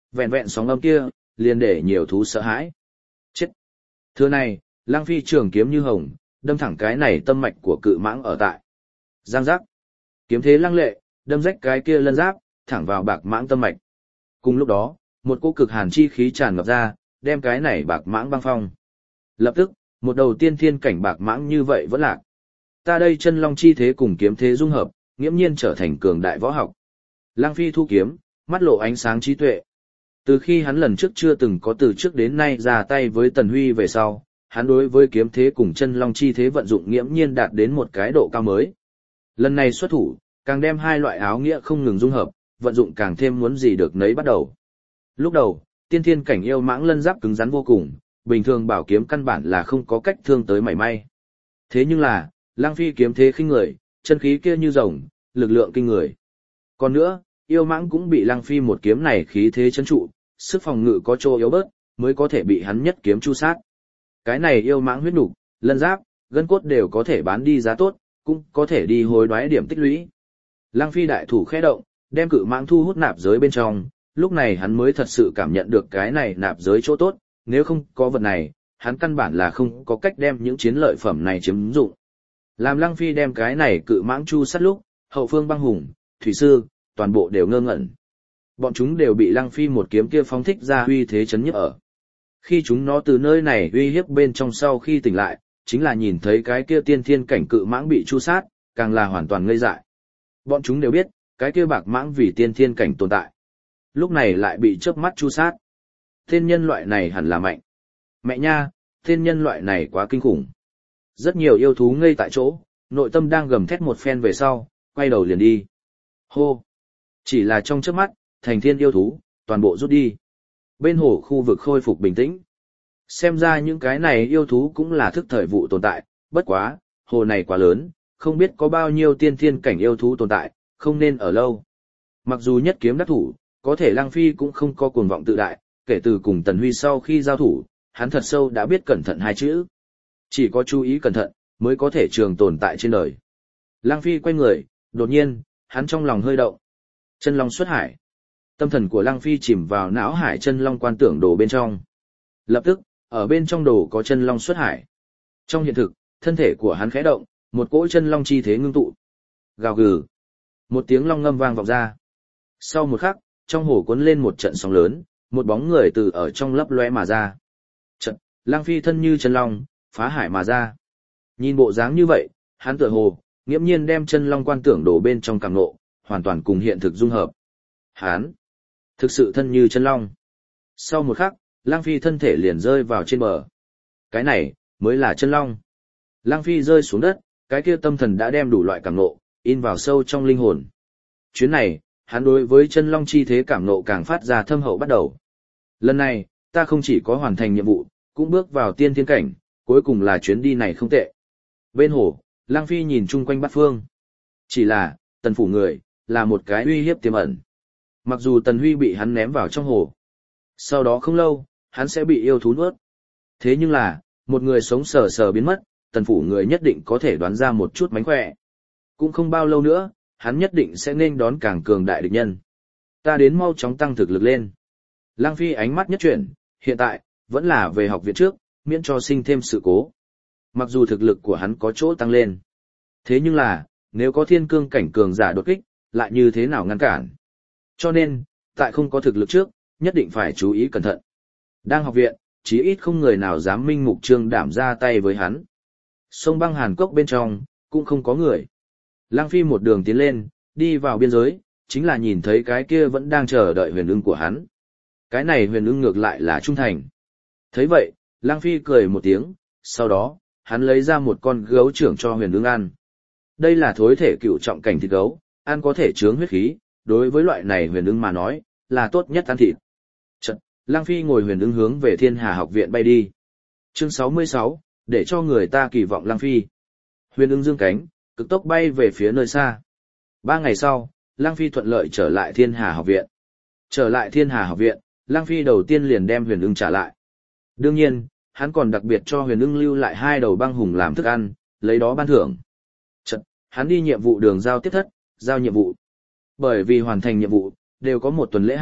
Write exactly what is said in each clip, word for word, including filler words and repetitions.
Vẹn vẹn sóng âm kia, liền để nhiều thú sợ hãi. Chết! Thưa này, Lăng Phi trường kiếm như hồng, đâm thẳng cái này tâm mạch của cự mãng ở tại. Giang giác! Kiếm thế lăng lệ, đâm rách cái kia lân giáp, thẳng vào bạc mãng tâm mạch. Cùng lúc đó, một cỗ cực hàn chi khí tràn ngập ra, đem cái này bạc mãng băng phong. Lập tức, một đầu tiên thiên cảnh bạc mãng như vậy vẫn lạc. Ta đây chân long chi thế cùng kiếm thế dung hợp, nghiễm nhiên trở thành cường đại võ học. Lăng Phi thu kiếm, mắt lộ ánh sáng trí tuệ. Từ khi hắn lần trước chưa từng có từ trước đến nay ra tay với Tần Huy về sau, hắn đối với kiếm thế cùng chân long chi thế vận dụng nghiễm nhiên đạt đến một cái độ cao mới. Lần này xuất thủ, càng đem hai loại áo nghĩa không ngừng dung hợp, vận dụng càng thêm muốn gì được nấy bắt đầu. Lúc đầu, tiên thiên cảnh yêu mãng lân giáp cứng rắn vô cùng, bình thường bảo kiếm căn bản là không có cách thương tới mảy may. Thế nhưng là, Lăng Phi kiếm thế khinh người, chân khí kia như rồng, lực lượng kinh người. Còn nữa, yêu mãng cũng bị Lăng Phi một kiếm này khí thế chấn trụ, sức phòng ngự có chỗ yếu bớt, mới có thể bị hắn nhất kiếm chu sát. Cái này yêu mãng huyết nục, lân giáp, gân cốt đều có thể bán đi giá tốt, cũng có thể đi hối đoái điểm tích lũy. Lăng Phi đại thủ khẽ động, đem cự mãng thu hút nạp giới bên trong, lúc này hắn mới thật sự cảm nhận được cái này nạp giới chỗ tốt, nếu không có vật này, hắn căn bản là không có cách đem những chiến lợi phẩm này chiếm dụng. Làm Lăng Phi đem cái này cự mãng chu sát lúc, hậu phương băng hùng, thủy sư, toàn bộ đều ngơ ngẩn. Bọn chúng đều bị Lăng Phi một kiếm kia phóng thích ra uy thế chấn nhức ở. Khi chúng nó từ nơi này uy hiếp bên trong sau khi tỉnh lại, chính là nhìn thấy cái kia tiên thiên cảnh cự mãng bị chu sát, càng là hoàn toàn ngây dại. Bọn chúng đều biết, cái kia bạc mãng vì tiên thiên cảnh tồn tại. Lúc này lại bị chớp mắt chu sát. Tên nhân loại này hẳn là mạnh. Mẹ nha, tên nhân loại này quá kinh khủng. Rất nhiều yêu thú ngây tại chỗ, nội tâm đang gầm thét một phen về sau, quay đầu liền đi. Hô! Chỉ là trong chớp mắt, thành thiên yêu thú, toàn bộ rút đi. Bên hồ khu vực khôi phục bình tĩnh. Xem ra những cái này yêu thú cũng là thức thời vụ tồn tại, bất quá, hồ này quá lớn, không biết có bao nhiêu tiên thiên cảnh yêu thú tồn tại, không nên ở lâu. Mặc dù nhất kiếm đắc thủ, có thể Lăng Phi cũng không có cuồng vọng tự đại, kể từ cùng Tần Huy sau khi giao thủ, hắn thật sâu đã biết cẩn thận hai chữ. Chỉ có chú ý cẩn thận, mới có thể trường tồn tại trên đời. Lăng Phi quay người, đột nhiên, hắn trong lòng hơi động. Chân long xuất hải. Tâm thần của Lăng Phi chìm vào não hải chân long quan tưởng đồ bên trong. Lập tức, ở bên trong đồ có chân long xuất hải. Trong hiện thực, thân thể của hắn khẽ động, một cỗ chân long chi thế ngưng tụ. Gào gừ. Một tiếng long ngâm vang vọng ra. Sau một khắc, trong hồ cuốn lên một trận sóng lớn, một bóng người từ ở trong lấp lóe mà ra. Trận, Lăng Phi thân như chân long, phá hải mà ra. Nhìn bộ dáng như vậy, hắn tựa hồ, nghiễm nhiên đem chân long quan tưởng đồ bên trong cảm ngộ, hoàn toàn cùng hiện thực dung hợp. Hắn, thực sự thân như chân long. Sau một khắc, Lăng Phi thân thể liền rơi vào trên bờ. Cái này, mới là chân long. Lăng Phi rơi xuống đất, cái kia tâm thần đã đem đủ loại cảm ngộ, in vào sâu trong linh hồn. Chuyến này, hắn đối với chân long chi thế cảm ngộ càng phát ra thâm hậu bắt đầu. Lần này, ta không chỉ có hoàn thành nhiệm vụ, cũng bước vào tiên thiên cảnh, cuối cùng là chuyến đi này không tệ. Bên hồ, Lăng Phi nhìn chung quanh bát phương. Chỉ là, Tần phủ người, là một cái uy hiếp tiềm ẩn. Mặc dù Tần Huy bị hắn ném vào trong hồ, sau đó không lâu, hắn sẽ bị yêu thú nuốt. Thế nhưng là, một người sống sờ sờ biến mất, Tần phủ người nhất định có thể đoán ra một chút mánh khỏe. Cũng không bao lâu nữa, hắn nhất định sẽ nên đón càng cường đại địch nhân. Ta đến mau chóng tăng thực lực lên. Lăng Phi ánh mắt nhất chuyển, hiện tại, vẫn là về học viện trước, miễn cho sinh thêm sự cố. Mặc dù thực lực của hắn có chỗ tăng lên. Thế nhưng là, nếu có thiên cương cảnh cường giả đột kích, lại như thế nào ngăn cản. Cho nên, tại không có thực lực trước, nhất định phải chú ý cẩn thận. Đang học viện, chí ít không người nào dám minh mục trương đảm ra tay với hắn. Sông băng hàn cốc bên trong, cũng không có người. Lăng Phi một đường tiến lên, đi vào biên giới, chính là nhìn thấy cái kia vẫn đang chờ đợi huyền ưng của hắn. Cái này huyền ưng ngược lại là trung thành. Thấy vậy, Lăng Phi cười một tiếng, sau đó, hắn lấy ra một con gấu trưởng cho huyền ưng ăn. Đây là thối thể cựu trọng cảnh thịt gấu, ăn có thể chướng huyết khí, đối với loại này huyền ưng mà nói, là tốt nhất ăn thịt. Chật, Lăng Phi ngồi huyền ưng hướng về Thiên Hà học viện bay đi. Chương sáu mươi sáu, để cho người ta kỳ vọng Lăng Phi. Huyền ưng dương cánh, cực tốc bay về phía nơi xa. Ba ngày sau, Lăng Phi thuận lợi trở lại Thiên Hà học viện. Trở lại Thiên Hà học viện, Lăng Phi đầu tiên liền đem huyền ưng trả lại. Đương nhiên, hắn còn đặc biệt cho huyền ưng lưu lại hai đầu băng hùng làm thức ăn, lấy đó ban thưởng. Chật, hắn đi nhiệm vụ đường giao tiếp thất, giao nhiệm vụ. Bởi vì hoàn thành nhiệm vụ, đều có một tuần lễ hạn,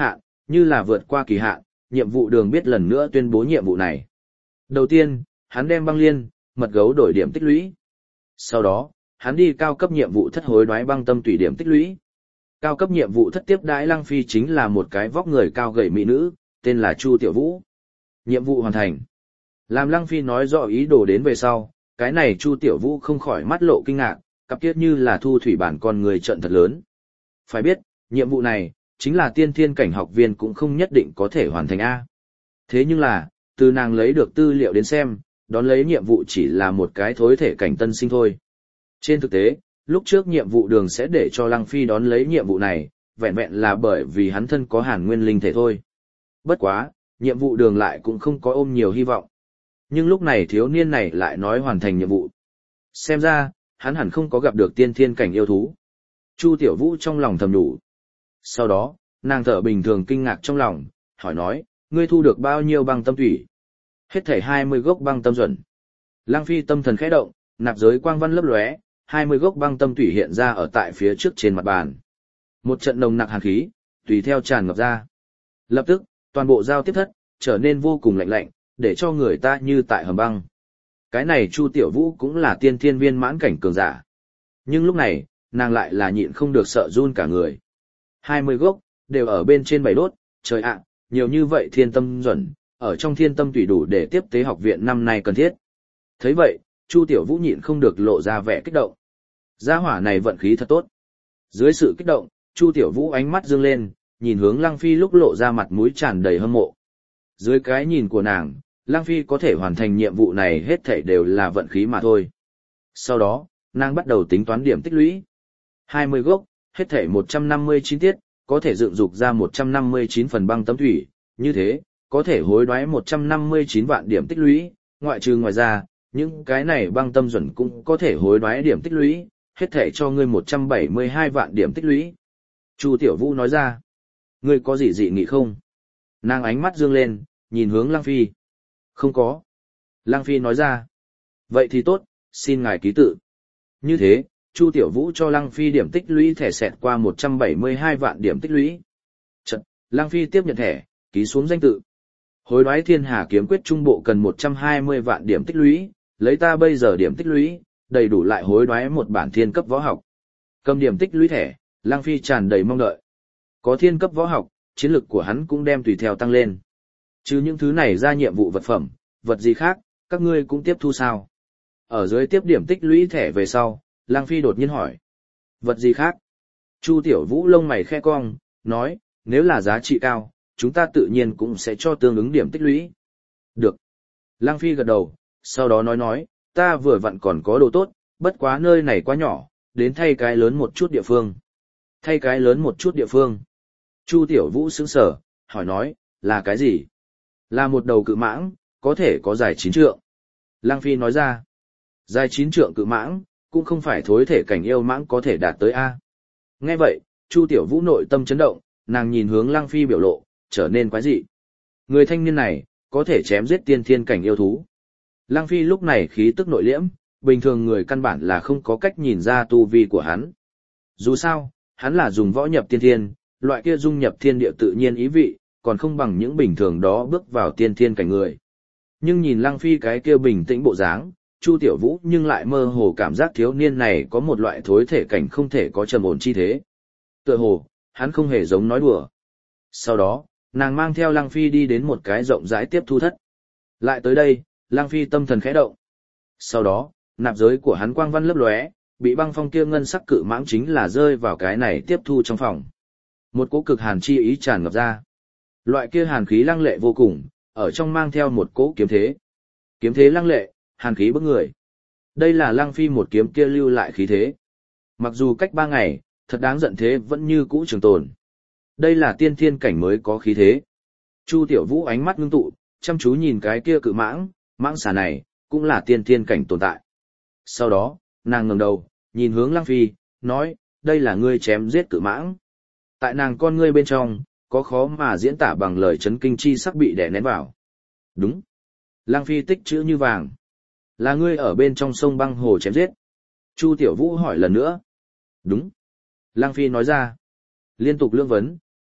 Như là vượt qua kỳ hạn, nhiệm vụ đường biết lần nữa tuyên bố nhiệm vụ này. Đầu tiên, hắn đem băng liên, mật gấu đổi điểm tích lũy. Sau đó, hắn đi cao cấp nhiệm vụ thất hối đoái băng tâm tùy điểm tích lũy. Cao cấp nhiệm vụ thất tiếp đãi Lăng Phi chính là một cái vóc người cao gầy mỹ nữ, tên là Chu Tiểu Vũ. Nhiệm vụ hoàn thành. Làm Lăng Phi nói rõ ý đồ đến về sau, cái này Chu Tiểu Vũ không khỏi mắt lộ kinh ngạc, cặp kiết như là thu thủy bản con người trận thật lớn. Phải biết, nhiệm vụ này, chính là tiên thiên cảnh học viên cũng không nhất định có thể hoàn thành A. Thế nhưng là, từ nàng lấy được tư liệu đến xem, đón lấy nhiệm vụ chỉ là một cái thối thể cảnh tân sinh thôi. Trên thực tế, lúc trước nhiệm vụ đường sẽ để cho Lăng Phi đón lấy nhiệm vụ này, vẹn vẹn là bởi vì hắn thân có hàn nguyên linh thể thôi. Bất quá, nhiệm vụ đường lại cũng không có ôm nhiều hy vọng. Nhưng lúc này thiếu niên này lại nói hoàn thành nhiệm vụ. Xem ra, hắn hẳn không có gặp được tiên thiên cảnh yêu thú. Chu Tiểu Vũ trong lòng thầm đủ. Sau đó, nàng thở bình thường kinh ngạc trong lòng, hỏi nói, ngươi thu được bao nhiêu băng tâm thủy? Hết thảy hai mươi gốc băng tâm duẩn. Lăng Phi tâm thần khẽ động, nạp giới quang văn lấp lóe, hai mươi gốc băng tâm thủy hiện ra ở tại phía trước trên mặt bàn. Một trận nồng nặc hàn khí, tùy theo tràn ngập ra. Lập tức, toàn bộ giao tiếp thất, trở nên vô cùng lạnh lạnh, để cho người ta như tại hầm băng. Cái này Chu Tiểu Vũ cũng là tiên thiên viên mãn cảnh cường giả. Nhưng lúc này, nàng lại là nhịn không được sợ run cả người. hai mươi gốc, đều ở bên trên bảy đốt, trời ạ, nhiều như vậy thiên tâm duẩn, ở trong thiên tâm tùy đủ để tiếp tế học viện năm nay cần thiết. Thấy vậy, Chu Tiểu Vũ nhịn không được lộ ra vẻ kích động. Gia hỏa này vận khí thật tốt. Dưới sự kích động, Chu Tiểu Vũ ánh mắt dương lên, nhìn hướng Lăng Phi lúc lộ ra mặt mũi tràn đầy hâm mộ. Dưới cái nhìn của nàng, Lăng Phi có thể hoàn thành nhiệm vụ này hết thảy đều là vận khí mà thôi. Sau đó, nàng bắt đầu tính toán điểm tích lũy. hai mươi gốc, hết thảy một trăm năm mươi chín tiết, có thể dựng dục ra một trăm năm mươi chín phần băng tấm thủy, như thế, có thể hối đoái một trăm năm mươi chín vạn điểm tích lũy, ngoại trừ ngoài ra, những cái này băng tâm duẩn cũng có thể hối đoái điểm tích lũy, hết thảy cho ngươi một trăm bảy mươi hai vạn điểm tích lũy. Chu Tiểu Vũ nói ra, ngươi có gì dị nghị không? Nàng ánh mắt dương lên, nhìn hướng Lăng Phi. Không có. Lăng Phi nói ra, vậy thì tốt, xin ngài ký tự. Như thế, Chu Tiểu Vũ cho Lăng Phi điểm tích lũy thẻ xẹt qua một trăm bảy mươi hai vạn điểm tích lũy. Chật, Lăng Phi tiếp nhận thẻ, ký xuống danh tự. Hối đoái Thiên Hà kiếm quyết trung bộ cần một trăm hai mươi vạn điểm tích lũy, lấy ta bây giờ điểm tích lũy, đầy đủ lại hối đoái một bản thiên cấp võ học. Cầm điểm tích lũy thẻ, Lăng Phi tràn đầy mong đợi. Có thiên cấp võ học, chiến lực của hắn cũng đem tùy theo tăng lên. Chứ những thứ này ra nhiệm vụ vật phẩm, vật gì khác, các ngươi cũng tiếp thu sao? Ở dưới tiếp điểm tích lũy thẻ về sau, Lăng Phi đột nhiên hỏi. Vật gì khác? Chu Tiểu Vũ lông mày khe cong, nói, nếu là giá trị cao, chúng ta tự nhiên cũng sẽ cho tương ứng điểm tích lũy. Được. Lăng Phi gật đầu, sau đó nói nói, ta vừa vặn còn có đồ tốt, bất quá nơi này quá nhỏ, đến thay cái lớn một chút địa phương. Thay cái lớn một chút địa phương. Chu Tiểu Vũ sững sờ, hỏi nói, là cái gì? Là một đầu cự mãng, có thể có dài chín trượng. Lăng Phi nói ra, dài chín trượng cự mãng, cũng không phải thối thể cảnh yêu mãng có thể đạt tới A. Nghe vậy, Chu Tiểu Vũ nội tâm chấn động, nàng nhìn hướng Lăng Phi biểu lộ, trở nên quái dị. Người thanh niên này, có thể chém giết tiên thiên cảnh yêu thú. Lăng Phi lúc này khí tức nội liễm, bình thường người căn bản là không có cách nhìn ra tu vi của hắn. Dù sao, hắn là dùng võ nhập tiên thiên, loại kia dung nhập thiên địa tự nhiên ý vị, còn không bằng những bình thường đó bước vào tiên thiên cảnh người. Nhưng nhìn Lăng Phi cái kia bình tĩnh bộ dáng, Chu Tiểu Vũ nhưng lại mơ hồ cảm giác thiếu niên này có một loại thối thể cảnh không thể có trầm ổn chi thế. Tựa hồ, hắn không hề giống nói đùa. Sau đó, nàng mang theo Lăng Phi đi đến một cái rộng rãi tiếp thu thất. Lại tới đây, Lăng Phi tâm thần khẽ động. Sau đó, nạp giới của hắn quang văn lấp lóe, bị băng phong kia ngân sắc cự mãng chính là rơi vào cái này tiếp thu trong phòng. Một cỗ cực hàn chi ý tràn ngập ra. Loại kia hàn khí lăng lệ vô cùng, ở trong mang theo một cỗ kiếm thế. Kiếm thế lăng lệ, hàn khí bức người. Đây là Lăng Phi một kiếm kia lưu lại khí thế. Mặc dù cách ba ngày, thật đáng giận thế vẫn như cũ trường tồn. Đây là tiên thiên cảnh mới có khí thế. Chu Tiểu Vũ ánh mắt ngưng tụ, chăm chú nhìn cái kia cự mãng, mãng xà này, cũng là tiên thiên cảnh tồn tại. Sau đó, nàng ngẩng đầu, nhìn hướng Lăng Phi, nói, đây là ngươi chém giết cự mãng. Tại nàng con ngươi bên trong, có khó mà diễn tả bằng lời chấn kinh chi sắc bị đè nén vào. Đúng. Lăng Phi tích chữ như vàng. Là ngươi ở bên trong sông băng hồ chém giết. Chu Tiểu Vũ hỏi lần nữa. Đúng. Lăng Phi nói ra. Liên tục lương vấn,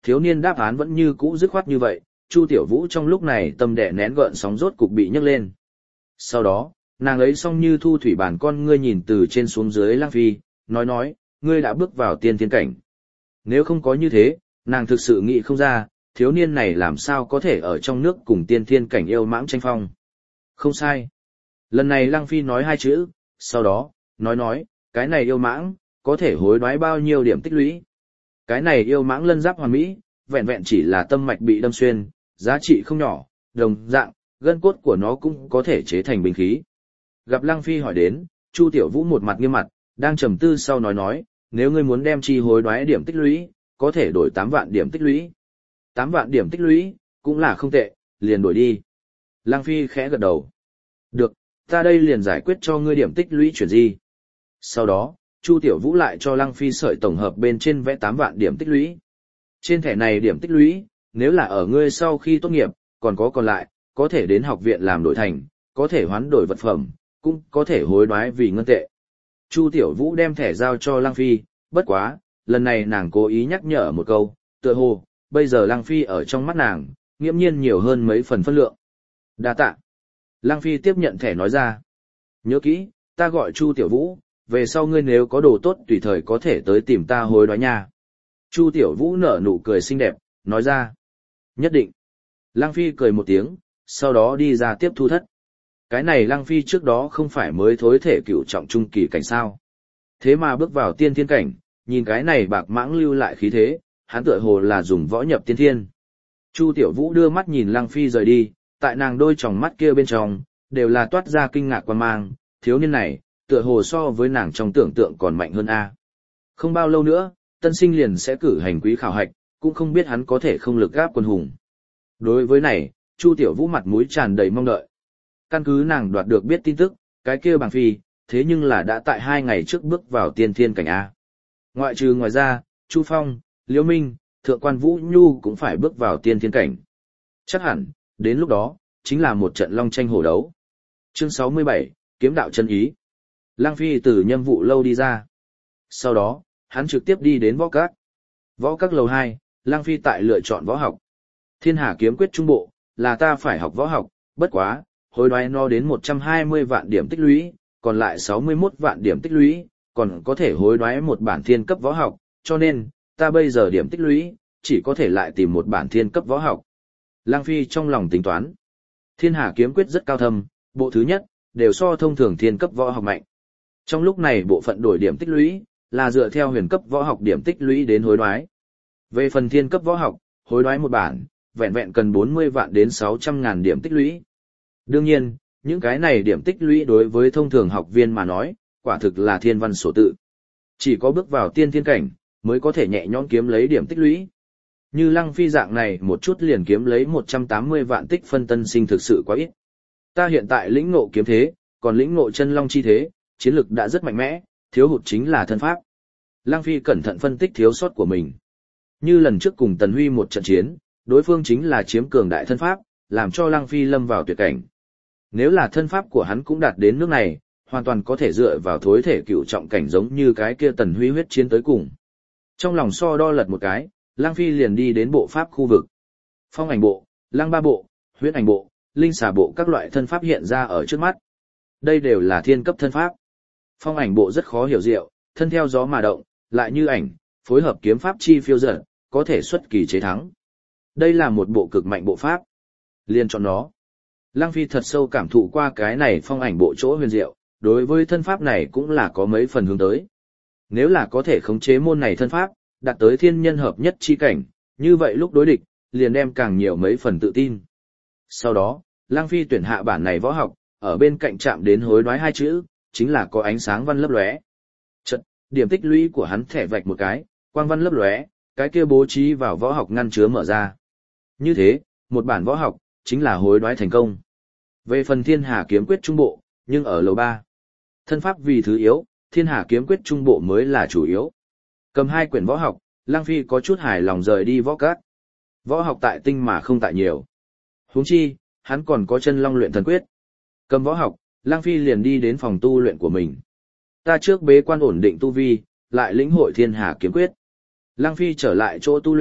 Thiếu niên đáp án vẫn như cũ dứt khoát như vậy, Chu Tiểu Vũ trong lúc này tâm đẻ nén gợn sóng rốt cục bị nhấc lên. Sau đó, nàng ấy xong như thu thủy bản con ngươi nhìn từ trên xuống dưới Lăng Phi, nói nói, ngươi đã bước vào tiên thiên cảnh. Nếu không có như thế, nàng thực sự nghĩ không ra, thiếu niên này làm sao có thể ở trong nước cùng tiên thiên cảnh yêu mãng tranh phong. Không sai. Lần này Lăng Phi nói hai chữ, sau đó, nói nói, cái này yêu mãng, có thể hối đoái bao nhiêu điểm tích lũy. Cái này yêu mãng lân giáp hoàn mỹ, vẹn vẹn chỉ là tâm mạch bị đâm xuyên, giá trị không nhỏ, đồng dạng, gân cốt của nó cũng có thể chế thành binh khí. Gặp Lăng Phi hỏi đến, Chu Tiểu Vũ một mặt nghiêm mặt, đang trầm tư sau nói nói, nếu ngươi muốn đem chi hối đoái điểm tích lũy, có thể đổi tám vạn điểm tích lũy. tám vạn điểm tích lũy, cũng là không tệ, liền đổi đi. Lăng Phi khẽ gật đầu. Được, ta đây liền giải quyết cho ngươi điểm tích lũy chuyển gì. Sau đó, Chu Tiểu Vũ lại cho Lăng Phi sợi tổng hợp bên trên vẽ tám vạn điểm tích lũy. Trên thẻ này điểm tích lũy, nếu là ở ngươi sau khi tốt nghiệp, còn có còn lại, có thể đến học viện làm đổi thành, có thể hoán đổi vật phẩm, cũng có thể hối đoái vì ngân tệ. Chu Tiểu Vũ đem thẻ giao cho Lăng Phi, bất quá, lần này nàng cố ý nhắc nhở một câu, tựa hồ, bây giờ Lăng Phi ở trong mắt nàng, nghiễm nhiên nhiều hơn mấy phần phân lượng. Đa tạ. Lăng Phi tiếp nhận thẻ nói ra. Nhớ kỹ, ta gọi Chu Tiểu Vũ, về sau ngươi nếu có đồ tốt tùy thời có thể tới tìm ta hối đoái nha. Chu Tiểu Vũ nở nụ cười xinh đẹp, nói ra. Nhất định. Lăng Phi cười một tiếng, sau đó đi ra tiếp thu thất. Cái này Lăng Phi trước đó không phải mới thối thể cựu trọng trung kỳ cảnh sao. Thế mà bước vào tiên thiên cảnh, nhìn cái này bạc mãng lưu lại khí thế, hắn tựa hồ là dùng võ nhập tiên thiên. Chu Tiểu Vũ đưa mắt nhìn Lăng Phi rời đi, tại nàng đôi tròng mắt kia bên trong, đều là toát ra kinh ngạc quan mang, thiếu niên này, tựa hồ so với nàng trong tưởng tượng còn mạnh hơn a. Không bao lâu nữa, tân sinh liền sẽ cử hành quý khảo hạch, cũng không biết hắn có thể không lực gáp quân hùng. Đối với này, Chu Tiểu Vũ mặt mũi tràn đầy mong đợi. Căn cứ nàng đoạt được biết tin tức, cái kia Bàng Phi, thế nhưng là đã tại hai ngày trước bước vào tiên thiên cảnh A. Ngoại trừ ngoài ra, Chu Phong, Liễu Minh, Thượng quan Vũ Nhu cũng phải bước vào tiên thiên cảnh. Chắc hẳn, đến lúc đó, chính là một trận long tranh hổ đấu. Chương sáu mươi bảy, Kiếm đạo chân ý. Lăng Phi từ Nhâm Vụ lâu đi ra. Sau đó, hắn trực tiếp đi đến võ các. Võ các lầu hai, Lăng Phi tại lựa chọn võ học. Thiên Hà kiếm quyết trung bộ, là ta phải học võ học, bất quá, hối đoái nó đến một trăm hai mươi vạn điểm tích lũy, còn lại sáu mươi mốt vạn điểm tích lũy, còn có thể hối đoái một bản thiên cấp võ học, cho nên, ta bây giờ điểm tích lũy, chỉ có thể lại tìm một bản thiên cấp võ học. Lăng Phi trong lòng tính toán. Thiên Hà kiếm quyết rất cao thâm, bộ thứ nhất, đều so thông thường thiên cấp võ học mạnh. Trong lúc này bộ phận đổi điểm tích lũy, là dựa theo huyền cấp võ học điểm tích lũy đến hối đoái. Về phần thiên cấp võ học, hối đoái một bản, vẹn vẹn cần bốn mươi vạn đến sáu trăm ngàn điểm tích lũy. Đương nhiên, những cái này điểm tích lũy đối với thông thường học viên mà nói, quả thực là thiên văn sổ tự. Chỉ có bước vào tiên thiên cảnh, mới có thể nhẹ nhõm kiếm lấy điểm tích lũy. Như Lăng Phi dạng này một chút liền kiếm lấy một trăm tám mươi vạn tích phân tân sinh thực sự quá ít. Ta hiện tại lĩnh ngộ kiếm thế, còn lĩnh ngộ chân long chi thế, chiến lực đã rất mạnh mẽ, thiếu hụt chính là thân pháp. Lăng Phi cẩn thận phân tích thiếu sót của mình. Như lần trước cùng Tần Huy một trận chiến, đối phương chính là chiếm cường đại thân pháp, làm cho Lăng Phi lâm vào tuyệt cảnh. Nếu là thân pháp của hắn cũng đạt đến nước này, hoàn toàn có thể dựa vào thối thể cựu trọng cảnh giống như cái kia Tần Huy huyết chiến tới cùng. Trong lòng so đo lật một cái, Lăng Phi liền đi đến bộ pháp khu vực. Phong ảnh bộ, Lăng ba bộ, huyết ảnh bộ, linh xà bộ các loại thân pháp hiện ra ở trước mắt. Đây đều là thiên cấp thân pháp. Phong ảnh bộ rất khó hiểu diệu, thân theo gió mà động, lại như ảnh, phối hợp kiếm pháp chi phiêu dật, có thể xuất kỳ chế thắng. Đây là một bộ cực mạnh bộ pháp. Liên chọn nó. Lăng Phi thật sâu cảm thụ qua cái này phong ảnh bộ chỗ huyền diệu, đối với thân pháp này cũng là có mấy phần hướng tới. Nếu là có thể khống chế môn này thân pháp, đạt tới thiên nhân hợp nhất chi cảnh, như vậy lúc đối địch, liền đem càng nhiều mấy phần tự tin. Sau đó, Lăng Phi tuyển hạ bản này võ học, ở bên cạnh chạm đến hối đoái hai chữ, chính là có ánh sáng văn lấp lóe. Chật, điểm tích lũy của hắn thẻ vạch một cái, quang văn lấp lóe, cái kia bố trí vào võ học ngăn chứa mở ra. Như thế, một bản võ học, chính là hối đoái thành công. Về phần Thiên Hà kiếm quyết trung bộ, nhưng ở lầu ba. Thân pháp vì thứ yếu, Thiên Hà kiếm quyết trung bộ mới là chủ yếu. Cầm hai quyển võ học, Lăng Phi có chút hài lòng rời đi võ các. Võ học tại tinh mà không tại nhiều. Huống chi, hắn còn có chân long luyện thần quyết. Cầm võ học, Lăng Phi liền đi đến phòng tu luyện của mình. Ta trước bế quan ổn định tu vi, lại lĩnh hội Thiên Hà kiếm quyết. Lăng Phi trở lại chỗ tu luyện,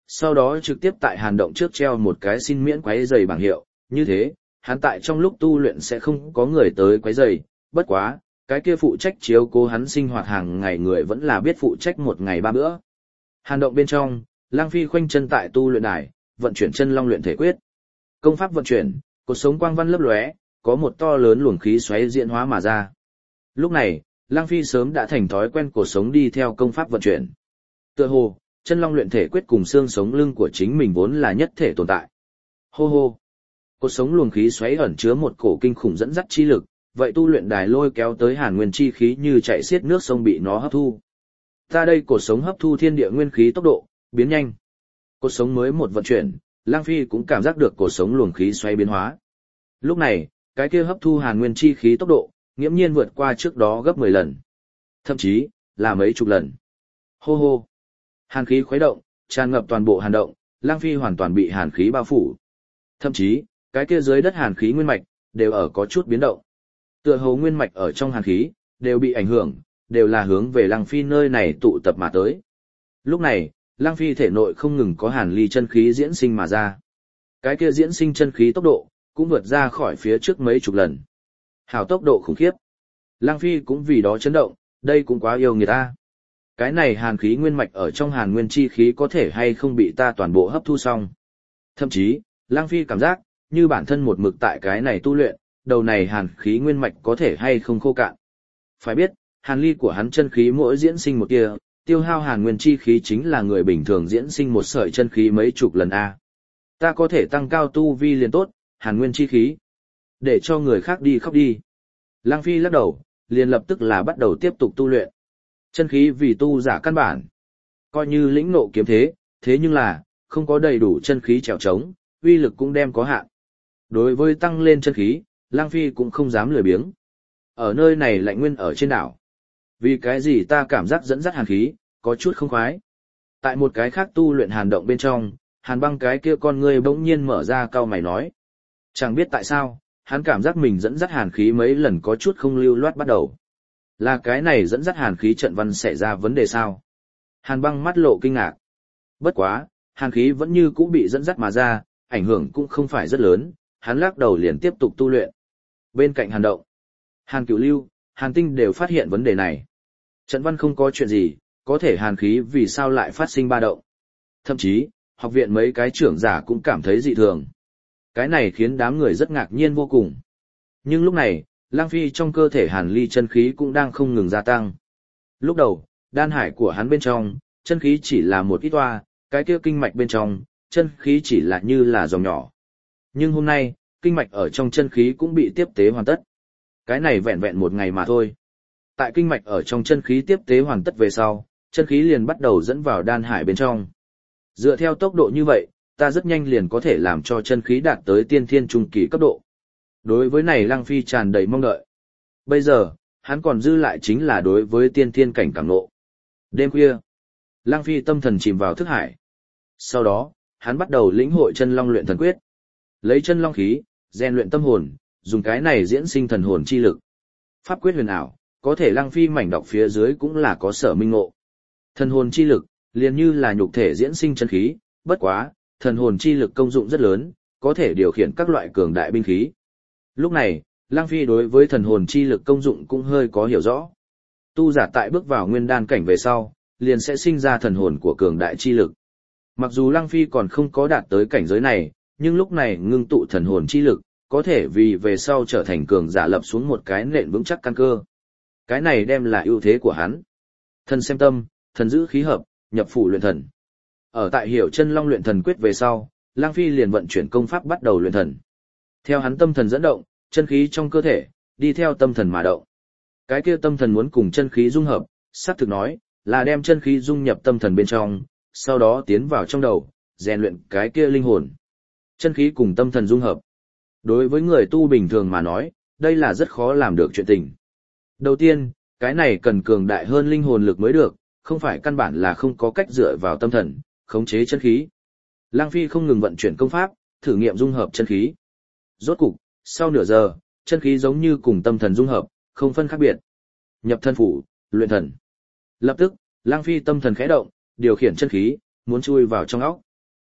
sau đó trực tiếp tại hàn động trước treo một cái xin miễn quấy rầy bảng hiệu, như thế, hắn tại trong lúc tu luyện sẽ không có người tới quấy rầy, bất quá, cái kia phụ trách chiếu cố hắn sinh hoạt hàng ngày người vẫn là biết phụ trách một ngày ba bữa. Hàn động bên trong, Lang Phi khoanh chân tại tu luyện đài, vận chuyển chân long luyện thể quyết. Công pháp vận chuyển, cột sống quang văn lấp lóe, có một to lớn luồng khí xoáy diễn hóa mà ra. Lúc này, Lang Phi sớm đã thành thói quen cột sống đi theo công pháp vận chuyển. Tựa hồ, chân long luyện thể quyết cùng xương sống lưng của chính mình vốn là nhất thể tồn tại. Hô hô. Cột sống luồng khí xoáy ẩn chứa một cổ kinh khủng dẫn dắt chi lực, vậy tu luyện đài lôi kéo tới hàn nguyên chi khí như chạy xiết nước sông bị nó hấp thu. Ta đây cột sống hấp thu thiên địa nguyên khí tốc độ biến nhanh. Cột sống mới một vận chuyển, Lang Phi cũng cảm giác được cột sống luồng khí xoáy biến hóa. Lúc này, cái kia hấp thu hàn nguyên chi khí tốc độ, nghiễm nhiên vượt qua trước đó gấp mười lần. Thậm chí, là mấy chục lần. Hô hô. Hàn khí khuấy động, tràn ngập toàn bộ hàn động, Lang Phi hoàn toàn bị hàn khí bao phủ. Thậm chí, cái kia dưới đất hàn khí nguyên mạch, đều ở có chút biến động. Tựa hồ nguyên mạch ở trong hàn khí, đều bị ảnh hưởng, đều là hướng về Lang Phi nơi này tụ tập mà tới. Lúc này, Lang Phi thể nội không ngừng có hàn ly chân khí diễn sinh mà ra. Cái kia diễn sinh chân khí tốc độ, cũng vượt ra khỏi phía trước mấy chục lần. Hào tốc độ khủng khiếp. Lang Phi cũng vì đó chấn động, đây cũng quá yêu người ta. Cái này hàn khí nguyên mạch ở trong hàn nguyên chi khí có thể hay không bị ta toàn bộ hấp thu xong. Thậm chí, Lang Phi cảm giác, như bản thân một mực tại cái này tu luyện, đầu này hàn khí nguyên mạch có thể hay không khô cạn. Phải biết, hàn ly của hắn chân khí mỗi diễn sinh một tia, tiêu hao hàn nguyên chi khí chính là người bình thường diễn sinh một sợi chân khí mấy chục lần a. Ta có thể tăng cao tu vi liền tốt, hàn nguyên chi khí. Để cho người khác đi khóc đi. Lang Phi lắc đầu, liền lập tức là bắt đầu tiếp tục tu luyện. Chân khí vì tu giả căn bản. Coi như lĩnh nộ kiếm thế, thế nhưng là, không có đầy đủ chân khí trèo trống, uy lực cũng đem có hạn. Đối với tăng lên chân khí, Lang Phi cũng không dám lười biếng. Ở nơi này lạnh nguyên ở trên đảo. Vì cái gì ta cảm giác dẫn dắt hàn khí, có chút không khoái. Tại một cái khác tu luyện hàn động bên trong, hàn băng cái kia con ngươi bỗng nhiên mở ra cau mày nói. Chẳng biết tại sao, hắn cảm giác mình dẫn dắt hàn khí mấy lần có chút không lưu loát bắt đầu. Là cái này dẫn dắt hàn khí trận văn xảy ra vấn đề sao? Hàn băng mắt lộ kinh ngạc. Bất quá, hàn khí vẫn như cũ bị dẫn dắt mà ra, ảnh hưởng cũng không phải rất lớn, hắn lắc đầu liền tiếp tục tu luyện. Bên cạnh hàn động, hàn cửu lưu, hàn tinh đều phát hiện vấn đề này. Trận văn không có chuyện gì, có thể hàn khí vì sao lại phát sinh ba động. Thậm chí, học viện mấy cái trưởng giả cũng cảm thấy dị thường. Cái này khiến đám người rất ngạc nhiên vô cùng. Nhưng lúc này, Lang Phi trong cơ thể hàn ly chân khí cũng đang không ngừng gia tăng. Lúc đầu, đan hải của hắn bên trong, chân khí chỉ là một ít toa, cái kia kinh mạch bên trong, chân khí chỉ là như là dòng nhỏ. Nhưng hôm nay, kinh mạch ở trong chân khí cũng bị tiếp tế hoàn tất. Cái này vẹn vẹn một ngày mà thôi. Tại kinh mạch ở trong chân khí tiếp tế hoàn tất về sau, chân khí liền bắt đầu dẫn vào đan hải bên trong. Dựa theo tốc độ như vậy, ta rất nhanh liền có thể làm cho chân khí đạt tới tiên thiên trung kỳ cấp độ. Đối với này Lang Phi tràn đầy mong đợi. Bây giờ, hắn còn dư lại chính là đối với tiên thiên cảnh cảm ngộ. Đêm khuya, Lang Phi tâm thần chìm vào thức hải. Sau đó, hắn bắt đầu lĩnh hội chân long luyện thần quyết. Lấy chân long khí, rèn luyện tâm hồn, dùng cái này diễn sinh thần hồn chi lực. Pháp quyết huyền ảo, có thể Lang Phi mảnh đọc phía dưới cũng là có sở minh ngộ. Thần hồn chi lực, liền như là nhục thể diễn sinh chân khí, bất quá, thần hồn chi lực công dụng rất lớn, có thể điều khiển các loại cường đại binh khí. Lúc này, Lang Phi đối với thần hồn chi lực công dụng cũng hơi có hiểu rõ. Tu giả tại bước vào nguyên đan cảnh về sau, liền sẽ sinh ra thần hồn của cường đại chi lực. Mặc dù Lang Phi còn không có đạt tới cảnh giới này, nhưng lúc này ngưng tụ thần hồn chi lực, có thể vì về sau trở thành cường giả lập xuống một cái nền vững chắc căn cơ. Cái này đem là ưu thế của hắn. Thần xem tâm, thần giữ khí hợp, nhập phủ luyện thần. Ở tại hiểu chân long luyện thần quyết về sau, Lang Phi liền vận chuyển công pháp bắt đầu luyện thần. Theo hắn tâm thần dẫn động, chân khí trong cơ thể, đi theo tâm thần mà động. Cái kia tâm thần muốn cùng chân khí dung hợp, xác thực nói, là đem chân khí dung nhập tâm thần bên trong, sau đó tiến vào trong đầu, rèn luyện cái kia linh hồn. Chân khí cùng tâm thần dung hợp. Đối với người tu bình thường mà nói, đây là rất khó làm được chuyện tình. Đầu tiên, cái này cần cường đại hơn linh hồn lực mới được, không phải căn bản là không có cách dựa vào tâm thần, khống chế chân khí. Lang Phi không ngừng vận chuyển công pháp, thử nghiệm dung hợp chân khí. Rốt cục, sau nửa giờ, chân khí giống như cùng tâm thần dung hợp, không phân khác biệt. Nhập thân phủ, luyện thần. Lập tức, Lang Phi tâm thần khẽ động, điều khiển chân khí, muốn chui vào trong óc.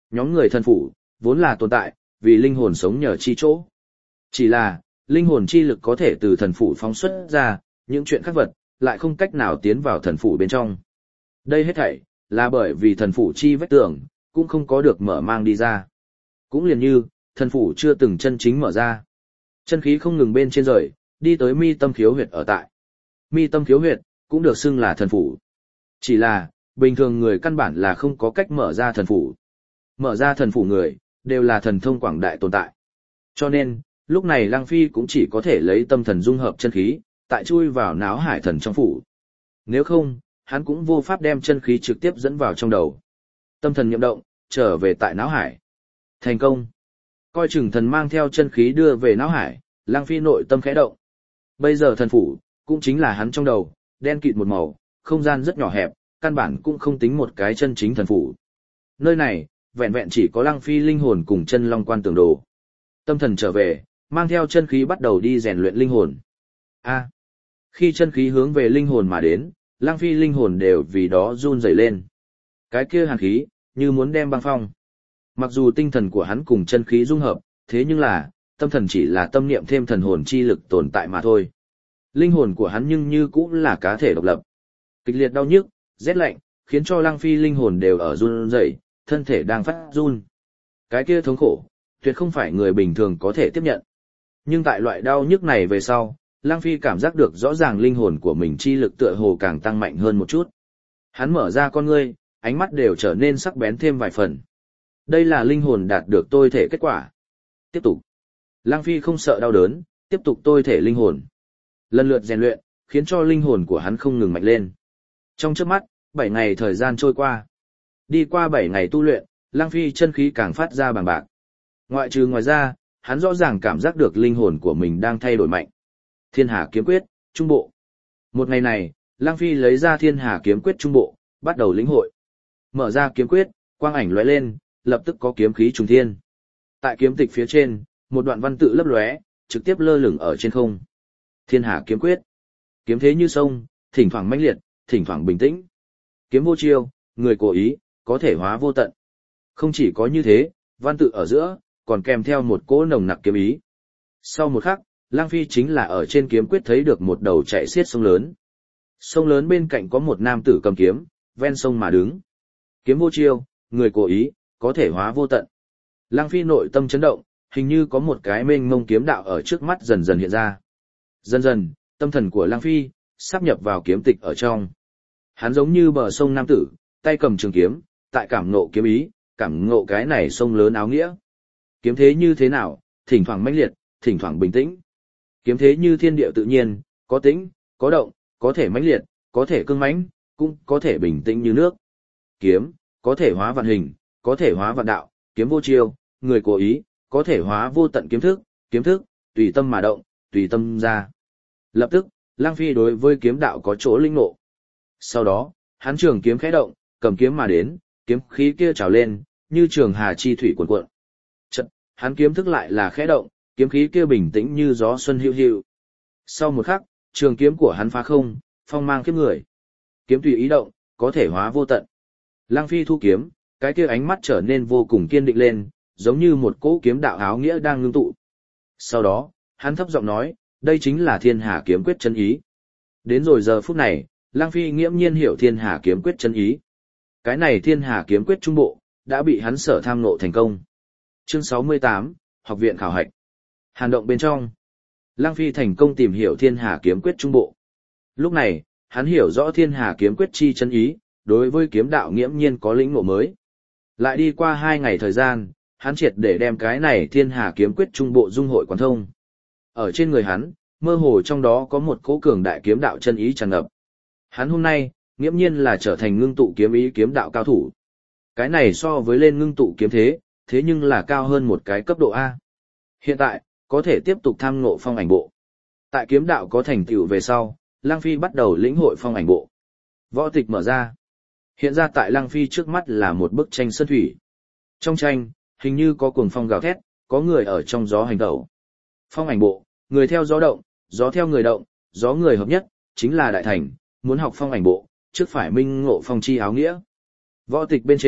Nhóm người thần phủ, vốn là tồn tại, vì linh hồn sống nhờ chi chỗ. Chỉ là, linh hồn chi lực có thể từ thần phủ phóng xuất ra, những chuyện khác vật, lại không cách nào tiến vào thần phủ bên trong. Đây hết thảy, là bởi vì thần phủ chi vách tường, cũng không có được mở mang đi ra. Cũng liền như, thần phủ chưa từng chân chính mở ra. Chân khí không ngừng bên trên rời, đi tới mi tâm khiếu huyệt ở tại. Mi tâm khiếu huyệt, cũng được xưng là thần phủ. Chỉ là, bình thường người căn bản là không có cách mở ra thần phủ. Mở ra thần phủ người, đều là thần thông quảng đại tồn tại. Cho nên, lúc này Lăng Phi cũng chỉ có thể lấy tâm thần dung hợp chân khí, tại chui vào náo hải thần trong phủ. Nếu không, hắn cũng vô pháp đem chân khí trực tiếp dẫn vào trong đầu. Tâm thần nhậm động, trở về tại náo hải. Thành công. Coi chừng thần mang theo chân khí đưa về náo hải, Lăng Phi nội tâm khẽ động. Bây giờ thần phủ, cũng chính là hắn trong đầu, đen kịt một màu, không gian rất nhỏ hẹp, căn bản cũng không tính một cái chân chính thần phủ. Nơi này, vẹn vẹn chỉ có Lăng Phi linh hồn cùng chân long quan tưởng đồ. Tâm thần trở về, mang theo chân khí bắt đầu đi rèn luyện linh hồn. A. Khi chân khí hướng về linh hồn mà đến, Lăng Phi linh hồn đều vì đó run rẩy lên. Cái kia hàn khí, như muốn đem băng phong. Mặc dù tinh thần của hắn cùng chân khí dung hợp, thế nhưng là, tâm thần chỉ là tâm niệm thêm thần hồn chi lực tồn tại mà thôi. Linh hồn của hắn nhưng như cũng là cá thể độc lập. Kịch liệt đau nhức, rét lạnh, khiến cho Lăng Phi linh hồn đều ở run rẩy, thân thể đang phát run. Cái kia thống khổ, tuyệt không phải người bình thường có thể tiếp nhận. Nhưng tại loại đau nhức này về sau, Lăng Phi cảm giác được rõ ràng linh hồn của mình chi lực tựa hồ càng tăng mạnh hơn một chút. Hắn mở ra con ngươi, ánh mắt đều trở nên sắc bén thêm vài phần. Đây là linh hồn đạt được tôi thể kết quả. Tiếp tục. Lăng Phi không sợ đau đớn, tiếp tục tôi thể linh hồn. Lần lượt rèn luyện, khiến cho linh hồn của hắn không ngừng mạnh lên. Trong chớp mắt, bảy ngày thời gian trôi qua. Đi qua bảy ngày tu luyện, Lăng Phi chân khí càng phát ra bằng bạc. Ngoại trừ ngoài ra, hắn rõ ràng cảm giác được linh hồn của mình đang thay đổi mạnh. Thiên Hà kiếm quyết, trung bộ. Một ngày này, Lăng Phi lấy ra Thiên Hà kiếm quyết trung bộ, bắt đầu lĩnh hội. Mở ra kiếm quyết, quang ảnh lóe lên, lập tức có kiếm khí trùng thiên. Tại kiếm tịch phía trên, một đoạn văn tự lấp lóe, trực tiếp lơ lửng ở trên không. Thiên Hà kiếm quyết. Kiếm thế như sông, thỉnh thoảng mãnh liệt, thỉnh thoảng bình tĩnh. Kiếm vô chiêu, người cố ý, có thể hóa vô tận. Không chỉ có như thế, văn tự ở giữa, còn kèm theo một cỗ nồng nặc kiếm ý. Sau một khắc, Lăng Phi chính là ở trên kiếm quyết thấy được một đầu chạy xiết sông lớn. Sông lớn bên cạnh có một nam tử cầm kiếm, ven sông mà đứng. Kiếm vô chiêu, người cố ý, có thể hóa vô tận. Lăng Phi nội tâm chấn động, hình như có một cái mênh mông kiếm đạo ở trước mắt dần dần hiện ra. Dần dần, tâm thần của Lăng Phi sáp nhập vào kiếm tịch ở trong. Hắn giống như bờ sông nam tử, tay cầm trường kiếm, tại cảm ngộ kiếm ý, cảm ngộ cái này sông lớn áo nghĩa. Kiếm thế như thế nào, thỉnh thoảng mãnh liệt, thỉnh thoảng bình tĩnh. Kiếm thế như thiên địa tự nhiên, có tĩnh, có động, có thể mãnh liệt, có thể cương mãnh, cũng có thể bình tĩnh như nước. Kiếm, có thể hóa vạn hình, có thể hóa vạn đạo, kiếm vô chiêu, người cố ý, có thể hóa vô tận kiếm thức, kiếm thức, tùy tâm mà động, tùy tâm ra. Lập tức, Lăng Phi đối với kiếm đạo có chỗ linh ngộ. Sau đó, hắn trường kiếm khẽ động, cầm kiếm mà đến, kiếm khí kia trào lên, như trường hà chi thủy cuồn cuộn. Chợt, hắn kiếm thức lại là khẽ động, kiếm khí kia bình tĩnh như gió xuân hữu hữu. Sau một khắc, trường kiếm của hắn phá không, phong mang khiếp người. Kiếm tùy ý động, có thể hóa vô tận. Lăng Phi thu kiếm, cái kia ánh mắt trở nên vô cùng kiên định lên, giống như một cỗ kiếm đạo áo nghĩa đang ngưng tụ. Sau đó, hắn thấp giọng nói, đây chính là Thiên Hà kiếm quyết chân ý. Đến rồi giờ phút này, Lăng Phi nghiễm nhiên hiểu Thiên Hà kiếm quyết chân ý. Cái này Thiên Hà kiếm quyết trung bộ, đã bị hắn sở tham ngộ thành công. Chương sáu mươi tám, Học viện khảo hạch. Hàn động bên trong, Lăng Phi thành công tìm hiểu Thiên Hà kiếm quyết trung bộ. Lúc này, hắn hiểu rõ Thiên Hà kiếm quyết chi chân ý, đối với kiếm đạo nghiễm nhiên có lĩnh ngộ mới. Lại đi qua hai ngày thời gian, hắn triệt để đem cái này Thiên Hà kiếm quyết trung bộ dung hội quán thông. Ở trên người hắn, mơ hồ trong đó có một cỗ cường đại kiếm đạo chân ý tràn ngập. Hắn hôm nay, nghiễm nhiên là trở thành ngưng tụ kiếm ý kiếm đạo cao thủ. Cái này so với lên ngưng tụ kiếm thế, thế nhưng là cao hơn một cái cấp độ A. Hiện tại, có thể tiếp tục tham ngộ phong ảnh bộ. Tại kiếm đạo có thành tựu về sau, Lăng Phi bắt đầu lĩnh hội phong ảnh bộ. Võ tịch mở ra. Hiện ra tại Lăng Phi trước mắt là một bức tranh sơn thủy. Trong tranh, hình như có cuồng phong gào thét, có người ở trong gió hành tẩu. Phong ảnh bộ, người theo gió động, gió theo người động, gió người hợp nhất, chính là đại thành, muốn học phong ảnh bộ, trước phải minh ngộ phong chi áo nghĩa. Võ tịch bên trên,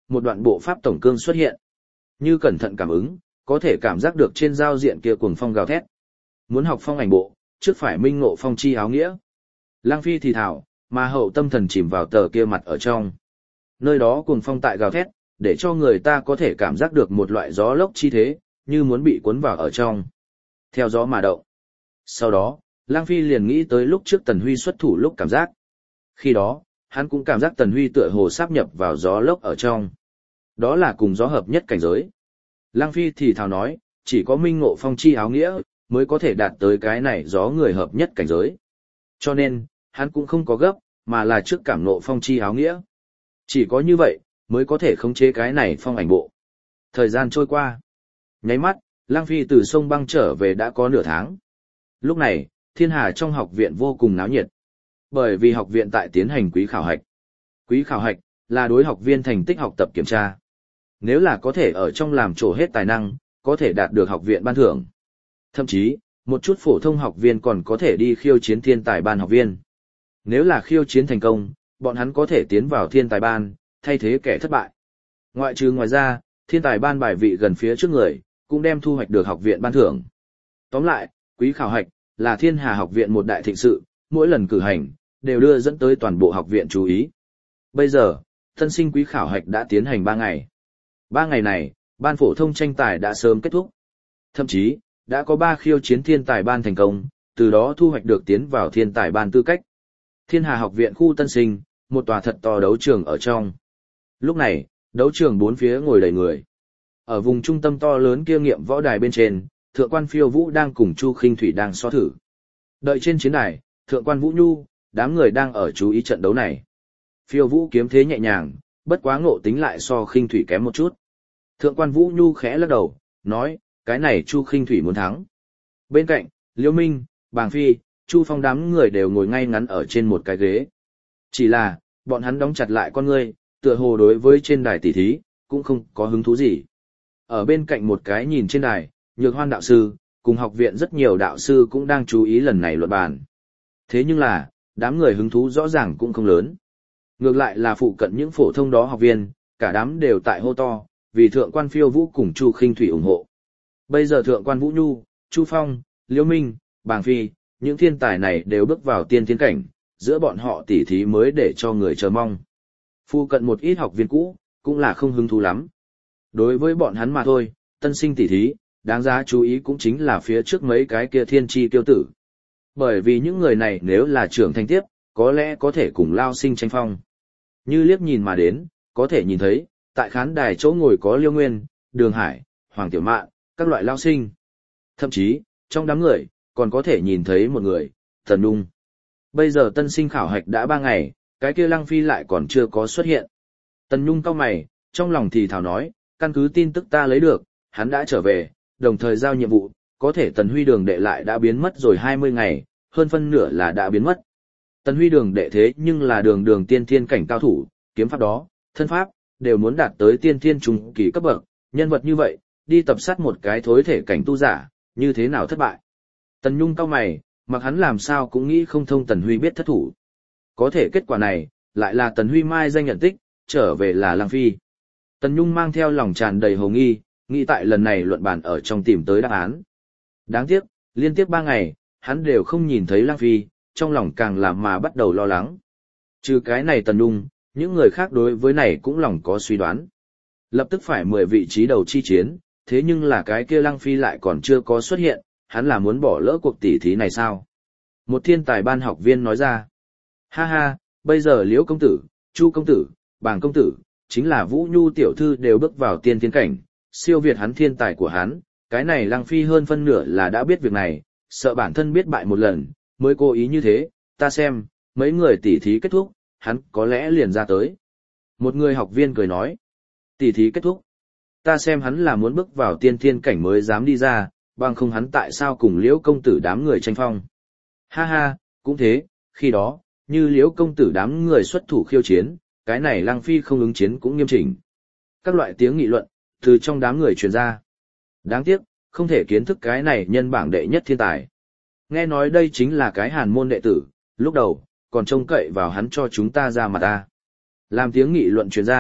một đoạn bộ pháp tổng cương xuất hiện. Như cẩn thận cảm ứng, có thể cảm giác được trên giao diện kia cuồng phong gào thét. Muốn học phong ảnh bộ, trước phải minh ngộ phong chi áo nghĩa. Lăng Phi thì thảo, mà hậu tâm thần chìm vào tờ kia mặt ở trong. Nơi đó cuồng phong tại gào thét, để cho người ta có thể cảm giác được một loại gió lốc chi thế, như muốn bị cuốn vào ở trong. Theo gió mà động. Sau đó, Lăng Phi liền nghĩ tới lúc trước Tần Huy xuất thủ lúc cảm giác. Khi đó, hắn cũng cảm giác Tần Huy tựa hồ sáp nhập vào gió lốc ở trong. Đó là cùng gió hợp nhất cảnh giới. Lăng Phi thì thào nói, chỉ có minh ngộ phong chi áo nghĩa, mới có thể đạt tới cái này gió người hợp nhất cảnh giới. Cho nên, hắn cũng không có gấp, mà là trước cảm ngộ phong chi áo nghĩa. Chỉ có như vậy, mới có thể khống chế cái này phong ảnh bộ. Thời gian trôi qua. Nháy mắt, Lăng Phi từ sông băng trở về đã có nửa tháng. Lúc này, thiên hà trong học viện vô cùng náo nhiệt. Bởi vì học viện tại tiến hành quý khảo hạch. Quý khảo hạch là đối học viên thành tích học tập kiểm tra. Nếu là có thể ở trong làm trổ hết tài năng, có thể đạt được học viện ban thưởng. Thậm chí, một chút phổ thông học viên còn có thể đi khiêu chiến thiên tài ban học viên. Nếu là khiêu chiến thành công, bọn hắn có thể tiến vào thiên tài ban, thay thế kẻ thất bại. Ngoại trừ ngoài ra, thiên tài ban bài vị gần phía trước người, cũng đem thu hoạch được học viện ban thưởng. Tóm lại, quý khảo hạch là thiên hà học viện một đại thịnh sự, mỗi lần cử hành, đều đưa dẫn tới toàn bộ học viện chú ý. Bây giờ, tân sinh quý khảo hạch đã tiến hành ba ngày. ba ngày này, ban phổ thông tranh tài đã sớm kết thúc. Thậm chí, đã có ba khiêu chiến thiên tài ban thành công, từ đó thu hoạch được tiến vào thiên tài ban tư cách. Thiên hà học viện khu tân sinh, một tòa thật to đấu trường ở trong. Lúc này, đấu trường bốn phía ngồi đầy người. Ở vùng trung tâm to lớn kia nghiệm võ đài bên trên, thượng quan Phiêu Vũ đang cùng Chu Khinh Thủy đang so thử. Đợi trên chiến đài, thượng quan Vũ Nhu, đám người đang ở chú ý trận đấu này. Phiêu Vũ kiếm thế nhẹ nhàng, bất quá ngộ tính lại so Khinh Thủy kém một chút. Thượng quan Vũ Nhu khẽ lắc đầu, nói, cái này Chu Khinh Thủy muốn thắng. Bên cạnh, Liễu Minh, Bàng Phi, Chu Phong đám người đều ngồi ngay ngắn ở trên một cái ghế. Chỉ là, bọn hắn đóng chặt lại con ngươi, tựa hồ đối với trên đài tỷ thí, cũng không có hứng thú gì. Ở bên cạnh một cái nhìn trên đài, Nhược Hoan đạo sư, cùng học viện rất nhiều đạo sư cũng đang chú ý lần này luận bàn. Thế nhưng là, đám người hứng thú rõ ràng cũng không lớn. Ngược lại là phụ cận những phổ thông đó học viên, cả đám đều tại hô to, vì thượng quan Phiêu Vũ cùng Chu Khinh Thủy ủng hộ. Bây giờ thượng quan Vũ Nhu, Chu Phong, Liễu Minh, Bàng Phi, những thiên tài này đều bước vào tiên thiên cảnh, giữa bọn họ tỉ thí mới để cho người chờ mong. Phụ cận một ít học viên cũ, cũng là không hứng thú lắm. Đối với bọn hắn mà thôi, tân sinh tỉ thí, đáng giá chú ý cũng chính là phía trước mấy cái kia thiên chi tiêu tử. Bởi vì những người này nếu là trưởng thành tiếp, có lẽ có thể cùng lao sinh tranh phong. Như liếc nhìn mà đến, có thể nhìn thấy, tại khán đài chỗ ngồi có Liêu Nguyên, Đường Hải, Hoàng Tiểu Mạn, các loại lao sinh. Thậm chí, trong đám người, còn có thể nhìn thấy một người, Tần Nhung. Bây giờ tân sinh khảo hạch đã ba ngày, cái kia Lăng Phi lại còn chưa có xuất hiện. Tần Nhung cau mày, trong lòng thì thào nói, căn cứ tin tức ta lấy được, hắn đã trở về, đồng thời giao nhiệm vụ, có thể Tần Huy Đường đệ lại đã biến mất rồi hai mươi ngày, hơn phân nửa là đã biến mất. Tần Huy Đường đệ thế nhưng là đường đường tiên thiên cảnh cao thủ, kiếm pháp đó, thân pháp, đều muốn đạt tới tiên thiên trung kỳ cấp bậc, nhân vật như vậy, đi tập sát một cái thối thể cảnh tu giả, như thế nào thất bại. Tần Nhung cau mày, mặc hắn làm sao cũng nghĩ không thông Tần Huy biết thất thủ. Có thể kết quả này, lại là Tần Huy mai danh nhận tích, trở về là Lăng Phi. Tần Nhung mang theo lòng tràn đầy hồ nghi, nghĩ tại lần này luận bàn ở trong tìm tới đáp án. Đáng tiếc, liên tiếp ba ngày, hắn đều không nhìn thấy Lăng Phi, trong lòng càng làm mà bắt đầu lo lắng. Trừ cái này Tần Nhung, những người khác đối với này cũng lòng có suy đoán. Lập tức phải mười vị trí đầu chi chiến, thế nhưng là cái kia Lăng Phi lại còn chưa có xuất hiện, hắn là muốn bỏ lỡ cuộc tỷ thí này sao? Một thiên tài ban học viên nói ra. Ha ha, bây giờ Liễu công tử, Chu công tử, Bàng công tử, chính là Vũ Nhu tiểu thư đều bước vào tiên thiên cảnh, siêu việt hắn thiên tài của hắn, cái này Lăng Phi hơn phân nửa là đã biết việc này, sợ bản thân biết bại một lần, mới cố ý như thế, ta xem, mấy người tỷ thí kết thúc, hắn có lẽ liền ra tới. Một người học viên cười nói, tỷ thí kết thúc, ta xem hắn là muốn bước vào tiên thiên cảnh mới dám đi ra, bằng không hắn tại sao cùng Liễu công tử đám người tranh phong. Ha ha, cũng thế, khi đó, như Liễu công tử đám người xuất thủ khiêu chiến, cái này Lăng Phi không ứng chiến cũng nghiêm chỉnh. Các loại tiếng nghị luận, từ trong đám người truyền ra. Đáng tiếc, không thể kiến thức cái này nhân bảng đệ nhất thiên tài. Nghe nói đây chính là cái hàn môn đệ tử, lúc đầu, còn trông cậy vào hắn cho chúng ta ra mà ta. Làm tiếng nghị luận truyền ra,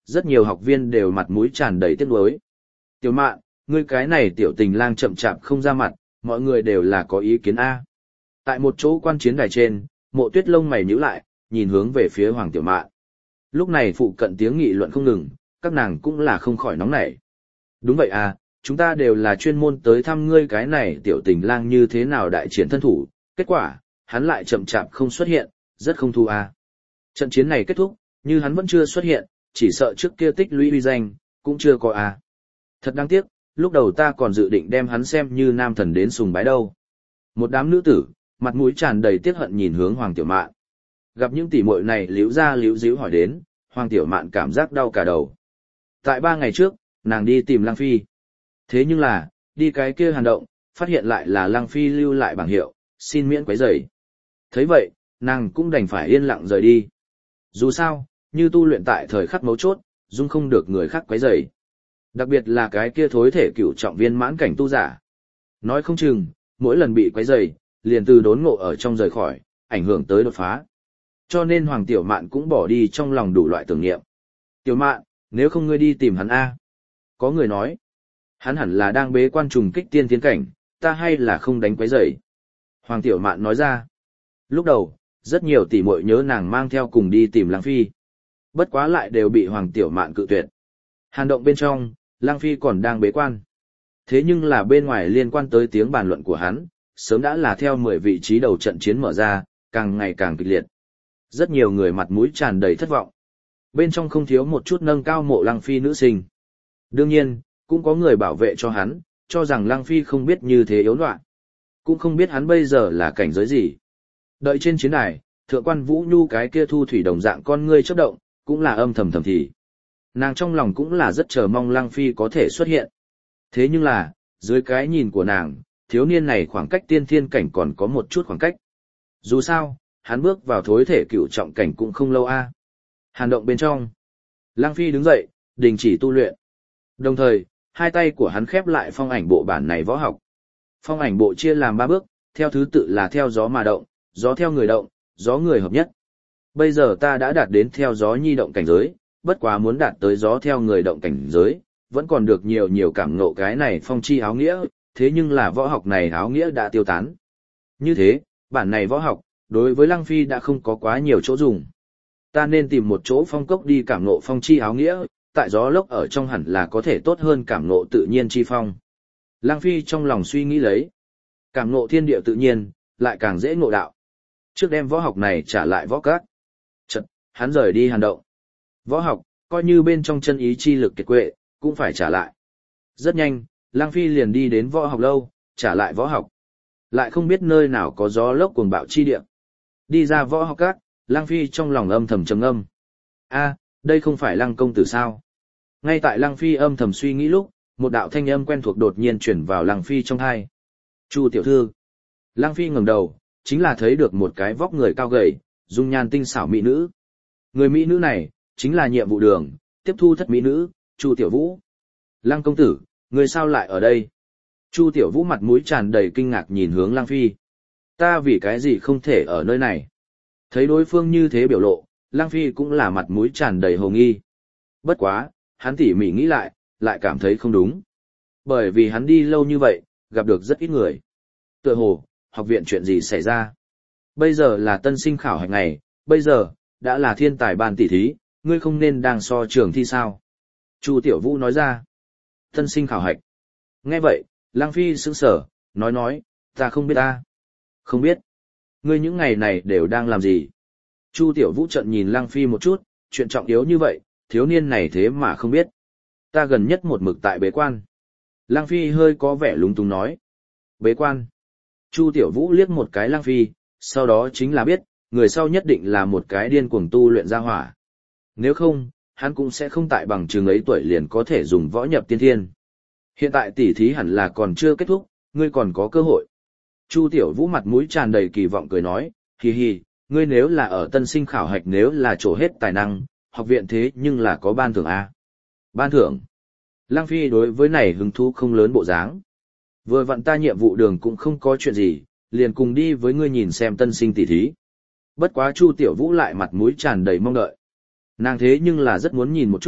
rất nhiều học viên đều mặt mũi tràn đầy tiếc nuối. Tiểu Mạn, ngươi cái này tiểu tình lang chậm chạp không ra mặt, mọi người đều là có ý kiến A. Tại một chỗ quan chiến đài trên, Mộ Tuyết lông mày nhíu lại, nhìn hướng về phía Hoàng Tiểu Mạn. Lúc này phụ cận tiếng nghị luận không ngừng, các nàng cũng là không khỏi nóng nảy. Đúng vậy à, chúng ta đều là chuyên môn tới thăm ngươi cái này tiểu tình lang như thế nào đại triển thân thủ, kết quả, hắn lại chậm chạp không xuất hiện, rất không thu à. Trận chiến này kết thúc, như hắn vẫn chưa xuất hiện, chỉ sợ trước kia tích lũy uy danh, cũng chưa có à. Thật đáng tiếc, lúc đầu ta còn dự định đem hắn xem như nam thần đến sùng bái đâu. Một đám nữ tử, mặt mũi tràn đầy tiếc hận nhìn hướng Hoàng Tiểu Mạn. Gặp những tỷ muội này liễu ra liễu díu hỏi đến, Hoàng Tiểu Mạn cảm giác đau cả đầu. Tại ba ngày trước, nàng đi tìm Lăng Phi. Thế nhưng là, đi cái kia hàn động, phát hiện lại là Lăng Phi lưu lại bảng hiệu, xin miễn quấy rầy. Thấy vậy, nàng cũng đành phải yên lặng rời đi. Dù sao, như tu luyện tại thời khắc mấu chốt, dung không được người khác quấy rầy. Đặc biệt là cái kia thối thể cửu trọng viên mãn cảnh tu giả. Nói không chừng, mỗi lần bị quấy rầy, liền từ đốn ngộ ở trong rời khỏi, ảnh hưởng tới đột phá. Cho nên Hoàng Tiểu Mạn cũng bỏ đi trong lòng đủ loại tưởng niệm. Tiểu Mạn, nếu không ngươi đi tìm hắn A. Có người nói, hắn hẳn là đang bế quan trùng kích tiên tiến cảnh, ta hay là không đánh quấy rầy. Hoàng Tiểu Mạn nói ra. Lúc đầu, rất nhiều tỷ muội nhớ nàng mang theo cùng đi tìm Lăng Phi. Bất quá lại đều bị Hoàng Tiểu Mạn cự tuyệt. Hàn động bên trong, Lăng Phi còn đang bế quan. Thế nhưng là bên ngoài liên quan tới tiếng bàn luận của hắn, sớm đã là theo mười vị trí đầu trận chiến mở ra, càng ngày càng kịch liệt. Rất nhiều người mặt mũi tràn đầy thất vọng. Bên trong không thiếu một chút nâng cao mộ Lăng Phi nữ sinh. Đương nhiên, cũng có người bảo vệ cho hắn, cho rằng Lăng Phi không biết như thế yếu loạn. Cũng không biết hắn bây giờ là cảnh giới gì. Đợi trên chiến đài, thượng quan Vũ Nhu cái kia thu thủy đồng dạng con ngươi chớp động, cũng là âm thầm thầm thì. Nàng trong lòng cũng là rất chờ mong Lăng Phi có thể xuất hiện. Thế nhưng là, dưới cái nhìn của nàng, thiếu niên này khoảng cách tiên thiên cảnh còn có một chút khoảng cách. Dù sao, hắn bước vào thối thể cựu trọng cảnh cũng không lâu a. Hàn động bên trong, Lăng Phi đứng dậy, đình chỉ tu luyện. Đồng thời, hai tay của hắn khép lại phong ảnh bộ bản này võ học. Phong ảnh bộ chia làm ba bước, theo thứ tự là theo gió mà động, gió theo người động, gió người hợp nhất. Bây giờ ta đã đạt đến theo gió nhi động cảnh giới, bất quá muốn đạt tới gió theo người động cảnh giới, vẫn còn được nhiều nhiều cảm ngộ cái này phong chi áo nghĩa, thế nhưng là võ học này áo nghĩa đã tiêu tán. Như thế, bản này võ học, đối với Lăng Phi đã không có quá nhiều chỗ dùng. Ta nên tìm một chỗ phong cốc đi cảm ngộ phong chi áo nghĩa, tại gió lốc ở trong hẳn là có thể tốt hơn cảm ngộ tự nhiên chi phong. Lăng Phi trong lòng suy nghĩ lấy, cảm ngộ thiên địa tự nhiên, lại càng dễ ngộ đạo. Trước đem võ học này trả lại võ các. Chật, hắn rời đi hàn động. Võ học, coi như bên trong chân ý chi lực kiệt quệ, cũng phải trả lại. Rất nhanh, Lăng Phi liền đi đến võ học lâu, trả lại võ học. Lại không biết nơi nào có gió lốc cuồng bạo chi địa. Đi ra võ học các, Lăng Phi trong lòng âm thầm trầm âm. A, đây không phải Lăng công tử sao? Ngay tại Lăng Phi âm thầm suy nghĩ lúc, một đạo thanh âm quen thuộc đột nhiên chuyển vào Lăng Phi trong tai. Chu tiểu thư. Lăng Phi ngẩng đầu, chính là thấy được một cái vóc người cao gầy, dung nhan tinh xảo mỹ nữ. Người mỹ nữ này, chính là nhiệm vụ đường, tiếp thu thất mỹ nữ, Chu Tiểu Vũ. Lăng công tử, người sao lại ở đây? Chu Tiểu Vũ mặt mũi tràn đầy kinh ngạc nhìn hướng Lăng Phi. Ta vì cái gì không thể ở nơi này? Thấy đối phương như thế biểu lộ, Lăng Phi cũng là mặt mũi tràn đầy hồ nghi. Bất quá, hắn tỉ mỉ nghĩ lại, lại cảm thấy không đúng. Bởi vì hắn đi lâu như vậy, gặp được rất ít người. Tựa hồ, học viện chuyện gì xảy ra? Bây giờ là tân sinh khảo hạch ngày, bây giờ, đã là thiên tài ban tỷ thí, ngươi không nên đang so trường thi sao? Chu Tiểu Vũ nói ra. Tân sinh khảo hạch. Nghe vậy, Lăng Phi sững sờ, nói nói, ta không biết ta. Không biết. Ngươi những ngày này đều đang làm gì? Chu Tiểu Vũ trợn nhìn Lăng Phi một chút, chuyện trọng yếu như vậy, thiếu niên này thế mà không biết. Ta gần nhất một mực tại bế quan. Lăng Phi hơi có vẻ lúng túng nói. Bế quan. Chu Tiểu Vũ liếc một cái Lăng Phi, sau đó chính là biết, người sau nhất định là một cái điên cuồng tu luyện ra hỏa. Nếu không, hắn cũng sẽ không tại bằng chừng ấy tuổi liền có thể dùng võ nhập tiên thiên. Hiện tại tỷ thí hẳn là còn chưa kết thúc, ngươi còn có cơ hội. Chu Tiểu Vũ mặt mũi tràn đầy kỳ vọng cười nói, hi hi, ngươi nếu là ở tân sinh khảo hạch nếu là trổ hết tài năng, học viện thế nhưng là có ban thưởng A. Ban thưởng. Lăng Phi đối với này hứng thú không lớn bộ dáng. Vừa vặn ta nhiệm vụ đường cũng không có chuyện gì, liền cùng đi với ngươi nhìn xem tân sinh tỷ thí. Bất quá Chu Tiểu Vũ lại mặt mũi tràn đầy mong đợi. Nàng thế nhưng là rất muốn nhìn một chút,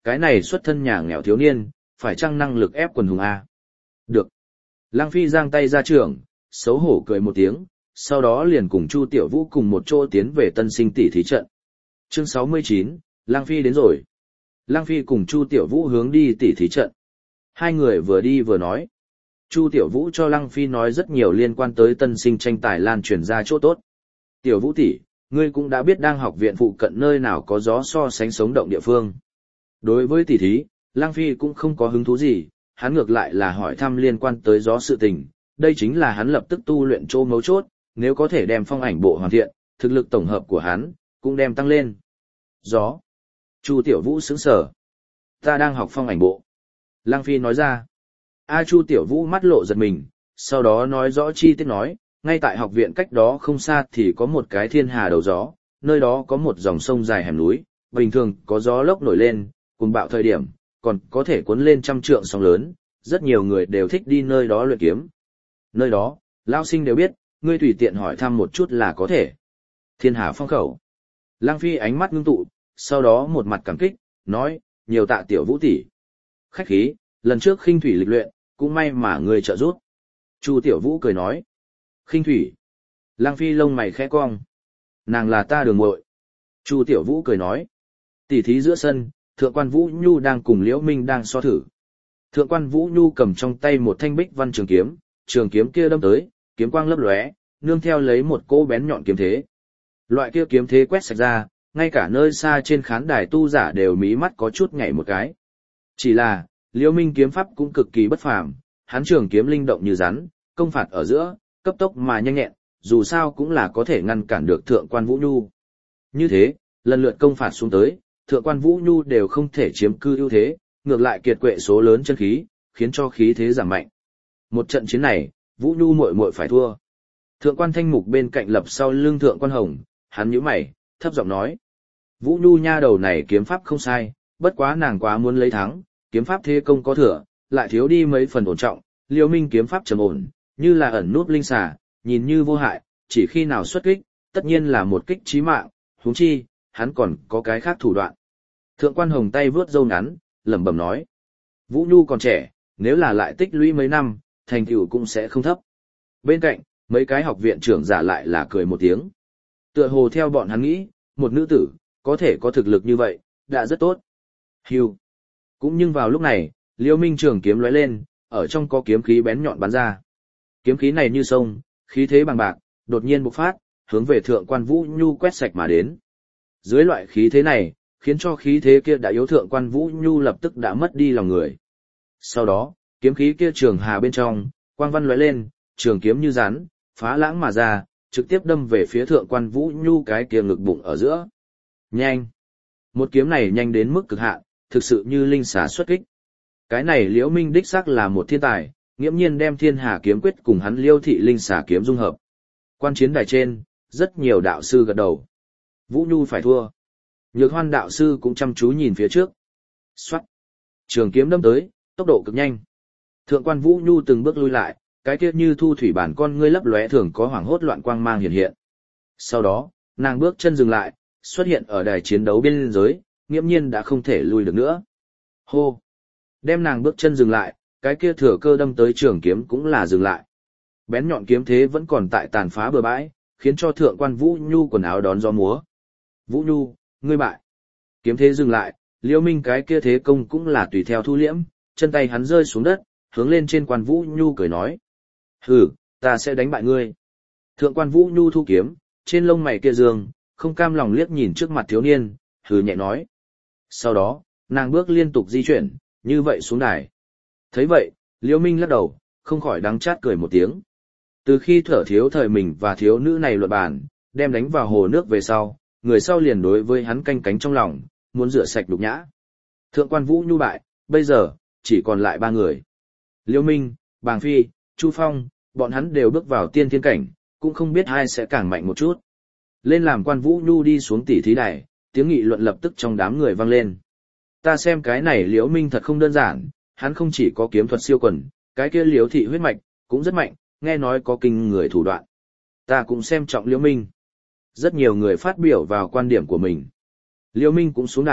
cái này xuất thân nhà nghèo thiếu niên, phải chăng năng lực ép quần hùng A? Được. Lăng Phi giang tay ra trường, xấu hổ cười một tiếng, sau đó liền cùng Chu Tiểu Vũ cùng một chỗ tiến về tân sinh tỷ thí trận. Chương sáu mươi chín, Lăng Phi đến rồi. Lăng Phi cùng Chu Tiểu Vũ hướng đi tỷ thí trận. Hai người vừa đi vừa nói. Chu Tiểu Vũ cho Lăng Phi nói rất nhiều liên quan tới tân sinh tranh tài lan truyền ra chỗ tốt. Tiểu Vũ tỷ, ngươi cũng đã biết đang học viện phụ cận nơi nào có gió so sánh sống động địa phương. Đối với tỷ thí, Lăng Phi cũng không có hứng thú gì, hắn ngược lại là hỏi thăm liên quan tới gió sự tình, đây chính là hắn lập tức tu luyện chỗ mấu chốt, nếu có thể đem phong ảnh bộ hoàn thiện, thực lực tổng hợp của hắn cũng đem tăng lên. Gió. Chu Tiểu Vũ sững sờ. Ta đang học phong ảnh bộ. Lăng Phi nói ra. A Chu Tiểu Vũ mắt lộ giật mình, sau đó nói rõ chi tiết nói, ngay tại học viện cách đó không xa thì có một cái thiên hà đầu gió, nơi đó có một dòng sông dài hẻm núi, bình thường có gió lốc nổi lên, cùng bạo thời điểm, còn có thể cuốn lên trăm trượng sóng lớn, rất nhiều người đều thích đi nơi đó luyện kiếm. Nơi đó, lão sinh đều biết, ngươi tùy tiện hỏi thăm một chút là có thể. Thiên hà phong khẩu. Lăng Phi ánh mắt ngưng tụ, sau đó một mặt cảm kích, nói, nhiều tạ Tiểu Vũ tỷ. Khách khí, lần trước khinh thủy lịch luyện, cũng may mà ngươi trợ giúp. Chu Tiểu Vũ cười nói. Khinh thủy. Lăng Phi lông mày khẽ cong. Nàng là ta đường muội. Chu Tiểu Vũ cười nói. Tỷ thí giữa sân, Thượng quan Vũ Nhu đang cùng Liễu Minh đang so thử. Thượng quan Vũ Nhu cầm trong tay một thanh bích văn trường kiếm, trường kiếm kia đâm tới, kiếm quang lấp lóe, nương theo lấy một cỗ bén nhọn kiếm thế. Loại kia kiếm thế quét sạch ra, ngay cả nơi xa trên khán đài tu giả đều mí mắt có chút nhảy một cái. Chỉ là, Liễu Minh kiếm pháp cũng cực kỳ bất phàm, hắn trường kiếm linh động như rắn, công phạt ở giữa, cấp tốc mà nhanh nhẹn, dù sao cũng là có thể ngăn cản được Thượng quan Vũ Nhu. Như thế, lần lượt công phạt xuống tới, Thượng quan Vũ Nhu đều không thể chiếm cư ưu thế, ngược lại kiệt quệ số lớn chân khí, khiến cho khí thế giảm mạnh. Một trận chiến này, Vũ Nhu muội muội phải thua. Thượng quan Thanh Mục bên cạnh lập sau lưng Thượng quan Hồng, hắn nhíu mày, thấp giọng nói: "Vũ Nhu nha đầu này kiếm pháp không sai, bất quá nàng quá muốn lấy thắng, kiếm pháp thế công có thừa, lại thiếu đi mấy phần ổn trọng, Liêu Minh kiếm pháp trầm ổn, như là ẩn nút linh xà, nhìn như vô hại, chỉ khi nào xuất kích, tất nhiên là một kích chí mạng, huống chi, hắn còn có cái khác thủ đoạn." Thượng quan Hồng tay vướt râu ngắn, lẩm bẩm nói: "Vũ Nhu còn trẻ, nếu là lại tích lũy mấy năm, thành tựu cũng sẽ không thấp." Bên cạnh, mấy cái học viện trưởng giả lại là cười một tiếng. Tựa hồ theo bọn hắn nghĩ, một nữ tử, có thể có thực lực như vậy, đã rất tốt. Hưu. Cũng nhưng vào lúc này, Liêu Minh trường kiếm lóe lên, ở trong có kiếm khí bén nhọn bắn ra. Kiếm khí này như sông, khí thế bằng bạc, đột nhiên bộc phát, hướng về Thượng quan Vũ Nhu quét sạch mà đến. Dưới loại khí thế này, khiến cho khí thế kia đã yếu Thượng quan Vũ Nhu lập tức đã mất đi lòng người. Sau đó, kiếm khí kia trường hà bên trong, quang văn lóe lên, trường kiếm như rắn, phá lãng mà ra, trực tiếp đâm về phía Thượng quan Vũ Nhu cái kia ngực bụng ở giữa. Nhanh! Một kiếm này nhanh đến mức cực hạn, thực sự như linh xà xuất kích. Cái này Liễu Minh đích xác là một thiên tài, nghiễm nhiên đem Thiên Hà kiếm quyết cùng hắn Liêu thị linh xà kiếm dung hợp. Quan chiến đài trên, rất nhiều đạo sư gật đầu. Vũ Nhu phải thua. Nhược Hoan đạo sư cũng chăm chú nhìn phía trước. Xoát! Trường kiếm đâm tới, tốc độ cực nhanh. Thượng quan Vũ Nhu từng bước lui lại, cái kia như thu thủy bản con ngươi lấp lóe thường có hoảng hốt loạn quang mang hiện hiện. Sau đó, nàng bước chân dừng lại, xuất hiện ở đài chiến đấu biên giới, nghiễm nhiên đã không thể lui được nữa. Hô! Đem nàng bước chân dừng lại, cái kia thừa cơ đâm tới trường kiếm cũng là dừng lại. Bén nhọn kiếm thế vẫn còn tại tàn phá bừa bãi, khiến cho Thượng quan Vũ Nhu quần áo đón gió múa. Vũ Nhu, ngươi bại. Kiếm thế dừng lại, Liêu Minh cái kia thế công cũng là tùy theo thu liễm, chân tay hắn rơi xuống đất, hướng lên trên quan Vũ Nhu cười nói: "Hừ, ta sẽ đánh bại ngươi." Thượng quan Vũ Nhu thu kiếm, trên lông mày kia dương, không cam lòng liếc nhìn trước mặt thiếu niên, hừ nhẹ nói. Sau đó, nàng bước liên tục di chuyển, như vậy xuống đài. Thấy vậy, Liêu Minh lắc đầu, không khỏi đắng chát cười một tiếng. Từ khi thở thiếu thời mình và thiếu nữ này luận bàn, đem đánh vào hồ nước về sau, người sau liền đối với hắn canh cánh trong lòng, muốn rửa sạch đục nhã. Thượng quan Vũ Nhu bại, bây giờ, chỉ còn lại ba người. Liêu Minh, Bàng Phi, Chu Phong, bọn hắn đều bước vào tiên thiên cảnh, cũng không biết ai sẽ càng mạnh một chút. Lên làm quan Vũ Nhu đi xuống tỷ thí đài, tiếng nghị luận lập tức trong đám người vang lên. Ta xem cái này Liễu Minh thật không đơn giản, hắn không chỉ có kiếm thuật siêu quần, cái kia Liễu thị huyết mạch cũng rất mạnh, nghe nói có kinh người thủ đoạn. Ta cũng xem trọng Liễu Minh. Rất nhiều người phát biểu vào quan điểm của mình. Liễu Minh cũng xuống đài,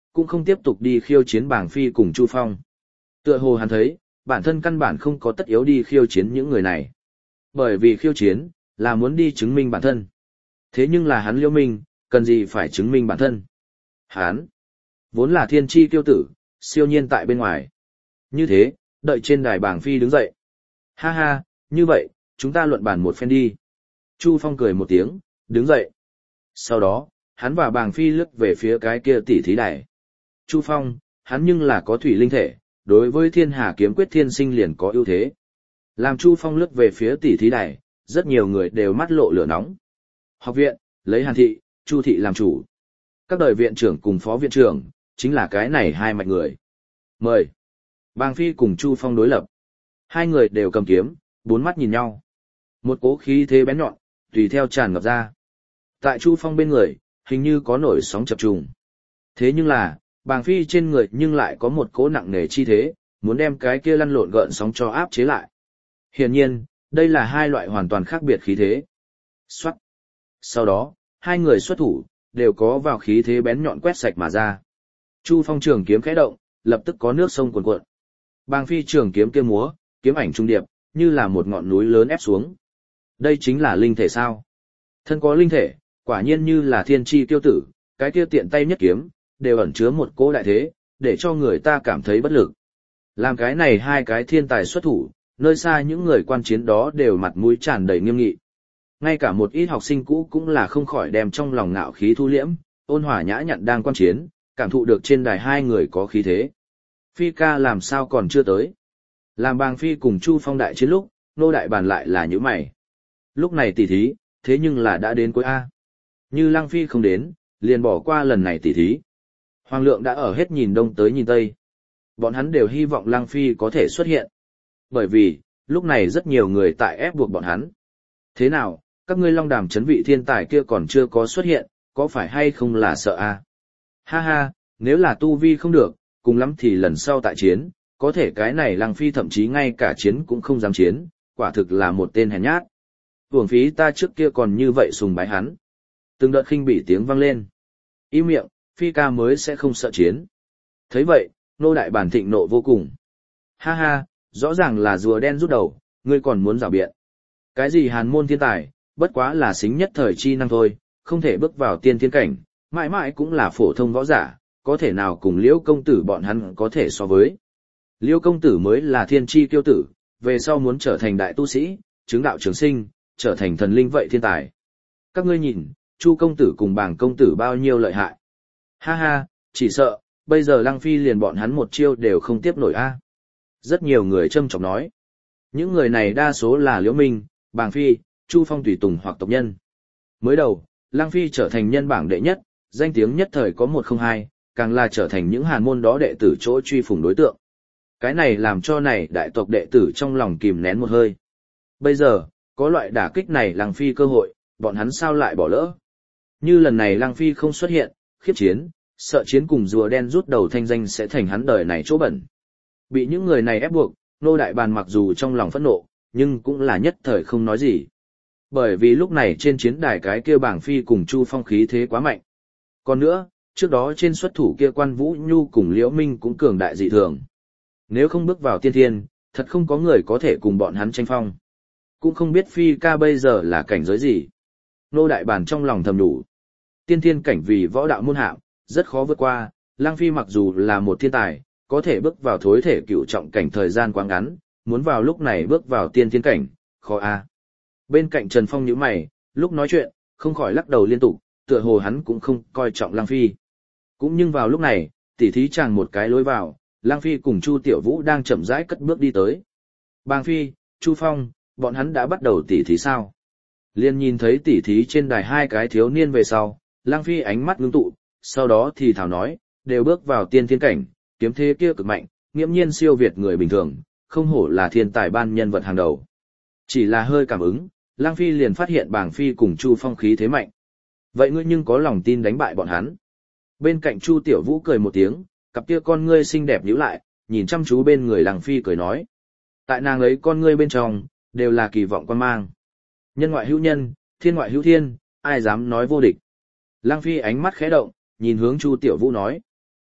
cũng không tiếp tục đi khiêu chiến Bàng Phi cùng Chu Phong. Tựa hồ hắn thấy, bản thân căn bản không có tất yếu đi khiêu chiến những người này. Bởi vì khiêu chiến, là muốn đi chứng minh bản thân. Thế nhưng là hắn Liễu Minh, cần gì phải chứng minh bản thân. Hắn, vốn là thiên chi tiêu tử, siêu nhiên tại bên ngoài. Như thế, đợi trên đài Bàng Phi đứng dậy. Ha ha, như vậy, chúng ta luận bàn một phen đi. Chu Phong cười một tiếng, đứng dậy. Sau đó, hắn và Bàng Phi lướt về phía cái kia tỷ thí đài. Chu Phong, hắn nhưng là có thủy linh thể, đối với thiên hà kiếm quyết thiên sinh liền có ưu thế. Làm Chu Phong lướt về phía tỷ thí đài, rất nhiều người đều mắt lộ lửa nóng. Học viện, lấy Hàn Thị, Chu Thị làm chủ. Các đời viện trưởng cùng phó viện trưởng, chính là cái này hai mạch người. Mời. Bàng Phi cùng Chu Phong đối lập. Hai người đều cầm kiếm, bốn mắt nhìn nhau. Một cố khí thế bén nhọn, tùy theo tràn ngập ra. Tại Chu Phong bên người, hình như có nổi sóng chập trùng. Thế nhưng là, Bàng Phi trên người nhưng lại có một cỗ nặng nề chi thế, muốn đem cái kia lăn lộn gợn sóng cho áp chế lại. Hiển nhiên, đây là hai loại hoàn toàn khác biệt khí thế. Xoát. Sau đó, hai người xuất thủ, đều có vào khí thế bén nhọn quét sạch mà ra. Chu Phong trường kiếm khẽ động, lập tức có nước sông cuồn cuộn. Bàng Phi trường kiếm kia múa, kiếm ảnh trung điệp, như là một ngọn núi lớn ép xuống. Đây chính là linh thể sao? Thân có linh thể, quả nhiên như là thiên chi tiêu tử, cái kia tiện tay nhất kiếm, đều ẩn chứa một cỗ đại thế, để cho người ta cảm thấy bất lực. Làm cái này hai cái thiên tài xuất thủ, nơi xa những người quan chiến đó đều mặt mũi tràn đầy nghiêm nghị. Ngay cả một ít học sinh cũ cũng là không khỏi đem trong lòng ngạo khí thu liễm, ôn hòa nhã nhặn đang quan chiến, cảm thụ được trên đài hai người có khí thế. Phi ca làm sao còn chưa tới? Làm Bàng Phi cùng Chu Phong đại chiến lúc, nô đại bàn lại là những mày. Lúc này tỷ thí, thế nhưng là đã đến cuối A. Như Lăng Phi không đến, liền bỏ qua lần này tỷ thí. Hoàng lượng đã ở hết nhìn đông tới nhìn tây. Bọn hắn đều hy vọng Lăng Phi có thể xuất hiện. Bởi vì, lúc này rất nhiều người tại ép buộc bọn hắn. Thế nào, các ngươi long đàm chấn vị thiên tài kia còn chưa có xuất hiện, có phải hay không là sợ A? Ha ha, nếu là tu vi không được, cùng lắm thì lần sau tại chiến, có thể cái này Lăng Phi thậm chí ngay cả chiến cũng không dám chiến, quả thực là một tên hèn nhát. Uổng phí ta trước kia còn như vậy sùng bái hắn. Từng đợt khinh bỉ tiếng vang lên. Im miệng, Phi ca mới sẽ không sợ chiến. Thấy vậy, nô đại bản thịnh nộ vô cùng. Ha ha, rõ ràng là rùa đen rút đầu, ngươi còn muốn rảo biện. Cái gì hàn môn thiên tài, bất quá là xính nhất thời chi năng thôi, không thể bước vào tiên thiên cảnh, mãi mãi cũng là phổ thông võ giả, có thể nào cùng Liễu công tử bọn hắn có thể so với. Liễu công tử mới là thiên chi kiêu tử, về sau muốn trở thành đại tu sĩ, chứng đạo trường sinh, trở thành thần linh vậy thiên tài. Các ngươi nhìn, Chu công tử cùng Bàng công tử bao nhiêu lợi hại. Ha ha, chỉ sợ, bây giờ Lăng Phi liền bọn hắn một chiêu đều không tiếp nổi a. Rất nhiều người châm chọc nói. Những người này đa số là Liễu Minh, Bàng Phi, Chu Phong tùy tùng hoặc tộc nhân. Mới đầu, Lăng Phi trở thành nhân bảng đệ nhất, danh tiếng nhất thời có một không hai, càng là trở thành những hàn môn đó đệ tử chỗ truy phủng đối tượng. Cái này làm cho này đại tộc đệ tử trong lòng kìm nén một hơi. Bây giờ, có loại đả kích này Lăng Phi cơ hội, bọn hắn sao lại bỏ lỡ. Như lần này Lăng Phi không xuất hiện, khiếp chiến, sợ chiến cùng rùa đen rút đầu thanh danh sẽ thành hắn đời này chỗ bẩn. Bị những người này ép buộc, nô đại bàn mặc dù trong lòng phẫn nộ, nhưng cũng là nhất thời không nói gì. Bởi vì lúc này trên chiến đài cái kia Bàng Phi cùng Chu Phong khí thế quá mạnh. Còn nữa, trước đó trên xuất thủ kia Quan Vũ Nhu cùng Liễu Minh cũng cường đại dị thường. Nếu không bước vào tiên thiên, thật không có người có thể cùng bọn hắn tranh phong. Cũng không biết Phi ca bây giờ là cảnh giới gì. Nô đại bàn trong lòng thầm đủ. Tiên thiên cảnh vì võ đạo môn hạng, rất khó vượt qua, Lăng Phi mặc dù là một thiên tài, có thể bước vào thối thể cựu trọng cảnh thời gian quá ngắn, muốn vào lúc này bước vào tiên thiên cảnh, khó a. Bên cạnh Trần Phong nhíu mày, lúc nói chuyện, không khỏi lắc đầu liên tục, tựa hồ hắn cũng không coi trọng Lăng Phi. Cũng nhưng vào lúc này, tỉ thí chàng một cái lối vào, Lăng Phi cùng Chu Tiểu Vũ đang chậm rãi cất bước đi tới. Bàng Phi, Chu Phong, bọn hắn đã bắt đầu tỉ thí sao? Liên nhìn thấy tỉ thí trên đài hai cái thiếu niên về sau, Lăng Phi ánh mắt ngưng tụ, sau đó thì thảo nói, đều bước vào tiên thiên cảnh, kiếm thế kia cực mạnh, nghiễm nhiên siêu việt người bình thường, không hổ là thiên tài ban nhân vật hàng đầu. Chỉ là hơi cảm ứng, Lăng Phi liền phát hiện Bàng Phi cùng Chu Phong khí thế mạnh. Vậy ngươi nhưng có lòng tin đánh bại bọn hắn? Bên cạnh Chu Tiểu Vũ cười một tiếng, cặp kia con ngươi xinh đẹp nhíu lại, nhìn chăm chú bên người Lăng Phi cười nói. Tại nàng ấy con ngươi bên trong, đều là kỳ vọng quan mang. Nhân ngoại hữu nhân, thiên ngoại hữu thiên, ai dám nói vô địch. Lăng Phi ánh mắt khẽ động, nhìn hướng Chu Tiểu Vũ nói.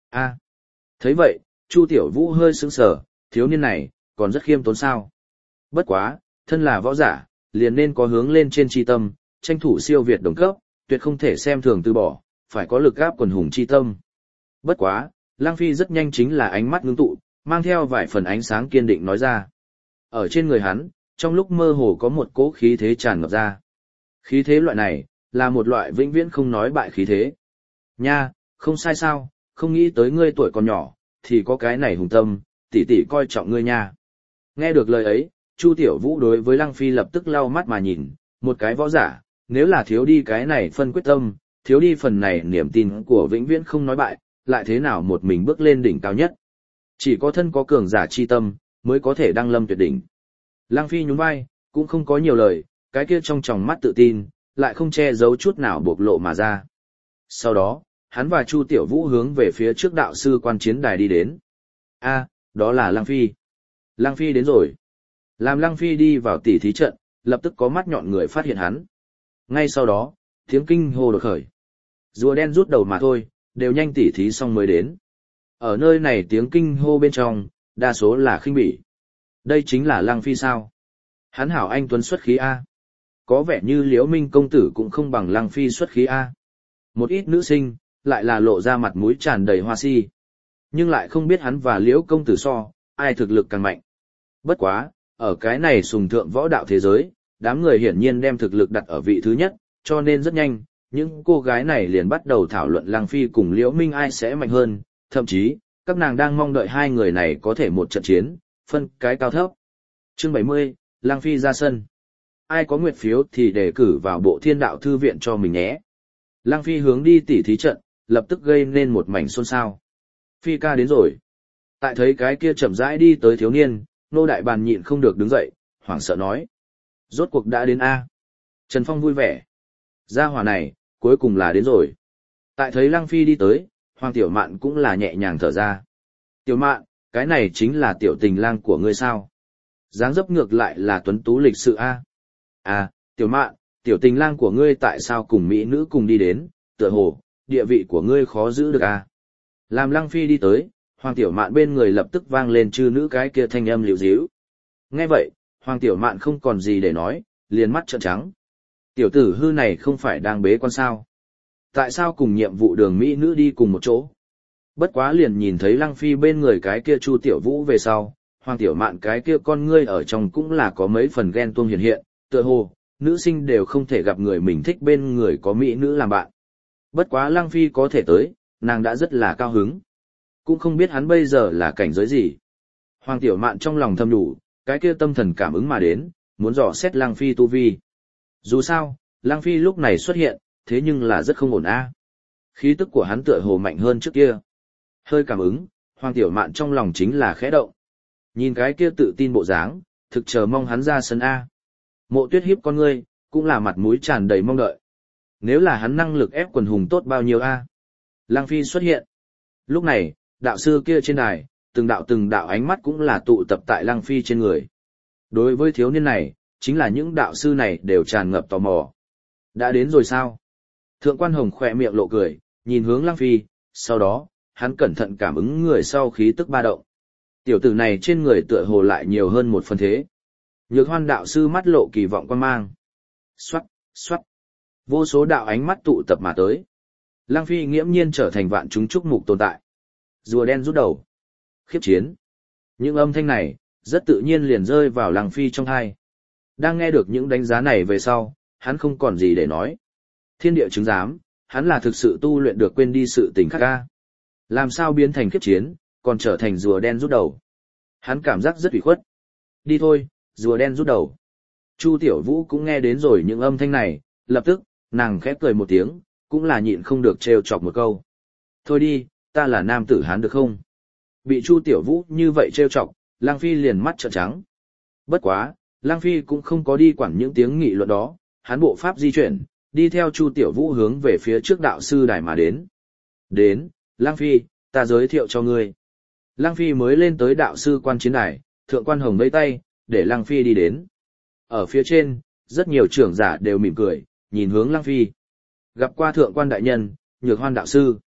A. Thấy vậy, Chu Tiểu Vũ hơi sững sờ, thiếu niên này, còn rất khiêm tốn sao. Bất quá, thân là võ giả, liền nên có hướng lên trên chi tâm, tranh thủ siêu việt đồng cấp, tuyệt không thể xem thường từ bỏ, phải có lực gáp quần hùng chi tâm. Bất quá, Lăng Phi rất nhanh chính là ánh mắt ngưng tụ, mang theo vài phần ánh sáng kiên định nói ra. Ở trên người hắn, trong lúc mơ hồ có một cỗ khí thế tràn ngập ra. Khí thế loại này, là một loại vĩnh viễn không nói bại khí thế. Nha, không sai sao, không nghĩ tới ngươi tuổi còn nhỏ, thì có cái này hùng tâm, tỷ tỷ coi trọng ngươi nha. Nghe được lời ấy, Chu Tiểu Vũ đối với Lăng Phi lập tức lau mắt mà nhìn, một cái võ giả, nếu là thiếu đi cái này phân quyết tâm, thiếu đi phần này niềm tin của vĩnh viễn không nói bại, lại thế nào một mình bước lên đỉnh cao nhất. Chỉ có thân có cường giả chi tâm, mới có thể đăng lâm tuyệt đỉnh. Lăng Phi nhún vai, cũng không có nhiều lời, cái kia trong tròng mắt tự tin, lại không che giấu chút nào bộc lộ mà ra. Sau đó, hắn và Chu Tiểu Vũ hướng về phía trước đạo sư quan chiến đài đi đến. A, đó là Lăng Phi. Lăng Phi đến rồi. Làm Lăng Phi đi vào tỉ thí trận, lập tức có mắt nhọn người phát hiện hắn. Ngay sau đó, tiếng kinh hô đột khởi. Rùa đen rút đầu mà thôi, đều nhanh tỉ thí xong mới đến. Ở nơi này tiếng kinh hô bên trong, đa số là khinh bỉ. Đây chính là Lăng Phi sao? Hắn hảo anh tuấn xuất khí A. Có vẻ như Liễu Minh công tử cũng không bằng Lăng Phi xuất khí A. Một ít nữ sinh, lại là lộ ra mặt mũi tràn đầy hoa si. Nhưng lại không biết hắn và Liễu công tử so, ai thực lực càng mạnh. Bất quá, ở cái này sùng thượng võ đạo thế giới, đám người hiển nhiên đem thực lực đặt ở vị thứ nhất, cho nên rất nhanh, những cô gái này liền bắt đầu thảo luận Lăng Phi cùng Liễu Minh ai sẽ mạnh hơn, thậm chí, các nàng đang mong đợi hai người này có thể một trận chiến, phân cái cao thấp. Chương bảy mươi, Lăng Phi ra sân. Ai có nguyệt phiếu thì đề cử vào bộ thiên đạo thư viện cho mình nhé. Lăng Phi hướng đi tỉ thí trận, lập tức gây nên một mảnh xôn xao. Phi ca đến rồi. Tại thấy cái kia chậm rãi đi tới thiếu niên, Nô Đại Bàn nhịn không được đứng dậy, hoảng sợ nói. Rốt cuộc đã đến A. Trần Phong vui vẻ. Gia hỏa này, cuối cùng là đến rồi. Tại thấy Lăng Phi đi tới, Hoàng Tiểu Mạn cũng là nhẹ nhàng thở ra. Tiểu Mạn, cái này chính là tiểu tình lang của ngươi sao? Dáng dấp ngược lại là tuấn tú lịch sự A. À, Tiểu Mạn, tiểu tình lang của ngươi tại sao cùng mỹ nữ cùng đi đến, tựa hồ, địa vị của ngươi khó giữ được A. Làm Lăng Phi đi tới, Hoàng Tiểu Mạn bên người lập tức vang lên chư nữ cái kia thanh âm liễu díu. Nghe vậy, Hoàng Tiểu Mạn không còn gì để nói, liền mắt trợn trắng. Tiểu tử hư này không phải đang bế quan sao? Tại sao cùng nhiệm vụ đường mỹ nữ đi cùng một chỗ? Bất quá liền nhìn thấy Lăng Phi bên người cái kia Chu Tiểu Vũ về sau, Hoàng Tiểu Mạn cái kia con ngươi ở trong cũng là có mấy phần ghen tuông hiện hiện, tựa hồ, nữ sinh đều không thể gặp người mình thích bên người có mỹ nữ làm bạn. Bất quá Lăng Phi có thể tới, nàng đã rất là cao hứng. Cũng không biết hắn bây giờ là cảnh giới gì. Hoàng Tiểu Mạn trong lòng thầm đủ, cái kia tâm thần cảm ứng mà đến, muốn dò xét Lăng Phi tu vi. Dù sao, Lăng Phi lúc này xuất hiện, thế nhưng là rất không ổn a. Khí tức của hắn tựa hồ mạnh hơn trước kia. Hơi cảm ứng, Hoàng Tiểu Mạn trong lòng chính là khẽ động. Nhìn cái kia tự tin bộ dáng, thực chờ mong hắn ra sân A. Mộ Tuyết hiếp con ngươi, cũng là mặt mũi tràn đầy mong đợi. Nếu là hắn năng lực ép quần hùng tốt bao nhiêu A. Lăng Phi xuất hiện. Lúc này, đạo sư kia trên đài, từng đạo từng đạo ánh mắt cũng là tụ tập tại Lăng Phi trên người. Đối với thiếu niên này, chính là những đạo sư này đều tràn ngập tò mò. Đã đến rồi sao? Thượng quan Hồng khỏe miệng lộ cười, nhìn hướng Lăng Phi, sau đó, hắn cẩn thận cảm ứng người sau khí tức ba động. Tiểu tử này trên người tựa hồ lại nhiều hơn một phần thế. Nhược Hoan đạo sư mắt lộ kỳ vọng quan mang. Xoát, xoát. Vô số đạo ánh mắt tụ tập mà tới. Lăng Phi nghiễm nhiên trở thành vạn chúng chúc mục tồn tại. Rùa đen rút đầu. Khiếp chiến. Những âm thanh này, rất tự nhiên liền rơi vào Lăng Phi trong tai. Đang nghe được những đánh giá này về sau, hắn không còn gì để nói. Thiên địa chứng giám, hắn là thực sự tu luyện được quên đi sự tình khác ca. Làm sao biến thành khiếp chiến, còn trở thành rùa đen rút đầu. Hắn cảm giác rất ủy khuất. Đi thôi, rùa đen rút đầu. Chu Tiểu Vũ cũng nghe đến rồi những âm thanh này, lập tức, nàng khẽ cười một tiếng, cũng là nhịn không được trêu chọc một câu. Thôi đi, ta là nam tử Hán được không? Bị Chu Tiểu Vũ như vậy trêu chọc, Lăng Phi liền mắt trợn trắng. Bất quá, Lăng Phi cũng không có đi quản những tiếng nghị luận đó, hắn bộ pháp di chuyển, đi theo Chu Tiểu Vũ hướng về phía trước đạo sư đài mà đến. Đến, Lăng Phi, ta giới thiệu cho ngươi. Lăng Phi mới lên tới đạo sư quan chiến đài, thượng quan Hồng vẫy tay, để Lăng Phi đi đến. Ở phía trên, rất nhiều trưởng giả đều mỉm cười, nhìn hướng Lăng Phi. Gặp qua thượng quan đại nhân, Nhược Hoan đạo sư.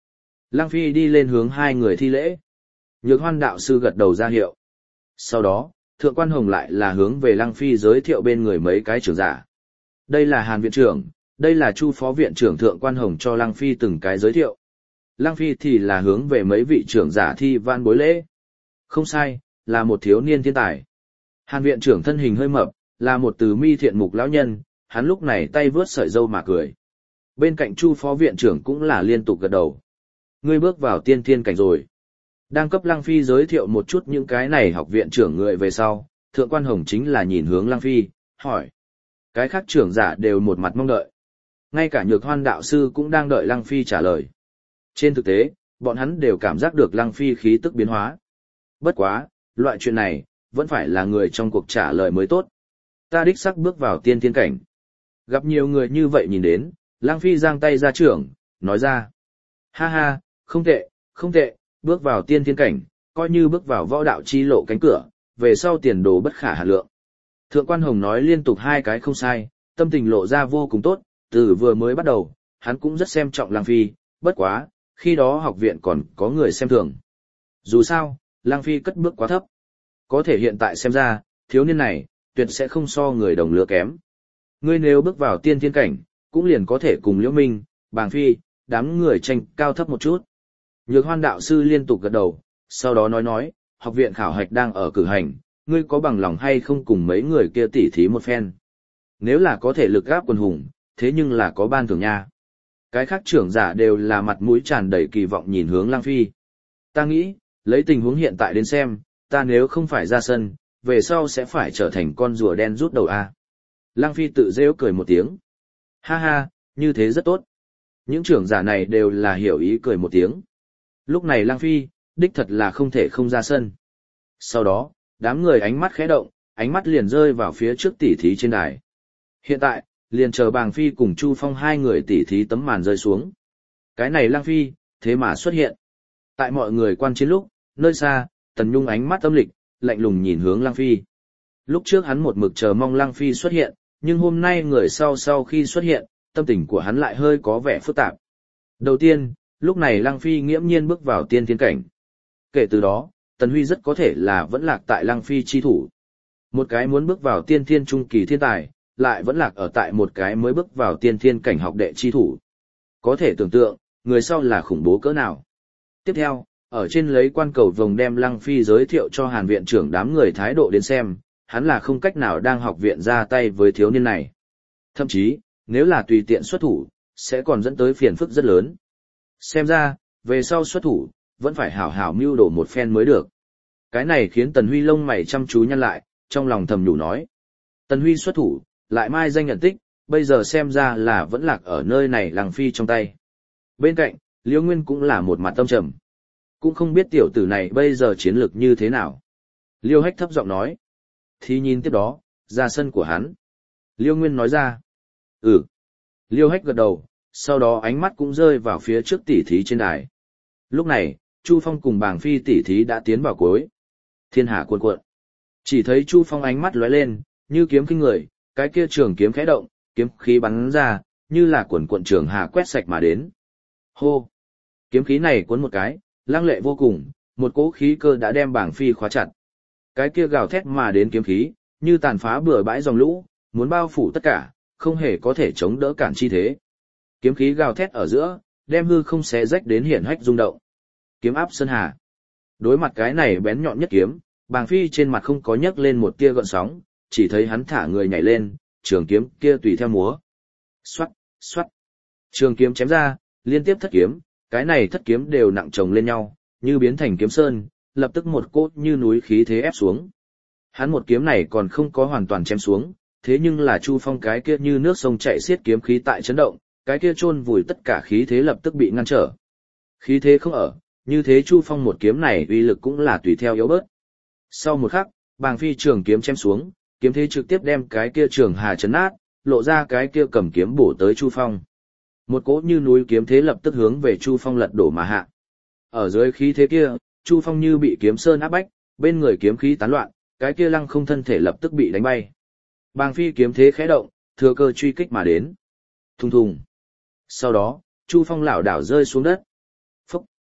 Lăng Phi đi lên hướng hai người thi lễ. Nhược Hoan đạo sư gật đầu ra hiệu. Sau đó, Thượng quan Hồng lại là hướng về Lăng Phi giới thiệu bên người mấy cái trưởng giả. Đây là Hàn viện trưởng, đây là Chu phó viện trưởng. Thượng quan Hồng cho Lăng Phi từng cái giới thiệu. Lăng Phi thì là hướng về mấy vị trưởng giả thi van bối lễ. Không sai, là một thiếu niên thiên tài. Hàn viện trưởng thân hình hơi mập, là một từ mi thiện mục lão nhân, hắn lúc này tay vướt sợi râu mà cười. Bên cạnh Chu phó viện trưởng cũng là liên tục gật đầu. Ngươi bước vào tiên thiên cảnh rồi. Đang cấp Lăng Phi giới thiệu một chút những cái này học viện trưởng người về sau, Thượng quan Hồng chính là nhìn hướng Lăng Phi, hỏi. Cái khác trưởng giả đều một mặt mong đợi. Ngay cả Nhược Hoan đạo sư cũng đang đợi Lăng Phi trả lời. Trên thực tế, bọn hắn đều cảm giác được Lăng Phi khí tức biến hóa. Bất quá, loại chuyện này, vẫn phải là người trong cuộc trả lời mới tốt. Ta đích sắc bước vào tiên thiên cảnh. Gặp nhiều người như vậy nhìn đến, Lăng Phi giang tay ra trưởng, nói ra. Ha ha, không tệ, không tệ, bước vào tiên thiên cảnh, coi như bước vào võ đạo chi lộ cánh cửa, về sau tiền đồ bất khả hà lượng. Thượng quan Hồng nói liên tục hai cái không sai, tâm tình lộ ra vô cùng tốt, từ vừa mới bắt đầu, hắn cũng rất xem trọng Lăng Phi, bất quá, khi đó học viện còn có người xem thường. Dù sao, Lăng Phi cất bước quá thấp. Có thể hiện tại xem ra, thiếu niên này, tuyệt sẽ không so người đồng lứa kém. Ngươi nếu bước vào tiên thiên cảnh, cũng liền có thể cùng Liễu Minh, Bàng Phi, đám người tranh cao thấp một chút. Nhược Hoan đạo sư liên tục gật đầu, sau đó nói nói, học viện khảo hạch đang ở cử hành, ngươi có bằng lòng hay không cùng mấy người kia tỉ thí một phen. Nếu là có thể lực gáp quần hùng, thế nhưng là có ban thưởng nha. Cái khác trưởng giả đều là mặt mũi tràn đầy kỳ vọng nhìn hướng Lăng Phi. Ta nghĩ, lấy tình huống hiện tại đến xem, ta nếu không phải ra sân, về sau sẽ phải trở thành con rùa đen rút đầu a. Lăng Phi tự rêu cười một tiếng. Ha ha, như thế rất tốt. Những trưởng giả này đều là hiểu ý cười một tiếng. Lúc này Lăng Phi, đích thật là không thể không ra sân. Sau đó, đám người ánh mắt khẽ động, ánh mắt liền rơi vào phía trước tỉ thí trên đài. Hiện tại, liền chờ Bàng Phi cùng Chu Phong hai người tỉ thí tấm màn rơi xuống. Cái này Lăng Phi, thế mà xuất hiện. Tại mọi người quan chiến lúc, nơi xa, Tần Nhung ánh mắt âm lịch, lạnh lùng nhìn hướng Lăng Phi. Lúc trước hắn một mực chờ mong Lăng Phi xuất hiện, nhưng hôm nay người sau sau khi xuất hiện, tâm tình của hắn lại hơi có vẻ phức tạp. Đầu tiên, lúc này Lăng Phi nghiễm nhiên bước vào tiên thiên cảnh. Kể từ đó, Tần Huy rất có thể là vẫn lạc tại Lăng Phi chi thủ. Một cái muốn bước vào tiên thiên trung kỳ thiên tài, lại vẫn lạc ở tại một cái mới bước vào tiên thiên cảnh học đệ chi thủ. Có thể tưởng tượng, người sau là khủng bố cỡ nào. Tiếp theo, ở trên lấy quan cầu vồng đem Lăng Phi giới thiệu cho Hàn viện trưởng đám người thái độ đến xem, hắn là không cách nào đang học viện ra tay với thiếu niên này. Thậm chí, nếu là tùy tiện xuất thủ, sẽ còn dẫn tới phiền phức rất lớn. Xem ra, về sau xuất thủ, vẫn phải hảo hảo mưu đồ một phen mới được. Cái này khiến Tần Huy lông mày chăm chú nhăn lại, trong lòng thầm nhủ nói. Tần Huy xuất thủ, lại mai danh nhận tích, bây giờ xem ra là vẫn lạc ở nơi này Lăng Phi trong tay. Bên cạnh, Liễu Nguyên cũng là một mặt tâm trầm. Cũng không biết tiểu tử này bây giờ chiến lược như thế nào. Liêu Hách thấp giọng nói. Thì nhìn tiếp đó, ra sân của hắn. Liêu Nguyên nói ra. Ừ. Liêu Hách gật đầu, sau đó ánh mắt cũng rơi vào phía trước tỉ thí trên đài. Lúc này, Chu Phong cùng Bàng Phi tỉ thí đã tiến vào cuối. Thiên hà cuồn cuộn. Chỉ thấy Chu Phong ánh mắt lóe lên, như kiếm kinh người, cái kia trường kiếm khẽ động, kiếm khí bắn ra, như là cuộn cuộn trường hà quét sạch mà đến. Hô! Kiếm khí này cuốn một cái, lăng lệ vô cùng, một cỗ khí cơ đã đem Bàng Phi khóa chặt. Cái kia gào thét mà đến kiếm khí, như tàn phá bừa bãi dòng lũ, muốn bao phủ tất cả, không hề có thể chống đỡ cản chi thế. Kiếm khí gào thét ở giữa, đem hư không xé rách đến hiển hách rung động. Kiếm áp sơn hà. Đối mặt cái này bén nhọn nhất kiếm, Bàng Phi trên mặt không có nhấc lên một tia gợn sóng, chỉ thấy hắn thả người nhảy lên, trường kiếm kia tùy theo múa. Xoát, xoát. Trường kiếm chém ra, liên tiếp thất kiếm, cái này thất kiếm đều nặng chồng lên nhau, như biến thành kiếm sơn, lập tức một cốt như núi khí thế ép xuống. Hắn một kiếm này còn không có hoàn toàn chém xuống, thế nhưng là Chu Phong cái kia như nước sông chảy xiết kiếm khí tại chấn động, cái kia chôn vùi tất cả khí thế lập tức bị ngăn trở. Khí thế không ở, như thế Chu Phong một kiếm này uy lực cũng là tùy theo yếu bớt. Sau một khắc, Bàng Phi trường kiếm chém xuống, kiếm thế trực tiếp đem cái kia trường hà chấn nát, lộ ra cái kia cầm kiếm bổ tới Chu Phong. Một cỗ như núi kiếm thế lập tức hướng về Chu Phong lật đổ mà hạ. Ở dưới khí thế kia, Chu Phong như bị kiếm sơn áp bách, bên người kiếm khí tán loạn, cái kia lăng không thân thể lập tức bị đánh bay. Bàng Phi kiếm thế khẽ động, thừa cơ truy kích mà đến. Thùng thùng. Sau đó, Chu Phong lảo đảo rơi xuống đất. Phúc.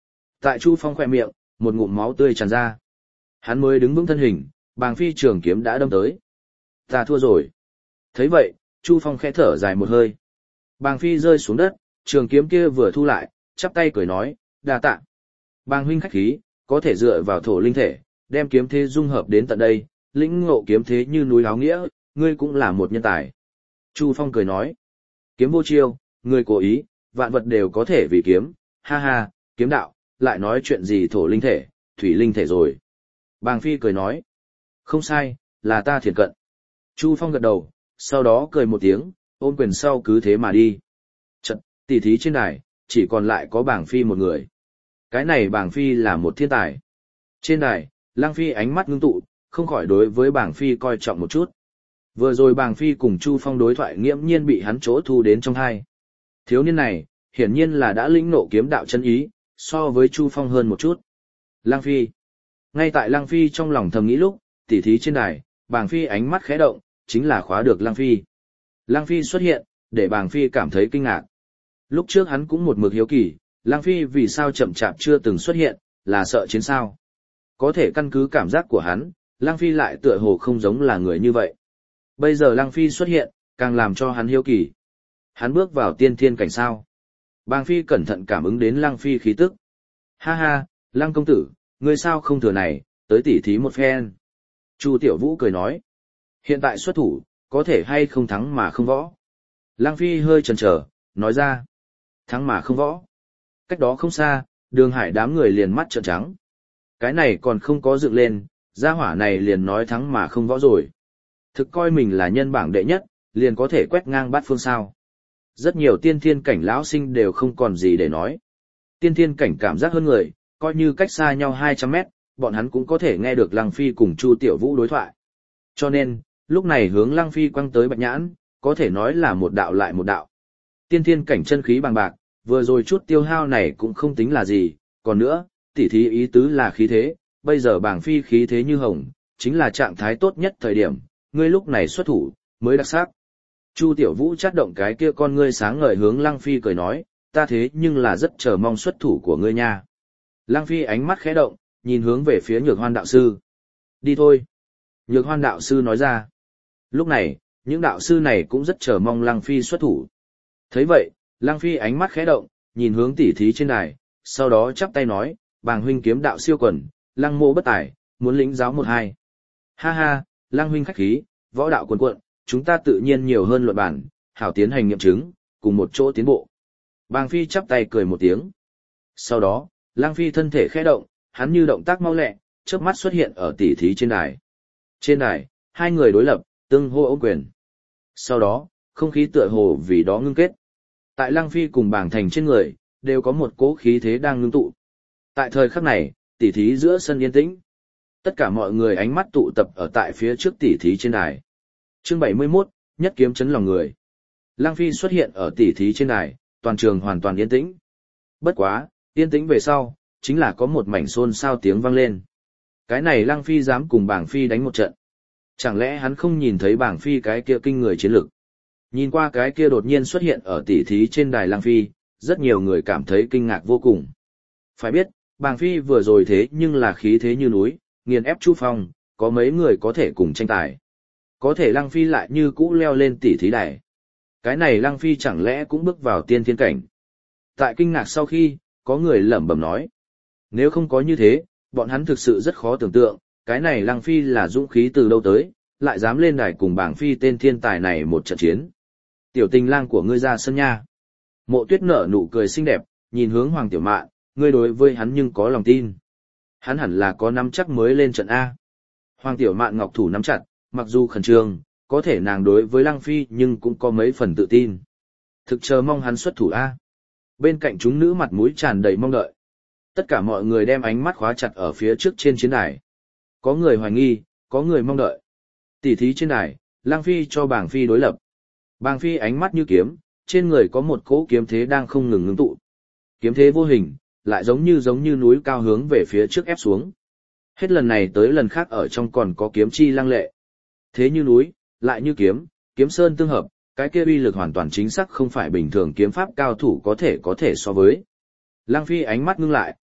Tại Chu Phong khỏe miệng, một ngụm máu tươi tràn ra. Hắn mới đứng vững thân hình, bàng phi trường kiếm đã đâm tới. Ta thua rồi. Thấy vậy, Chu Phong khẽ thở dài một hơi. Bàng phi rơi xuống đất, trường kiếm kia vừa thu lại, chắp tay cười nói, đa tạ. Bàng huynh khách khí, có thể dựa vào thổ linh thể, đem kiếm thế dung hợp đến tận đây, lĩnh ngộ kiếm thế như núi áo nghĩa, ngươi cũng là một nhân tài. Chu Phong cười nói, kiếm vô chiêu, ngươi cố ý, vạn vật đều có thể vì kiếm, ha ha, kiếm đạo, lại nói chuyện gì thổ linh thể, thủy linh thể rồi. Bàng phi cười nói, không sai, là ta thiền cận. Chu Phong gật đầu, sau đó cười một tiếng, ôm quyền sau cứ thế mà đi. Trận, tỷ thí trên đài, chỉ còn lại có bàng phi một người. Cái này bàng phi là một thiên tài. Trên đài, Lăng Phi ánh mắt ngưng tụ, không khỏi đối với bàng phi coi trọng một chút. Vừa rồi bàng phi cùng Chu Phong đối thoại nghiễm nhiên bị hắn chỗ thu đến trong hai. Thiếu niên này, hiển nhiên là đã lĩnh nộ kiếm đạo chân ý, so với Chu Phong hơn một chút. Lăng Phi. Ngay tại Lăng Phi trong lòng thầm nghĩ lúc, tỉ thí trên đài, bàng phi ánh mắt khẽ động, chính là khóa được Lăng Phi. Lăng Phi xuất hiện, để bàng phi cảm thấy kinh ngạc. Lúc trước hắn cũng một mực hiếu kỳ, Lăng Phi vì sao chậm chạp chưa từng xuất hiện, là sợ chiến sao. Có thể căn cứ cảm giác của hắn, Lăng Phi lại tựa hồ không giống là người như vậy. Bây giờ Lăng Phi xuất hiện, càng làm cho hắn hiếu kỳ. Hắn bước vào tiên thiên cảnh sao. Bàng phi cẩn thận cảm ứng đến Lăng Phi khí tức. Ha ha, Lăng công tử, ngươi sao không thừa này, tới tỉ thí một phen. Chu Tiểu Vũ cười nói. Hiện tại xuất thủ, có thể hay không thắng mà không võ. Lăng Phi hơi chần chờ, nói ra. Thắng mà không võ. Cách đó không xa, Đường Hải đám người liền mắt trợn trắng. Cái này còn không có dựng lên, gia hỏa này liền nói thắng mà không võ rồi. Thực coi mình là nhân bảng đệ nhất, liền có thể quét ngang bát phương sao. Rất nhiều tiên thiên cảnh lão sinh đều không còn gì để nói. Tiên thiên cảnh cảm giác hơn người, coi như cách xa nhau hai trăm mét, bọn hắn cũng có thể nghe được Lăng Phi cùng Chu Tiểu Vũ đối thoại. Cho nên, lúc này hướng Lăng Phi quăng tới Bạch Nhãn, có thể nói là một đạo lại một đạo. Tiên thiên cảnh chân khí bằng bạc, vừa rồi chút tiêu hao này cũng không tính là gì, còn nữa, tỉ thí ý tứ là khí thế, bây giờ Bàng Phi khí thế như hồng, chính là trạng thái tốt nhất thời điểm, ngươi lúc này xuất thủ, mới đặc sắc. Chu Tiểu Vũ chát động cái kia con ngươi sáng ngời hướng Lăng Phi cười nói, ta thế nhưng là rất chờ mong xuất thủ của ngươi nha. Lăng Phi ánh mắt khẽ động, nhìn hướng về phía Nhược Hoan đạo sư. Đi thôi. Nhược Hoan đạo sư nói ra. Lúc này, những đạo sư này cũng rất chờ mong Lăng Phi xuất thủ. Thấy vậy, Lăng Phi ánh mắt khẽ động, nhìn hướng tỉ thí trên đài, sau đó chắp tay nói, Bàng huynh kiếm đạo siêu quần, Lăng mô bất tài, muốn lĩnh giáo một hai. Ha ha, Lăng huynh khách khí, võ đạo cuồn cuộn, chúng ta tự nhiên nhiều hơn luận bản, hảo tiến hành nghiệm chứng, cùng một chỗ tiến bộ. Bàng Phi chắp tay cười một tiếng. Sau đó, Lăng Phi thân thể khẽ động, hắn như động tác mau lẹ, chớp mắt xuất hiện ở tỉ thí trên đài. Trên đài, hai người đối lập, tương hô ôm quyền. Sau đó, không khí tựa hồ vì đó ngưng kết. Tại Lăng Phi cùng Bàng Thành trên người, đều có một cỗ khí thế đang ngưng tụ. Tại thời khắc này, tỉ thí giữa sân yên tĩnh. Tất cả mọi người ánh mắt tụ tập ở tại phía trước tỉ thí trên đài. Chương bảy mươi mốt, nhất kiếm chấn lòng người. Lăng Phi xuất hiện ở tỉ thí trên đài, toàn trường hoàn toàn yên tĩnh. Bất quá, yên tĩnh về sau, chính là có một mảnh xôn xao tiếng vang lên. Cái này Lăng Phi dám cùng Bàng Phi đánh một trận. Chẳng lẽ hắn không nhìn thấy Bàng Phi cái kia kinh người chiến lực? Nhìn qua cái kia đột nhiên xuất hiện ở tỉ thí trên đài Lăng Phi, rất nhiều người cảm thấy kinh ngạc vô cùng. Phải biết, Bàng Phi vừa rồi thế nhưng là khí thế như núi, nghiền ép Chu Phong, có mấy người có thể cùng tranh tài. Có thể Lăng Phi lại như cũ leo lên tỉ thí đài. Cái này Lăng Phi chẳng lẽ cũng bước vào tiên thiên cảnh. Tại kinh ngạc sau khi, có người lẩm bẩm nói. Nếu không có như thế, bọn hắn thực sự rất khó tưởng tượng, cái này Lăng Phi là dũng khí từ đâu tới, lại dám lên đài cùng Bàng Phi tên thiên tài này một trận chiến. Tiểu tình lang của ngươi ra sân nha. Mộ Tuyết nở nụ cười xinh đẹp, nhìn hướng Hoàng Tiểu Mạn, ngươi đối với hắn nhưng có lòng tin. Hắn hẳn là có nắm chắc mới lên trận A. Hoàng Tiểu Mạn ngọc thủ nắm chặt, mặc dù khẩn trương, có thể nàng đối với Lăng Phi nhưng cũng có mấy phần tự tin. Thực chờ mong hắn xuất thủ A. Bên cạnh chúng nữ mặt mũi tràn đầy mong đợi. Tất cả mọi người đem ánh mắt khóa chặt ở phía trước trên chiến đài. Có người hoài nghi, có người mong đợi. Tỉ thí trên đài, Lăng Phi cho Bàng Phi đối lập. Bàng Phi ánh mắt như kiếm, trên người có một cỗ kiếm thế đang không ngừng ngưng tụ. Kiếm thế vô hình, lại giống như giống như núi cao hướng về phía trước ép xuống. Hết lần này tới lần khác ở trong còn có kiếm chi lăng lệ. Thế như núi, lại như kiếm, kiếm sơn tương hợp, cái kia uy lực hoàn toàn chính xác không phải bình thường kiếm pháp cao thủ có thể có thể so với. Lăng Phi ánh mắt ngưng lại,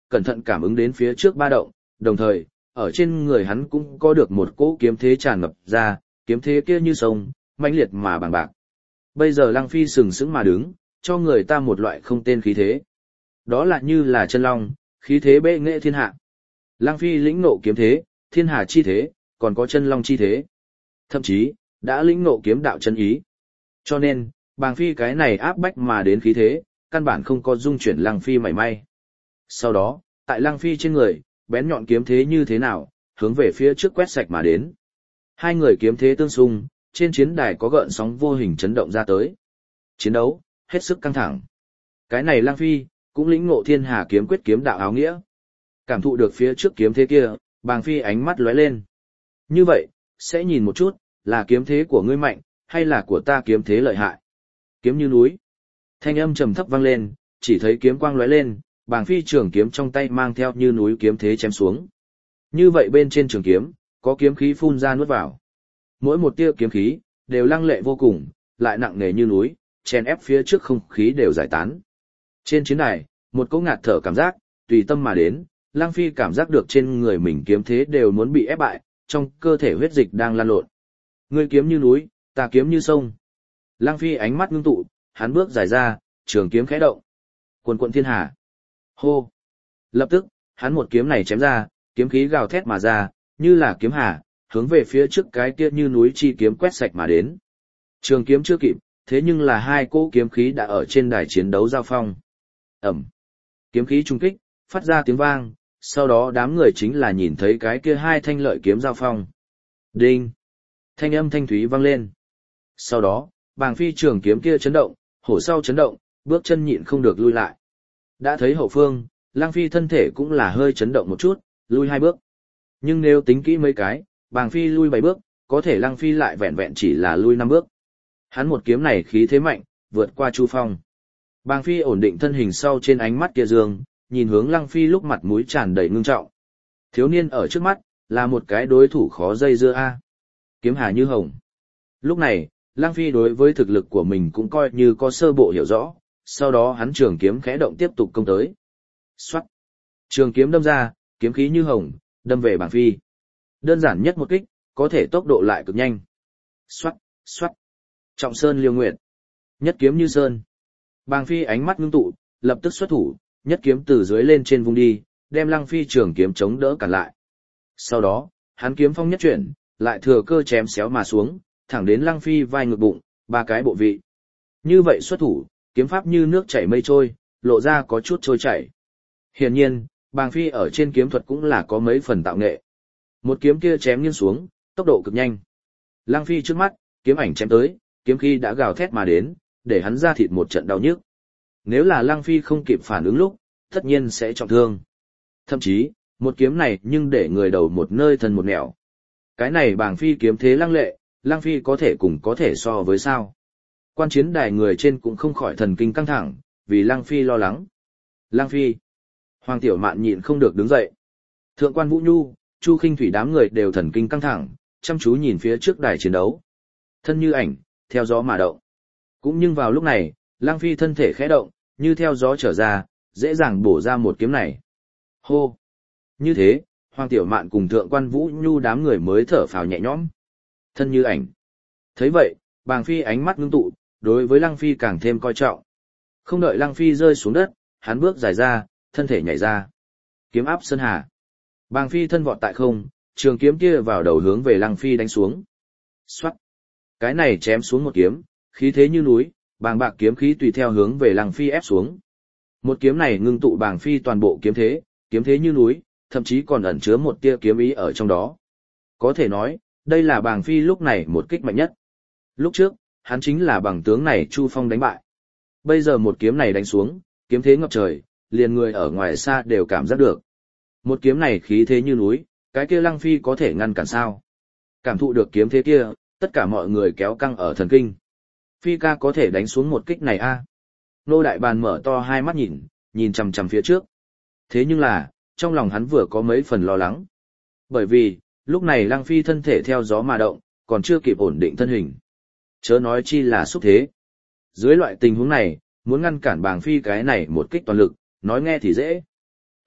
cẩn thận cảm ứng đến phía trước ba động, đồng thời, ở trên người hắn cũng có được một cỗ kiếm thế tràn ngập ra, kiếm thế kia như sông, mãnh liệt mà bằng bạc. Bây giờ Lăng Phi sừng sững mà đứng, cho người ta một loại không tên khí thế. Đó là như là chân long, khí thế bệ nghệ thiên hạ. Lăng Phi lĩnh ngộ kiếm thế, thiên hà chi thế, còn có chân long chi thế. Thậm chí, đã lĩnh ngộ kiếm đạo chân ý. Cho nên, Bàng Phi cái này áp bách mà đến khí thế, căn bản không có dung chuyển Lăng Phi mảy may. Sau đó, tại Lăng Phi trên người, bén nhọn kiếm thế như thế nào, hướng về phía trước quét sạch mà đến. Hai người kiếm thế tương xung, trên chiến đài có gợn sóng vô hình chấn động ra tới. Chiến đấu, hết sức căng thẳng. Cái này Lăng Phi, cũng lĩnh ngộ thiên hà kiếm quyết kiếm đạo áo nghĩa. Cảm thụ được phía trước kiếm thế kia, Bàng Phi ánh mắt lóe lên. Như vậy, sẽ nhìn một chút, là kiếm thế của ngươi mạnh, hay là của ta kiếm thế lợi hại. Kiếm như núi. Thanh âm trầm thấp vang lên, chỉ thấy kiếm quang lóe lên, Bàng Phi trường kiếm trong tay mang theo như núi kiếm thế chém xuống. Như vậy bên trên trường kiếm, có kiếm khí phun ra nuốt vào. Mỗi một tia kiếm khí, đều lăng lệ vô cùng, lại nặng nề như núi, chèn ép phía trước không khí đều giải tán. Trên chiến đài, một cỗ ngạt thở cảm giác, tùy tâm mà đến, Lăng Phi cảm giác được trên người mình kiếm thế đều muốn bị ép bại, trong cơ thể huyết dịch đang lan lộn. Ngươi kiếm như núi, ta kiếm như sông. Lăng Phi ánh mắt ngưng tụ, hắn bước dài ra, trường kiếm khẽ động. Quần quận thiên hà. Hô. Lập tức, hắn một kiếm này chém ra, kiếm khí gào thét mà ra, như là kiếm hà, hướng về phía trước cái kia như núi chi kiếm quét sạch mà đến. Trường kiếm chưa kịp, thế nhưng là hai cỗ kiếm khí đã ở trên đài chiến đấu giao phong. Ẩm. Kiếm khí trung kích, phát ra tiếng vang, sau đó đám người chính là nhìn thấy cái kia hai thanh lợi kiếm giao phong. Đinh. Thanh âm thanh thúy vang lên. Sau đó, Bàng Phi trường kiếm kia chấn động, hổ sau chấn động, bước chân nhịn không được lui lại. Đã thấy hậu phương, Lăng Phi thân thể cũng là hơi chấn động một chút, lui hai bước. Nhưng nếu tính kỹ mấy cái, Bàng Phi lui bảy bước, có thể Lăng Phi lại vẹn vẹn chỉ là lui năm bước. Hắn một kiếm này khí thế mạnh, vượt qua Chu Phong. Bàng Phi ổn định thân hình sau trên ánh mắt kia dương, nhìn hướng Lăng Phi lúc mặt mũi tràn đầy ngưng trọng. Thiếu niên ở trước mắt, là một cái đối thủ khó dây dưa a. Kiếm hà như hồng. Lúc này, Lăng Phi đối với thực lực của mình cũng coi như có sơ bộ hiểu rõ, sau đó hắn trường kiếm khẽ động tiếp tục công tới. Xoát. Trường kiếm đâm ra, kiếm khí như hồng, đâm về Bàng Phi. Đơn giản nhất một kích, có thể tốc độ lại cực nhanh. Xoát, xoát. Trọng sơn liêu nguyệt. Nhất kiếm như sơn. Bàng Phi ánh mắt ngưng tụ, lập tức xuất thủ, nhất kiếm từ dưới lên trên vung đi, đem Lăng Phi trường kiếm chống đỡ cản lại. Sau đó, hắn kiếm phong nhất chuyển, lại thừa cơ chém xéo mà xuống, thẳng đến Lăng Phi vai ngực bụng, ba cái bộ vị. Như vậy xuất thủ, kiếm pháp như nước chảy mây trôi, lộ ra có chút trôi chảy. Hiển nhiên, Bàng Phi ở trên kiếm thuật cũng là có mấy phần tạo nghệ. Một kiếm kia chém nghiêng xuống, tốc độ cực nhanh. Lăng Phi trước mắt, kiếm ảnh chém tới, kiếm khí đã gào thét mà đến, để hắn ra thịt một trận đau nhức. Nếu là Lăng Phi không kịp phản ứng lúc, tất nhiên sẽ trọng thương. Thậm chí, một kiếm này nhưng để người đầu một nơi thân một nẻo. Cái này Bàng Phi kiếm thế lăng lệ, Lăng Phi có thể cùng có thể so với sao. Quan chiến đài người trên cũng không khỏi thần kinh căng thẳng, vì Lăng Phi lo lắng. Lăng Phi. Hoàng Tiểu Mạn nhịn không được đứng dậy. Thượng quan Vũ Nhu, Chu Khinh Thủy đám người đều thần kinh căng thẳng, chăm chú nhìn phía trước đài chiến đấu. Thân như ảnh, theo gió mà động. Cũng nhưng vào lúc này, Lăng Phi thân thể khẽ động, như theo gió trở ra, dễ dàng bổ ra một kiếm này. Hô! Như thế, Hoàng Tiểu Mạn cùng Thượng quan Vũ Nhu đám người mới thở phào nhẹ nhõm. Thân như ảnh. Thấy vậy, Bàng Phi ánh mắt ngưng tụ, đối với Lăng Phi càng thêm coi trọng. Không đợi Lăng Phi rơi xuống đất, hắn bước dài ra, thân thể nhảy ra. Kiếm áp sơn hà. Bàng Phi thân vọt tại không, trường kiếm kia vào đầu hướng về Lăng Phi đánh xuống. Xoát. Cái này chém xuống một kiếm, khí thế như núi, bàng bạc kiếm khí tùy theo hướng về Lăng Phi ép xuống. Một kiếm này ngưng tụ Bàng Phi toàn bộ kiếm thế, kiếm thế như núi, thậm chí còn ẩn chứa một tia kiếm ý ở trong đó. Có thể nói, đây là Bàng Phi lúc này một kích mạnh nhất. Lúc trước, hắn chính là bằng tướng này Chu Phong đánh bại. Bây giờ một kiếm này đánh xuống, kiếm thế ngập trời, liền người ở ngoài xa đều cảm giác được. Một kiếm này khí thế như núi, cái kia Lăng Phi có thể ngăn cản sao? Cảm thụ được kiếm thế kia, tất cả mọi người kéo căng ở thần kinh. Phi ca có thể đánh xuống một kích này a? À? Nô Đại Bàn mở to hai mắt nhìn, nhìn chằm chằm phía trước. Thế nhưng là, trong lòng hắn vừa có mấy phần lo lắng. Bởi vì, lúc này Lăng Phi thân thể theo gió mà động, còn chưa kịp ổn định thân hình. Chớ nói chi là xúc thế. Dưới loại tình huống này, muốn ngăn cản Bàng Phi cái này một kích toàn lực, nói nghe thì dễ.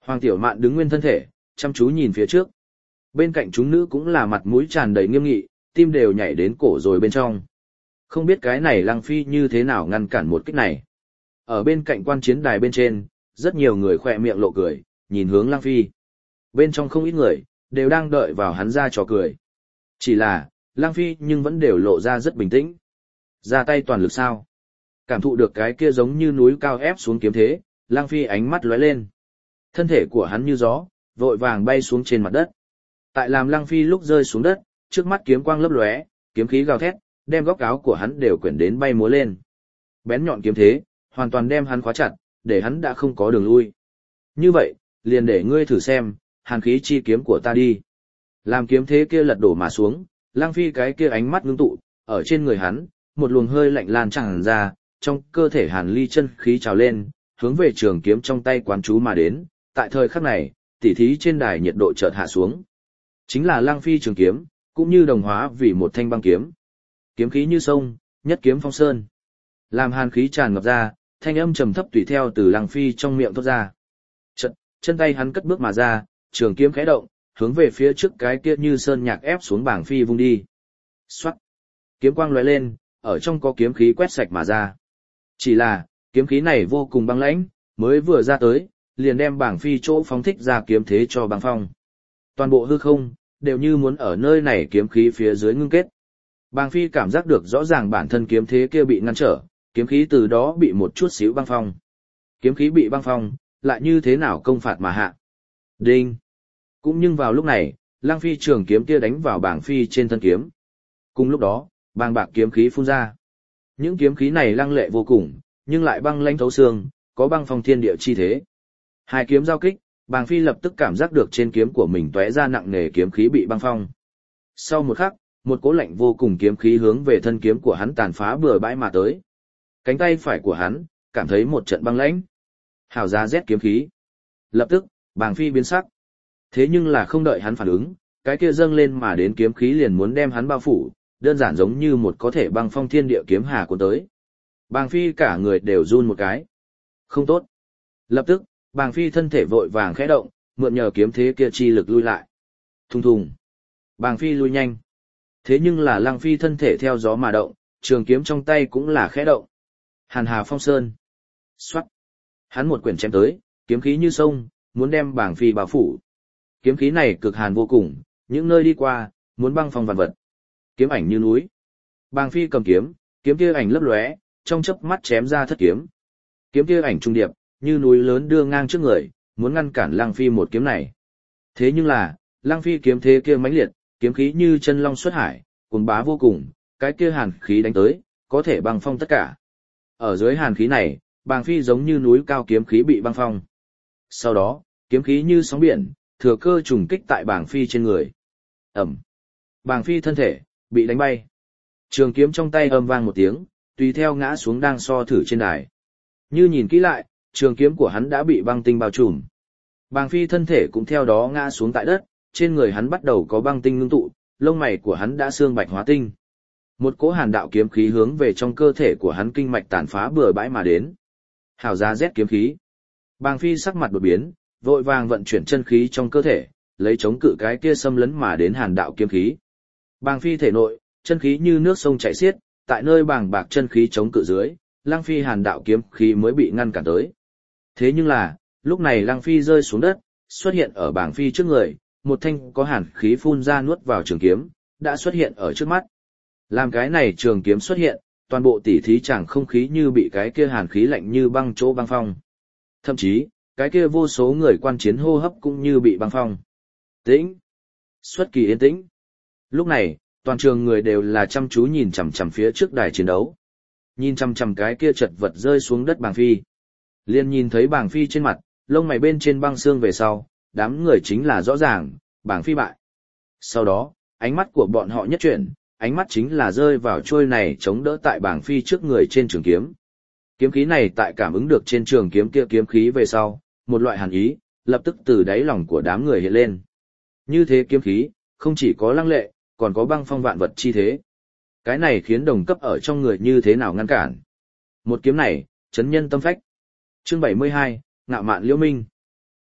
Hoàng Tiểu Mạn đứng nguyên thân thể, chăm chú nhìn phía trước. Bên cạnh chúng nữ cũng là mặt mũi tràn đầy nghiêm nghị, tim đều nhảy đến cổ rồi bên trong. Không biết cái này Lăng Phi như thế nào ngăn cản một kích này. Ở bên cạnh quan chiến đài bên trên, rất nhiều người khỏe miệng lộ cười, nhìn hướng Lăng Phi. Bên trong không ít người, đều đang đợi vào hắn ra trò cười. Chỉ là, Lăng Phi nhưng vẫn đều lộ ra rất bình tĩnh. Ra tay toàn lực sao? Cảm thụ được cái kia giống như núi cao ép xuống kiếm thế, Lăng Phi ánh mắt lóe lên. Thân thể của hắn như gió, vội vàng bay xuống trên mặt đất. Tại làm Lăng Phi lúc rơi xuống đất, trước mắt kiếm quang lấp lóe, kiếm khí gào thét, đem góc áo của hắn đều quyển đến bay múa lên. Bén nhọn kiếm thế, hoàn toàn đem hắn khóa chặt, để hắn đã không có đường lui. Như vậy, liền để ngươi thử xem, hàn khí chi kiếm của ta đi. Làm kiếm thế kia lật đổ mà xuống, Lăng Phi cái kia ánh mắt ngưng tụ, ở trên người hắn, một luồng hơi lạnh lan tràn ra, trong cơ thể hàn ly chân khí trào lên, hướng về trường kiếm trong tay quán chú mà đến. Tại thời khắc này, tỉ thí trên đài nhiệt độ chợt hạ xuống. Chính là Lăng Phi trường kiếm, cũng như đồng hóa vì một thanh băng kiếm. Kiếm khí như sông, nhất kiếm phong sơn. Làm hàn khí tràn ngập ra, thanh âm trầm thấp tùy theo từ Lăng Phi trong miệng thoát ra. Chật, chân tay hắn cất bước mà ra, trường kiếm khẽ động, hướng về phía trước cái kia như sơn nhạc ép xuống bảng phi vung đi. Xoát. Kiếm quang lóe lên, ở trong có kiếm khí quét sạch mà ra. Chỉ là, kiếm khí này vô cùng băng lãnh, mới vừa ra tới, liền đem bảng phi chỗ phóng thích ra kiếm thế cho băng phong. Toàn bộ hư không, đều như muốn ở nơi này kiếm khí phía dưới ngưng kết. Bàng Phi cảm giác được rõ ràng bản thân kiếm thế kia bị ngăn trở, kiếm khí từ đó bị một chút xíu băng phong. Kiếm khí bị băng phong, lại như thế nào công phạt mà hạ. Đinh! Cũng nhưng vào lúc này, Lăng Phi trường kiếm kia đánh vào Bàng Phi trên thân kiếm. Cùng lúc đó, bàng bạc kiếm khí phun ra. Những kiếm khí này lăng lệ vô cùng, nhưng lại băng lãnh thấu xương, có băng phong thiên địa chi thế. Hai kiếm giao kích, Bàng Phi lập tức cảm giác được trên kiếm của mình tóe ra nặng nề kiếm khí bị băng phong. Sau một khắc, một cỗ lạnh vô cùng kiếm khí hướng về thân kiếm của hắn tàn phá bừa bãi mà tới. Cánh tay phải của hắn cảm thấy một trận băng lãnh. Hào giá rét kiếm khí. Lập tức, Bàng Phi biến sắc. Thế nhưng là không đợi hắn phản ứng, cái kia dâng lên mà đến kiếm khí liền muốn đem hắn bao phủ, đơn giản giống như một có thể băng phong thiên địa kiếm hà cuốn tới. Bàng Phi cả người đều run một cái. Không tốt. Lập tức, Bàng Phi thân thể vội vàng khẽ động, mượn nhờ kiếm thế kia chi lực lui lại. Thùng thùng. Bàng Phi lui nhanh. Thế nhưng là Lăng Phi thân thể theo gió mà động, trường kiếm trong tay cũng là khẽ động. Hàn Hà Phong Sơn. Xoát. Hắn một quyển chém tới, kiếm khí như sông, muốn đem Bàng Phi bao phủ. Kiếm khí này cực hàn vô cùng, những nơi đi qua, muốn băng phong vạn vật. Kiếm ảnh như núi. Bàng Phi cầm kiếm, kiếm kia ảnh lấp lóe, trong chớp mắt chém ra thất kiếm. Kiếm kia ảnh trung điệp, như núi lớn đưa ngang trước người, muốn ngăn cản Lăng Phi một kiếm này. Thế nhưng là, Lăng Phi kiếm thế kia mãnh liệt, kiếm khí như chân long xuất hải, cuồng bá vô cùng, cái kia hàn khí đánh tới, có thể băng phong tất cả. Ở dưới hàn khí này, Bàng Phi giống như núi cao kiếm khí bị băng phong. Sau đó, kiếm khí như sóng biển, thừa cơ trùng kích tại Bàng Phi trên người. Ẩm. Bàng Phi thân thể bị đánh bay. Trường kiếm trong tay âm vang một tiếng, tùy theo ngã xuống đang so thử trên đài. Như nhìn kỹ lại, trường kiếm của hắn đã bị băng tinh bao trùm. Bàng Phi thân thể cũng theo đó ngã xuống tại đất, trên người hắn bắt đầu có băng tinh ngưng tụ, lông mày của hắn đã xương bạch hóa tinh. Một cỗ hàn đạo kiếm khí hướng về trong cơ thể của hắn kinh mạch tàn phá bừa bãi mà đến. Hào giá rét kiếm khí. Bàng Phi sắc mặt đột biến, vội vàng vận chuyển chân khí trong cơ thể, lấy chống cự cái kia xâm lấn mà đến hàn đạo kiếm khí. Bàng Phi thể nội, chân khí như nước sông chảy xiết, tại nơi bàng bạc chân khí chống cự dưới, Lăng Phi hàn đạo kiếm khí mới bị ngăn cản tới. Thế nhưng là, lúc này Lăng Phi rơi xuống đất, xuất hiện ở Bàng Phi trước người, một thanh có hàn khí phun ra nuốt vào trường kiếm, đã xuất hiện ở trước mắt. Làm cái này trường kiếm xuất hiện, toàn bộ tỉ thí chẳng không khí như bị cái kia hàn khí lạnh như băng chỗ băng phong. Thậm chí, cái kia vô số người quan chiến hô hấp cũng như bị băng phong. Tĩnh. Xuất kỳ yên tĩnh. Lúc này, toàn trường người đều là chăm chú nhìn chằm chằm phía trước đài chiến đấu. Nhìn chằm chằm cái kia chật vật rơi xuống đất Bàng Phi. Liên nhìn thấy Bàng Phi trên mặt, lông mày bên trên băng xương về sau, đám người chính là rõ ràng, Bàng Phi bại. Sau đó, ánh mắt của bọn họ nhất chuyển, ánh mắt chính là rơi vào trôi này chống đỡ tại Bàng Phi trước người trên trường kiếm. Kiếm khí này tại cảm ứng được trên trường kiếm kia kiếm khí về sau, một loại hàn ý, lập tức từ đáy lòng của đám người hiện lên. Như thế kiếm khí, không chỉ có lăng lệ, còn có băng phong vạn vật chi thế. Cái này khiến đồng cấp ở trong người như thế nào ngăn cản. Một kiếm này, chấn nhân tâm phách. Chương bảy mươi hai, Ngạo Mạn Liễu Minh.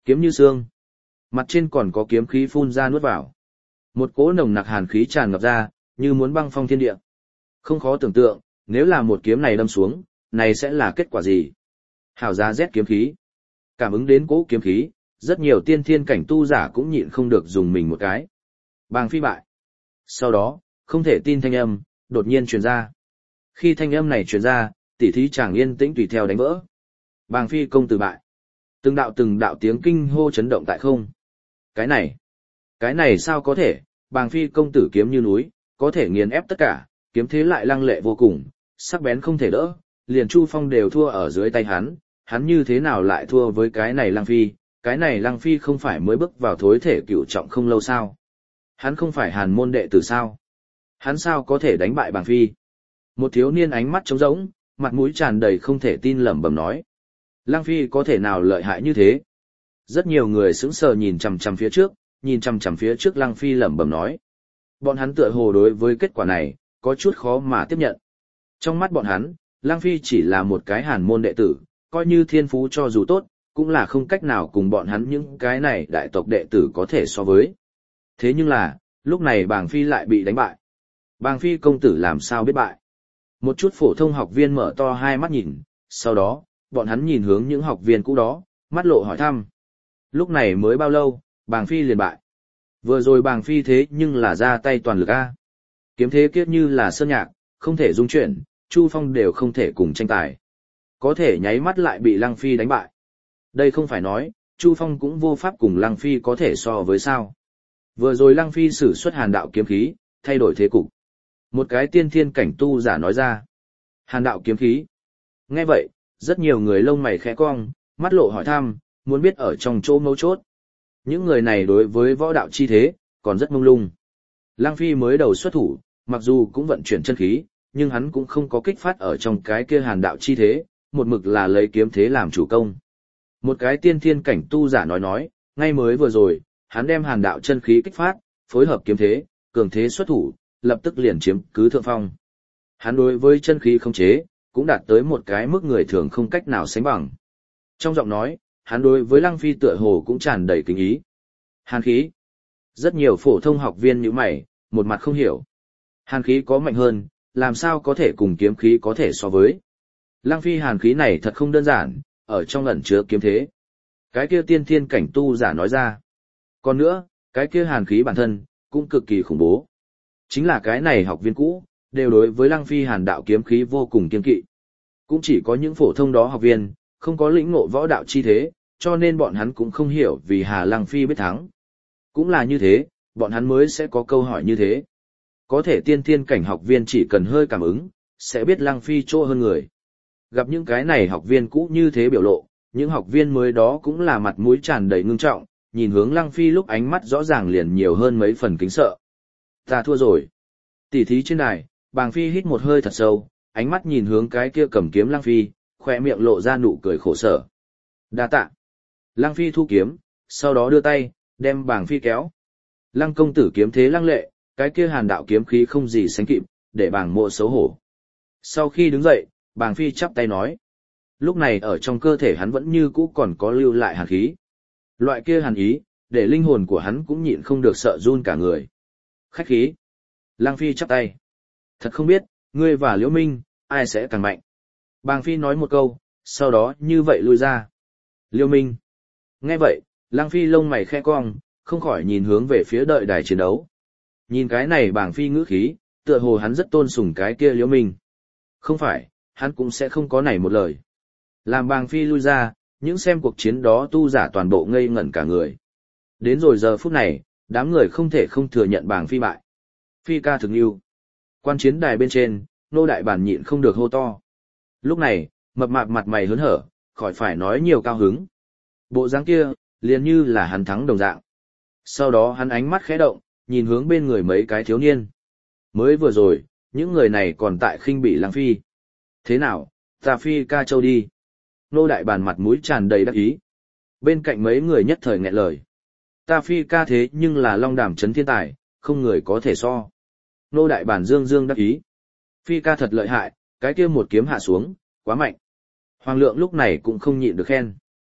Kiếm như xương. Mặt trên còn có kiếm khí phun ra nuốt vào. Một cỗ nồng nặc hàn khí tràn ngập ra, như muốn băng phong thiên địa. Không khó tưởng tượng, nếu là một kiếm này đâm xuống, này sẽ là kết quả gì? Hảo giá rét kiếm khí. Cảm ứng đến cỗ kiếm khí, rất nhiều tiên thiên cảnh tu giả cũng nhịn không được dùng mình một cái. Bàng phi bại. Sau đó, không thể tin thanh âm, đột nhiên truyền ra. Khi thanh âm này truyền ra, tỉ thí chàng yên tĩnh tùy theo đánh vỡ. Bàng phi công tử bại. Từng đạo từng đạo tiếng kinh hô chấn động tại không. Cái này, cái này sao có thể, Bàng phi công tử kiếm như núi, có thể nghiền ép tất cả, kiếm thế lại lăng lệ vô cùng, sắc bén không thể đỡ, liền Chu Phong đều thua ở dưới tay hắn, hắn như thế nào lại thua với cái này Lăng Phi, cái này Lăng Phi không phải mới bước vào thối thể cựu trọng không lâu sao? Hắn không phải hàn môn đệ tử sao? Hắn sao có thể đánh bại Bàng Phi? Một thiếu niên ánh mắt trống rỗng, mặt mũi tràn đầy không thể tin lẩm bẩm nói. Lăng Phi có thể nào lợi hại như thế? Rất nhiều người sững sờ nhìn chằm chằm phía trước, nhìn chằm chằm phía trước Lăng Phi lẩm bẩm nói. Bọn hắn tựa hồ đối với kết quả này, có chút khó mà tiếp nhận. Trong mắt bọn hắn, Lăng Phi chỉ là một cái hàn môn đệ tử, coi như thiên phú cho dù tốt, cũng là không cách nào cùng bọn hắn những cái này đại tộc đệ tử có thể so với. Thế nhưng là, lúc này Bàng Phi lại bị đánh bại. Bàng Phi công tử làm sao biết bại? Một chút phổ thông học viên mở to hai mắt nhìn, sau đó, bọn hắn nhìn hướng những học viên cũ đó, mắt lộ hỏi thăm. Lúc này mới bao lâu, Bàng Phi liền bại. Vừa rồi Bàng Phi thế nhưng là ra tay toàn lực A. Kiếm thế kiết như là sơn nhạc, không thể dung chuyển, Chu Phong đều không thể cùng tranh tài. Có thể nháy mắt lại bị Lăng Phi đánh bại. Đây không phải nói, Chu Phong cũng vô pháp cùng Lăng Phi có thể so với sao. Vừa rồi Lăng Phi sử xuất hàn đạo kiếm khí, thay đổi thế cục. Một cái tiên thiên cảnh tu giả nói ra. Hàn đạo kiếm khí. Nghe vậy, rất nhiều người lông mày khẽ cong, mắt lộ hỏi thăm, muốn biết ở trong chỗ mấu chốt. Những người này đối với võ đạo chi thế, còn rất mông lung. Lăng Phi mới đầu xuất thủ, mặc dù cũng vận chuyển chân khí, nhưng hắn cũng không có kích phát ở trong cái kia hàn đạo chi thế, một mực là lấy kiếm thế làm chủ công. Một cái tiên thiên cảnh tu giả nói nói, ngay mới vừa rồi, hắn đem hàn đạo chân khí kích phát, phối hợp kiếm thế, cường thế xuất thủ, lập tức liền chiếm cứ thượng phong. Hắn đối với chân khí không chế, cũng đạt tới một cái mức người thường không cách nào sánh bằng. Trong giọng nói, hắn đối với Lăng Phi tựa hồ cũng tràn đầy kính ý. Hàn khí. Rất nhiều phổ thông học viên như mày, một mặt không hiểu. Hàn khí có mạnh hơn, làm sao có thể cùng kiếm khí có thể so với. Lăng Phi hàn khí này thật không đơn giản, ở trong ẩn chứa kiếm thế. Cái kia tiên thiên cảnh tu giả nói ra. Còn nữa, cái kia hàn khí bản thân, cũng cực kỳ khủng bố. Chính là cái này học viên cũ, đều đối với Lăng Phi hàn đạo kiếm khí vô cùng kiên kỵ. Cũng chỉ có những phổ thông đó học viên, không có lĩnh ngộ võ đạo chi thế, cho nên bọn hắn cũng không hiểu vì Hà Lăng Phi biết thắng. Cũng là như thế, bọn hắn mới sẽ có câu hỏi như thế. Có thể tiên thiên cảnh học viên chỉ cần hơi cảm ứng, sẽ biết Lăng Phi chỗ hơn người. Gặp những cái này học viên cũ như thế biểu lộ, những học viên mới đó cũng là mặt mũi tràn đầy ngưng trọng, nhìn hướng Lăng Phi lúc ánh mắt rõ ràng liền nhiều hơn mấy phần kính sợ. Ta thua rồi. Tỉ thí trên đài, Bàng Phi hít một hơi thật sâu, ánh mắt nhìn hướng cái kia cầm kiếm Lăng Phi, khỏe miệng lộ ra nụ cười khổ sở. Đa tạ. Lăng Phi thu kiếm, sau đó đưa tay, đem Bàng Phi kéo. Lăng công tử kiếm thế lăng lệ, cái kia hàn đạo kiếm khí không gì sánh kịp, để Bàng mộ xấu hổ. Sau khi đứng dậy, Bàng Phi chắp tay nói. Lúc này ở trong cơ thể hắn vẫn như cũ còn có lưu lại hàn khí. Loại kia hàn ý, để linh hồn của hắn cũng nhịn không được sợ run cả người. Khách khí. Lăng Phi chắp tay. Thật không biết, ngươi và Liễu Minh, ai sẽ càng mạnh. Bàng Phi nói một câu, sau đó như vậy lui ra. Liễu Minh. Nghe vậy, Lăng Phi lông mày khẽ cong, không khỏi nhìn hướng về phía đợi đài chiến đấu. Nhìn cái này Bàng Phi ngữ khí, tựa hồ hắn rất tôn sùng cái kia Liễu Minh. Không phải, hắn cũng sẽ không có nảy một lời. Làm Bàng Phi lui ra, những xem cuộc chiến đó tu giả toàn bộ ngây ngẩn cả người. Đến rồi giờ phút này, đám người không thể không thừa nhận Bàng Phi bại. Phi ca thực yêu. Quan chiến đài bên trên, nô đại bản nhịn không được hô to. Lúc này, mập mạp mặt mày hớn hở, khỏi phải nói nhiều cao hứng. Bộ dáng kia, liền như là hắn thắng đồng dạng. Sau đó hắn ánh mắt khẽ động, nhìn hướng bên người mấy cái thiếu niên. Mới vừa rồi, những người này còn tại khinh bỉ Lăng Phi. Thế nào, ta Phi ca châu đi. Nô đại bản mặt mũi tràn đầy đắc ý. Bên cạnh mấy người nhất thời nghẹn lời. Ta Phi ca thế nhưng là long đàm chấn thiên tài, không người có thể so. Nô đại bản dương dương đắc ý. Phi ca thật lợi hại, cái kia một kiếm hạ xuống, quá mạnh. Hoàng lượng lúc này cũng không nhịn được khen.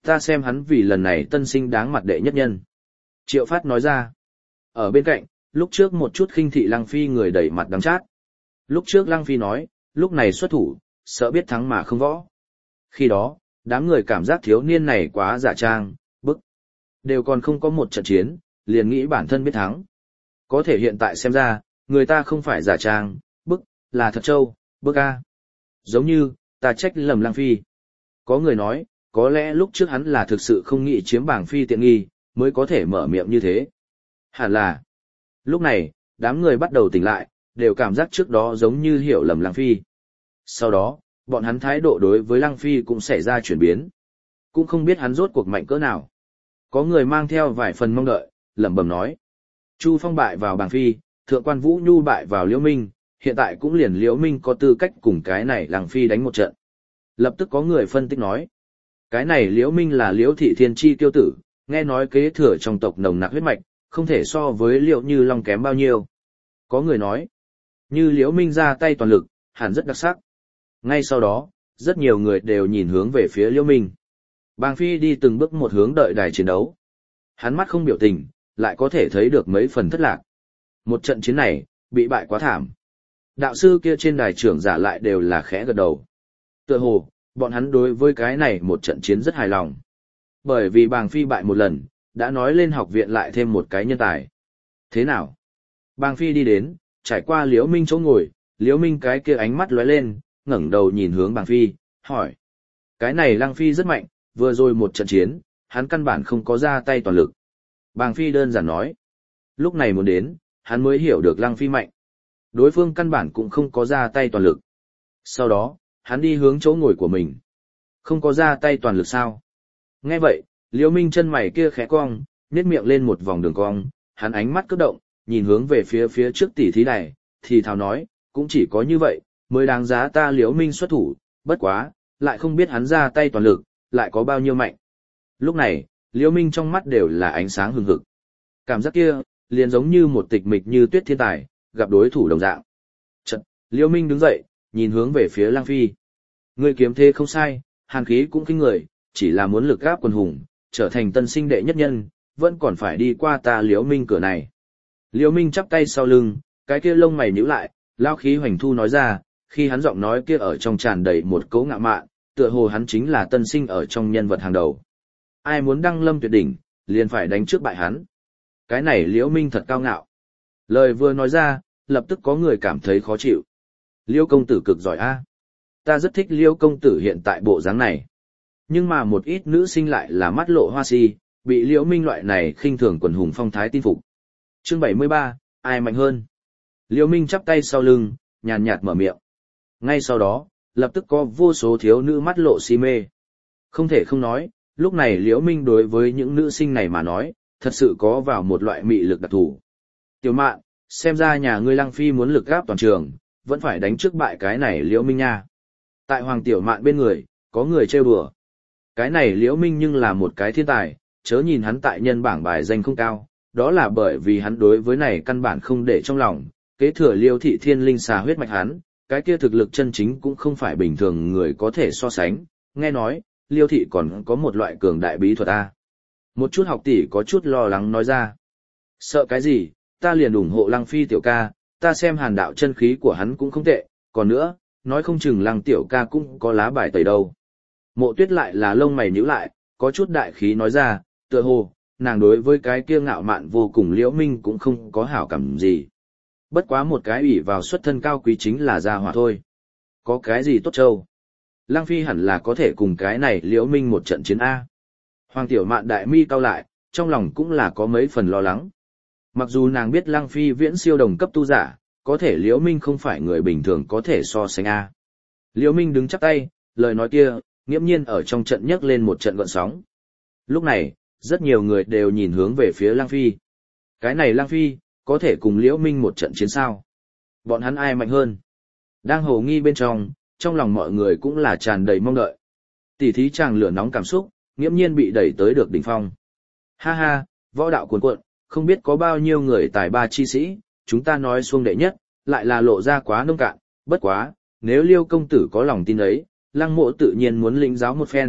Ta xem hắn vì lần này tân sinh đáng mặt đệ nhất nhân. Triệu Phát nói ra. Ở bên cạnh, lúc trước một chút khinh thị Lăng Phi người đầy mặt đắng chát. Lúc trước Lăng Phi nói, lúc này xuất thủ, sợ biết thắng mà không võ. Khi đó, đám người cảm giác thiếu niên này quá giả trang, bức. Đều còn không có một trận chiến, liền nghĩ bản thân biết thắng. Có thể hiện tại xem ra, người ta không phải giả trang, bức, là thật trâu, bức a. Giống như, ta trách lầm Lăng Phi. Có người nói, có lẽ lúc trước hắn là thực sự không nghĩ chiếm bảng phi tiện nghi, mới có thể mở miệng như thế. Hẳn là. Lúc này, đám người bắt đầu tỉnh lại, đều cảm giác trước đó giống như hiểu lầm Lăng Phi. Sau đó, bọn hắn thái độ đối với Lăng Phi cũng xảy ra chuyển biến. Cũng không biết hắn rốt cuộc mạnh cỡ nào. Có người mang theo vài phần mong đợi, lẩm bẩm nói. Chu Phong bại vào bảng phi, Thượng quan Vũ Nhu bại vào Liễu Minh, hiện tại cũng liền Liễu Minh có tư cách cùng cái này Lăng Phi đánh một trận. Lập tức có người phân tích nói. Cái này Liễu Minh là Liễu thị thiên chi tiêu tử, nghe nói kế thừa trong tộc nồng nặc huyết mạch, không thể so với Liễu Như Long kém bao nhiêu. Có người nói, như Liễu Minh ra tay toàn lực, hẳn rất đặc sắc. Ngay sau đó, rất nhiều người đều nhìn hướng về phía Liễu Minh. Bàng Phi đi từng bước một hướng đợi đài chiến đấu. Hắn mắt không biểu tình, lại có thể thấy được mấy phần thất lạc. Một trận chiến này, bị bại quá thảm. Đạo sư kia trên đài trưởng giả lại đều là khẽ gật đầu. Tựa hồ, bọn hắn đối với cái này một trận chiến rất hài lòng. Bởi vì Bàng Phi bại một lần, đã nói lên học viện lại thêm một cái nhân tài. Thế nào? Bàng Phi đi đến, trải qua Liễu Minh chỗ ngồi, Liễu Minh cái kia ánh mắt lóe lên, ngẩng đầu nhìn hướng Bàng Phi, hỏi. Cái này Lăng Phi rất mạnh, vừa rồi một trận chiến, hắn căn bản không có ra tay toàn lực. Bàng Phi đơn giản nói. Lúc này muốn đến, hắn mới hiểu được Lăng Phi mạnh. Đối phương căn bản cũng không có ra tay toàn lực. Sau đó, hắn đi hướng chỗ ngồi của mình. Không có ra tay toàn lực sao? Nghe vậy, Liễu Minh chân mày kia khẽ cong, nhếch miệng lên một vòng đường cong, hắn ánh mắt cất động, nhìn hướng về phía phía trước tỷ thí này, thì thào nói, cũng chỉ có như vậy, mới đáng giá ta Liễu Minh xuất thủ, bất quá, lại không biết hắn ra tay toàn lực, lại có bao nhiêu mạnh. Lúc này, Liễu Minh trong mắt đều là ánh sáng hừng hực. Cảm giác kia, liền giống như một tịch mịch như tuyết thiên tài, gặp đối thủ đồng dạng. Chợt, Liễu Minh đứng dậy, nhìn hướng về phía Lăng Phi. Ngươi kiếm thế không sai, hàn khí cũng kinh người, chỉ là muốn lực gáp quần hùng, trở thành tân sinh đệ nhất nhân, vẫn còn phải đi qua ta Liễu Minh cửa này. Liễu Minh chắp tay sau lưng, cái kia lông mày nhíu lại, lao khí hoành thu nói ra, khi hắn giọng nói kia ở trong tràn đầy một cấu ngạo mạn, tựa hồ hắn chính là tân sinh ở trong nhân vật hàng đầu. Ai muốn đăng lâm tuyệt đỉnh, liền phải đánh trước bại hắn. Cái này Liễu Minh thật cao ngạo. Lời vừa nói ra, lập tức có người cảm thấy khó chịu. Liễu công tử cực giỏi a. Ta rất thích Liễu công tử hiện tại bộ dáng này. Nhưng mà một ít nữ sinh lại là mắt lộ hoa si, bị Liễu Minh loại này khinh thường quần hùng phong thái tin phục. Chương bảy mươi ba, ai mạnh hơn? Liễu Minh chắp tay sau lưng, nhàn nhạt mở miệng. Ngay sau đó, lập tức có vô số thiếu nữ mắt lộ si mê. Không thể không nói, lúc này Liễu Minh đối với những nữ sinh này mà nói, thật sự có vào một loại mị lực đặc thù. Tiểu Mạn, xem ra nhà ngươi Lăng Phi muốn lực gáp toàn trường, vẫn phải đánh trước bại cái này Liễu Minh nha. Tại Hoàng Tiểu Mạn bên người, có người trêu đùa. Cái này Liễu Minh nhưng là một cái thiên tài, chớ nhìn hắn tại nhân bảng bài danh không cao, đó là bởi vì hắn đối với này căn bản không để trong lòng, kế thừa Liêu thị thiên linh xà huyết mạch hắn, cái kia thực lực chân chính cũng không phải bình thường người có thể so sánh, nghe nói, Liêu thị còn có một loại cường đại bí thuật a. Một chút học tỷ có chút lo lắng nói ra. Sợ cái gì, ta liền ủng hộ Lăng Phi tiểu ca, ta xem hàn đạo chân khí của hắn cũng không tệ, còn nữa, nói không chừng Lăng tiểu ca cũng có lá bài tẩy đâu. Mộ Tuyết lại là lông mày nhíu lại, có chút đại khí nói ra, tựa hồ, nàng đối với cái kia ngạo mạn vô cùng Liễu Minh cũng không có hảo cảm gì. Bất quá một cái ủy vào xuất thân cao quý chính là gia hỏa thôi. Có cái gì tốt châu? Lăng Phi hẳn là có thể cùng cái này Liễu Minh một trận chiến A. Hoàng Tiểu Mạn đại mi cau lại, trong lòng cũng là có mấy phần lo lắng. Mặc dù nàng biết Lăng Phi viễn siêu đồng cấp tu giả, có thể Liễu Minh không phải người bình thường có thể so sánh A. Liễu Minh đứng chắp tay, lời nói kia, nghiễm nhiên ở trong trận nhấc lên một trận gợn sóng. Lúc này, rất nhiều người đều nhìn hướng về phía Lăng Phi. Cái này Lăng Phi, có thể cùng Liễu Minh một trận chiến sao? Bọn hắn ai mạnh hơn? Đang hồ nghi bên trong, trong lòng mọi người cũng là tràn đầy mong đợi. Tỷ thí chàng lửa nóng cảm xúc, nghiễm nhiên bị đẩy tới được đỉnh phong. Ha ha, võ đạo cuồn cuộn, không biết có bao nhiêu người tài ba chi sĩ, chúng ta nói xuông đệ nhất, lại là lộ ra quá nông cạn, bất quá, nếu Liêu công tử có lòng tin ấy, Lăng Mộ tự nhiên muốn lĩnh giáo một phen,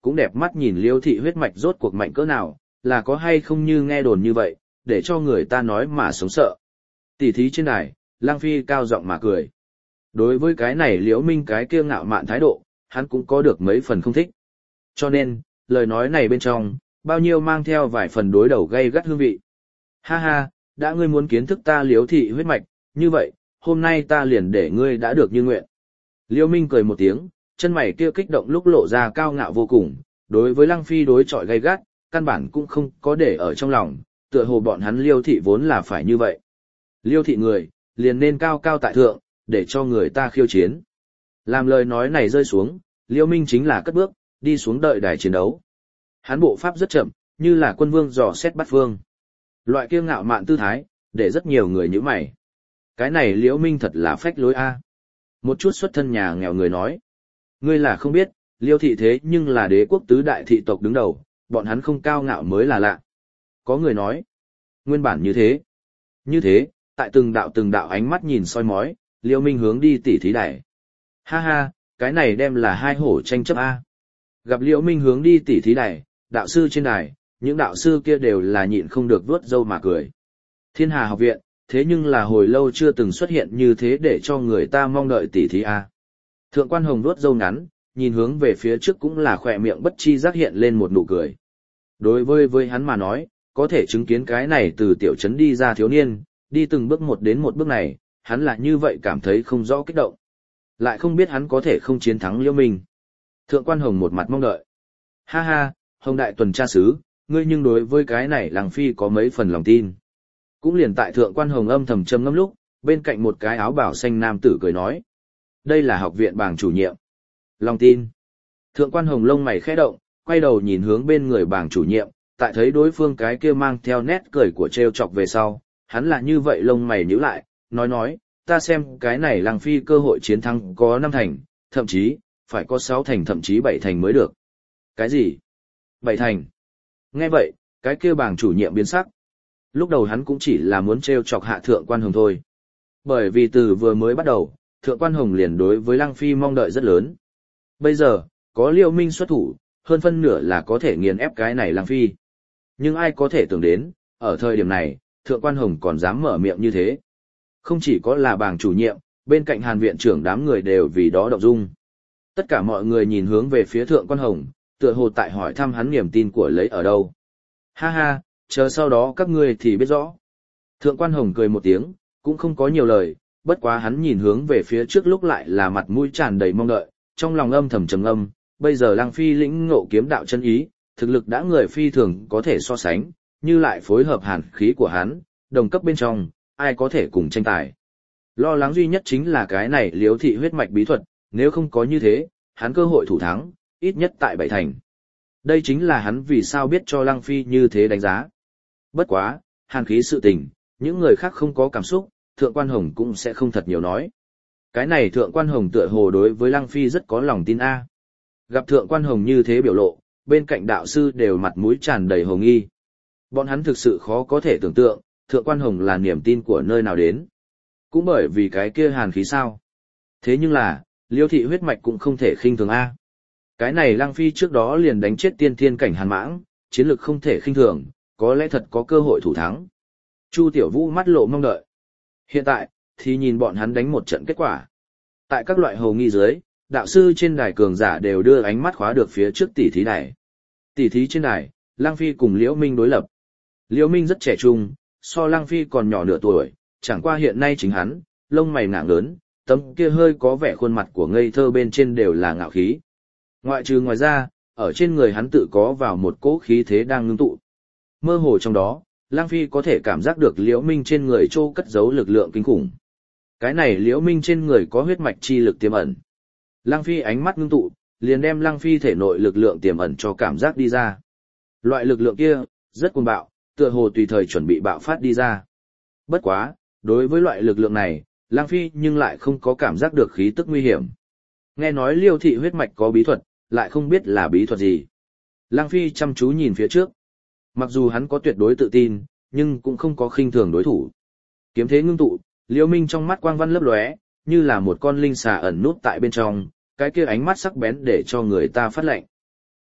cũng đẹp mắt nhìn Liêu thị huyết mạch rốt cuộc mạnh cỡ nào, là có hay không như nghe đồn như vậy, để cho người ta nói mà sống sợ. Tỷ thí trên đài, Lăng Phi cao giọng mà cười. Đối với cái này Liễu Minh cái kia ngạo mạn thái độ, hắn cũng có được mấy phần không thích. Cho nên, lời nói này bên trong, bao nhiêu mang theo vài phần đối đầu gay gắt hương vị. Ha ha, đã ngươi muốn kiến thức ta Liễu thị huyết mạch, như vậy, hôm nay ta liền để ngươi đã được như nguyện. Liễu Minh cười một tiếng, chân mày kia kích động lúc lộ ra cao ngạo vô cùng, đối với Lăng Phi đối chọi gay gắt, căn bản cũng không có để ở trong lòng, tựa hồ bọn hắn Liêu thị vốn là phải như vậy. Liêu thị người, liền nên cao cao tại thượng, để cho người ta khiêu chiến. Làm lời nói này rơi xuống, Liêu Minh chính là cất bước, đi xuống đợi đài chiến đấu. Hắn bộ pháp rất chậm, như là quân vương dò xét bắt phương. Loại kiêu ngạo mạn tư thái, để rất nhiều người nhíu mày. Cái này Liễu Minh thật là phách lối a. Một chút xuất thân nhà nghèo người nói. Ngươi là không biết, Liêu thị thế nhưng là đế quốc tứ đại thị tộc đứng đầu, bọn hắn không cao ngạo mới là lạ. Có người nói. Nguyên bản như thế. Như thế, tại từng đạo từng đạo ánh mắt nhìn soi mói, Liêu Minh hướng đi tỉ thí đài. Ha ha, cái này đem là hai hổ tranh chấp a. Gặp Liễu Minh hướng đi tỉ thí đài, đạo sư trên đài, những đạo sư kia đều là nhịn không được vuốt râu mà cười. Thiên Hà học viện, thế nhưng là hồi lâu chưa từng xuất hiện như thế để cho người ta mong đợi tỉ thí a. Thượng quan Hồng vuốt râu ngắn, nhìn hướng về phía trước cũng là khỏe miệng bất chi giác hiện lên một nụ cười. Đối với với hắn mà nói, có thể chứng kiến cái này từ tiểu trấn đi ra thiếu niên, đi từng bước một đến một bước này, hắn là như vậy cảm thấy không rõ kích động. Lại không biết hắn có thể không chiến thắng Liễu Minh. Thượng quan Hồng một mặt mong đợi. Ha ha, Hồng đại tuần tra sứ, ngươi nhưng đối với cái này Lăng Phi có mấy phần lòng tin. Cũng liền tại thượng quan Hồng âm thầm trầm ngâm lúc, bên cạnh một cái áo bảo xanh nam tử cười nói. Đây là học viện bảng chủ nhiệm. Lòng tin. Thượng quan Hồng lông mày khẽ động, quay đầu nhìn hướng bên người bảng chủ nhiệm, tại thấy đối phương cái kia mang theo nét cười của trêu chọc về sau, hắn là như vậy lông mày nhíu lại, nói nói, ta xem cái này Lăng Phi cơ hội chiến thắng có năm thành, thậm chí, phải có sáu thành thậm chí bảy thành mới được. Cái gì? Bảy thành? Nghe vậy, cái kia bảng chủ nhiệm biến sắc. Lúc đầu hắn cũng chỉ là muốn trêu chọc hạ thượng quan Hồng thôi. Bởi vì từ vừa mới bắt đầu, thượng quan Hồng liền đối với Lăng Phi mong đợi rất lớn. Bây giờ, có Liễu Minh xuất thủ, hơn phân nửa là có thể nghiền ép cái này Lăng Phi. Nhưng ai có thể tưởng đến, ở thời điểm này, thượng quan Hồng còn dám mở miệng như thế. Không chỉ có là bảng chủ nhiệm, bên cạnh Hàn viện trưởng đám người đều vì đó động dung. Tất cả mọi người nhìn hướng về phía thượng quan Hồng, tựa hồ tại hỏi thăm hắn niềm tin của lấy ở đâu. Ha ha, chờ sau đó các ngươi thì biết rõ. Thượng quan Hồng cười một tiếng, cũng không có nhiều lời, bất quá hắn nhìn hướng về phía trước lúc lại là mặt mũi tràn đầy mong đợi, trong lòng âm thầm trầm âm, bây giờ Lăng Phi lĩnh ngộ kiếm đạo chân ý, thực lực đã người phi thường có thể so sánh, như lại phối hợp hàn khí của hắn, đồng cấp bên trong, ai có thể cùng tranh tài. Lo lắng duy nhất chính là cái này Liễu thị huyết mạch bí thuật, nếu không có như thế, hắn cơ hội thủ thắng, ít nhất tại bảy thành. Đây chính là hắn vì sao biết cho Lăng Phi như thế đánh giá. Bất quá, hàn khí sự tình, những người khác không có cảm xúc, thượng quan Hồng cũng sẽ không thật nhiều nói. Cái này thượng quan Hồng tựa hồ đối với Lăng Phi rất có lòng tin a. Gặp thượng quan Hồng như thế biểu lộ, bên cạnh đạo sư đều mặt mũi tràn đầy hồ nghi. Bọn hắn thực sự khó có thể tưởng tượng, thượng quan Hồng là niềm tin của nơi nào đến. Cũng bởi vì cái kia hàn khí sao. Thế nhưng là, Liêu thị huyết mạch cũng không thể khinh thường a. Cái này Lăng Phi trước đó liền đánh chết tiên thiên cảnh hàn mãng, chiến lực không thể khinh thường, có lẽ thật có cơ hội thủ thắng. Chu Tiểu Vũ mắt lộ mong đợi. Hiện tại, thì nhìn bọn hắn đánh một trận kết quả. Tại các loại hầu nghi dưới, đạo sư trên đài cường giả đều đưa ánh mắt khóa được phía trước tỷ thí đài. Tỷ thí trên đài, Lăng Phi cùng Liễu Minh đối lập. Liễu Minh rất trẻ trung, so Lăng Phi còn nhỏ nửa tuổi, chẳng qua hiện nay chính hắn, lông mày ngạng lớn, tấm kia hơi có vẻ khuôn mặt của ngây thơ bên trên đều là ngạo khí. Ngoại trừ ngoài ra, ở trên người hắn tự có vào một cỗ khí thế đang ngưng tụ. Mơ hồ trong đó, Lăng Phi có thể cảm giác được Liễu Minh trên người trô cất giấu lực lượng kinh khủng. Cái này Liễu Minh trên người có huyết mạch chi lực tiềm ẩn. Lăng Phi ánh mắt ngưng tụ, liền đem Lăng Phi thể nội lực lượng tiềm ẩn cho cảm giác đi ra. Loại lực lượng kia, rất cuồng bạo, tựa hồ tùy thời chuẩn bị bạo phát đi ra. Bất quá, đối với loại lực lượng này, Lăng Phi nhưng lại không có cảm giác được khí tức nguy hiểm. Nghe nói Liêu thị huyết mạch có bí thuật, lại không biết là bí thuật gì. Lăng Phi chăm chú nhìn phía trước. Mặc dù hắn có tuyệt đối tự tin, nhưng cũng không có khinh thường đối thủ. Kiếm thế ngưng tụ, Liễu Minh trong mắt quang văn lấp lóe, như là một con linh xà ẩn nút tại bên trong, cái kia ánh mắt sắc bén để cho người ta phát lạnh. Chợt,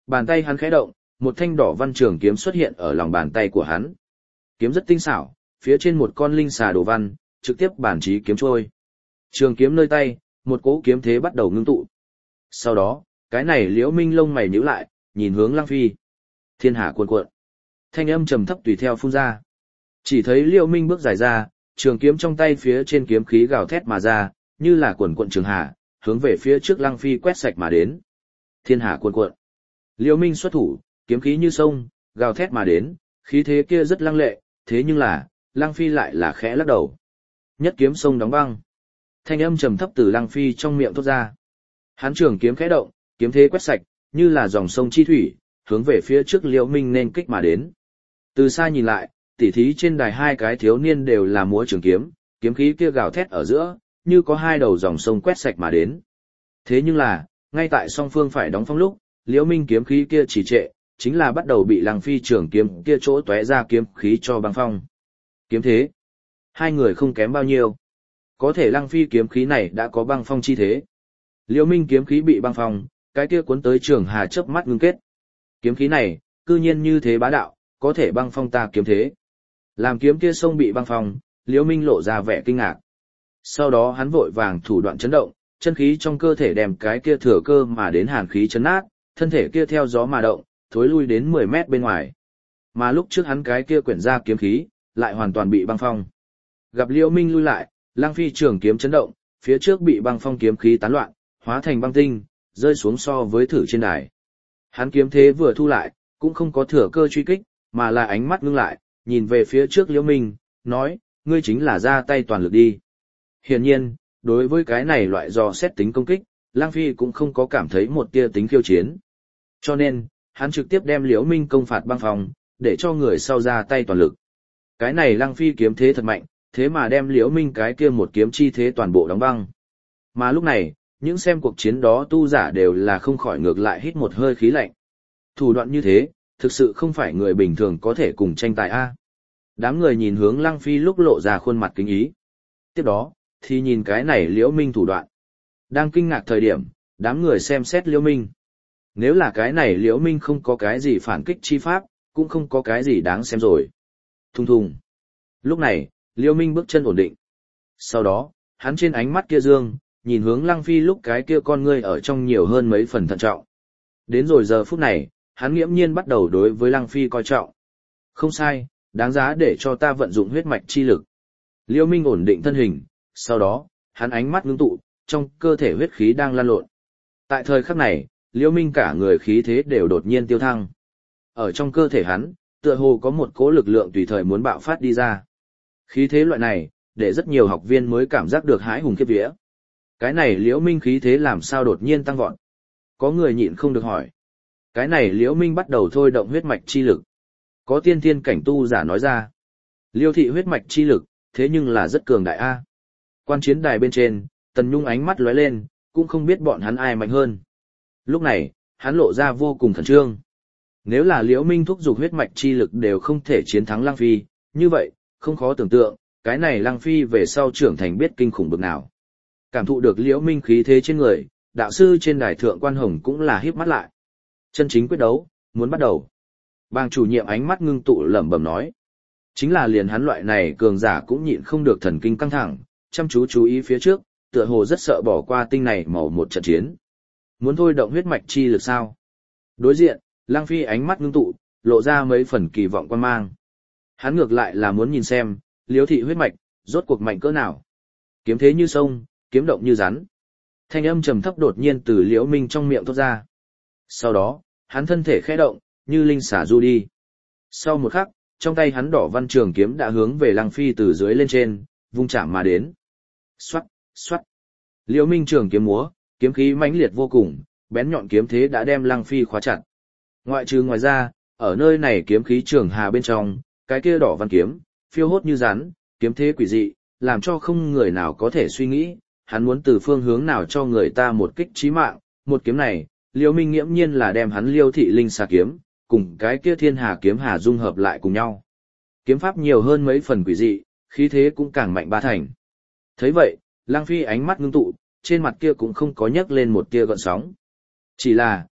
Bàn tay hắn khẽ động, một thanh đỏ văn trường kiếm xuất hiện ở lòng bàn tay của hắn. Kiếm rất tinh xảo, phía trên một con linh xà đồ văn, trực tiếp bản chí kiếm trôi. Trường kiếm nơi tay, một cỗ kiếm thế bắt đầu ngưng tụ. Sau đó, cái này Liễu Minh lông mày nhíu lại, nhìn hướng Lăng Phi. Thiên hạ cuồn cuộn. Thanh âm trầm thấp tùy theo phun ra. Chỉ thấy Liễu Minh bước dài ra, trường kiếm trong tay phía trên kiếm khí gào thét mà ra, như là cuồn cuộn trường hà, hướng về phía trước Lăng Phi quét sạch mà đến. Thiên hạ cuồn cuộn. Liễu Minh xuất thủ, kiếm khí như sông, gào thét mà đến, khí thế kia rất lăng lệ, thế nhưng là, Lăng Phi lại là khẽ lắc đầu. Nhất kiếm sông đóng băng. Thanh âm trầm thấp từ Lăng Phi trong miệng thốt ra. Hắn trường kiếm khẽ động, kiếm thế quét sạch, như là dòng sông chi thủy, hướng về phía trước Liễu Minh nên kích mà đến. Từ xa nhìn lại, tỉ thí trên đài hai cái thiếu niên đều là múa trường kiếm, kiếm khí kia gào thét ở giữa, như có hai đầu dòng sông quét sạch mà đến. Thế nhưng là, ngay tại song phương phải đóng phong lúc, Liễu Minh kiếm khí kia chỉ trệ, chính là bắt đầu bị Lăng Phi trường kiếm kia chỗ tóe ra kiếm khí cho băng phong. Kiếm thế, hai người không kém bao nhiêu. Có thể Lăng Phi kiếm khí này đã có băng phong chi thế. Liễu Minh kiếm khí bị băng phong, cái kia cuốn tới trường hà chớp mắt ngưng kết. Kiếm khí này, cư nhiên như thế bá đạo, có thể băng phong ta kiếm thế. Làm kiếm kia sông bị băng phong, Liễu Minh lộ ra vẻ kinh ngạc. Sau đó hắn vội vàng thủ đoạn chấn động, chân khí trong cơ thể đem cái kia thừa cơ mà đến hàn khí chấn nát, thân thể kia theo gió mà động, thối lui đến mười mét bên ngoài. Mà lúc trước hắn cái kia quyển ra kiếm khí, lại hoàn toàn bị băng phong. Gặp Liễu Minh lui lại, Lăng Phi trường kiếm chấn động, phía trước bị băng phong kiếm khí tán loạn, hóa thành băng tinh, rơi xuống so với thử trên đài. Hắn kiếm thế vừa thu lại, cũng không có thừa cơ truy kích, mà là ánh mắt ngưng lại, nhìn về phía trước Liễu Minh, nói, ngươi chính là ra tay toàn lực đi. Hiển nhiên, đối với cái này loại dò xét tính công kích, Lăng Phi cũng không có cảm thấy một tia tính khiêu chiến. Cho nên, hắn trực tiếp đem Liễu Minh công phạt băng phòng, để cho người sau ra tay toàn lực. Cái này Lăng Phi kiếm thế thật mạnh, thế mà đem Liễu Minh cái kia một kiếm chi thế toàn bộ đóng băng. Mà lúc này, những xem cuộc chiến đó tu giả đều là không khỏi ngược lại hít một hơi khí lạnh. Thủ đoạn như thế, thực sự không phải người bình thường có thể cùng tranh tài a. Đám người nhìn hướng Lăng Phi lúc lộ ra khuôn mặt kính ý. Tiếp đó, thì nhìn cái này Liễu Minh thủ đoạn. Đang kinh ngạc thời điểm, đám người xem xét Liễu Minh. Nếu là cái này Liễu Minh không có cái gì phản kích chi pháp, cũng không có cái gì đáng xem rồi. Thùng thùng. Lúc này, Liễu Minh bước chân ổn định. Sau đó, hắn trên ánh mắt kia dương, nhìn hướng Lăng Phi lúc cái kia con ngươi ở trong nhiều hơn mấy phần thận trọng. Đến rồi giờ phút này, hắn nghiễm nhiên bắt đầu đối với Lăng Phi coi trọng. Không sai, đáng giá để cho ta vận dụng huyết mạch chi lực. Liễu Minh ổn định thân hình, sau đó, hắn ánh mắt ngưng tụ, trong cơ thể huyết khí đang lan lộn. Tại thời khắc này, Liễu Minh cả người khí thế đều đột nhiên tiêu thăng. Ở trong cơ thể hắn, tựa hồ có một cỗ lực lượng tùy thời muốn bạo phát đi ra. Khí thế loại này, để rất nhiều học viên mới cảm giác được hãi hùng khiếp vía. Cái này Liễu Minh khí thế làm sao đột nhiên tăng vọt? Có người nhịn không được hỏi. Cái này Liễu Minh bắt đầu thôi động huyết mạch chi lực. Có tiên thiên cảnh tu giả nói ra. Liêu thị huyết mạch chi lực, thế nhưng là rất cường đại a. Quan chiến đài bên trên, Tần Nhung ánh mắt lóe lên, cũng không biết bọn hắn ai mạnh hơn. Lúc này, hắn lộ ra vô cùng khẩn trương. Nếu là Liễu Minh thúc giục huyết mạch chi lực đều không thể chiến thắng Lăng Phi, như vậy, không khó tưởng tượng, cái này Lăng Phi về sau trưởng thành biết kinh khủng bực nào. Cảm thụ được Liễu Minh khí thế trên người, đạo sư trên đài thượng quan hồng cũng là híp mắt lại. Chân chính quyết đấu, muốn bắt đầu. Bang chủ nhiệm ánh mắt ngưng tụ lẩm bẩm nói. Chính là liền hắn loại này cường giả cũng nhịn không được thần kinh căng thẳng, chăm chú chú ý phía trước, tựa hồ rất sợ bỏ qua tinh này màu một trận chiến. Muốn thôi động huyết mạch chi lực sao? Đối diện, Lăng Phi ánh mắt ngưng tụ, lộ ra mấy phần kỳ vọng quan mang. Hắn ngược lại là muốn nhìn xem, Liễu thị huyết mạch, rốt cuộc mạnh cỡ nào. Kiếm thế như sông, kiếm động như rắn. Thanh âm trầm thấp đột nhiên từ Liễu Minh trong miệng thốt ra. Sau đó, hắn thân thể khẽ động, như linh xả du đi. Sau một khắc, trong tay hắn đỏ văn trường kiếm đã hướng về Lăng Phi từ dưới lên trên, vung chạm mà đến. Xoát, xoát. Liễu Minh trường kiếm múa, kiếm khí mãnh liệt vô cùng, bén nhọn kiếm thế đã đem Lăng Phi khóa chặt. Ngoại trừ ngoài ra, ở nơi này kiếm khí trường hà bên trong, cái kia đỏ văn kiếm, phiêu hốt như rắn, kiếm thế quỷ dị, làm cho không người nào có thể suy nghĩ, hắn muốn từ phương hướng nào cho người ta một kích chí mạng, một kiếm này, Liễu Minh nghiễm nhiên là đem hắn Liêu thị linh xà kiếm, cùng cái kia thiên hà kiếm hà dung hợp lại cùng nhau. Kiếm pháp nhiều hơn mấy phần quỷ dị, khí thế cũng càng mạnh ba thành. Thấy vậy, Lăng Phi ánh mắt ngưng tụ, trên mặt kia cũng không có nhấc lên một tia gợn sóng. Chỉ là,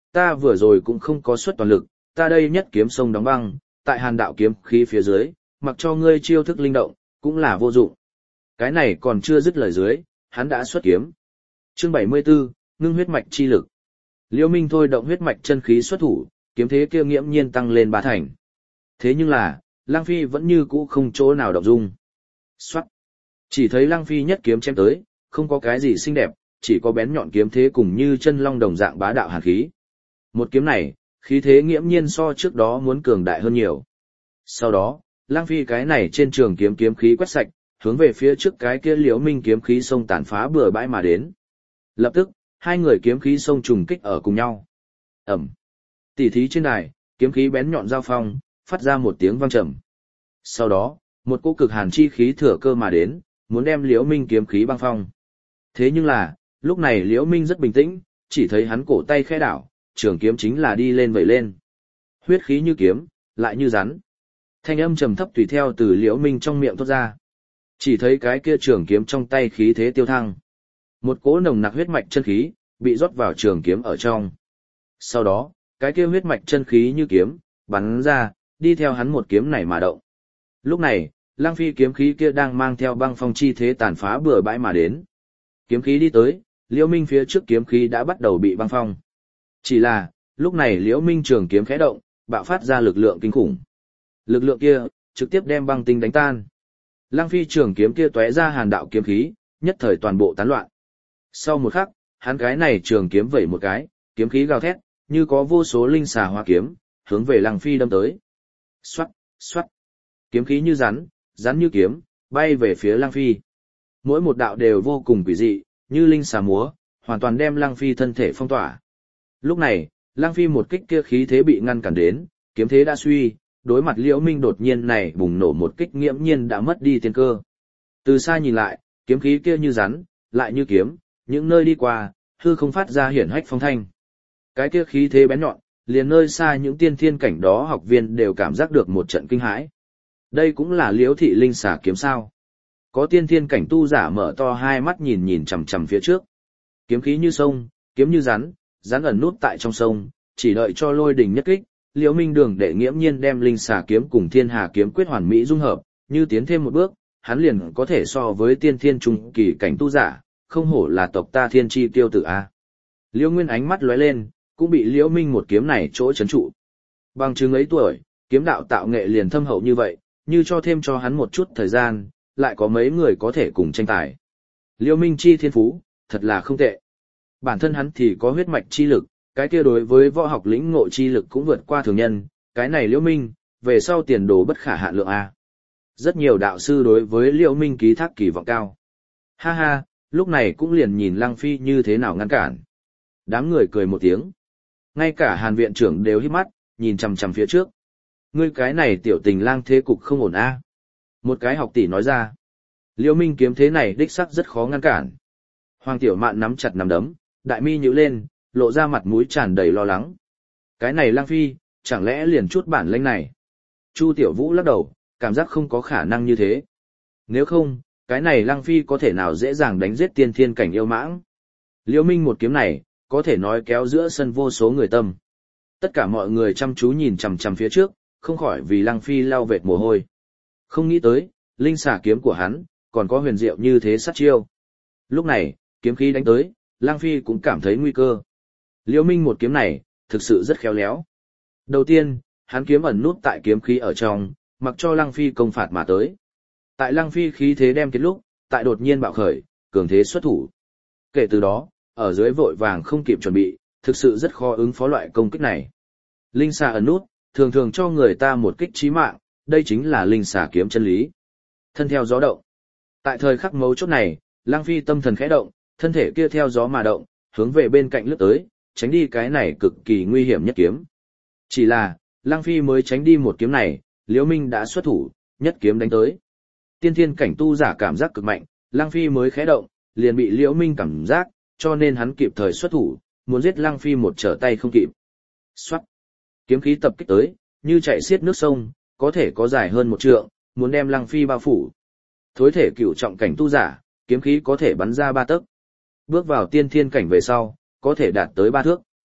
ta vừa rồi cũng không có xuất toàn lực, ta đây nhất kiếm sông đóng băng, tại hàn đạo kiếm khí phía dưới, mặc cho ngươi chiêu thức linh động, cũng là vô dụng. Cái này còn chưa dứt lời dưới, hắn đã xuất kiếm. Chương bảy mươi 74, ngưng huyết mạch chi lực. Liễu Minh thôi động huyết mạch chân khí xuất thủ, kiếm thế kia nghiễm nhiên tăng lên ba thành. Thế nhưng là, Lăng Phi vẫn như cũ không chỗ nào động dung. Soát. Chỉ thấy Lăng Phi nhất kiếm chém tới, không có cái gì xinh đẹp, chỉ có bén nhọn kiếm thế cùng như chân long đồng dạng bá đạo hàn khí. Một kiếm này, khí thế nghiễm nhiên so trước đó muốn cường đại hơn nhiều. Sau đó, Lăng Phi cái này trên trường kiếm kiếm khí quét sạch, hướng về phía trước cái kia Liễu Minh kiếm khí xông tàn phá bừa bãi mà đến. Lập tức, hai người kiếm khí xông trùng kích ở cùng nhau. Ầm. Tỉ thí trên đài, kiếm khí bén nhọn giao phong, phát ra một tiếng vang trầm. Sau đó, một cỗ cực hàn chi khí thừa cơ mà đến, muốn đem Liễu Minh kiếm khí băng phong. Thế nhưng là, lúc này Liễu Minh rất bình tĩnh, chỉ thấy hắn cổ tay khẽ đảo, trường kiếm chính là đi lên vẩy lên. Huyết khí như kiếm, lại như rắn. Thanh âm trầm thấp tùy theo từ Liễu Minh trong miệng thoát ra. Chỉ thấy cái kia trường kiếm trong tay khí thế tiêu thăng. Một cỗ nồng nặc huyết mạch chân khí, bị rót vào trường kiếm ở trong. Sau đó, cái kia huyết mạch chân khí như kiếm, bắn ra, đi theo hắn một kiếm này mà động. Lúc này, Lăng Phi kiếm khí kia đang mang theo băng phong chi thế tàn phá bừa bãi mà đến. Kiếm khí đi tới, Liễu Minh phía trước kiếm khí đã bắt đầu bị băng phong. Chỉ là, lúc này Liễu Minh trường kiếm khẽ động, bạo phát ra lực lượng kinh khủng. Lực lượng kia, trực tiếp đem băng tinh đánh tan. Lăng Phi trường kiếm kia tóe ra hàn đạo kiếm khí, nhất thời toàn bộ tán loạn. Sau một khắc, hắn cái này trường kiếm vẩy một cái, kiếm khí gào thét, như có vô số linh xà hoa kiếm, hướng về Lăng Phi đâm tới. Xoát, xoát. Kiếm khí như rắn, rắn như kiếm, bay về phía Lăng Phi. Mỗi một đạo đều vô cùng quỷ dị, như linh xà múa, hoàn toàn đem Lăng Phi thân thể phong tỏa. Lúc này, Lăng Phi một kích kia khí thế bị ngăn cản đến, kiếm thế đã suy, đối mặt Liễu Minh đột nhiên này bùng nổ một kích nghiễm nhiên đã mất đi tiên cơ. Từ xa nhìn lại, kiếm khí kia như rắn, lại như kiếm, những nơi đi qua, hư không phát ra hiển hách phong thanh. Cái kia khí thế bén nhọn, liền nơi xa những tiên thiên cảnh đó học viên đều cảm giác được một trận kinh hãi. Đây cũng là Liễu thị linh xà kiếm sao? Có tiên thiên cảnh tu giả mở to hai mắt nhìn nhìn chằm chằm phía trước. Kiếm khí như sông, kiếm như rắn, rắn ẩn nút tại trong sông, chỉ đợi cho lôi đỉnh nhất kích, Liễu Minh Đường đệ nghiễm nhiên đem linh xà kiếm cùng thiên hà kiếm quyết hoàn mỹ dung hợp, như tiến thêm một bước, hắn liền có thể so với tiên thiên trung kỳ cảnh tu giả, không hổ là tộc ta thiên chi tiêu tử a. Liễu Nguyên ánh mắt lóe lên, cũng bị Liễu Minh một kiếm này chỗ chấn trụ. Bằng chứng ấy tuổi, kiếm đạo tạo nghệ liền thâm hậu như vậy, như cho thêm cho hắn một chút thời gian, lại có mấy người có thể cùng tranh tài. Liễu Minh chi thiên phú, thật là không tệ. Bản thân hắn thì có huyết mạch chi lực, cái kia đối với võ học lĩnh ngộ chi lực cũng vượt qua thường nhân, cái này Liễu Minh, về sau tiền đồ bất khả hạn lượng a. Rất nhiều đạo sư đối với Liễu Minh ký thác kỳ vọng cao. Ha ha, lúc này cũng liền nhìn Lăng Phi như thế nào ngăn cản. Đám người cười một tiếng. Ngay cả Hàn viện trưởng đều híp mắt, nhìn chằm chằm phía trước. Ngươi cái này tiểu tình lang thế cục không ổn a. Một cái học tỷ nói ra. Liễu Minh kiếm thế này đích xác rất khó ngăn cản. Hoàng Tiểu Mạn nắm chặt nắm đấm, đại mi nhíu lên, lộ ra mặt mũi tràn đầy lo lắng. Cái này Lăng Phi, chẳng lẽ liền chút bản lĩnh này? Chu Tiểu Vũ lắc đầu, cảm giác không có khả năng như thế. Nếu không, cái này Lăng Phi có thể nào dễ dàng đánh giết tiên thiên cảnh yêu mãng? Liễu Minh một kiếm này, có thể nói kéo giữa sân vô số người tâm. Tất cả mọi người chăm chú nhìn chằm chằm phía trước, không khỏi vì Lăng Phi lau vệt mồ hôi. Không nghĩ tới, linh xà kiếm của hắn, còn có huyền diệu như thế sát chiêu. Lúc này, kiếm khí đánh tới, Lăng Phi cũng cảm thấy nguy cơ. Liễu Minh một kiếm này, thực sự rất khéo léo. Đầu tiên, hắn kiếm ẩn nút tại kiếm khí ở trong, mặc cho Lăng Phi công phạt mà tới. Tại Lăng Phi khí thế đem kết lúc, tại đột nhiên bạo khởi, cường thế xuất thủ. Kể từ đó, ở dưới vội vàng không kịp chuẩn bị, thực sự rất khó ứng phó loại công kích này. Linh xà ẩn nút, thường thường cho người ta một kích chí mạng, đây chính là linh xà kiếm chân lý. Thân theo gió động. Tại thời khắc mấu chốt này, Lăng Phi tâm thần khẽ động, thân thể kia theo gió mà động, hướng về bên cạnh lướt tới, tránh đi cái này cực kỳ nguy hiểm nhất kiếm. Chỉ là, Lăng Phi mới tránh đi một kiếm này, Liễu Minh đã xuất thủ, nhất kiếm đánh tới. Tiên thiên cảnh tu giả cảm giác cực mạnh, Lăng Phi mới khẽ động, liền bị Liễu Minh cảm giác, cho nên hắn kịp thời xuất thủ, muốn giết Lăng Phi một trở tay không kịp. Xoát! Kiếm khí tập kích tới, như chạy xiết nước sông, có thể có dài hơn một trượng, muốn đem Lăng Phi bao phủ. Thối thể cửu trọng cảnh tu giả, kiếm khí có thể bắn ra ba tấc. Bước vào tiên thiên cảnh về sau, có thể đạt tới ba thước.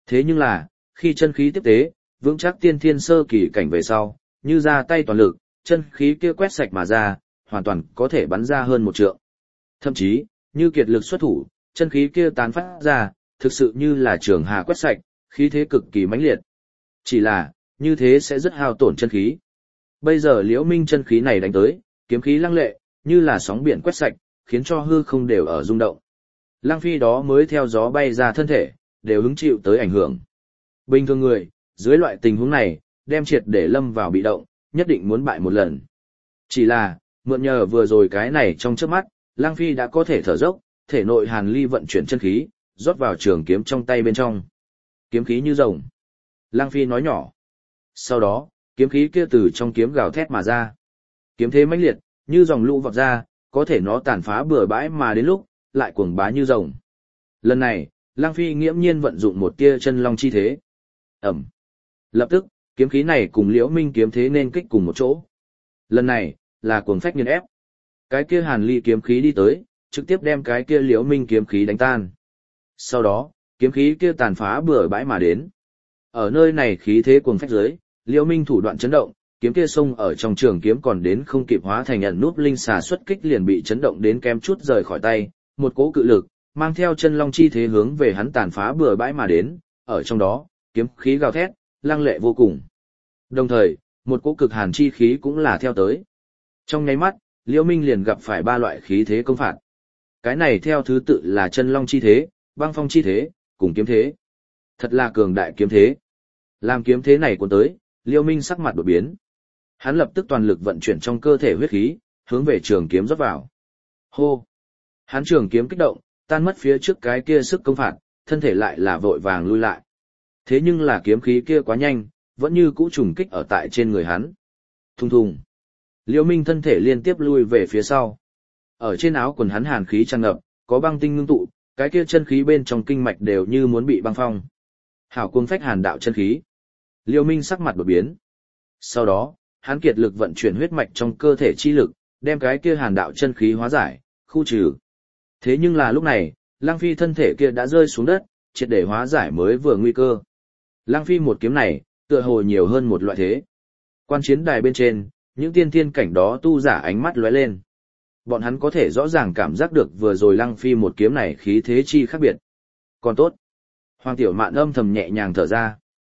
Thế nhưng là, khi chân khí tiếp tế, vững chắc tiên thiên sơ kỳ cảnh về sau, như ra tay toàn lực, chân khí kia quét sạch mà ra, hoàn toàn có thể bắn ra hơn một trượng. Thậm chí, như kiệt lực xuất thủ, chân khí kia tán phát ra, thực sự như là trường hà quét sạch, khí thế cực kỳ mãnh liệt. Chỉ là, như thế sẽ rất hao tổn chân khí. Bây giờ Liễu Minh chân khí này đánh tới, kiếm khí lăng lệ, như là sóng biển quét sạch, khiến cho hư không đều ở rung động. Lăng Phi đó mới theo gió bay ra thân thể, đều hứng chịu tới ảnh hưởng. Bình thường người, dưới loại tình huống này, đem triệt để lâm vào bị động, nhất định muốn bại một lần. Chỉ là, mượn nhờ vừa rồi cái này trong chớp mắt, Lăng Phi đã có thể thở dốc, thể nội hàn ly vận chuyển chân khí, rót vào trường kiếm trong tay bên trong. Kiếm khí như rồng. Lăng Phi nói nhỏ. Sau đó, kiếm khí kia từ trong kiếm gào thét mà ra. Kiếm thế mãnh liệt, như dòng lũ vọt ra, có thể nó tàn phá bừa bãi mà đến lúc, lại cuồng bá như rồng. Lần này, Lăng Phi nghiễm nhiên vận dụng một tia chân long chi thế. Ẩm. Lập tức, kiếm khí này cùng Liễu Minh kiếm thế nên kích cùng một chỗ. Lần này, là cuồng phách nghiền ép. Cái kia hàn ly kiếm khí đi tới, trực tiếp đem cái kia Liễu Minh kiếm khí đánh tan. Sau đó, kiếm khí kia tàn phá bừa bãi mà đến. Ở nơi này khí thế cuồng phách dưới, Liễu Minh thủ đoạn chấn động, kiếm kia xông ở trong trường kiếm còn đến không kịp hóa thành ẩn núp linh xà xuất kích liền bị chấn động đến kém chút rời khỏi tay, một cỗ cự lực mang theo chân long chi thế hướng về hắn tàn phá bừa bãi mà đến, ở trong đó, kiếm khí gào thét, lăng lệ vô cùng. Đồng thời, một cỗ cực hàn chi khí cũng là theo tới. Trong nháy mắt, Liễu Minh liền gặp phải ba loại khí thế công phạt. Cái này theo thứ tự là chân long chi thế, băng phong chi thế, cùng kiếm thế. Thật là cường đại kiếm thế. Làm kiếm thế này cuốn tới, Liễu Minh sắc mặt đột biến. Hắn lập tức toàn lực vận chuyển trong cơ thể huyết khí, hướng về trường kiếm rót vào. Hô! Hắn trường kiếm kích động, tan mất phía trước cái kia sức công phạt, thân thể lại là vội vàng lui lại. Thế nhưng là kiếm khí kia quá nhanh, vẫn như cũ trùng kích ở tại trên người hắn. Thùng thùng! Liễu Minh thân thể liên tiếp lui về phía sau. Ở trên áo quần hắn hàn khí tràn ngập, có băng tinh ngưng tụ, cái kia chân khí bên trong kinh mạch đều như muốn bị băng phong. Hảo cuồng phách hàn đạo chân khí. Liễu Minh sắc mặt đột biến. Sau đó, hắn kiệt lực vận chuyển huyết mạch trong cơ thể chi lực, đem cái kia hàn đạo chân khí hóa giải, khu trừ. Thế nhưng là lúc này, Lăng Phi thân thể kia đã rơi xuống đất, triệt để hóa giải mới vừa nguy cơ. Lăng Phi một kiếm này, tựa hồ nhiều hơn một loại thế. Quan chiến đài bên trên, những tiên tiên cảnh đó tu giả ánh mắt lóe lên. Bọn hắn có thể rõ ràng cảm giác được vừa rồi Lăng Phi một kiếm này khí thế chi khác biệt. Còn tốt. Hoàng Tiểu Mạn âm thầm nhẹ nhàng thở ra.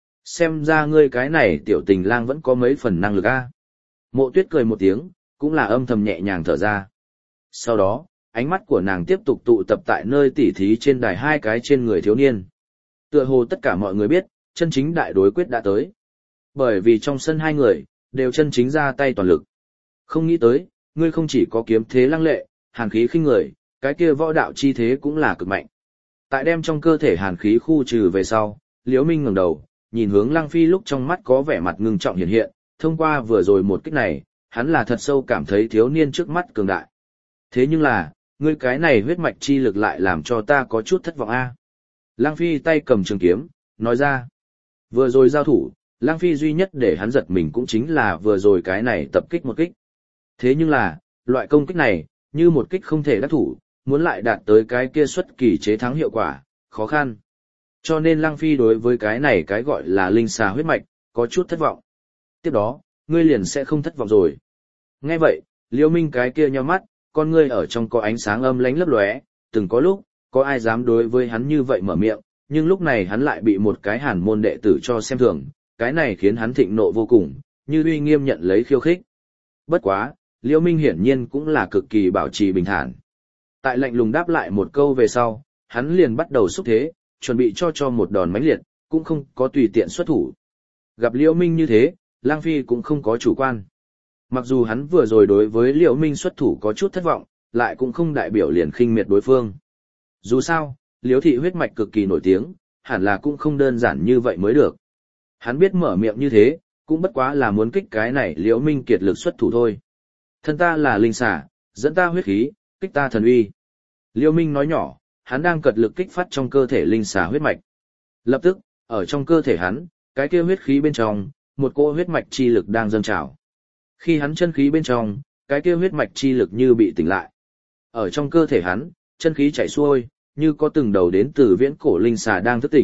Xem ra ngươi cái này tiểu tình lang vẫn có mấy phần năng lực a. Mộ Tuyết cười một tiếng, cũng là âm thầm nhẹ nhàng thở ra. Sau đó, ánh mắt của nàng tiếp tục tụ tập tại nơi tỉ thí trên đài hai cái trên người thiếu niên. Tựa hồ tất cả mọi người biết, chân chính đại đối quyết đã tới. Bởi vì trong sân hai người, đều chân chính ra tay toàn lực. Không nghĩ tới, ngươi không chỉ có kiếm thế lăng lệ, hàn khí khinh người, cái kia võ đạo chi thế cũng là cực mạnh. Tại đem trong cơ thể hàn khí khu trừ về sau, Liễu Minh ngẩng đầu, nhìn hướng Lăng Phi lúc trong mắt có vẻ mặt ngưng trọng hiện hiện, thông qua vừa rồi một kích này, hắn là thật sâu cảm thấy thiếu niên trước mắt cường đại. Thế nhưng là, ngươi cái này huyết mạch chi lực lại làm cho ta có chút thất vọng a. Lăng Phi tay cầm trường kiếm, nói ra. Vừa rồi giao thủ, Lăng Phi duy nhất để hắn giật mình cũng chính là vừa rồi cái này tập kích một kích. Thế nhưng là, loại công kích này, như một kích không thể đắc thủ, muốn lại đạt tới cái kia xuất kỳ chế thắng hiệu quả, khó khăn. Cho nên Lăng Phi đối với cái này cái gọi là linh xà huyết mạch, có chút thất vọng. Tiếp đó, ngươi liền sẽ không thất vọng rồi. Nghe vậy, Liễu Minh cái kia nhíu mắt, con ngươi ở trong có ánh sáng âm lánh lấp lóe, từng có lúc, có ai dám đối với hắn như vậy mở miệng, nhưng lúc này hắn lại bị một cái hàn môn đệ tử cho xem thường, cái này khiến hắn thịnh nộ vô cùng, như uy nghiêm nhận lấy khiêu khích. Bất quá, Liễu Minh hiển nhiên cũng là cực kỳ bảo trì bình thản. Tại lạnh lùng đáp lại một câu về sau, hắn liền bắt đầu xúc thế, chuẩn bị cho cho một đòn mãnh liệt, cũng không có tùy tiện xuất thủ. Gặp Liễu Minh như thế, Lăng Phi cũng không có chủ quan. Mặc dù hắn vừa rồi đối với Liễu Minh xuất thủ có chút thất vọng, lại cũng không đại biểu liền khinh miệt đối phương. Dù sao, Liễu thị huyết mạch cực kỳ nổi tiếng, hẳn là cũng không đơn giản như vậy mới được. Hắn biết mở miệng như thế, cũng bất quá là muốn kích cái này Liễu Minh kiệt lực xuất thủ thôi. Thân ta là linh xà, dẫn ta huyết khí, kích ta thần uy. Liễu Minh nói nhỏ, hắn đang cật lực kích phát trong cơ thể linh xà huyết mạch. Lập tức, ở trong cơ thể hắn, cái kia huyết khí bên trong, một cỗ huyết mạch chi lực đang dâng trào. Khi hắn chân khí bên trong, cái kia huyết mạch chi lực như bị tỉnh lại. Ở trong cơ thể hắn, chân khí chảy xuôi, như có từng đầu đến từ viễn cổ linh xà đang thức tỉnh,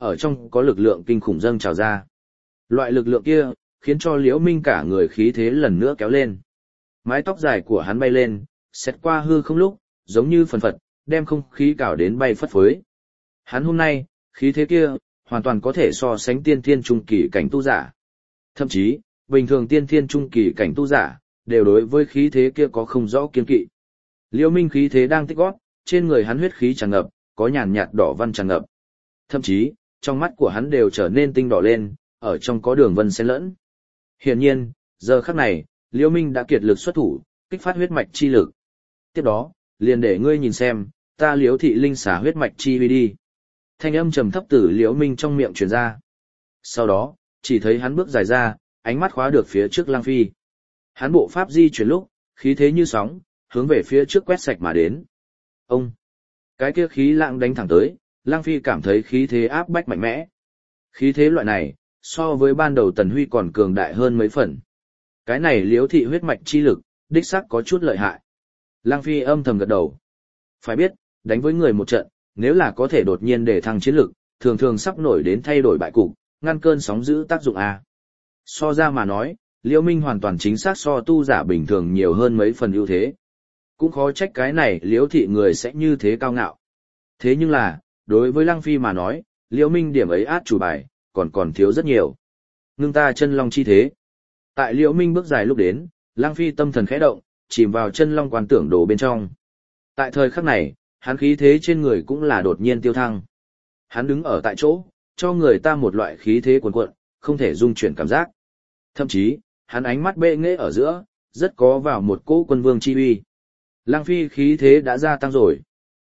ở trong có lực lượng kinh khủng dâng trào ra. Loại lực lượng kia, khiến cho Liễu Minh cả người khí thế lần nữa kéo lên. Mái tóc dài của hắn bay lên, xét qua hư không lúc, giống như phần phật, đem không khí cào đến bay phất phới. Hắn hôm nay, khí thế kia, hoàn toàn có thể so sánh tiên thiên trung kỳ cảnh tu giả. Thậm chí, bình thường tiên thiên trung kỳ cảnh tu giả, đều đối với khí thế kia có không rõ kiên kỵ. Liễu Minh khí thế đang tích gót, trên người hắn huyết khí tràn ngập, có nhàn nhạt đỏ văn tràn ngập. Thậm chí, trong mắt của hắn đều trở nên tinh đỏ lên, ở trong có đường vân xen lẫn. Hiển nhiên, giờ khắc này, Liễu Minh đã kiệt lực xuất thủ, kích phát huyết mạch chi lực. Tiếp đó, liền để ngươi nhìn xem, ta Liễu thị linh xả huyết mạch chi vi đi. Thanh âm trầm thấp từ Liễu Minh trong miệng truyền ra. Sau đó, chỉ thấy hắn bước dài ra, ánh mắt khóa được phía trước Lăng Phi. Hắn bộ pháp di chuyển lúc, khí thế như sóng, hướng về phía trước quét sạch mà đến. Ông! Cái kia khí lãng đánh thẳng tới, Lăng Phi cảm thấy khí thế áp bách mạnh mẽ. Khí thế loại này, so với ban đầu Tần Huy còn cường đại hơn mấy phần. Cái này Liễu thị huyết mạch chi lực, đích xác có chút lợi hại. Lăng Phi âm thầm gật đầu. Phải biết, đánh với người một trận, nếu là có thể đột nhiên để thăng chiến lực, thường thường sắp nổi đến thay đổi bại cục, ngăn cơn sóng dữ tác dụng A. So ra mà nói, Liễu Minh hoàn toàn chính xác so tu giả bình thường nhiều hơn mấy phần ưu thế. Cũng khó trách cái này Liễu thị người sẽ như thế cao ngạo. Thế nhưng là, đối với Lăng Phi mà nói, Liễu Minh điểm ấy át chủ bài, còn còn thiếu rất nhiều. Ngưng ta chân long chi thế. Tại Liễu Minh bước dài lúc đến, Lăng Phi tâm thần khẽ động, chìm vào chân long quan tưởng đồ bên trong. Tại thời khắc này, hắn khí thế trên người cũng là đột nhiên tiêu thăng. Hắn đứng ở tại chỗ, cho người ta một loại khí thế cuồn cuộn, không thể dung chuyển cảm giác. Thậm chí, hắn ánh mắt bệ nghệ ở giữa, rất có vào một cỗ quân vương chi uy. Lăng Phi khí thế đã gia tăng rồi.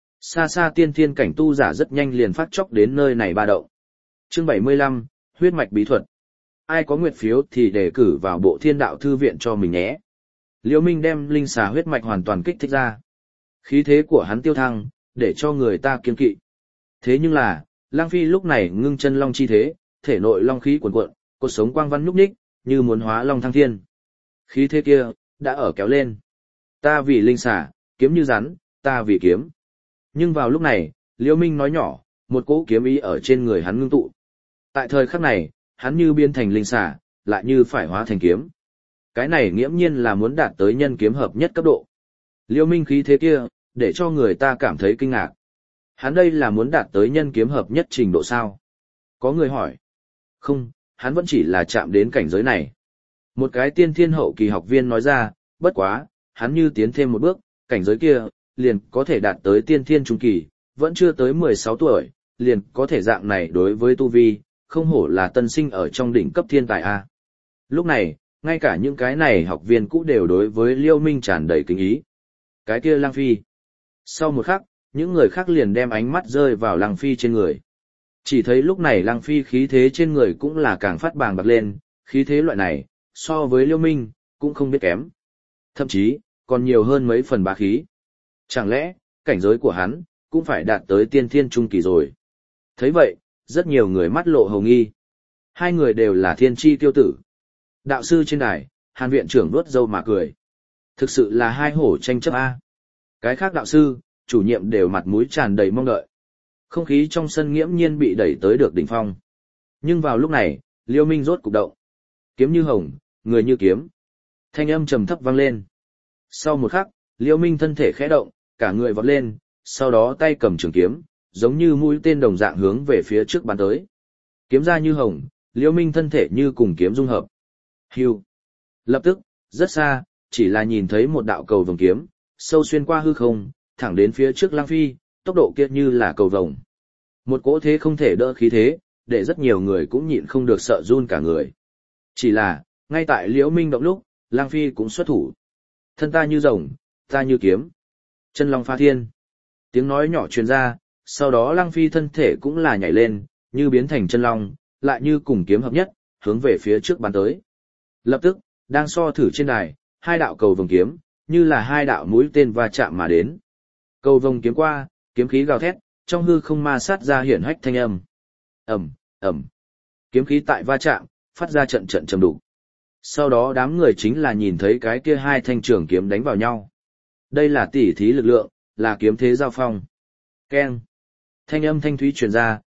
Xa xa tiên thiên cảnh tu giả rất nhanh liền phát chốc đến nơi này ba động. Chương bảy mươi lăm, huyết mạch bí thuật. Ai có nguyệt phiếu thì đề cử vào bộ thiên đạo thư viện cho mình nhé. Liễu Minh đem linh xà huyết mạch hoàn toàn kích thích ra. Khí thế của hắn tiêu thăng, để cho người ta kiên kỵ. Thế nhưng là, Lăng Phi lúc này ngưng chân long chi thế, thể nội long khí cuồn cuộn, cột sống quang văn nhúc nhích, như muốn hóa long thăng thiên. Khí thế kia, đã ở kéo lên. Ta vì linh xà, kiếm như rắn, ta vì kiếm. Nhưng vào lúc này, Liễu Minh nói nhỏ, một cỗ kiếm ý ở trên người hắn ngưng tụ. Tại thời khắc này, hắn như biến thành linh xà, lại như phải hóa thành kiếm. Cái này nghiễm nhiên là muốn đạt tới nhân kiếm hợp nhất cấp độ. Liễu Minh khí thế kia, để cho người ta cảm thấy kinh ngạc. Hắn đây là muốn đạt tới nhân kiếm hợp nhất trình độ sao? Có người hỏi. Không, hắn vẫn chỉ là chạm đến cảnh giới này. Một cái tiên thiên hậu kỳ học viên nói ra, bất quá, hắn như tiến thêm một bước, cảnh giới kia, liền có thể đạt tới tiên thiên trung kỳ, vẫn chưa tới mười sáu tuổi, liền có thể dạng này đối với tu vi, không hổ là tân sinh ở trong đỉnh cấp thiên tài A. Lúc này, ngay cả những cái này học viên cũ đều đối với Liễu Minh tràn đầy kính ý. Cái kia Lăng Phi. Sau một khắc, những người khác liền đem ánh mắt rơi vào Lăng Phi trên người. Chỉ thấy lúc này Lăng Phi khí thế trên người cũng là càng phát bàng bạc lên, khí thế loại này, so với Liễu Minh, cũng không biết kém. Thậm chí, còn nhiều hơn mấy phần bá khí. Chẳng lẽ, cảnh giới của hắn, cũng phải đạt tới tiên thiên trung kỳ rồi. Thấy vậy, rất nhiều người mắt lộ hồng nghi. Hai người đều là thiên chi tiêu tử. Đạo sư trên đài, Hàn viện trưởng vuốt râu mà cười. Thực sự là hai hổ tranh chấp A. Cái khác đạo sư, chủ nhiệm đều mặt mũi tràn đầy mong đợi. Không khí trong sân nghiễm nhiên bị đẩy tới được đỉnh phong. Nhưng vào lúc này, Liễu Minh rốt cục động. Kiếm như hồng, người như kiếm. Thanh âm trầm thấp vang lên. Sau một khắc, Liễu Minh thân thể khẽ động, cả người vọt lên, sau đó tay cầm trường kiếm, giống như mũi tên đồng dạng hướng về phía trước bắn tới. Kiếm ra như hồng, Liễu Minh thân thể như cùng kiếm dung hợp. Hưu. Lập tức, rất xa, chỉ là nhìn thấy một đạo cầu vồng kiếm, sâu xuyên qua hư không, thẳng đến phía trước Lăng Phi, tốc độ kia như là cầu vồng. Một cỗ thế không thể đỡ khí thế, để rất nhiều người cũng nhịn không được sợ run cả người. Chỉ là, ngay tại Liễu Minh động lúc, Lăng Phi cũng xuất thủ. Thân ta như rồng, ta như kiếm. Chân long pha thiên. Tiếng nói nhỏ truyền ra, sau đó Lăng Phi thân thể cũng là nhảy lên, như biến thành chân long, lại như cùng kiếm hợp nhất, hướng về phía trước bắn tới. Lập tức, đang so thử trên đài, hai đạo cầu vồng kiếm, như là hai đạo mũi tên va chạm mà đến. Cầu vồng kiếm qua, kiếm khí gào thét, trong hư không ma sát ra hiển hách thanh âm. Ầm, ầm. Kiếm khí tại va chạm, phát ra trận trận trầm đục. Sau đó đám người chính là nhìn thấy cái kia hai thanh trường kiếm đánh vào nhau. Đây là tỉ thí lực lượng, là kiếm thế giao phong. Keng. Thanh âm thanh thúy truyền ra,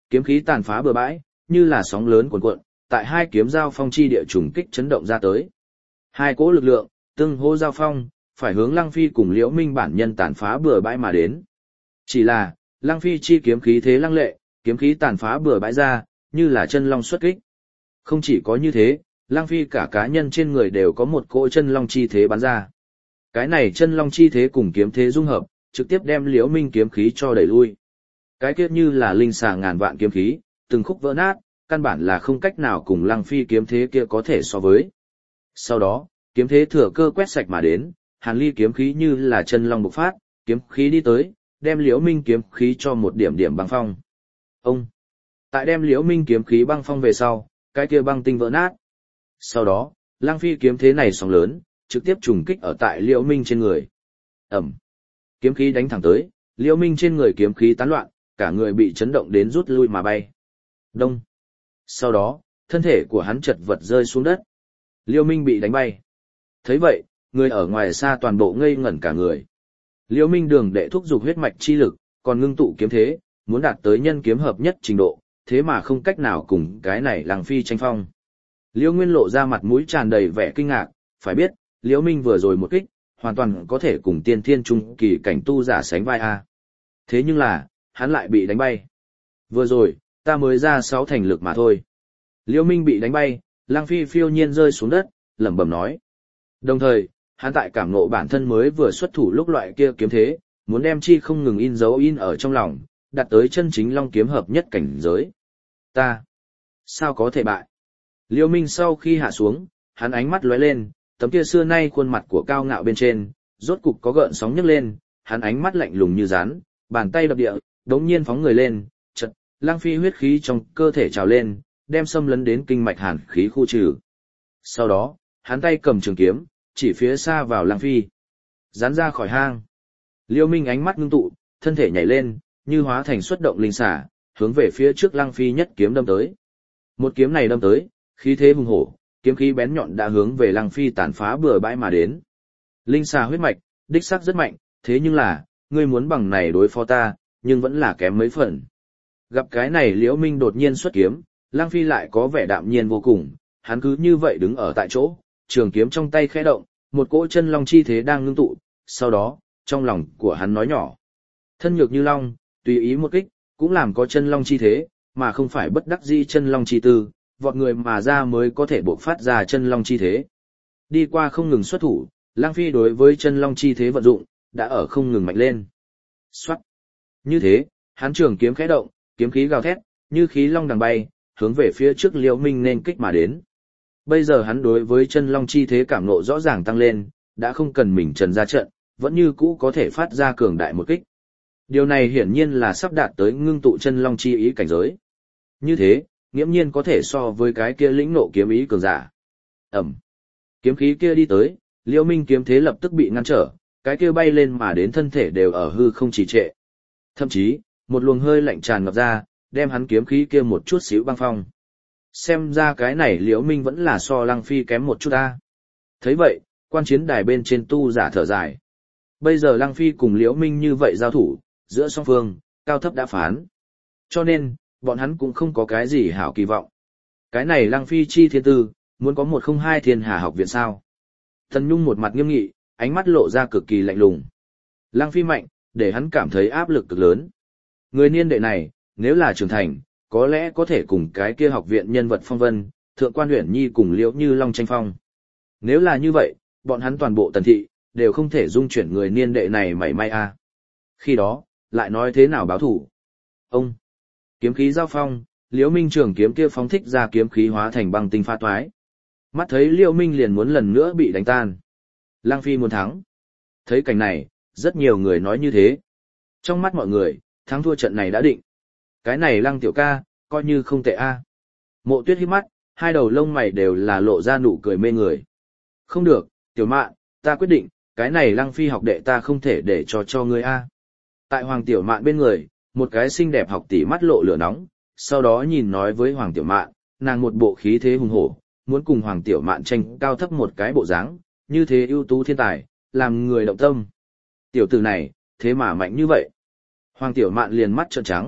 kiếm khí tàn phá bừa bãi, như là sóng lớn cuồn cuộn, tại hai kiếm giao phong chi địa trùng kích chấn động ra tới. Hai cỗ lực lượng, tương hô giao phong, phải hướng Lăng Phi cùng Liễu Minh bản nhân tàn phá bừa bãi mà đến. Chỉ là, Lăng Phi chi kiếm khí thế lăng lệ, kiếm khí tàn phá bừa bãi ra, như là chân long xuất kích. Không chỉ có như thế, Lăng Phi cả cá nhân trên người đều có một cỗ chân long chi thế bắn ra. Cái này chân long chi thế cùng kiếm thế dung hợp, trực tiếp đem Liễu Minh kiếm khí cho đẩy lui. Cái kia như là linh xà ngàn vạn kiếm khí, từng khúc vỡ nát, căn bản là không cách nào cùng Lăng Phi kiếm thế kia có thể so với. Sau đó, kiếm thế thừa cơ quét sạch mà đến, Hàn Ly kiếm khí như là chân long bộc phát, kiếm khí đi tới, đem Liễu Minh kiếm khí cho một điểm điểm băng phong. Ông, tại đem Liễu Minh kiếm khí băng phong về sau, cái kia băng tinh vỡ nát. Sau đó, Lăng Phi kiếm thế này sóng lớn, trực tiếp trùng kích ở tại Liễu Minh trên người. Ầm, kiếm khí đánh thẳng tới, Liễu Minh trên người kiếm khí tán loạn, cả người bị chấn động đến rút lui mà bay. Đông. Sau đó, thân thể của hắn chật vật rơi xuống đất. Liễu Minh bị đánh bay. Thấy vậy, người ở ngoài xa toàn bộ ngây ngẩn cả người. Liễu Minh đường đệ thúc dục huyết mạch chi lực, còn ngưng tụ kiếm thế, muốn đạt tới nhân kiếm hợp nhất trình độ, thế mà không cách nào cùng cái này Lăng Phi tranh phong. Liễu Nguyên lộ ra mặt mũi tràn đầy vẻ kinh ngạc, phải biết, Liễu Minh vừa rồi một kích, hoàn toàn có thể cùng tiên thiên trung kỳ cảnh tu giả sánh vai a. Thế nhưng là, hắn lại bị đánh bay. Vừa rồi, ta mới ra sáu thành lực mà thôi. Liễu Minh bị đánh bay, Lăng Phi phiêu nhiên rơi xuống đất, lẩm bẩm nói. Đồng thời, hắn tại cảm ngộ bản thân mới vừa xuất thủ lúc loại kia kiếm thế, muốn đem chi không ngừng in dấu in ở trong lòng, đạt tới chân chính long kiếm hợp nhất cảnh giới. Ta, sao có thể bại? Liễu Minh sau khi hạ xuống, hắn ánh mắt lóe lên, tấm kia xưa nay khuôn mặt của cao ngạo bên trên, rốt cục có gợn sóng nhấc lên, hắn ánh mắt lạnh lùng như rắn, bàn tay đập địa, đống nhiên phóng người lên, chợt, Lăng Phi huyết khí trong cơ thể trào lên, đem xâm lấn đến kinh mạch hàn khí khu trừ. Sau đó, hắn tay cầm trường kiếm, chỉ phía xa vào Lăng Phi. Rán ra khỏi hang. Liễu Minh ánh mắt ngưng tụ, thân thể nhảy lên, như hóa thành xuất động linh xà, hướng về phía trước Lăng Phi nhất kiếm đâm tới. Một kiếm này đâm tới, khí thế hùng hổ, kiếm khí bén nhọn đã hướng về Lăng Phi tàn phá bừa bãi mà đến. Linh xà huyết mạch, đích xác rất mạnh, thế nhưng là, ngươi muốn bằng này đối phó ta, nhưng vẫn là kém mấy phần. Gặp cái này Liễu Minh đột nhiên xuất kiếm, Lăng Phi lại có vẻ đạm nhiên vô cùng, hắn cứ như vậy đứng ở tại chỗ, trường kiếm trong tay khẽ động, một cỗ chân long chi thế đang ngưng tụ, sau đó, trong lòng của hắn nói nhỏ. Thân nhược như long, tùy ý một kích, cũng làm có chân long chi thế, mà không phải bất đắc dĩ chân long chi tư, vọt người mà ra mới có thể bộc phát ra chân long chi thế. Đi qua không ngừng xuất thủ, Lăng Phi đối với chân long chi thế vận dụng, đã ở không ngừng mạnh lên. Xoát. Như thế, hắn trường kiếm khẽ động, kiếm khí gào thét, như khí long đằng bay, hướng về phía trước Liễu Minh nên kích mà đến. Bây giờ hắn đối với chân long chi thế cảm ngộ rõ ràng tăng lên, đã không cần mình trần ra trận, vẫn như cũ có thể phát ra cường đại một kích. Điều này hiển nhiên là sắp đạt tới ngưng tụ chân long chi ý cảnh giới. Như thế, nghiễm nhiên có thể so với cái kia lĩnh nộ kiếm ý cường giả. Ẩm. Kiếm khí kia đi tới, Liễu Minh kiếm thế lập tức bị ngăn trở, cái kia bay lên mà đến thân thể đều ở hư không trì trệ. Thậm chí, một luồng hơi lạnh tràn ngập ra, đem hắn kiếm khí kia một chút xíu băng phong. Xem ra cái này Liễu Minh vẫn là so Lăng Phi kém một chút ta. Thấy vậy, quan chiến đài bên trên tu giả thở dài. Bây giờ Lăng Phi cùng Liễu Minh như vậy giao thủ, giữa song phương, cao thấp đã phán. Cho nên, bọn hắn cũng không có cái gì hảo kỳ vọng. Cái này Lăng Phi chi thiên tư, muốn có một không hai thiên hà học viện sao. Thần Nhung một mặt nghiêm nghị, ánh mắt lộ ra cực kỳ lạnh lùng. Lăng Phi mạnh, để hắn cảm thấy áp lực cực lớn. Người niên đệ này, nếu là trưởng thành, có lẽ có thể cùng cái kia học viện nhân vật phong vân, thượng quan Uyển Nhi cùng Liễu Như Long tranh phong. Nếu là như vậy, bọn hắn toàn bộ tần thị, đều không thể dung chuyển người niên đệ này mảy may a. À. Khi đó, lại nói thế nào báo thủ? Ông, kiếm khí giao phong, Liễu Minh trường kiếm kia phóng thích ra kiếm khí hóa thành băng tinh pha toái. Mắt thấy Liễu Minh liền muốn lần nữa bị đánh tan. Lăng Phi muốn thắng. Thấy cảnh này, rất nhiều người nói như thế. Trong mắt mọi người, thắng thua trận này đã định. Cái này Lăng tiểu ca, coi như không tệ a. Mộ Tuyết híp mắt, hai đầu lông mày đều là lộ ra nụ cười mê người. Không được, tiểu mạn, ta quyết định, cái này Lăng Phi học đệ ta không thể để cho cho ngươi a. Tại Hoàng tiểu mạn bên người, một cái xinh đẹp học tỷ mắt lộ lửa nóng, sau đó nhìn nói với Hoàng tiểu mạn, nàng một bộ khí thế hùng hổ, muốn cùng Hoàng tiểu mạn tranh cao thấp một cái bộ dáng, như thế ưu tú thiên tài, làm người động tâm. Tiểu tử này, thế mà mạnh như vậy. Hoàng tiểu mạn liền mắt trợn trắng,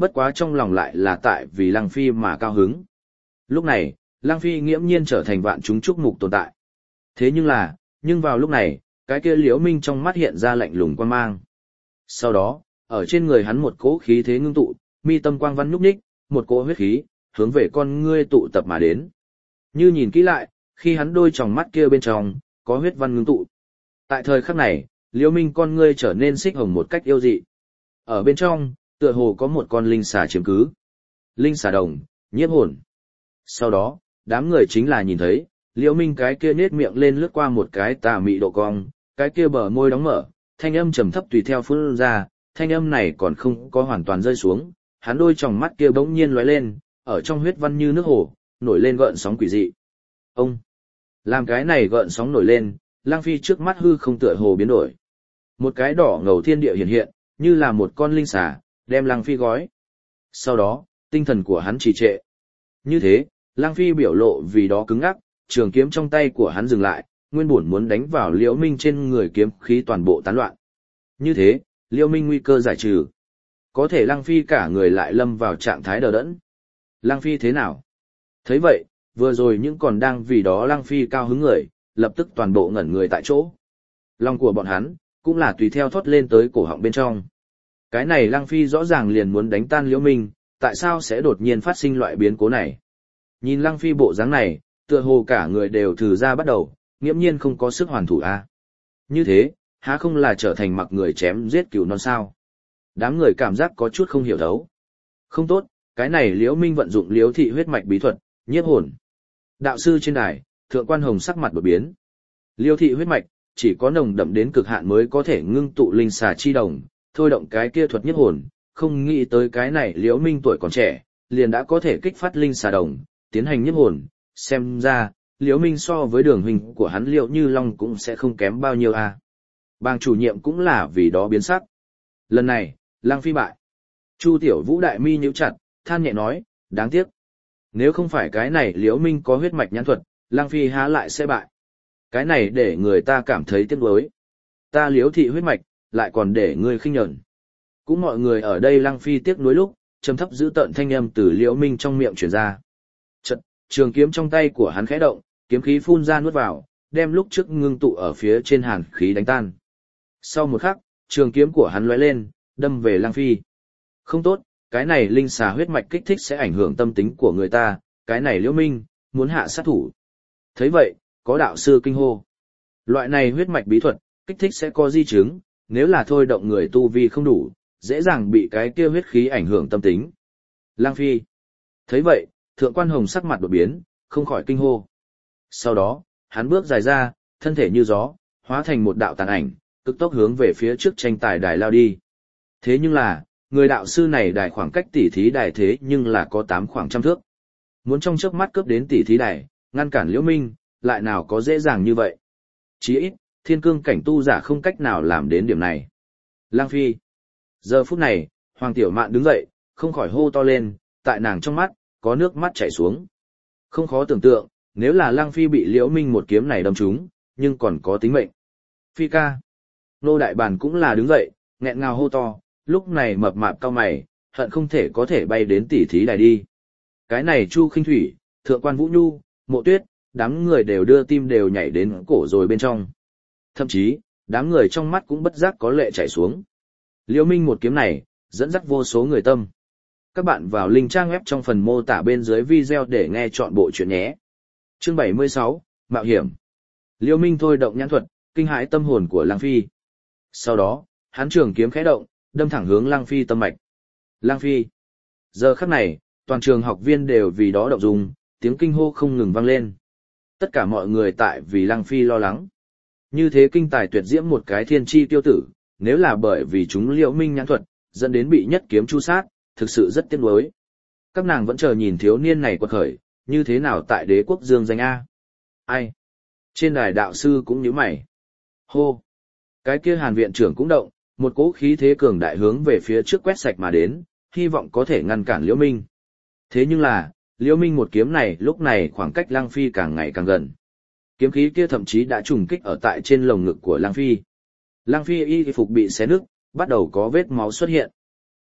bất quá trong lòng lại là tại vì Lăng Phi mà cao hứng. Lúc này, Lăng Phi nghiễm nhiên trở thành vạn chúng chúc mục tồn tại. Thế nhưng là, nhưng vào lúc này, cái kia Liễu Minh trong mắt hiện ra lạnh lùng quan mang. Sau đó, ở trên người hắn một cỗ khí thế ngưng tụ, mi tâm quang văn nhúc nhích, một cỗ huyết khí, hướng về con ngươi tụ tập mà đến. Như nhìn kỹ lại, khi hắn đôi tròng mắt kia bên trong, có huyết văn ngưng tụ. Tại thời khắc này, Liễu Minh con ngươi trở nên xích hồng một cách yêu dị. Ở bên trong, tựa hồ có một con linh xà chiếm cứ. Linh xà đồng, nhiếp hồn. Sau đó, đám người chính là nhìn thấy, Liễu Minh cái kia nết miệng lên lướt qua một cái tà mị độ cong, cái kia bờ môi đóng mở, thanh âm trầm thấp tùy theo phun ra, thanh âm này còn không có hoàn toàn rơi xuống, hắn đôi tròng mắt kia bỗng nhiên lóe lên, ở trong huyết văn như nước hồ, nổi lên gợn sóng quỷ dị. Ông, làm cái này gợn sóng nổi lên, Lăng Phi trước mắt hư không tựa hồ biến đổi. Một cái đỏ ngầu thiên địa hiện hiện, như là một con linh xà, đem Lăng Phi gói. Sau đó, tinh thần của hắn trì trệ. Như thế, Lăng Phi biểu lộ vì đó cứng ngắc, trường kiếm trong tay của hắn dừng lại, nguyên bổn muốn đánh vào Liễu Minh trên người kiếm khí toàn bộ tán loạn. Như thế, Liễu Minh nguy cơ giải trừ. Có thể Lăng Phi cả người lại lâm vào trạng thái đờ đẫn. Lăng Phi thế nào? Thấy vậy, vừa rồi những còn đang vì đó Lăng Phi cao hứng người, lập tức toàn bộ ngẩn người tại chỗ. Lòng của bọn hắn, cũng là tùy theo thoát lên tới cổ họng bên trong. Cái này Lăng Phi rõ ràng liền muốn đánh tan Liễu Minh, tại sao sẽ đột nhiên phát sinh loại biến cố này? Nhìn Lăng Phi bộ dáng này, tựa hồ cả người đều thử ra bắt đầu, nghiễm nhiên không có sức hoàn thủ a. À. Như thế, há không là trở thành mặc người chém giết cừu non sao? Đám người cảm giác có chút không hiểu thấu. Không tốt, cái này Liễu Minh vận dụng Liễu thị huyết mạch bí thuật, nhiếp hồn. Đạo sư trên đài, Thượng Quan Hồng sắc mặt đột biến. Liễu thị huyết mạch, chỉ có nồng đậm đến cực hạn mới có thể ngưng tụ linh xà chi đồng, thôi động cái kia thuật nhiếp hồn, không nghĩ tới cái này Liễu Minh tuổi còn trẻ, liền đã có thể kích phát linh xà đồng, tiến hành nhiếp hồn, xem ra, Liễu Minh so với đường huynh của hắn Liễu Như Long cũng sẽ không kém bao nhiêu a. À. Bang chủ nhiệm cũng là vì đó biến sắc. Lần này, Lăng Phi bại. Chu Tiểu Vũ đại mi nhíu chặt, than nhẹ nói, đáng tiếc. Nếu không phải cái này Liễu Minh có huyết mạch nhãn thuật, Lăng Phi há lại sẽ bại. Cái này để người ta cảm thấy tiếc nuối. Ta Liễu thị huyết mạch, lại còn để người khinh nhẫn. Cũng mọi người ở đây Lăng Phi tiếc nuối lúc, trầm thấp giữ tợn thanh âm từ Liễu Minh trong miệng truyền ra. Chợt, trường kiếm trong tay của hắn khẽ động, kiếm khí phun ra nuốt vào, đem lúc trước ngưng tụ ở phía trên hàn khí đánh tan. Sau một khắc, trường kiếm của hắn lóe lên, đâm về Lăng Phi. Không tốt, cái này linh xà huyết mạch kích thích sẽ ảnh hưởng tâm tính của người ta, cái này Liễu Minh muốn hạ sát thủ. Thấy vậy, có đạo sư kinh hô. Loại này huyết mạch bí thuật, kích thích sẽ có di chứng, nếu là thôi động người tu vi không đủ, dễ dàng bị cái kia huyết khí ảnh hưởng tâm tính. Lăng Phi. Thấy vậy, Thượng Quan Hồng sắc mặt đột biến, không khỏi kinh hô. Sau đó, hắn bước dài ra, thân thể như gió, hóa thành một đạo tàn ảnh, cực tốc hướng về phía trước tranh tài đài lao đi. Thế nhưng là, người đạo sư này đài khoảng cách tỷ thí đài thế nhưng là có tám khoảng trăm thước. Muốn trong chớp mắt cướp đến tỷ thí đài, ngăn cản Liễu Minh, lại nào có dễ dàng như vậy. Chí ít, thiên cương cảnh tu giả không cách nào làm đến điểm này. Lăng Phi. Giờ phút này, Hoàng Tiểu Mạn đứng dậy, không khỏi hô to lên, tại nàng trong mắt, có nước mắt chảy xuống. Không khó tưởng tượng, nếu là Lăng Phi bị Liễu Minh một kiếm này đâm trúng, nhưng còn có tính mệnh. Phi ca. Nô Đại Bản cũng là đứng dậy, nghẹn ngào hô to, lúc này mập mạp cao mày, hận không thể có thể bay đến tỷ thí đài đi. Cái này Chu Khinh Thủy, Thượng Quan Vũ Nhu, Mộ Tuyết, đám người đều đưa tim đều nhảy đến cổ rồi bên trong. Thậm chí, đám người trong mắt cũng bất giác có lệ chảy xuống. Liễu Minh một kiếm này, dẫn dắt vô số người tâm. Các bạn vào link trang web trong phần mô tả bên dưới video để nghe chọn bộ truyện nhé. Chương bảy mươi sáu, Mạo hiểm. Liễu Minh thôi động nhãn thuật, kinh hãi tâm hồn của Lăng Phi. Sau đó, hắn trường kiếm khẽ động, đâm thẳng hướng Lăng Phi tâm mạch. Lăng Phi. Giờ khắc này, toàn trường học viên đều vì đó động dung, tiếng kinh hô không ngừng vang lên. Tất cả mọi người tại vì Lăng Phi lo lắng. Như thế kinh tài tuyệt diễm một cái thiên chi tiêu tử, nếu là bởi vì chúng Liễu Minh nhãn thuật, dẫn đến bị nhất kiếm chu sát, thực sự rất tiếc nuối. Các nàng vẫn chờ nhìn thiếu niên này quật khởi, như thế nào tại đế quốc dương danh A. Ai? Trên đài đạo sư cũng nhíu mày. Hô! Cái kia Hàn viện trưởng cũng động, một cỗ khí thế cường đại hướng về phía trước quét sạch mà đến, hy vọng có thể ngăn cản Liễu Minh. Thế nhưng là, Liễu Minh một kiếm này lúc này khoảng cách Lăng Phi càng ngày càng gần. Kiếm khí kia thậm chí đã trùng kích ở tại trên lồng ngực của Lăng Phi. Lăng Phi y phục bị xé nứt, bắt đầu có vết máu xuất hiện.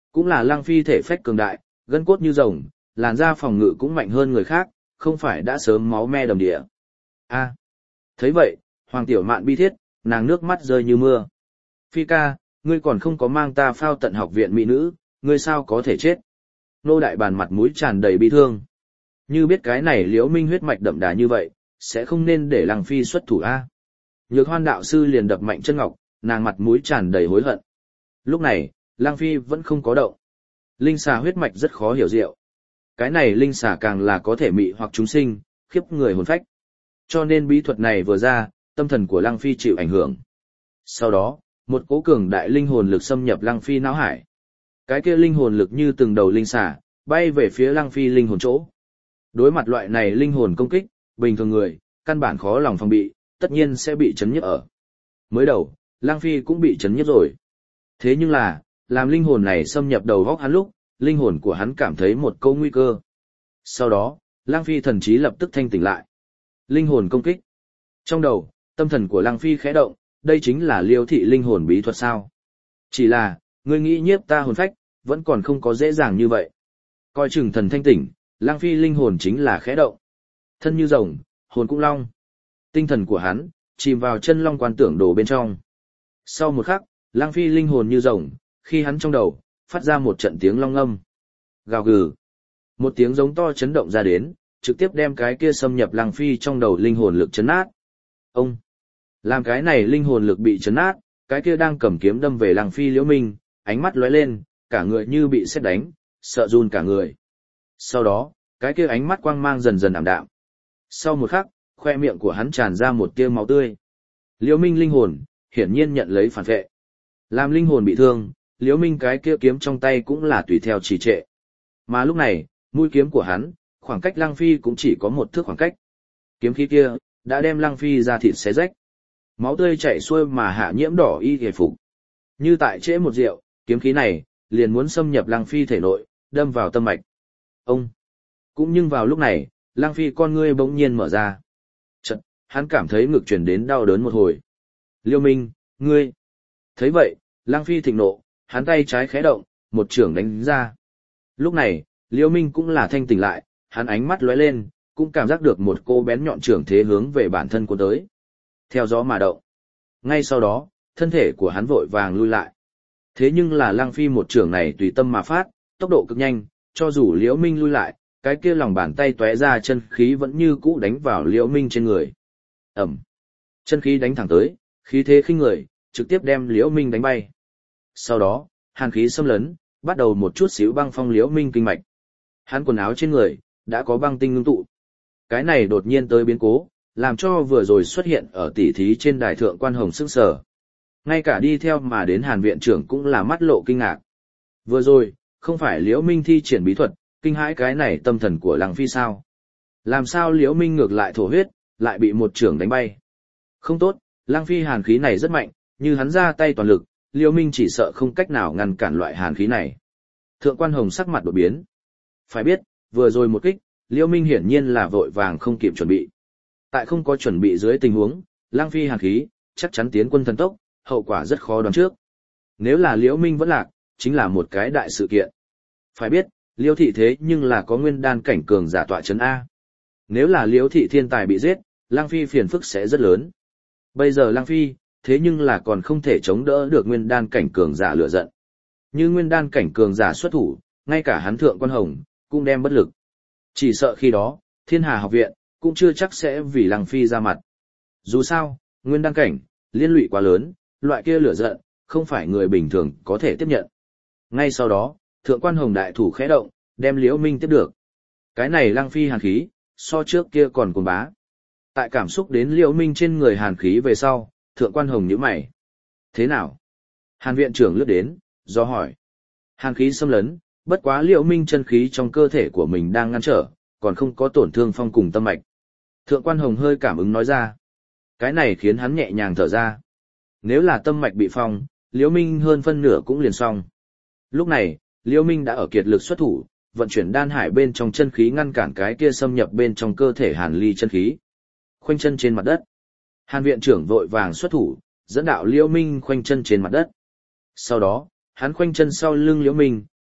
Cũng là Lăng Phi thể phách cường đại, gân cốt như rồng, làn da phòng ngự cũng mạnh hơn người khác, không phải đã sớm máu me đầm địa. A. Thấy vậy, Hoàng Tiểu Mạn bi thiết, nàng nước mắt rơi như mưa. Phi ca, ngươi còn không có mang ta phao tận học viện mỹ nữ, ngươi sao có thể chết? Nô đại bàn mặt mũi tràn đầy bi thương. Như biết cái này Liễu Minh huyết mạch đậm đà như vậy, sẽ không nên để Lăng Phi xuất thủ a. Nhược Hoan đạo sư liền đập mạnh chân ngọc, nàng mặt mũi tràn đầy hối hận. Lúc này, Lăng Phi vẫn không có động. Linh xà huyết mạch rất khó hiểu diệu. Cái này linh xà càng là có thể mị hoặc chúng sinh, khiếp người hồn phách. Cho nên bí thuật này vừa ra, tâm thần của Lăng Phi chịu ảnh hưởng. Sau đó, một cỗ cường đại linh hồn lực xâm nhập Lăng Phi não hải. Cái kia linh hồn lực như từng đầu linh xà, bay về phía Lăng Phi linh hồn chỗ. Đối mặt loại này linh hồn công kích, bình thường người, căn bản khó lòng phòng bị, tất nhiên sẽ bị chấn nhức ở. Mới đầu, Lăng Phi cũng bị chấn nhức rồi. Thế nhưng là, làm linh hồn này xâm nhập đầu góc hắn lúc, linh hồn của hắn cảm thấy một câu nguy cơ. Sau đó, Lăng Phi thần trí lập tức thanh tỉnh lại. Linh hồn công kích. Trong đầu, tâm thần của Lăng Phi khẽ động, đây chính là Liêu thị linh hồn bí thuật sao? Chỉ là, ngươi nghĩ nhiếp ta hồn phách, vẫn còn không có dễ dàng như vậy. Coi chừng thần thanh tỉnh, Lăng Phi linh hồn chính là khẽ động. Thân như rồng, hồn cũng long. Tinh thần của hắn, chìm vào chân long quan tưởng đồ bên trong. Sau một khắc, Lăng Phi linh hồn như rồng, khi hắn trong đầu, phát ra một trận tiếng long âm. Gào gừ. Một tiếng giống to chấn động ra đến, trực tiếp đem cái kia xâm nhập Lăng Phi trong đầu linh hồn lực chấn nát. Ông. Làm cái này linh hồn lực bị chấn nát, cái kia đang cầm kiếm đâm về Lăng Phi Liễu Minh, ánh mắt lóe lên, cả người như bị sét đánh, sợ run cả người. Sau đó, cái kia ánh mắt quang mang dần dần ảm đạm. Sau một khắc, khoe miệng của hắn tràn ra một tia máu tươi. Liễu Minh linh hồn, hiển nhiên nhận lấy phản vệ. Làm linh hồn bị thương, Liễu Minh cái kia kiếm trong tay cũng là tùy theo trì trệ. Mà lúc này, mũi kiếm của hắn, khoảng cách Lăng Phi cũng chỉ có một thước khoảng cách. Kiếm khí kia, đã đem Lăng Phi ra thịt xé rách. Máu tươi chảy xuôi mà hạ nhiễm đỏ y hề phục. Như tại trễ một rượu, kiếm khí này, liền muốn xâm nhập Lăng Phi thể nội, đâm vào tâm mạch. Ông! Cũng nhưng vào lúc này, Lăng Phi con ngươi bỗng nhiên mở ra. Chật, hắn cảm thấy ngực truyền đến đau đớn một hồi. Liêu Minh, ngươi! Thấy vậy, Lăng Phi thịnh nộ, hắn tay trái khẽ động, một chưởng đánh ra. Lúc này, Liêu Minh cũng là thanh tỉnh lại, hắn ánh mắt lóe lên, cũng cảm giác được một cô bén nhọn chưởng thế hướng về bản thân của tới. Theo gió mà động. Ngay sau đó, thân thể của hắn vội vàng lui lại. Thế nhưng là Lăng Phi một chưởng này tùy tâm mà phát, tốc độ cực nhanh, cho dù Liễu Minh lui lại, cái kia lòng bàn tay tóe ra chân khí vẫn như cũ đánh vào Liễu Minh trên người. Ẩm. Chân khí đánh thẳng tới, khí thế khinh người, trực tiếp đem Liễu Minh đánh bay. Sau đó, hàn khí xâm lấn, bắt đầu một chút xíu băng phong Liễu Minh kinh mạch. Hắn quần áo trên người, đã có băng tinh ngưng tụ. Cái này đột nhiên tới biến cố, làm cho vừa rồi xuất hiện ở tỉ thí trên đài thượng quan hồng sức sở. Ngay cả đi theo mà đến Hàn viện trưởng cũng là mắt lộ kinh ngạc. Vừa rồi, không phải Liễu Minh thi triển bí thuật, kinh hãi cái này tâm thần của Lăng Phi sao? Làm sao Liễu Minh ngược lại thổ huyết, lại bị một trưởng đánh bay? Không tốt, Lăng Phi hàn khí này rất mạnh, như hắn ra tay toàn lực, Liễu Minh chỉ sợ không cách nào ngăn cản loại hàn khí này. Thượng quan hồng sắc mặt đột biến. Phải biết, vừa rồi một kích, Liễu Minh hiển nhiên là vội vàng không kịp chuẩn bị. Tại không có chuẩn bị dưới tình huống, Lăng Phi hàn khí, chắc chắn tiến quân thần tốc, hậu quả rất khó đoán trước. Nếu là Liễu Minh vẫn lạc, chính là một cái đại sự kiện. Phải biết, Liễu thị thế nhưng là có nguyên đan cảnh cường giả tọa chấn A. Nếu là Liễu thị thiên tài bị giết, Lăng Phi phiền phức sẽ rất lớn. Bây giờ Lăng Phi, thế nhưng là còn không thể chống đỡ được nguyên đan cảnh cường giả lửa giận. Như nguyên đan cảnh cường giả xuất thủ, ngay cả hắn thượng quan hồng, cũng đem bất lực. Chỉ sợ khi đó, Thiên Hà học viện, cũng chưa chắc sẽ vì Lăng Phi ra mặt. Dù sao, nguyên đan cảnh, liên lụy quá lớn, loại kia lửa giận, không phải người bình thường có thể tiếp nhận. Ngay sau đó, thượng quan hồng đại thủ khẽ động, đem Liễu Minh tiếp được. Cái này Lăng Phi hàn khí, so trước kia còn cuồng bá. Tại cảm xúc đến Liễu Minh trên người hàn khí về sau, thượng quan hồng nhíu mày. Thế nào? Hàn viện trưởng lướt đến, do hỏi. Hàn khí xâm lấn, bất quá Liễu Minh chân khí trong cơ thể của mình đang ngăn trở, còn không có tổn thương phong cùng tâm mạch. Thượng quan hồng hơi cảm ứng nói ra. Cái này khiến hắn nhẹ nhàng thở ra. Nếu là tâm mạch bị phong, Liễu Minh hơn phân nửa cũng liền xong. Lúc này, Liễu Minh đã ở kiệt lực xuất thủ, vận chuyển đan hải bên trong chân khí ngăn cản cái kia xâm nhập bên trong cơ thể Hàn Ly chân khí. Khoanh chân trên mặt đất. Hàn viện trưởng vội vàng xuất thủ, dẫn đạo Liễu Minh khoanh chân trên mặt đất. Sau đó, hắn khoanh chân sau lưng Liễu Minh,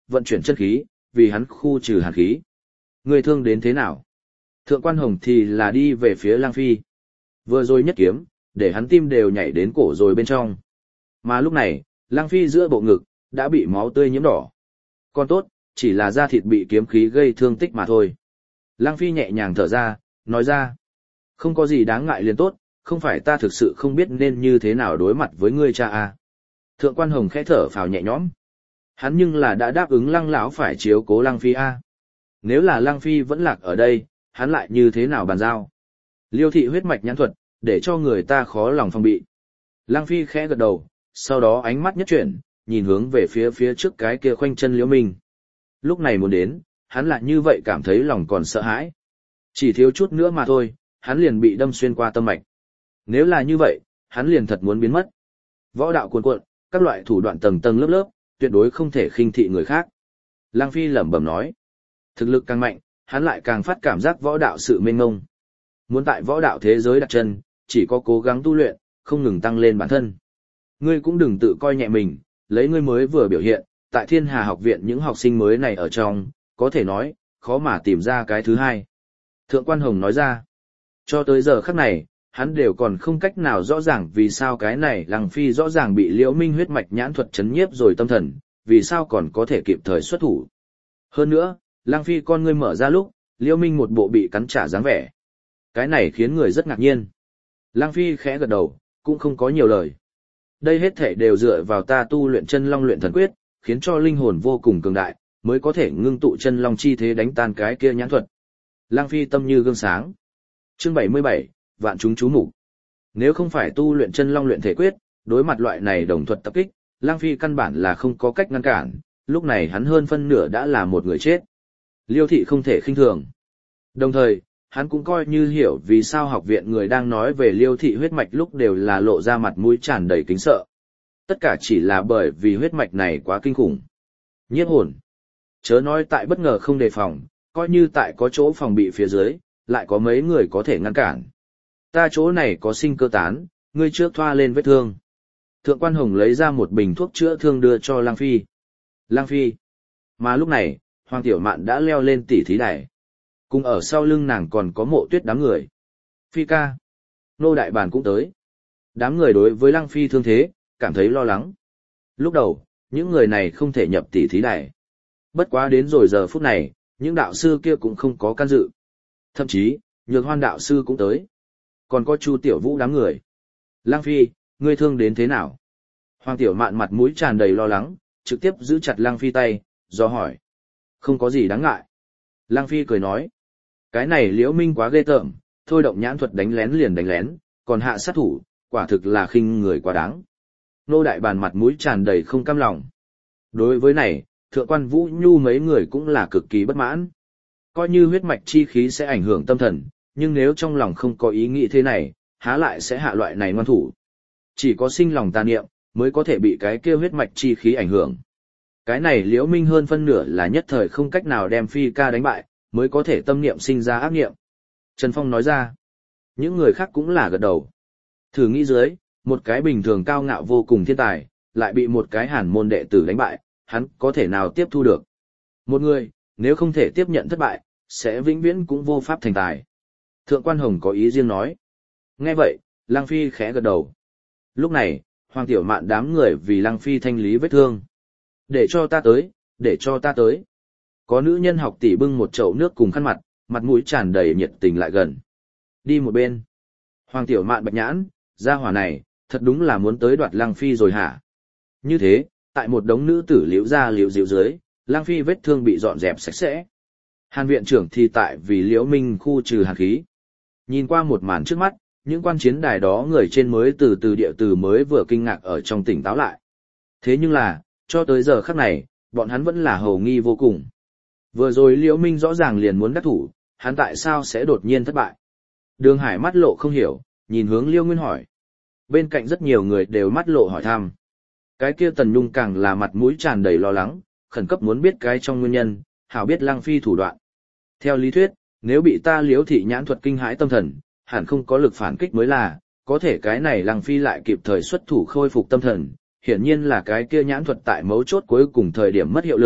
vận chuyển chân khí, vì hắn khu trừ hàn khí. Người thương đến thế nào? Thượng quan Hồng thì là đi về phía Lang Phi. Vừa rồi nhất kiếm, để hắn tim đều nhảy đến cổ rồi bên trong. Mà lúc này, Lang Phi giữa bộ ngực, đã bị máu tươi nhiễm đỏ. Còn tốt, chỉ là da thịt bị kiếm khí gây thương tích mà thôi. Lang Phi nhẹ nhàng thở ra, nói ra. Không có gì đáng ngại liền tốt, không phải ta thực sự không biết nên như thế nào đối mặt với ngươi cha à. Thượng quan Hồng khẽ thở phào nhẹ nhõm. Hắn nhưng là đã đáp ứng Lăng lão phải chiếu cố Lăng Phi a. Nếu là Lăng Phi vẫn lạc ở đây, hắn lại như thế nào bàn giao? Liêu thị huyết mạch nhãn thuật, để cho người ta khó lòng phòng bị. Lăng Phi khẽ gật đầu, sau đó ánh mắt nhất chuyển, nhìn hướng về phía phía trước cái kia khoanh chân Liễu Minh. Lúc này muốn đến, hắn lại như vậy cảm thấy lòng còn sợ hãi. Chỉ thiếu chút nữa mà thôi, hắn liền bị đâm xuyên qua tâm mạch. Nếu là như vậy, hắn liền thật muốn biến mất. Võ đạo cuồn cuộn, các loại thủ đoạn tầng tầng lớp lớp, tuyệt đối không thể khinh thị người khác. Lăng Phi lẩm bẩm nói, thực lực càng mạnh, hắn lại càng phát cảm giác võ đạo sự mênh mông. Muốn tại võ đạo thế giới đặt chân, chỉ có cố gắng tu luyện, không ngừng tăng lên bản thân. Ngươi cũng đừng tự coi nhẹ mình, lấy ngươi mới vừa biểu hiện, tại Thiên Hà học viện những học sinh mới này ở trong, có thể nói, khó mà tìm ra cái thứ hai. Thượng quan Hồng nói ra, cho tới giờ khắc này, hắn đều còn không cách nào rõ ràng vì sao cái này Lăng Phi rõ ràng bị Liễu Minh huyết mạch nhãn thuật chấn nhiếp rồi tâm thần, vì sao còn có thể kịp thời xuất thủ. Hơn nữa, Lăng Phi con ngươi mở ra lúc, Liễu Minh một bộ bị cắn trả dáng vẻ. Cái này khiến người rất ngạc nhiên. Lăng Phi khẽ gật đầu, cũng không có nhiều lời. Đây hết thể đều dựa vào ta tu luyện chân long luyện thần quyết, khiến cho linh hồn vô cùng cường đại, mới có thể ngưng tụ chân long chi thế đánh tan cái kia nhãn thuật. Lăng Phi tâm như gương sáng. Chương bảy mươi bảy, vạn chúng chú mục. Nếu không phải tu luyện chân long luyện thể quyết, đối mặt loại này đồng thuật tập kích, Lăng Phi căn bản là không có cách ngăn cản, lúc này hắn hơn phân nửa đã là một người chết. Liêu thị không thể khinh thường. Đồng thời, hắn cũng coi như hiểu vì sao học viện người đang nói về Liêu thị huyết mạch lúc đều là lộ ra mặt mũi tràn đầy kính sợ. Tất cả chỉ là bởi vì huyết mạch này quá kinh khủng. Nhiếp hồn. Chớ nói tại bất ngờ không đề phòng, coi như tại có chỗ phòng bị phía dưới, lại có mấy người có thể ngăn cản. Ta chỗ này có sinh cơ tán, ngươi trước thoa lên vết thương. Thượng quan Hồng lấy ra một bình thuốc chữa thương đưa cho Lăng Phi. Lăng Phi. Mà lúc này, Hoàng Tiểu Mạn đã leo lên tỉ thí đài. Cùng ở sau lưng nàng còn có Mộ Tuyết đám người. Phi ca. Nô Đại Bản cũng tới. Đám người đối với Lăng Phi thương thế, cảm thấy lo lắng. Lúc đầu, những người này không thể nhập tỉ thí đài. Bất quá đến rồi giờ phút này, những đạo sư kia cũng không có can dự. Thậm chí, Nhược Hoan đạo sư cũng tới. Còn có Chu Tiểu Vũ đám người. Lăng Phi, ngươi thương đến thế nào? Hoàng Tiểu Mạn mặt mũi tràn đầy lo lắng, trực tiếp giữ chặt Lăng Phi tay, do hỏi. Không có gì đáng ngại. Lăng Phi cười nói. Cái này Liễu Minh quá ghê tởm, thôi động nhãn thuật đánh lén liền đánh lén, còn hạ sát thủ, quả thực là khinh người quá đáng. Nô Đại Bàn mặt mũi tràn đầy không cam lòng. Đối với này, Thượng quan Vũ Nhu mấy người cũng là cực kỳ bất mãn. Coi như huyết mạch chi khí sẽ ảnh hưởng tâm thần, nhưng nếu trong lòng không có ý nghĩ thế này, há lại sẽ hạ loại này ngoan thủ. Chỉ có sinh lòng tà niệm, mới có thể bị cái kia huyết mạch chi khí ảnh hưởng. Cái này Liễu Minh hơn phân nửa là nhất thời không cách nào đem Phi ca đánh bại, mới có thể tâm niệm sinh ra ác niệm. Trần Phong nói ra. Những người khác cũng là gật đầu. Thử nghĩ dưới, một cái bình thường cao ngạo vô cùng thiên tài, lại bị một cái hàn môn đệ tử đánh bại, hắn có thể nào tiếp thu được. Một người, nếu không thể tiếp nhận thất bại, sẽ vĩnh viễn cũng vô pháp thành tài. Thượng quan Hồng có ý riêng nói. Nghe vậy, Lăng Phi khẽ gật đầu. Lúc này, Hoàng Tiểu Mạn đám người vì Lăng Phi thanh lý vết thương. Để cho ta tới, để cho ta tới. Có nữ nhân học tỷ bưng một chậu nước cùng khăn mặt, mặt mũi tràn đầy nhiệt tình lại gần. Đi một bên. Hoàng Tiểu Mạn bạch nhãn, gia hỏa này, thật đúng là muốn tới đoạt Lăng Phi rồi hả? Như thế, tại một đống nữ tử liễu ra liễu diệu dưới, Lăng Phi vết thương bị dọn dẹp sạch sẽ. Hàn viện trưởng thì tại vì Liễu Minh khu trừ hàn khí. Nhìn qua một màn trước mắt, những quan chiến đài đó người trên mới từ từ địa từ mới vừa kinh ngạc ở trong tỉnh táo lại. Thế nhưng là, cho tới giờ khắc này, bọn hắn vẫn là hầu nghi vô cùng. Vừa rồi Liễu Minh rõ ràng liền muốn đắc thủ, hắn tại sao sẽ đột nhiên thất bại? Đường Hải mắt lộ không hiểu, nhìn hướng Liêu Nguyên hỏi. Bên cạnh rất nhiều người đều mắt lộ hỏi thăm. Cái kia Tần Nhung càng là mặt mũi tràn đầy lo lắng, khẩn cấp muốn biết cái trong nguyên nhân, hảo biết Lăng Phi thủ đoạn. Theo lý thuyết, nếu bị ta Liễu thị nhãn thuật kinh hãi tâm thần, hẳn không có lực phản kích mới là, có thể cái này Lăng Phi lại kịp thời xuất thủ khôi phục tâm thần, hiển nhiên là cái kia nhãn thuật tại mấu chốt cuối cùng thời điểm mất hiệu lực,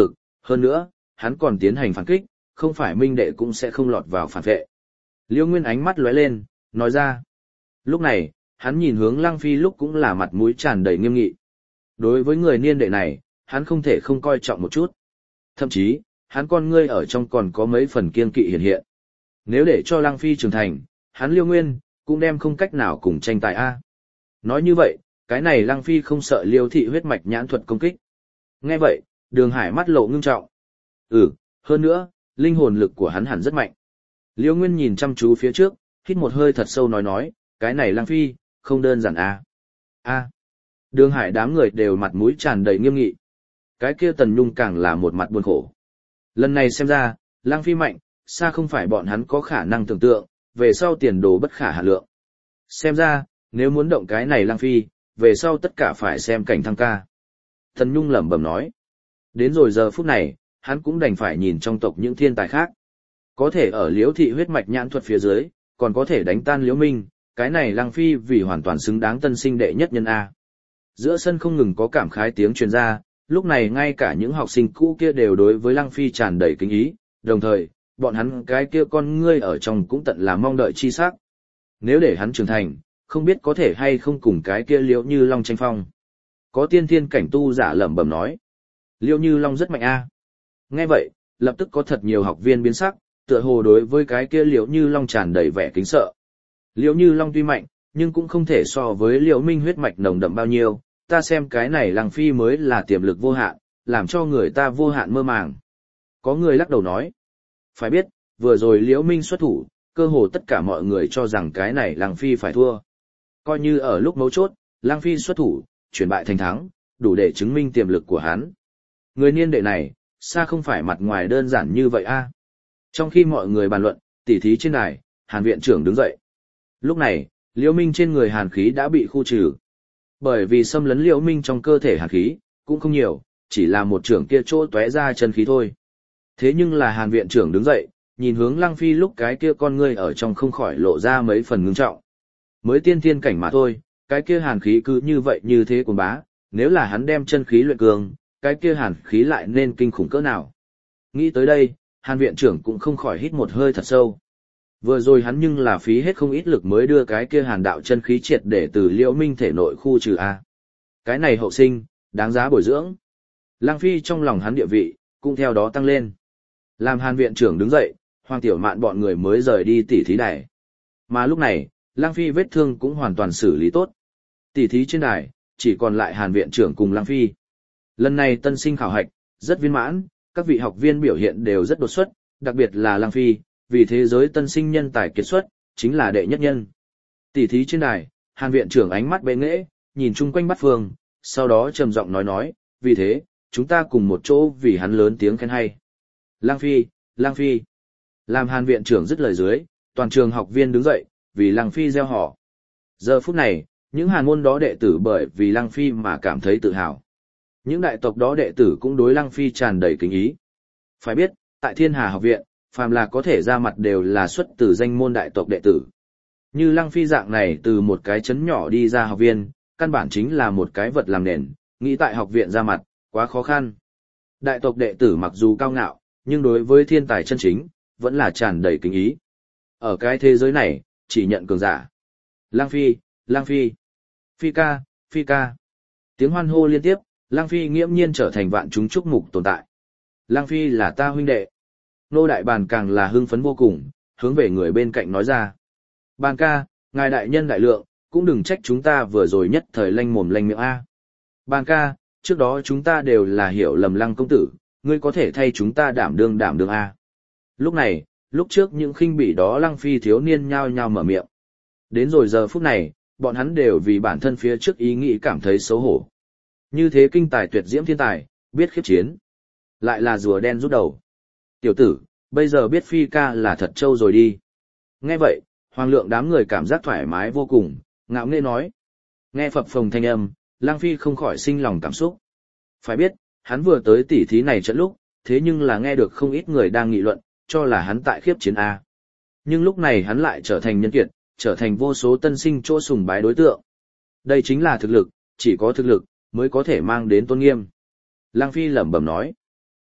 Hơn nữa, hắn còn tiến hành phản kích, không phải minh đệ cũng sẽ không lọt vào phản vệ. Liêu Nguyên ánh mắt lóe lên, nói ra. Lúc này, hắn nhìn hướng Lăng Phi lúc cũng là mặt mũi tràn đầy nghiêm nghị. Đối với người niên đệ này, hắn không thể không coi trọng một chút. Thậm chí, hắn con ngươi ở trong còn có mấy phần kiên kỵ hiện hiện. Nếu để cho Lăng Phi trưởng thành, hắn Liêu Nguyên, cũng đem không cách nào cùng tranh tài A. Nói như vậy, cái này Lăng Phi không sợ Liêu thị huyết mạch nhãn thuật công kích. Nghe vậy, Đường Hải mắt lộ ngưng trọng. Ừ, hơn nữa, linh hồn lực của hắn hẳn rất mạnh. Liêu Nguyên nhìn chăm chú phía trước, hít một hơi thật sâu nói nói, cái này Lăng Phi, không đơn giản A. A. Đường Hải đám người đều mặt mũi tràn đầy nghiêm nghị. Cái kia Tần Nhung càng là một mặt buồn khổ. Lần này xem ra, Lăng Phi mạnh, xa không phải bọn hắn có khả năng tưởng tượng, về sau tiền đồ bất khả hạn lượng. Xem ra, nếu muốn động cái này Lăng Phi, về sau tất cả phải xem cảnh thăng ca. Tần Nhung lẩm bẩm nói. Đến rồi giờ phút này, hắn cũng đành phải nhìn trong tộc những thiên tài khác. Có thể ở Liễu thị huyết mạch nhãn thuật phía dưới, còn có thể đánh tan Liễu Minh, cái này Lăng Phi vì hoàn toàn xứng đáng tân sinh đệ nhất nhân A. Giữa sân không ngừng có cảm khái tiếng truyền ra, lúc này ngay cả những học sinh cũ kia đều đối với Lăng Phi tràn đầy kính ý, đồng thời, bọn hắn cái kia con ngươi ở trong cũng tận là mong đợi chi sắc. Nếu để hắn trưởng thành, không biết có thể hay không cùng cái kia Liễu Như Long tranh phong. Có tiên thiên cảnh tu giả lẩm bẩm nói. Liễu Như Long rất mạnh a. Nghe vậy, lập tức có thật nhiều học viên biến sắc, tựa hồ đối với cái kia Liễu Như Long tràn đầy vẻ kính sợ. Liễu Như Long tuy mạnh, nhưng cũng không thể so với Liễu Minh huyết mạch nồng đậm bao nhiêu, ta xem cái này Lăng Phi mới là tiềm lực vô hạn, làm cho người ta vô hạn mơ màng. Có người lắc đầu nói. Phải biết, vừa rồi Liễu Minh xuất thủ, cơ hồ tất cả mọi người cho rằng cái này Lăng Phi phải thua. Coi như ở lúc mấu chốt, Lăng Phi xuất thủ, chuyển bại thành thắng, đủ để chứng minh tiềm lực của hắn. Người niên đệ này, xa không phải mặt ngoài đơn giản như vậy a. Trong khi mọi người bàn luận, tỉ thí trên đài, Hàn viện trưởng đứng dậy. Lúc này, Liễu Minh trên người hàn khí đã bị khu trừ. Bởi vì xâm lấn Liễu Minh trong cơ thể hàn khí, cũng không nhiều, chỉ là một trưởng kia chỗ tóe ra chân khí thôi. Thế nhưng là Hàn viện trưởng đứng dậy, nhìn hướng Lăng Phi lúc cái kia con ngươi ở trong không khỏi lộ ra mấy phần ngưng trọng. Mới tiên thiên cảnh mà thôi, cái kia hàn khí cứ như vậy như thế cuồng bá, nếu là hắn đem chân khí luyện cường, cái kia hàn khí lại nên kinh khủng cỡ nào. Nghĩ tới đây, Hàn viện trưởng cũng không khỏi hít một hơi thật sâu. Vừa rồi hắn nhưng là phí hết không ít lực mới đưa cái kia hàn đạo chân khí triệt để từ Liễu Minh thể nội khu trừ a. Cái này hậu sinh, đáng giá bồi dưỡng. Lăng Phi trong lòng hắn địa vị, cũng theo đó tăng lên. Làm Hàn viện trưởng đứng dậy, Hoàng Tiểu Mạn bọn người mới rời đi tỉ thí đài. Mà lúc này, Lăng Phi vết thương cũng hoàn toàn xử lý tốt. Tỉ thí trên đài, chỉ còn lại Hàn viện trưởng cùng Lăng Phi. Lần này tân sinh khảo hạch, rất viên mãn, các vị học viên biểu hiện đều rất đột xuất, đặc biệt là Lăng Phi, vì thế giới tân sinh nhân tài kiệt xuất, chính là đệ nhất nhân. Tỉ thí trên đài, Hàn viện trưởng ánh mắt bệ nghễ, nhìn chung quanh bát phương, sau đó trầm giọng nói nói, vì thế, chúng ta cùng một chỗ vì hắn lớn tiếng khen hay. Lăng Phi, Lăng Phi. Làm Hàn viện trưởng dứt lời dưới, toàn trường học viên đứng dậy, vì Lăng Phi gieo họ. Giờ phút này, những Hàn môn đó đệ tử bởi vì Lăng Phi mà cảm thấy tự hào. Những đại tộc đó đệ tử cũng đối Lăng Phi tràn đầy kính ý. Phải biết, tại Thiên Hà học viện, phàm là có thể ra mặt đều là xuất từ danh môn đại tộc đệ tử. Như Lăng Phi dạng này từ một cái chấn nhỏ đi ra học viên, căn bản chính là một cái vật làm nền, nghĩ tại học viện ra mặt, quá khó khăn. Đại tộc đệ tử mặc dù cao ngạo, nhưng đối với thiên tài chân chính, vẫn là tràn đầy kính ý. Ở cái thế giới này, chỉ nhận cường giả. Lăng Phi, Lăng Phi, Phi ca, Phi ca. Tiếng hoan hô liên tiếp, Lăng Phi nghiễm nhiên trở thành vạn chúng chúc mục tồn tại. Lăng Phi là ta huynh đệ. Nô đại bàn càng là hưng phấn vô cùng, hướng về người bên cạnh nói ra. Bàn ca, ngài đại nhân đại lượng, cũng đừng trách chúng ta vừa rồi nhất thời lanh mồm lanh miệng A. Bàn ca, trước đó chúng ta đều là hiểu lầm Lăng công tử, ngươi có thể thay chúng ta đảm đương đảm đương A. Lúc này, lúc trước những khinh bỉ đó Lăng Phi thiếu niên nhao nhao mở miệng. Đến rồi giờ phút này, bọn hắn đều vì bản thân phía trước ý nghĩ cảm thấy xấu hổ. Như thế kinh tài tuyệt diễm thiên tài, biết khiếp chiến. Lại là rùa đen rút đầu. Tiểu tử, bây giờ biết Phi ca là thật trâu rồi đi. Nghe vậy, Hoàng lượng đám người cảm giác thoải mái vô cùng, ngạo nghễ nói. Nghe phập phồng thanh âm, Lăng Phi không khỏi sinh lòng cảm xúc. Phải biết, hắn vừa tới tỉ thí này trận lúc, thế nhưng là nghe được không ít người đang nghị luận, cho là hắn tại khiếp chiến A. Nhưng lúc này hắn lại trở thành nhân kiệt, trở thành vô số tân sinh chỗ sùng bái đối tượng. Đây chính là thực lực, chỉ có thực lực, mới có thể mang đến tôn nghiêm. Lăng Phi lẩm bẩm nói.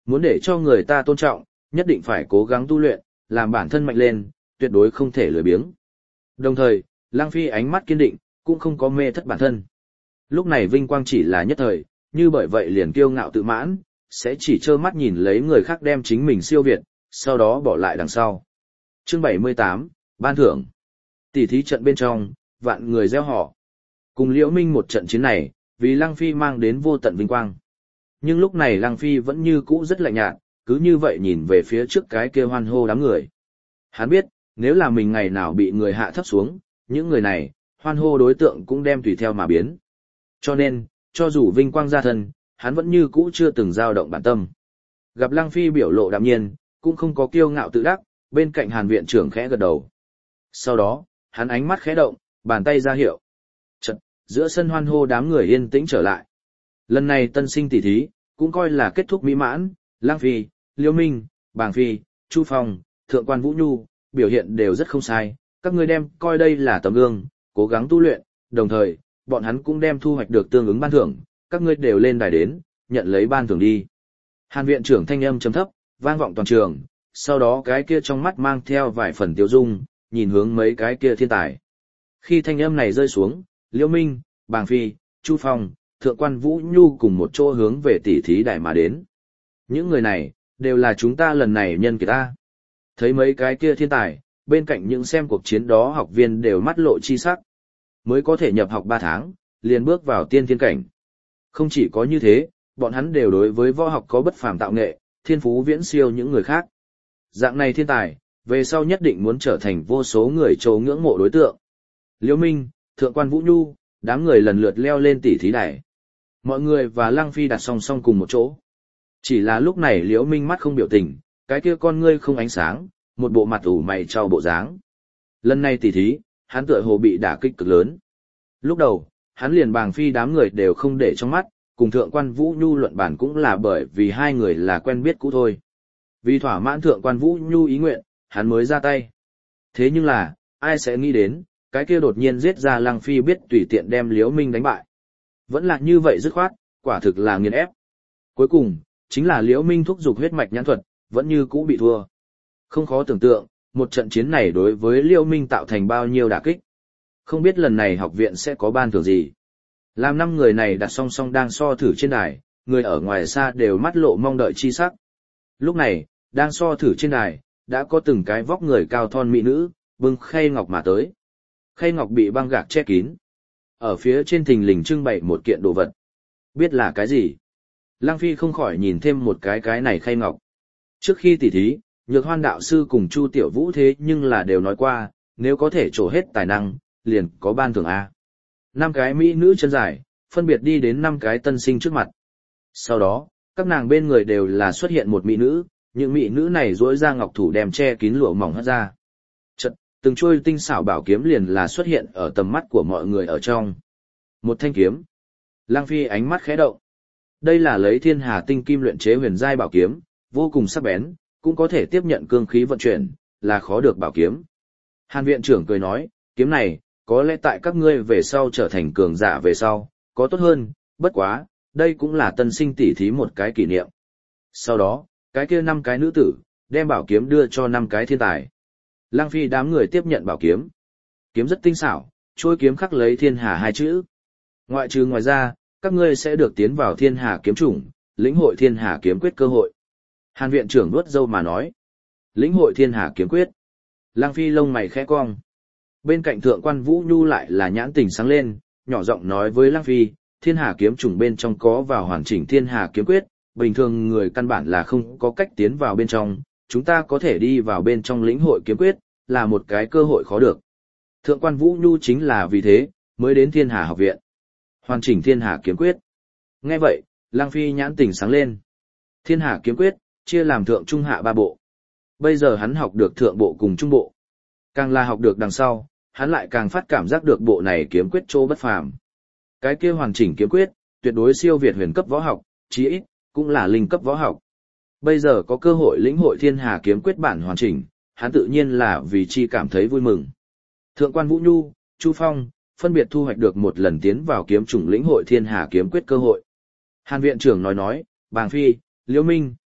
Muốn để cho người ta tôn trọng, nhất định phải cố gắng tu luyện, làm bản thân mạnh lên, tuyệt đối không thể lười biếng. Đồng thời, Lăng Phi ánh mắt kiên định, cũng không có mê thất bản thân. Lúc này vinh quang chỉ là nhất thời, như bởi vậy liền kiêu ngạo tự mãn, sẽ chỉ trơ mắt nhìn lấy người khác đem chính mình siêu việt, sau đó bỏ lại đằng sau. Chương bảy mươi tám, Ban thưởng. Tỷ thí trận bên trong, vạn người gieo họ. Cùng Liễu Minh một trận chiến này, vì Lăng Phi mang đến vô tận vinh quang. Nhưng lúc này Lăng Phi vẫn như cũ rất lạnh nhạt, cứ như vậy nhìn về phía trước cái kia hoan hô đám người. Hắn biết, nếu là mình ngày nào bị người hạ thấp xuống, những người này, hoan hô đối tượng cũng đem tùy theo mà biến. Cho nên, cho dù vinh quang ra thân, hắn vẫn như cũ chưa từng dao động bản tâm. Gặp Lăng Phi biểu lộ đạm nhiên, cũng không có kiêu ngạo tự đắc, bên cạnh Hàn viện trưởng khẽ gật đầu. Sau đó, hắn ánh mắt khẽ động, bàn tay ra hiệu. Chợt, giữa sân hoan hô đám người yên tĩnh trở lại. Lần này tân sinh tỷ thí, cũng coi là kết thúc mỹ mãn, Lăng Phi, Liễu Minh, Bàng Phi, Chu Phong, Thượng quan Vũ Nhu, biểu hiện đều rất không sai, các ngươi đem coi đây là tấm gương, cố gắng tu luyện, đồng thời, bọn hắn cũng đem thu hoạch được tương ứng ban thưởng, các ngươi đều lên đài đến, nhận lấy ban thưởng đi. Hàn viện trưởng thanh âm trầm thấp, vang vọng toàn trường, sau đó cái kia trong mắt mang theo vài phần tiêu dung, nhìn hướng mấy cái kia thiên tài. Khi thanh âm này rơi xuống, Liễu Minh, Bàng Phi, Chu Phong, Thượng quan Vũ Nhu cùng một chỗ hướng về tỷ thí đài mà đến. Những người này, đều là chúng ta lần này nhân kiệt ta. Thấy mấy cái kia thiên tài, bên cạnh những xem cuộc chiến đó học viên đều mắt lộ chi sắc. Mới có thể nhập học ba tháng, liền bước vào tiên thiên cảnh. Không chỉ có như thế, bọn hắn đều đối với võ học có bất phàm tạo nghệ, thiên phú viễn siêu những người khác. Dạng này thiên tài, về sau nhất định muốn trở thành vô số người trồ ngưỡng mộ đối tượng. Liễu Minh, Thượng quan Vũ Nhu, đám người lần lượt leo lên tỷ thí đài. Mọi người và Lăng Phi đặt song song cùng một chỗ. Chỉ là lúc này Liễu Minh mắt không biểu tình, cái kia con ngươi không ánh sáng, một bộ mặt ủ mày trao bộ dáng. Lần này tỷ thí, hắn tựa hồ bị đả kích cực lớn. Lúc đầu, hắn liền Bàng Phi đám người đều không để trong mắt, cùng Thượng quan Vũ Nhu luận bản cũng là bởi vì hai người là quen biết cũ thôi. Vì thỏa mãn Thượng quan Vũ Nhu ý nguyện, hắn mới ra tay. Thế nhưng là, ai sẽ nghĩ đến, cái kia đột nhiên giết ra Lăng Phi biết tùy tiện đem Liễu Minh đánh bại. Vẫn là như vậy dứt khoát, quả thực là nghiền ép. Cuối cùng, chính là Liễu Minh thúc giục huyết mạch nhãn thuật, vẫn như cũ bị thua. Không khó tưởng tượng, một trận chiến này đối với Liễu Minh tạo thành bao nhiêu đả kích. Không biết lần này học viện sẽ có ban thưởng gì. Làm năm người này đặt song song đang so thử trên đài, người ở ngoài xa đều mắt lộ mong đợi chi sắc. Lúc này, đang so thử trên đài, đã có từng cái vóc người cao thon mỹ nữ, bưng khay ngọc mà tới. Khay ngọc bị băng gạc che kín. Ở phía trên thình lình trưng bày một kiện đồ vật. Biết là cái gì? Lăng Phi không khỏi nhìn thêm một cái cái này khay ngọc. Trước khi tỉ thí, Nhược Hoan đạo sư cùng Chu Tiểu Vũ thế nhưng là đều nói qua, nếu có thể trổ hết tài năng, liền có ban thưởng A. Năm cái mỹ nữ chân dài, phân biệt đi đến năm cái tân sinh trước mặt. Sau đó, các nàng bên người đều là xuất hiện một mỹ nữ, những mỹ nữ này duỗi ra ngọc thủ đem che kín lụa mỏng hất ra. Chật, từng trôi tinh xảo bảo kiếm liền là xuất hiện ở tầm mắt của mọi người ở trong. Một thanh kiếm. Lăng Phi ánh mắt khẽ động. Đây là lấy thiên hà tinh kim luyện chế huyền giai bảo kiếm, vô cùng sắc bén, cũng có thể tiếp nhận cương khí vận chuyển, là khó được bảo kiếm. Hàn viện trưởng cười nói, kiếm này, có lẽ tại các ngươi về sau trở thành cường giả về sau, có tốt hơn, bất quá, đây cũng là tân sinh tỷ thí một cái kỷ niệm. Sau đó, cái kia năm cái nữ tử, đem bảo kiếm đưa cho năm cái thiên tài. Lăng Phi đám người tiếp nhận bảo kiếm. Kiếm rất tinh xảo, trôi kiếm khắc lấy thiên hà hai chữ. Ngoại trừ ngoài ra, các ngươi sẽ được tiến vào thiên hà kiếm chủng, lĩnh hội thiên hà kiếm quyết cơ hội. Hàn viện trưởng nuốt dâu mà nói. Lĩnh hội thiên hà kiếm quyết. Lăng Phi lông mày khẽ cong. Bên cạnh Thượng quan Vũ Nhu lại là nhãn tình sáng lên, nhỏ giọng nói với Lăng Phi, thiên hà kiếm chủng bên trong có vào hoàn chỉnh thiên hà kiếm quyết, bình thường người căn bản là không có cách tiến vào bên trong, chúng ta có thể đi vào bên trong lĩnh hội kiếm quyết, là một cái cơ hội khó được. Thượng quan Vũ Nhu chính là vì thế, mới đến thiên hà học viện. Hoàn chỉnh thiên hà kiếm quyết. Nghe vậy, Lăng Phi nhãn tình sáng lên. Thiên hà kiếm quyết, chia làm thượng trung hạ ba bộ. Bây giờ hắn học được thượng bộ cùng trung bộ. Càng là học được đằng sau, hắn lại càng phát cảm giác được bộ này kiếm quyết chỗ bất phàm. Cái kia hoàn chỉnh kiếm quyết, tuyệt đối siêu việt huyền cấp võ học, chí ít, cũng là linh cấp võ học. Bây giờ có cơ hội lĩnh hội thiên hà kiếm quyết bản hoàn chỉnh, hắn tự nhiên là vì chi cảm thấy vui mừng. Thượng quan Vũ Nhu, Chu Phong, phân biệt thu hoạch được một lần tiến vào kiếm chủng lĩnh hội thiên hà kiếm quyết cơ hội. Hàn viện trưởng nói nói, Bàng Phi, Liễu Minh,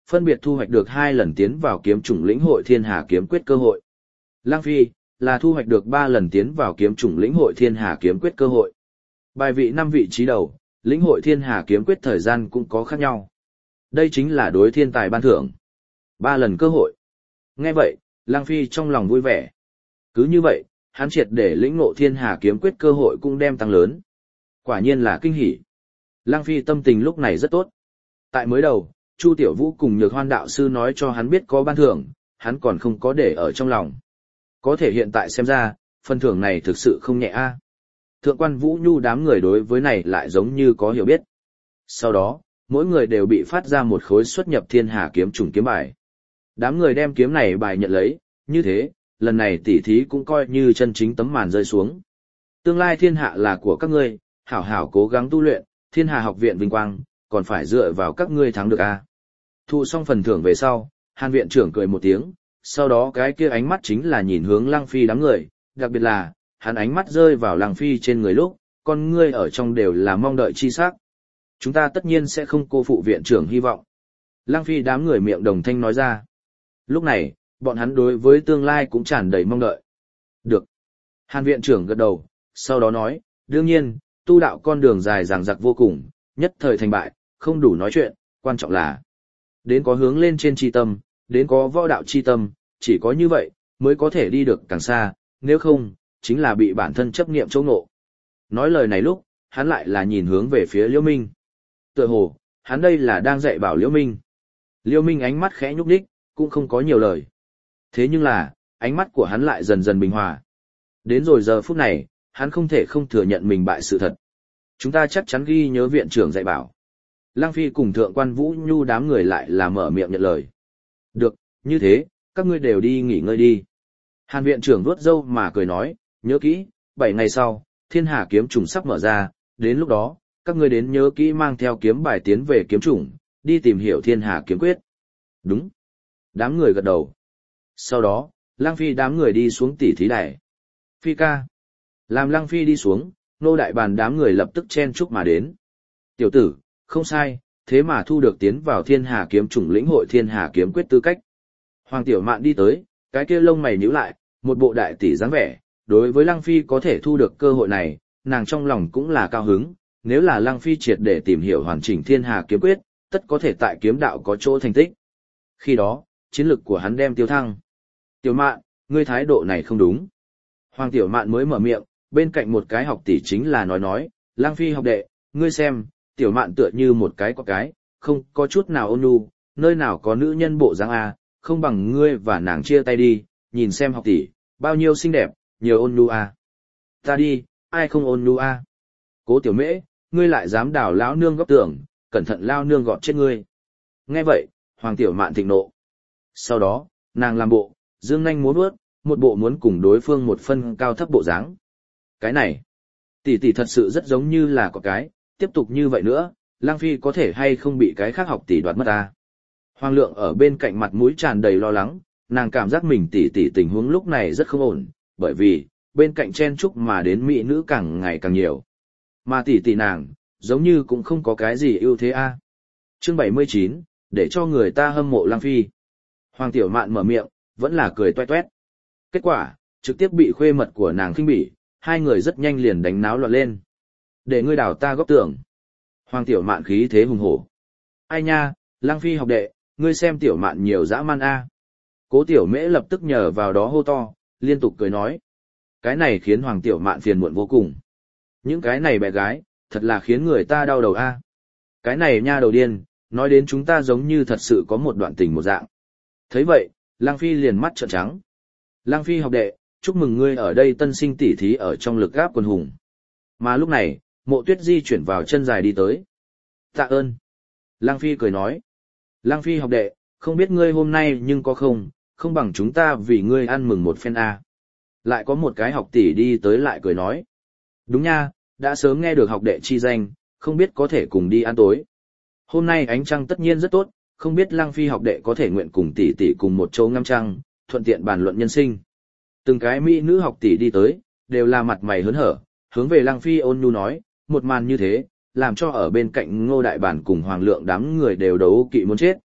phân biệt thu hoạch được hai lần tiến vào kiếm chủng lĩnh hội thiên hà kiếm quyết cơ hội. Lăng Phi là thu hoạch được ba lần tiến vào kiếm chủng lĩnh hội thiên hà kiếm quyết cơ hội. Bài vị năm vị trí đầu, lĩnh hội thiên hà kiếm quyết thời gian cũng có khác nhau. Đây chính là đối thiên tài ban thưởng. Ba lần cơ hội. Nghe vậy, Lăng Phi trong lòng vui vẻ. Cứ như vậy, hắn triệt để lĩnh ngộ thiên hà kiếm quyết cơ hội cũng đem tăng lớn. Quả nhiên là kinh hỉ. Lăng Phi tâm tình lúc này rất tốt. Tại mới đầu, Chu Tiểu Vũ cùng Nhược Hoan đạo sư nói cho hắn biết có ban thưởng, hắn còn không có để ở trong lòng. Có thể hiện tại xem ra, phần thưởng này thực sự không nhẹ a. Thượng quan Vũ Nhu đám người đối với này lại giống như có hiểu biết. Sau đó, mỗi người đều bị phát ra một khối xuất nhập thiên hà kiếm trùng kiếm bài. Đám người đem kiếm này bài nhận lấy, như thế, lần này tỉ thí cũng coi như chân chính tấm màn rơi xuống. Tương lai thiên hạ là của các ngươi, hảo hảo cố gắng tu luyện, thiên hà học viện vinh quang, còn phải dựa vào các ngươi thắng được a. Thu xong phần thưởng về sau, Hàn viện trưởng cười một tiếng, sau đó cái kia ánh mắt chính là nhìn hướng Lăng Phi đám người, đặc biệt là, hắn ánh mắt rơi vào Lăng Phi trên người lúc, con ngươi ở trong đều là mong đợi chi sắc. Chúng ta tất nhiên sẽ không cô phụ viện trưởng hy vọng. Lăng Phi đám người miệng đồng thanh nói ra. Lúc này, bọn hắn đối với tương lai cũng tràn đầy mong đợi. Được. Hàn viện trưởng gật đầu, sau đó nói, đương nhiên, tu đạo con đường dài dằng dặc vô cùng, nhất thời thành bại, không đủ nói chuyện, quan trọng là đến có hướng lên trên chi tâm, đến có võ đạo chi tâm, chỉ có như vậy, mới có thể đi được càng xa, nếu không, chính là bị bản thân chấp niệm chỗ ngộ. Nói lời này lúc, hắn lại là nhìn hướng về phía Liễu Minh. Tựa hồ, hắn đây là đang dạy bảo Liễu Minh. Liễu Minh ánh mắt khẽ nhúc nhích, cũng không có nhiều lời. Thế nhưng là, ánh mắt của hắn lại dần dần bình hòa. Đến rồi giờ phút này, hắn không thể không thừa nhận mình bại sự thật. Chúng ta chắc chắn ghi nhớ viện trưởng dạy bảo. Lăng Phi cùng Thượng quan Vũ Nhu đám người lại là mở miệng nhận lời. Được, như thế, các ngươi đều đi nghỉ ngơi đi. Hàn viện trưởng vuốt râu mà cười nói, nhớ kỹ, bảy ngày sau, thiên hà kiếm trùng sắp mở ra, đến lúc đó, các ngươi đến nhớ kỹ mang theo kiếm bài tiến về kiếm trùng, đi tìm hiểu thiên hà kiếm quyết. Đúng. Đám người gật đầu. Sau đó, Lăng Phi đám người đi xuống tỉ thí đài. Phi ca. Làm Lăng Phi đi xuống, nô đại bàn đám người lập tức chen chúc mà đến. Tiểu tử, không sai, thế mà thu được tiến vào thiên hà kiếm chủng lĩnh hội thiên hà kiếm quyết tư cách. Hoàng Tiểu Mạn đi tới, cái kia lông mày nhíu lại, một bộ đại tỷ dáng vẻ, đối với Lăng Phi có thể thu được cơ hội này, nàng trong lòng cũng là cao hứng, nếu là Lăng Phi triệt để tìm hiểu hoàn chỉnh thiên hà kiếm quyết, tất có thể tại kiếm đạo có chỗ thành tích. Khi đó, chiến lực của hắn đem tiêu thăng. Tiểu Mạn, ngươi thái độ này không đúng. Hoàng Tiểu Mạn mới mở miệng, bên cạnh một cái học tỷ chính là nói nói, Lăng Phi học đệ, ngươi xem, Tiểu Mạn tựa như một cái có cái, không có chút nào ôn nhu, nơi nào có nữ nhân bộ dáng a, không bằng ngươi và nàng chia tay đi, nhìn xem học tỷ, bao nhiêu xinh đẹp, nhiều ôn nhu a. Ta đi, ai không ôn nhu a? Cố Tiểu Mễ, ngươi lại dám đào lão nương góc tường, cẩn thận lao nương gọt chết ngươi. Nghe vậy, Hoàng Tiểu Mạn thịnh nộ. Sau đó, nàng làm bộ, dương nhanh múa vuốt, một bộ muốn cùng đối phương một phân cao thấp bộ dáng. Cái này, tỷ tỷ thật sự rất giống như là có cái, tiếp tục như vậy nữa, Lăng Phi có thể hay không bị cái khác học tỷ đoạt mất ta. Hoàng Lượng ở bên cạnh mặt mũi tràn đầy lo lắng, nàng cảm giác mình tỷ tỷ tình huống lúc này rất không ổn, bởi vì, bên cạnh chen chúc mà đến mỹ nữ càng ngày càng nhiều. Mà tỷ tỷ nàng, giống như cũng không có cái gì ưu thế a. Chương bảy mươi chín, để cho người ta hâm mộ Lăng Phi. Hoàng Tiểu Mạn mở miệng, vẫn là cười toe toét. Kết quả, trực tiếp bị khuê mật của nàng khinh bỉ, hai người rất nhanh liền đánh náo loạn lên. Để ngươi đào ta góc tường. Hoàng Tiểu Mạn khí thế hùng hổ. Ai nha, Lăng Phi học đệ, ngươi xem Tiểu Mạn nhiều dã man a. Cố Tiểu Mễ lập tức nhờ vào đó hô to, liên tục cười nói. Cái này khiến Hoàng Tiểu Mạn phiền muộn vô cùng. Những cái này bé gái, thật là khiến người ta đau đầu a. Cái này nha đầu điên, nói đến chúng ta giống như thật sự có một đoạn tình một dạng. Thấy vậy, Lăng Phi liền mắt trợn trắng. Lăng Phi học đệ, chúc mừng ngươi ở đây tân sinh tỷ thí ở trong lực gáp quần hùng. Mà lúc này, Mộ Tuyết di chuyển vào chân dài đi tới. Tạ ơn. Lăng Phi cười nói. Lăng Phi học đệ, không biết ngươi hôm nay nhưng có không, không bằng chúng ta vì ngươi ăn mừng một phen a. Lại có một cái học tỷ đi tới lại cười nói. Đúng nha, đã sớm nghe được học đệ chi danh, không biết có thể cùng đi ăn tối. Hôm nay ánh trăng tất nhiên rất tốt, không biết Lăng Phi học đệ có thể nguyện cùng tỷ tỷ cùng một chỗ ngắm trăng, thuận tiện bàn luận nhân sinh. Từng cái mỹ nữ học tỷ đi tới, đều là mặt mày hớn hở, hướng về Lăng Phi ôn nhu nói, một màn như thế, làm cho ở bên cạnh Ngô Đại Bản cùng Hoàng Lượng đám người đều đấu kỵ muốn chết.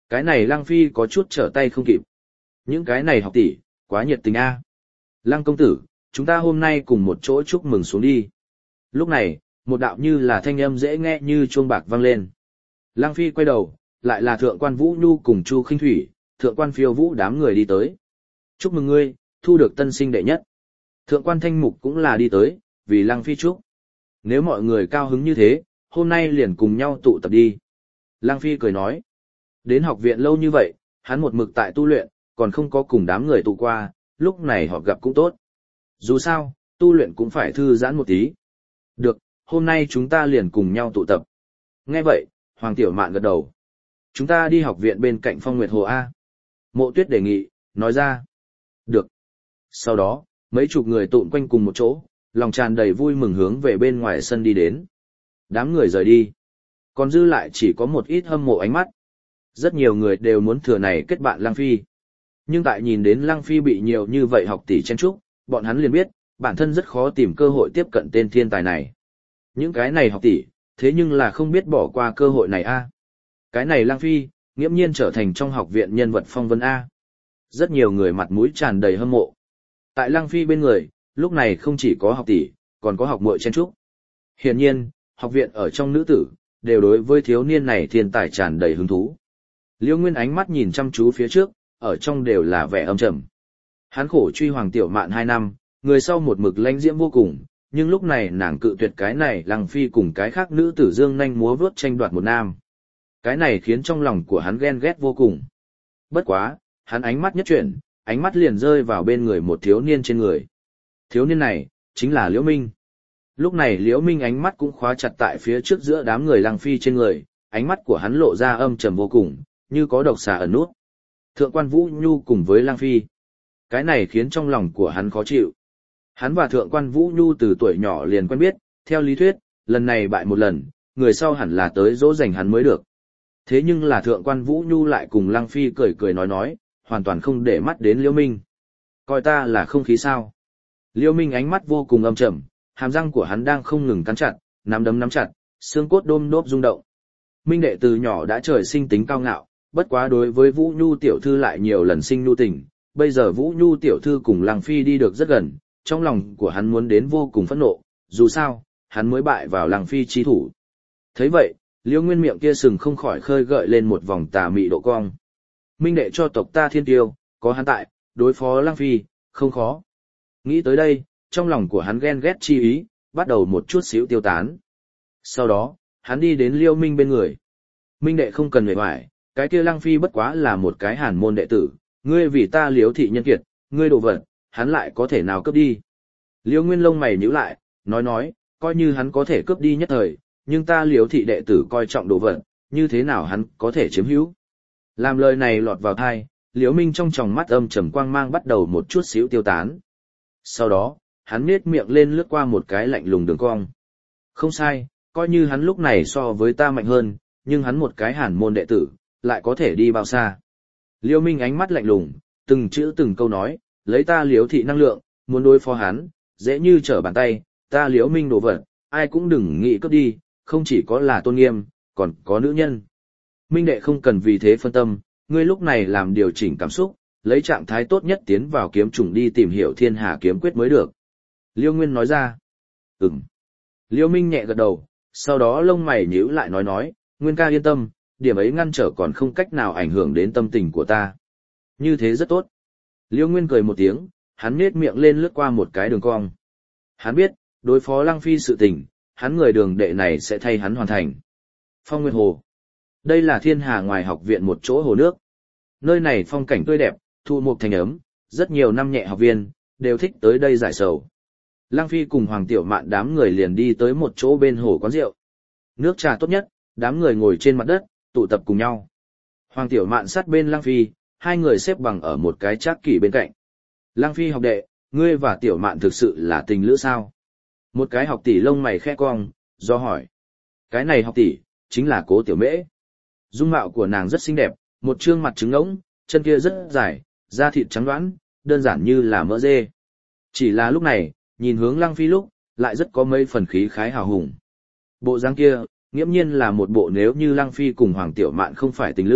Cái này Lăng Phi có chút trở tay không kịp. Những cái này học tỷ, quá nhiệt tình a. Lăng công tử, chúng ta hôm nay cùng một chỗ chúc mừng xuống đi. Lúc này, một đạo như là thanh âm dễ nghe như chuông bạc vang lên. Lăng Phi quay đầu, lại là thượng quan Vũ Nhu cùng Chu Khinh Thủy, thượng quan Phiêu Vũ đám người đi tới. Chúc mừng ngươi, thu được tân sinh đệ nhất. Thượng quan Thanh Mục cũng là đi tới, vì Lăng Phi chúc. Nếu mọi người cao hứng như thế, hôm nay liền cùng nhau tụ tập đi. Lăng Phi cười nói. Đến học viện lâu như vậy, hắn một mực tại tu luyện, còn không có cùng đám người tụ qua, lúc này họ gặp cũng tốt. Dù sao, tu luyện cũng phải thư giãn một tí. Được, hôm nay chúng ta liền cùng nhau tụ tập. Nghe vậy, Hoàng Tiểu Mạn gật đầu. Chúng ta đi học viện bên cạnh Phong Nguyệt Hồ A. Mộ Tuyết đề nghị, nói ra. Được. Sau đó, mấy chục người tụn quanh cùng một chỗ, lòng tràn đầy vui mừng hướng về bên ngoài sân đi đến. Đám người rời đi. Còn dư lại chỉ có một ít hâm mộ ánh mắt. Rất nhiều người đều muốn thừa này kết bạn Lăng Phi. Nhưng tại nhìn đến Lăng Phi bị nhiều như vậy học tỷ chen chúc, bọn hắn liền biết, bản thân rất khó tìm cơ hội tiếp cận tên thiên tài này. Những cái này học tỷ, thế nhưng là không biết bỏ qua cơ hội này a. Cái này Lăng Phi, nghiễm nhiên trở thành trong học viện nhân vật phong vân a. Rất nhiều người mặt mũi tràn đầy hâm mộ. Tại Lăng Phi bên người, lúc này không chỉ có học tỷ, còn có học muội chen chúc. Hiển nhiên, học viện ở trong nữ tử, đều đối với thiếu niên này thiên tài tràn đầy hứng thú. Liêu Nguyên ánh mắt nhìn chăm chú phía trước, ở trong đều là vẻ âm trầm. Hắn khổ truy Hoàng Tiểu Mạn hai năm, người sau một mực lãnh diễm vô cùng, nhưng lúc này nàng cự tuyệt cái này Lăng Phi cùng cái khác nữ tử dương nhanh múa vớt tranh đoạt một nam. Cái này khiến trong lòng của hắn ghen ghét vô cùng. Bất quá, hắn ánh mắt nhất chuyển, ánh mắt liền rơi vào bên người một thiếu niên trên người. Thiếu niên này, chính là Liễu Minh. Lúc này Liễu Minh ánh mắt cũng khóa chặt tại phía trước giữa đám người Lăng Phi trên người, ánh mắt của hắn lộ ra âm trầm vô cùng, như có độc xà ẩn nút. Thượng quan Vũ Nhu cùng với Lăng Phi. Cái này khiến trong lòng của hắn khó chịu. Hắn và Thượng quan Vũ Nhu từ tuổi nhỏ liền quen biết, theo lý thuyết, lần này bại một lần, người sau hẳn là tới dỗ dành hắn mới được. Thế nhưng là Thượng quan Vũ Nhu lại cùng Lăng Phi cười cười nói nói, hoàn toàn không để mắt đến Liễu Minh. Coi ta là không khí sao? Liễu Minh ánh mắt vô cùng âm trầm, hàm răng của hắn đang không ngừng cắn chặt, nắm đấm nắm chặt, xương cốt đôm đốp rung động. Minh đệ từ nhỏ đã trời sinh tính cao ngạo, bất quá đối với Vũ Nhu tiểu thư lại nhiều lần sinh nhu tình, bây giờ Vũ Nhu tiểu thư cùng Lăng Phi đi được rất gần, trong lòng của hắn muốn đến vô cùng phẫn nộ, dù sao, hắn mới bại vào Lăng Phi chi thủ. Thấy vậy, Liễu Nguyên miệng kia sừng không khỏi khơi gợi lên một vòng tà mị độ cong. Minh đệ cho tộc ta thiên tiêu, có hắn tại, đối phó Lăng Phi, không khó. Nghĩ tới đây, trong lòng của hắn ghen ghét chi ý, bắt đầu một chút xíu tiêu tán. Sau đó, hắn đi đến Liễu Minh bên người. Minh đệ không cần mệt mỏi, cái kia Lăng Phi bất quá là một cái hàn môn đệ tử, ngươi vì ta Liễu thị nhân kiệt, ngươi đồ vật, hắn lại có thể nào cướp đi. Liễu Nguyên lông mày nhíu lại, nói nói, coi như hắn có thể cướp đi nhất thời, nhưng ta Liễu thị đệ tử coi trọng đồ vật, như thế nào hắn có thể chiếm hữu. Làm lời này lọt vào tai, Liễu Minh trong tròng mắt âm trầm quang mang bắt đầu một chút xíu tiêu tán. Sau đó, hắn nhếch miệng lên lướt qua một cái lạnh lùng đường cong. Không sai, coi như hắn lúc này so với ta mạnh hơn, nhưng hắn một cái hàn môn đệ tử, lại có thể đi bao xa. Liễu Minh ánh mắt lạnh lùng, từng chữ từng câu nói, lấy ta Liễu thị năng lượng, muốn đối phó hắn, dễ như trở bàn tay, ta Liễu Minh đồ vật, ai cũng đừng nghĩ cướp đi, không chỉ có là tôn nghiêm, còn có nữ nhân. Minh đệ không cần vì thế phân tâm, ngươi lúc này làm điều chỉnh cảm xúc, lấy trạng thái tốt nhất tiến vào kiếm trùng đi tìm hiểu thiên hà kiếm quyết mới được. Liễu Nguyên nói ra. Ừm. Liễu Minh nhẹ gật đầu, sau đó lông mày nhíu lại nói nói, Nguyên ca yên tâm, điểm ấy ngăn trở còn không cách nào ảnh hưởng đến tâm tình của ta. Như thế rất tốt. Liễu Nguyên cười một tiếng, hắn nhếch miệng lên lướt qua một cái đường cong. Hắn biết, đối phó Lăng Phi sự tình, hắn người đường đệ này sẽ thay hắn hoàn thành. Phong Nguyệt Hồ. Đây là thiên hà ngoài học viện một chỗ hồ nước. Nơi này phong cảnh tươi đẹp, thu mục thành ấm, rất nhiều năm nhẹ học viên, đều thích tới đây giải sầu. Lăng Phi cùng Hoàng Tiểu Mạn đám người liền đi tới một chỗ bên hồ quán rượu. Nước trà tốt nhất, đám người ngồi trên mặt đất, tụ tập cùng nhau. Hoàng Tiểu Mạn sát bên Lăng Phi, hai người xếp bằng ở một cái trác kỷ bên cạnh. Lăng Phi học đệ, ngươi và Tiểu Mạn thực sự là tình lữ sao? Một cái học tỷ lông mày khẽ cong, do hỏi. Cái này học tỷ, chính là Cố Tiểu Mễ. Dung mạo của nàng rất xinh đẹp, một trương mặt trứng ngỗng, chân kia rất dài, da thịt trắng đoán, đơn giản như là mỡ dê. Chỉ là lúc này, nhìn hướng Lăng Phi lúc, lại rất có mấy phần khí khái hào hùng. Bộ dáng kia, nghiễm nhiên là một bộ nếu như Lăng Phi cùng Hoàng Tiểu Mạn không phải tình lữ,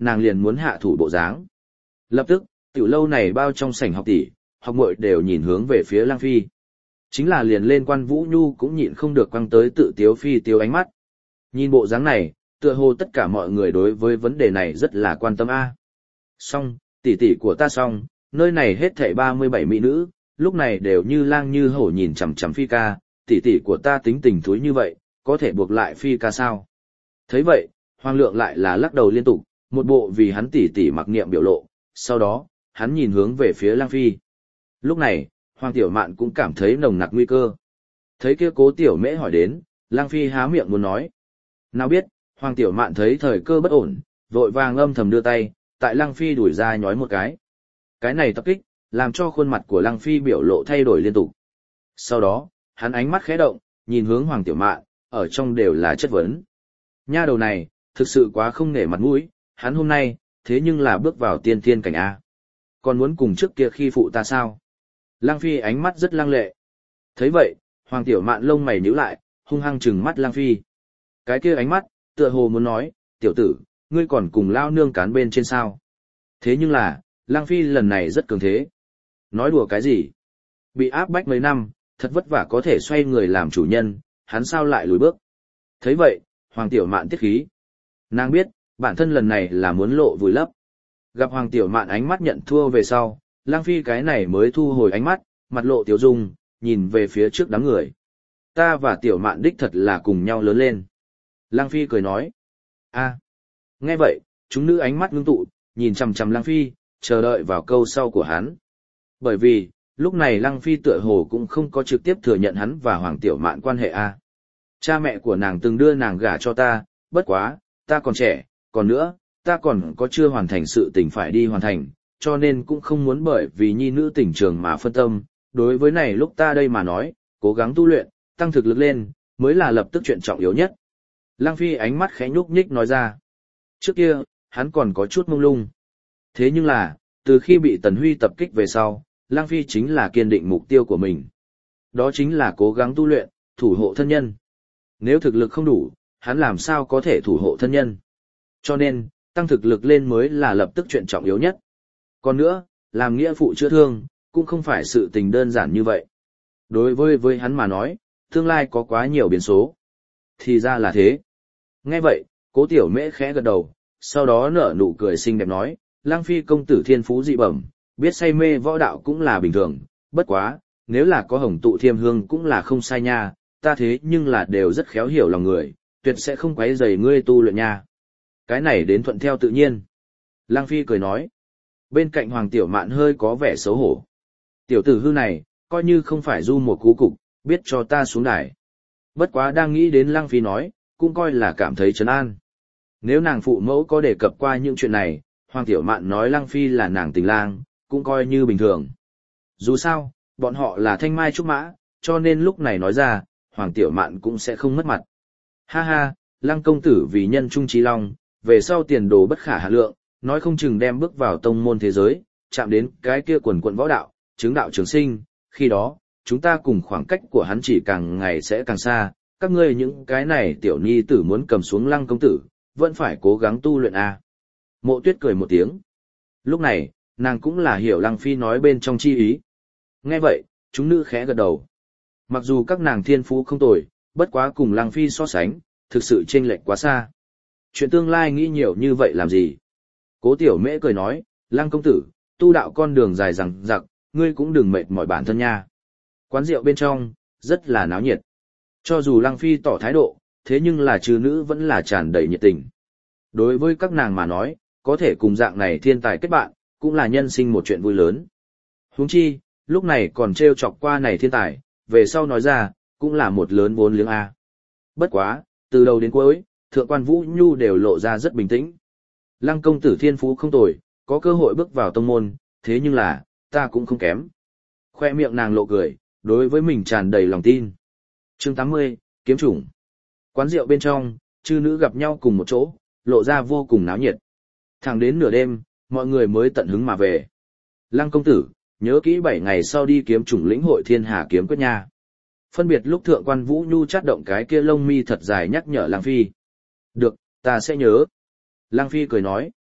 nàng liền muốn hạ thủ bộ dáng. Lập tức, tiểu lâu này bao trong sảnh học tỷ, học muội đều nhìn hướng về phía Lăng Phi. Chính là liền lên Quan Vũ Nhu cũng nhịn không được quăng tới tự tiếu phi tiếu ánh mắt. Nhìn bộ dáng này, tựa hồ tất cả mọi người đối với vấn đề này rất là quan tâm a. Xong, tỷ tỷ của ta xong, nơi này hết thảy ba mươi bảy mỹ nữ, lúc này đều như lang như hổ nhìn chằm chằm Phi ca, tỷ tỷ của ta tính tình thúi như vậy, có thể buộc lại Phi ca sao? Thấy vậy, Hoàng Lượng lại là lắc đầu liên tục, một bộ vì hắn tỷ tỷ mặc niệm biểu lộ, sau đó, hắn nhìn hướng về phía Lăng Phi. Lúc này, Hoàng Tiểu Mạn cũng cảm thấy nồng nặc nguy cơ. Thấy kia Cố Tiểu Mễ hỏi đến, Lăng Phi há miệng muốn nói. Nào biết, Hoàng Tiểu Mạn thấy thời cơ bất ổn, vội vàng âm thầm đưa tay, tại Lăng Phi đuổi ra nhói một cái. Cái này tập kích, làm cho khuôn mặt của Lăng Phi biểu lộ thay đổi liên tục. Sau đó, hắn ánh mắt khẽ động, nhìn hướng Hoàng Tiểu Mạn, ở trong đều là chất vấn. Nha đầu này, thực sự quá không nể mặt mũi, hắn hôm nay, thế nhưng là bước vào tiên thiên cảnh A. Còn muốn cùng trước kia khi phụ ta sao? Lăng Phi ánh mắt rất lăng lệ. Thấy vậy, Hoàng Tiểu Mạn lông mày nhíu lại, hung hăng trừng mắt Lăng Phi. Cái kia ánh mắt, tựa hồ muốn nói, tiểu tử, ngươi còn cùng lao nương cán bên trên sao? Thế nhưng là, Lăng Phi lần này rất cường thế. Nói đùa cái gì? Bị áp bách mấy năm, thật vất vả có thể xoay người làm chủ nhân, hắn sao lại lùi bước? Thấy vậy, Hoàng Tiểu Mạn tiết khí. Nàng biết, bản thân lần này là muốn lộ vùi lấp. Gặp Hoàng Tiểu Mạn ánh mắt nhận thua về sau, Lăng Phi cái này mới thu hồi ánh mắt, mặt lộ tiểu dung, nhìn về phía trước đám người. Ta và Tiểu Mạn đích thật là cùng nhau lớn lên. Lăng Phi cười nói. A. Nghe vậy, chúng nữ ánh mắt ngưng tụ, nhìn chằm chằm Lăng Phi, chờ đợi vào câu sau của hắn. Bởi vì, lúc này Lăng Phi tựa hồ cũng không có trực tiếp thừa nhận hắn và Hoàng Tiểu Mạn quan hệ A. Cha mẹ của nàng từng đưa nàng gả cho ta, bất quá, ta còn trẻ, còn nữa, ta còn có chưa hoàn thành sự tình phải đi hoàn thành, cho nên cũng không muốn bởi vì nhi nữ tình trường mà phân tâm. Đối với này lúc ta đây mà nói, cố gắng tu luyện, tăng thực lực lên, mới là lập tức chuyện trọng yếu nhất. Lăng Phi ánh mắt khẽ nhúc nhích nói ra. Trước kia, hắn còn có chút mông lung. Thế nhưng là, từ khi bị Tần Huy tập kích về sau, Lăng Phi chính là kiên định mục tiêu của mình. Đó chính là cố gắng tu luyện, thủ hộ thân nhân. Nếu thực lực không đủ, hắn làm sao có thể thủ hộ thân nhân. Cho nên, tăng thực lực lên mới là lập tức chuyện trọng yếu nhất. Còn nữa, làm nghĩa phụ chữa thương, cũng không phải sự tình đơn giản như vậy. Đối với với hắn mà nói, tương lai có quá nhiều biến số. Thì ra là thế. Nghe vậy, Cố Tiểu Mễ khẽ gật đầu, sau đó nở nụ cười xinh đẹp nói, Lăng Phi công tử thiên phú dị bẩm, biết say mê võ đạo cũng là bình thường, bất quá, nếu là có hồng tụ thiêm hương cũng là không sai nha, ta thế nhưng là đều rất khéo hiểu lòng người, tuyệt sẽ không quấy rầy ngươi tu luyện nha. Cái này đến thuận theo tự nhiên. Lăng Phi cười nói. Bên cạnh Hoàng Tiểu Mạn hơi có vẻ xấu hổ. Tiểu tử hư này, coi như không phải du một cú cục, biết cho ta xuống đài. Bất quá đang nghĩ đến Lăng Phi nói, cũng coi là cảm thấy trấn an. Nếu nàng phụ mẫu có đề cập qua những chuyện này, Hoàng Tiểu Mạn nói Lăng Phi là nàng tình lang, cũng coi như bình thường. Dù sao, bọn họ là thanh mai trúc mã, cho nên lúc này nói ra, Hoàng Tiểu Mạn cũng sẽ không mất mặt. Ha ha, Lăng công tử vì nhân trung trí long, về sau tiền đồ bất khả hạ lượng, nói không chừng đem bước vào tông môn thế giới, chạm đến cái kia quần quận võ đạo, chứng đạo trường sinh, khi đó, chúng ta cùng khoảng cách của hắn chỉ càng ngày sẽ càng xa, các ngươi những cái này tiểu nhi tử muốn cầm xuống Lăng công tử, vẫn phải cố gắng tu luyện a. Mộ Tuyết cười một tiếng. Lúc này, nàng cũng là hiểu Lăng Phi nói bên trong chi ý. Nghe vậy, chúng nữ khẽ gật đầu. Mặc dù các nàng thiên phú không tồi, bất quá cùng Lăng Phi so sánh, thực sự chênh lệch quá xa. Chuyện tương lai nghĩ nhiều như vậy làm gì? Cố Tiểu Mễ cười nói, Lăng công tử, tu đạo con đường dài dằng dặc, ngươi cũng đừng mệt mỏi bản thân nha. Quán rượu bên trong, rất là náo nhiệt. Cho dù Lăng Phi tỏ thái độ, thế nhưng là trừ nữ vẫn là tràn đầy nhiệt tình. Đối với các nàng mà nói, có thể cùng dạng này thiên tài kết bạn, cũng là nhân sinh một chuyện vui lớn. Huống chi, lúc này còn trêu chọc qua này thiên tài, về sau nói ra, cũng là một lớn vốn liếng A. Bất quá, từ đầu đến cuối, Thượng quan Vũ Nhu đều lộ ra rất bình tĩnh. Lăng công tử thiên phú không tồi, có cơ hội bước vào tông môn, thế nhưng là, ta cũng không kém. Khoe miệng nàng lộ cười, đối với mình tràn đầy lòng tin. Chương tám mươi, Kiếm chủng. Quán rượu bên trong, chư nữ gặp nhau cùng một chỗ, lộ ra vô cùng náo nhiệt. Thẳng đến nửa đêm, mọi người mới tận hứng mà về. Lăng công tử, nhớ kỹ bảy ngày sau đi kiếm chủng lĩnh hội thiên hà kiếm quyết nha. Phân biệt lúc Thượng quan Vũ Nhu chát động cái kia lông mi thật dài nhắc nhở Lăng Phi. Được, ta sẽ nhớ. Lăng Phi cười nói.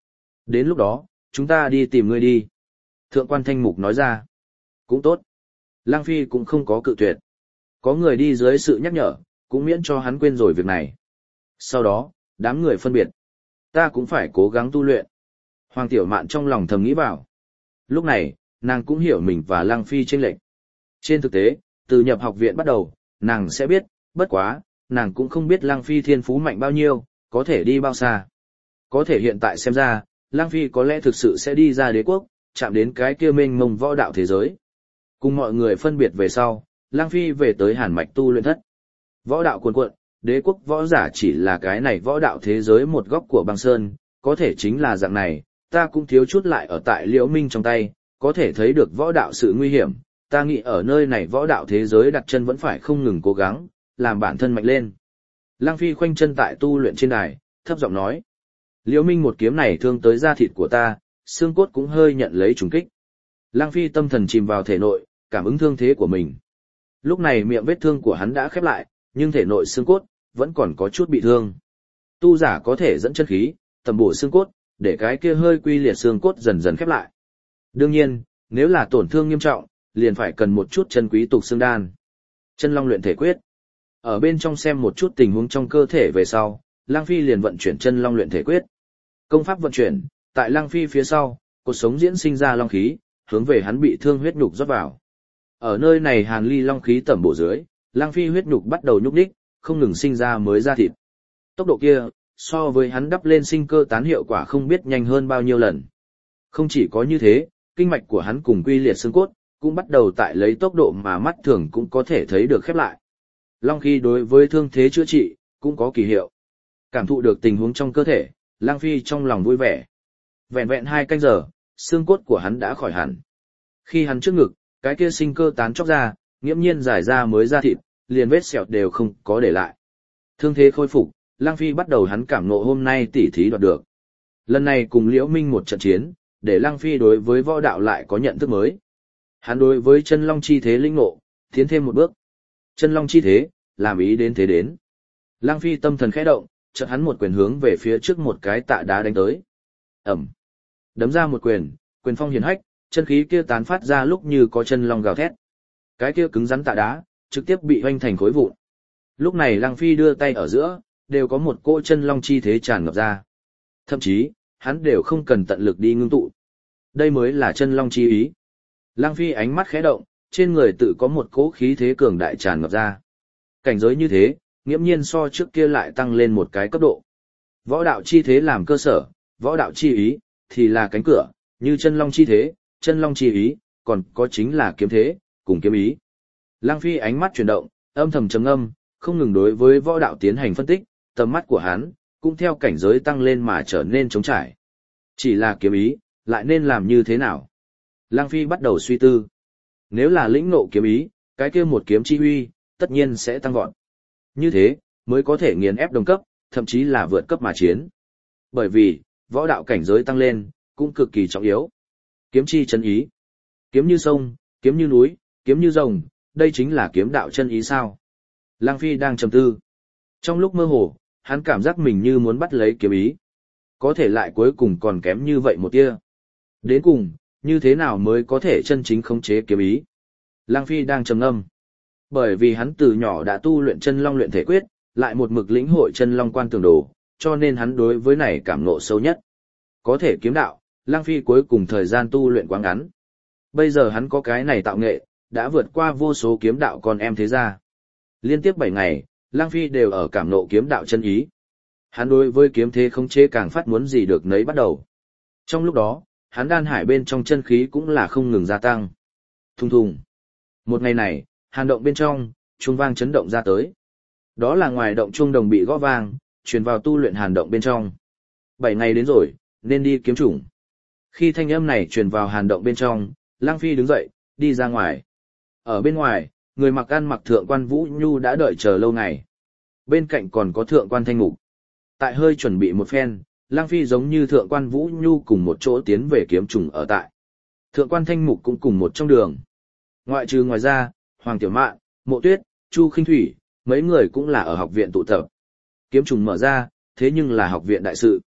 Đến lúc đó, chúng ta đi tìm ngươi đi. Thượng quan Thanh Mục nói ra. Cũng tốt. Lăng Phi cũng không có cự tuyệt. Có người đi dưới sự nhắc nhở, cũng miễn cho hắn quên rồi việc này. Sau đó, đám người phân biệt. Ta cũng phải cố gắng tu luyện. Hoàng Tiểu Mạn trong lòng thầm nghĩ vào. Lúc này, nàng cũng hiểu mình và Lăng Phi chênh lệch. Trên thực tế, từ nhập học viện bắt đầu, nàng sẽ biết, bất quá, nàng cũng không biết Lăng Phi thiên phú mạnh bao nhiêu, có thể đi bao xa. Có thể hiện tại xem ra, Lăng Phi có lẽ thực sự sẽ đi ra đế quốc, chạm đến cái kia mênh mông võ đạo thế giới. Cùng mọi người phân biệt về sau, Lăng Phi về tới Hàn Mạch tu luyện thất. Võ đạo cuồn cuộn, đế quốc võ giả chỉ là cái này võ đạo thế giới một góc của băng sơn, có thể chính là dạng này, ta cũng thiếu chút lại ở tại Liễu Minh trong tay, có thể thấy được võ đạo sự nguy hiểm, ta nghĩ ở nơi này võ đạo thế giới đặt chân vẫn phải không ngừng cố gắng, làm bản thân mạnh lên. Lăng Phi khoanh chân tại tu luyện trên đài, thấp giọng nói. Liễu Minh một kiếm này thương tới da thịt của ta, xương cốt cũng hơi nhận lấy trùng kích. Lăng Phi tâm thần chìm vào thể nội, cảm ứng thương thế của mình. Lúc này miệng vết thương của hắn đã khép lại, nhưng thể nội xương cốt vẫn còn có chút bị thương. Tu giả có thể dẫn chân khí, tầm bổ xương cốt, để cái kia hơi quy liệt xương cốt dần dần khép lại. Đương nhiên, nếu là tổn thương nghiêm trọng, liền phải cần một chút chân quý tục xương đan. Chân Long luyện thể quyết. Ở bên trong xem một chút tình huống trong cơ thể về sau, Lăng Phi liền vận chuyển Chân Long luyện thể quyết. Công pháp vận chuyển, tại Lăng Phi phía sau, cột sống diễn sinh ra long khí, hướng về hắn bị thương huyết nhục rót vào. Ở nơi này hàn ly long khí tẩm bổ dưới, Lăng Phi huyết nhục bắt đầu nhúc nhích, không ngừng sinh ra mới da thịt. Tốc độ kia, so với hắn đắp lên sinh cơ tán hiệu quả không biết nhanh hơn bao nhiêu lần. Không chỉ có như thế, kinh mạch của hắn cùng quy liệt xương cốt, cũng bắt đầu tại lấy tốc độ mà mắt thường cũng có thể thấy được khép lại. Long khí đối với thương thế chữa trị, cũng có kỳ hiệu. Cảm thụ được tình huống trong cơ thể, Lăng Phi trong lòng vui vẻ. Vẹn vẹn hai canh giờ, xương cốt của hắn đã khỏi hẳn. Khi hắn trước ngực, cái kia sinh cơ tán chóc ra, nghiễm nhiên giải ra mới da thịt, liền vết sẹo đều không có để lại. Thương thế khôi phục, Lăng Phi bắt đầu hắn cảm ngộ hôm nay tỉ thí đoạt được. Lần này cùng Liễu Minh một trận chiến, để Lăng Phi đối với võ đạo lại có nhận thức mới. Hắn đối với chân long chi thế linh ngộ, tiến thêm một bước. Chân long chi thế, làm ý đến thế đến. Lăng Phi tâm thần khẽ động, chợt hắn một quyền hướng về phía trước một cái tạ đá đánh tới. Ẩm. Đấm ra một quyền, quyền phong hiển hách, chân khí kia tán phát ra lúc như có chân long gào thét. Cái kia cứng rắn tạ đá, trực tiếp bị hoanh thành khối vụn. Lúc này Lăng Phi đưa tay ở giữa, đều có một cỗ chân long chi thế tràn ngập ra. Thậm chí, hắn đều không cần tận lực đi ngưng tụ. Đây mới là chân long chi ý. Lăng Phi ánh mắt khẽ động, trên người tự có một cỗ khí thế cường đại tràn ngập ra. Cảnh giới như thế, nghiễm nhiên so trước kia lại tăng lên một cái cấp độ. Võ đạo chi thế làm cơ sở, võ đạo chi ý, thì là cánh cửa, như chân long chi thế, chân long chi ý, còn có chính là kiếm thế, cùng kiếm ý. Lăng Phi ánh mắt chuyển động, âm thầm trầm ngâm, không ngừng đối với võ đạo tiến hành phân tích, tầm mắt của hắn, cũng theo cảnh giới tăng lên mà trở nên trống trải. Chỉ là kiếm ý, lại nên làm như thế nào? Lăng Phi bắt đầu suy tư. Nếu là lĩnh ngộ kiếm ý, cái kia một kiếm chi huy, tất nhiên sẽ tăng vọt. Như thế, mới có thể nghiền ép đồng cấp, thậm chí là vượt cấp mà chiến. Bởi vì, võ đạo cảnh giới tăng lên, cũng cực kỳ trọng yếu. Kiếm chi chân ý. Kiếm như sông, kiếm như núi, kiếm như rồng, đây chính là kiếm đạo chân ý sao? Lăng Phi đang trầm tư. Trong lúc mơ hồ, hắn cảm giác mình như muốn bắt lấy kiếm ý. Có thể lại cuối cùng còn kém như vậy một tia. Đến cùng, như thế nào mới có thể chân chính khống chế kiếm ý? Lăng Phi đang trầm ngâm. Bởi vì hắn từ nhỏ đã tu luyện chân long luyện thể quyết, lại một mực lĩnh hội chân long quan tường đồ, cho nên hắn đối với này cảm ngộ sâu nhất. Có thể kiếm đạo, Lăng Phi cuối cùng thời gian tu luyện quá ngắn. Bây giờ hắn có cái này tạo nghệ, đã vượt qua vô số kiếm đạo con em thế gia. Liên tiếp bảy ngày, Lăng Phi đều ở cảm ngộ kiếm đạo chân ý. Hắn đối với kiếm thế khống chế càng phát muốn gì được nấy bắt đầu. Trong lúc đó, hắn đan hải bên trong chân khí cũng là không ngừng gia tăng. Thùng thùng. Một ngày này, hàn động bên trong, chuông vang chấn động ra tới. Đó là ngoài động chuông đồng bị gõ vang, truyền vào tu luyện hàn động bên trong. Bảy ngày đến rồi, nên đi kiếm chủng. Khi thanh âm này truyền vào hàn động bên trong, Lăng Phi đứng dậy, đi ra ngoài. Ở bên ngoài, người mặc ăn mặc thượng quan Vũ Nhu đã đợi chờ lâu ngày. Bên cạnh còn có thượng quan Thanh Ngục. Tại hơi chuẩn bị một phen, Lăng Phi giống như thượng quan Vũ Nhu cùng một chỗ tiến về kiếm trùng ở tại. Thượng quan Thanh Mục cũng cùng một trong đường. Ngoại trừ ngoài ra, Hoàng Tiểu Mạn, Mộ Tuyết, Chu Khinh Thủy, mấy người cũng là ở học viện tụ tập. Kiếm trùng mở ra, thế nhưng là học viện đại sự.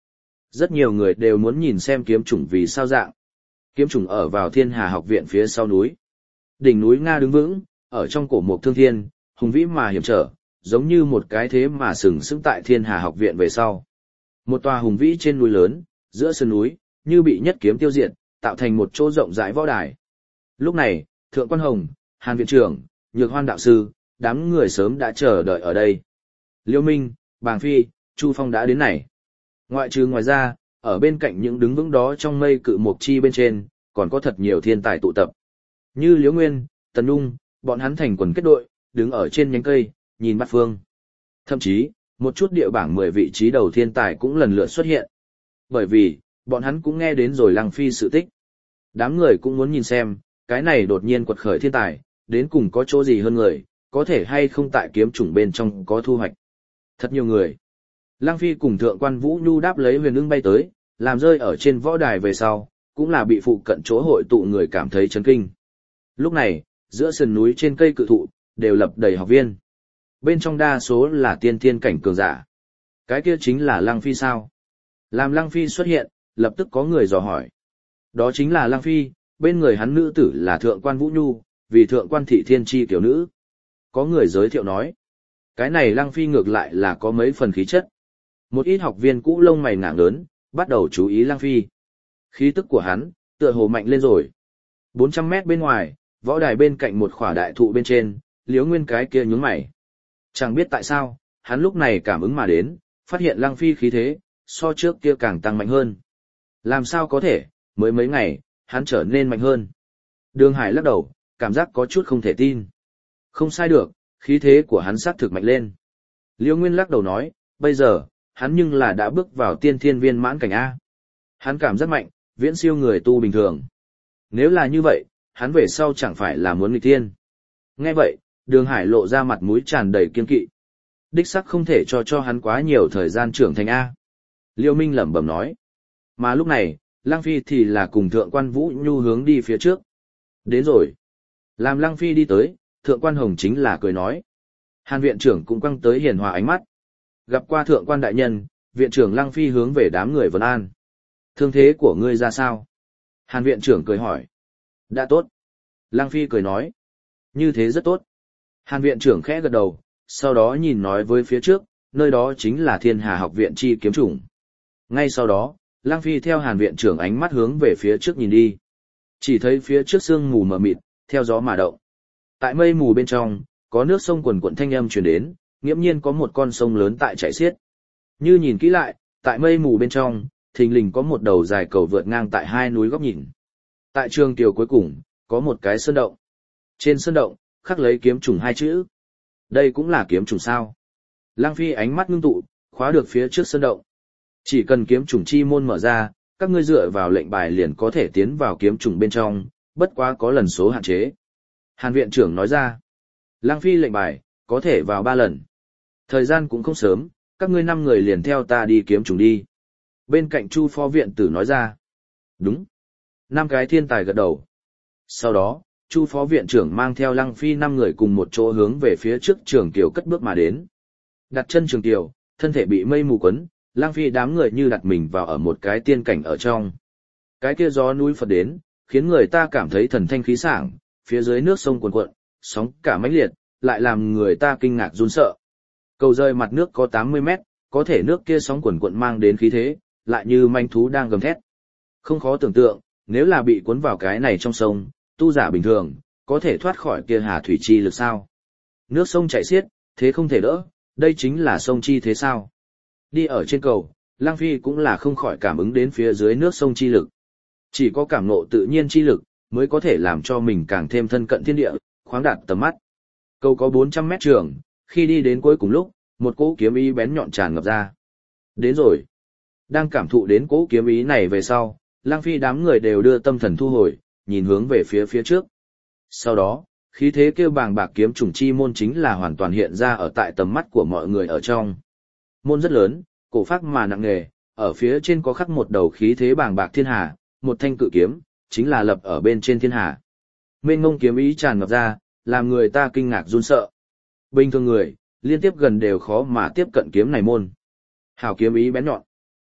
Rất nhiều người đều muốn nhìn xem kiếm chủng vì sao dạng. Kiếm chủng ở vào Thiên Hà học viện phía sau núi. Đỉnh núi Nga đứng vững, ở trong cổ mục thương thiên, hùng vĩ mà hiểm trở, giống như một cái thế mà sừng sững tại Thiên Hà học viện về sau. Một tòa hùng vĩ trên núi lớn, giữa sơn núi, như bị nhất kiếm tiêu diệt, tạo thành một chỗ rộng rãi võ đài. Lúc này, Thượng Quan Hồng, Hàn viện trưởng, Nhược Hoan đạo sư, đám người sớm đã chờ đợi ở đây. Liêu Minh, Bàng Phi, Chu Phong đã đến này. Ngoại trừ ngoài ra, ở bên cạnh những đứng vững đó trong mây cự mộc chi bên trên, còn có thật nhiều thiên tài tụ tập. Như Liễu Nguyên, Tần Nung, bọn hắn thành quần kết đội, đứng ở trên nhánh cây, nhìn bát phương. Thậm chí, một chút địa bảng mười vị trí đầu thiên tài cũng lần lượt xuất hiện. Bởi vì, bọn hắn cũng nghe đến rồi Lăng Phi sự tích. Đám người cũng muốn nhìn xem, cái này đột nhiên quật khởi thiên tài, đến cùng có chỗ gì hơn người, có thể hay không tại kiếm chủng bên trong có thu hoạch. Thật nhiều người. Lăng Phi cùng Thượng Quan Vũ Nhu đáp lấy huyền ưng bay tới, làm rơi ở trên võ đài về sau, cũng là bị phụ cận chỗ hội tụ người cảm thấy chấn kinh. Lúc này, giữa sườn núi trên cây cự thụ, đều lập đầy học viên. Bên trong đa số là tiên thiên cảnh cường giả. Cái kia chính là Lăng Phi sao? Làm Lăng Phi xuất hiện, lập tức có người dò hỏi. Đó chính là Lăng Phi, bên người hắn nữ tử là Thượng Quan Vũ Nhu, vì Thượng Quan Thị Thiên Chi tiểu nữ. Có người giới thiệu nói. Cái này Lăng Phi ngược lại là có mấy phần khí chất. Một ít học viên cũ lông mày ngạng lớn, bắt đầu chú ý Lăng Phi. Khí tức của hắn, tựa hồ mạnh lên rồi. bốn trăm mét bên ngoài, võ đài bên cạnh một khỏa đại thụ bên trên, Liễu Nguyên cái kia nhướng mày. Chẳng biết tại sao, hắn lúc này cảm ứng mà đến, phát hiện Lăng Phi khí thế, so trước kia càng tăng mạnh hơn. Làm sao có thể, mới mấy ngày, hắn trở nên mạnh hơn. Đường Hải lắc đầu, cảm giác có chút không thể tin. Không sai được, khí thế của hắn xác thực mạnh lên. Liễu Nguyên lắc đầu nói, bây giờ, hắn nhưng là đã bước vào tiên thiên viên mãn cảnh A. Hắn cảm giác mạnh, viễn siêu người tu bình thường. Nếu là như vậy, hắn về sau chẳng phải là muốn nghịch tiên. Nghe vậy, Đường Hải lộ ra mặt mũi tràn đầy kiên kỵ. Đích sắc không thể cho cho hắn quá nhiều thời gian trưởng thành A. Liêu Minh lẩm bẩm nói. Mà lúc này, Lăng Phi thì là cùng Thượng Quan Vũ Nhu hướng đi phía trước. Đến rồi. Làm Lăng Phi đi tới, Thượng Quan Hồng chính là cười nói. Hàn viện trưởng cũng quăng tới hiền hòa ánh mắt. Gặp qua Thượng Quan đại nhân, viện trưởng Lăng Phi hướng về đám người vấn an. Thương thế của ngươi ra sao? Hàn viện trưởng cười hỏi. Đã tốt. Lăng Phi cười nói. Như thế rất tốt. Hàn viện trưởng khẽ gật đầu, sau đó nhìn nói với phía trước, nơi đó chính là Thiên Hà học viện chi kiếm chủng. Ngay sau đó, Lăng Phi theo Hàn viện trưởng ánh mắt hướng về phía trước nhìn đi. Chỉ thấy phía trước sương mù mờ mịt, theo gió mà động. Tại mây mù bên trong, có nước sông quần quận thanh âm truyền đến, nghiễm nhiên có một con sông lớn tại chảy xiết. Như nhìn kỹ lại, tại mây mù bên trong, thình lình có một đầu dài cầu vượt ngang tại hai núi góc nhìn. Tại trường tiểu cuối cùng, có một cái sơn động. Trên sơn động, khắc lấy kiếm trùng hai chữ. Đây cũng là kiếm trùng sao? Lăng Phi ánh mắt ngưng tụ, khóa được phía trước sơn động. Chỉ cần kiếm trùng chi môn mở ra, các ngươi dựa vào lệnh bài liền có thể tiến vào kiếm trùng bên trong, bất quá có lần số hạn chế. Hàn viện trưởng nói ra. Lăng Phi lệnh bài, có thể vào ba lần. Thời gian cũng không sớm, các ngươi năm người liền theo ta đi kiếm trùng đi. Bên cạnh Chu phó viện tử nói ra. Đúng. Năm cái thiên tài gật đầu. Sau đó, Chu phó viện trưởng mang theo Lăng Phi năm người cùng một chỗ hướng về phía trước trường kiều cất bước mà đến. Đặt chân trường kiều, thân thể bị mây mù quấn, Lăng Phi đám người như đặt mình vào ở một cái tiên cảnh ở trong. Cái kia gió núi phật đến, khiến người ta cảm thấy thần thanh khí sảng, phía dưới nước sông cuồn cuộn, sóng cả mãnh liệt, lại làm người ta kinh ngạc run sợ. Cầu rơi mặt nước có tám mươi mét, có thể nước kia sóng cuồn cuộn mang đến khí thế, lại như manh thú đang gầm thét. Không khó tưởng tượng, nếu là bị cuốn vào cái này trong sông, tu giả bình thường, có thể thoát khỏi kia hà thủy chi lực sao? Nước sông chảy xiết, thế không thể đỡ, đây chính là sông chi thế sao? Đi ở trên cầu, Lăng Phi cũng là không khỏi cảm ứng đến phía dưới nước sông chi lực. Chỉ có cảm ngộ tự nhiên chi lực, mới có thể làm cho mình càng thêm thân cận thiên địa, khoáng đạt tầm mắt. Cầu có bốn trăm mét trường, khi đi đến cuối cùng lúc, một cỗ kiếm ý bén nhọn tràn ngập ra. Đến rồi. Đang cảm thụ đến cỗ kiếm ý này về sau, Lăng Phi đám người đều đưa tâm thần thu hồi, nhìn hướng về phía phía trước. Sau đó, khí thế kêu bàng bạc kiếm trùng chi môn chính là hoàn toàn hiện ra ở tại tầm mắt của mọi người ở trong. Môn rất lớn, cổ phác mà nặng nề, ở phía trên có khắc một đầu khí thế bàng bạc thiên hà, một thanh cự kiếm, chính là lập ở bên trên thiên hà. Mênh mông kiếm ý tràn ngập ra, làm người ta kinh ngạc run sợ. Bình thường người, liên tiếp gần đều khó mà tiếp cận kiếm này môn. Hảo kiếm ý bén nhọn.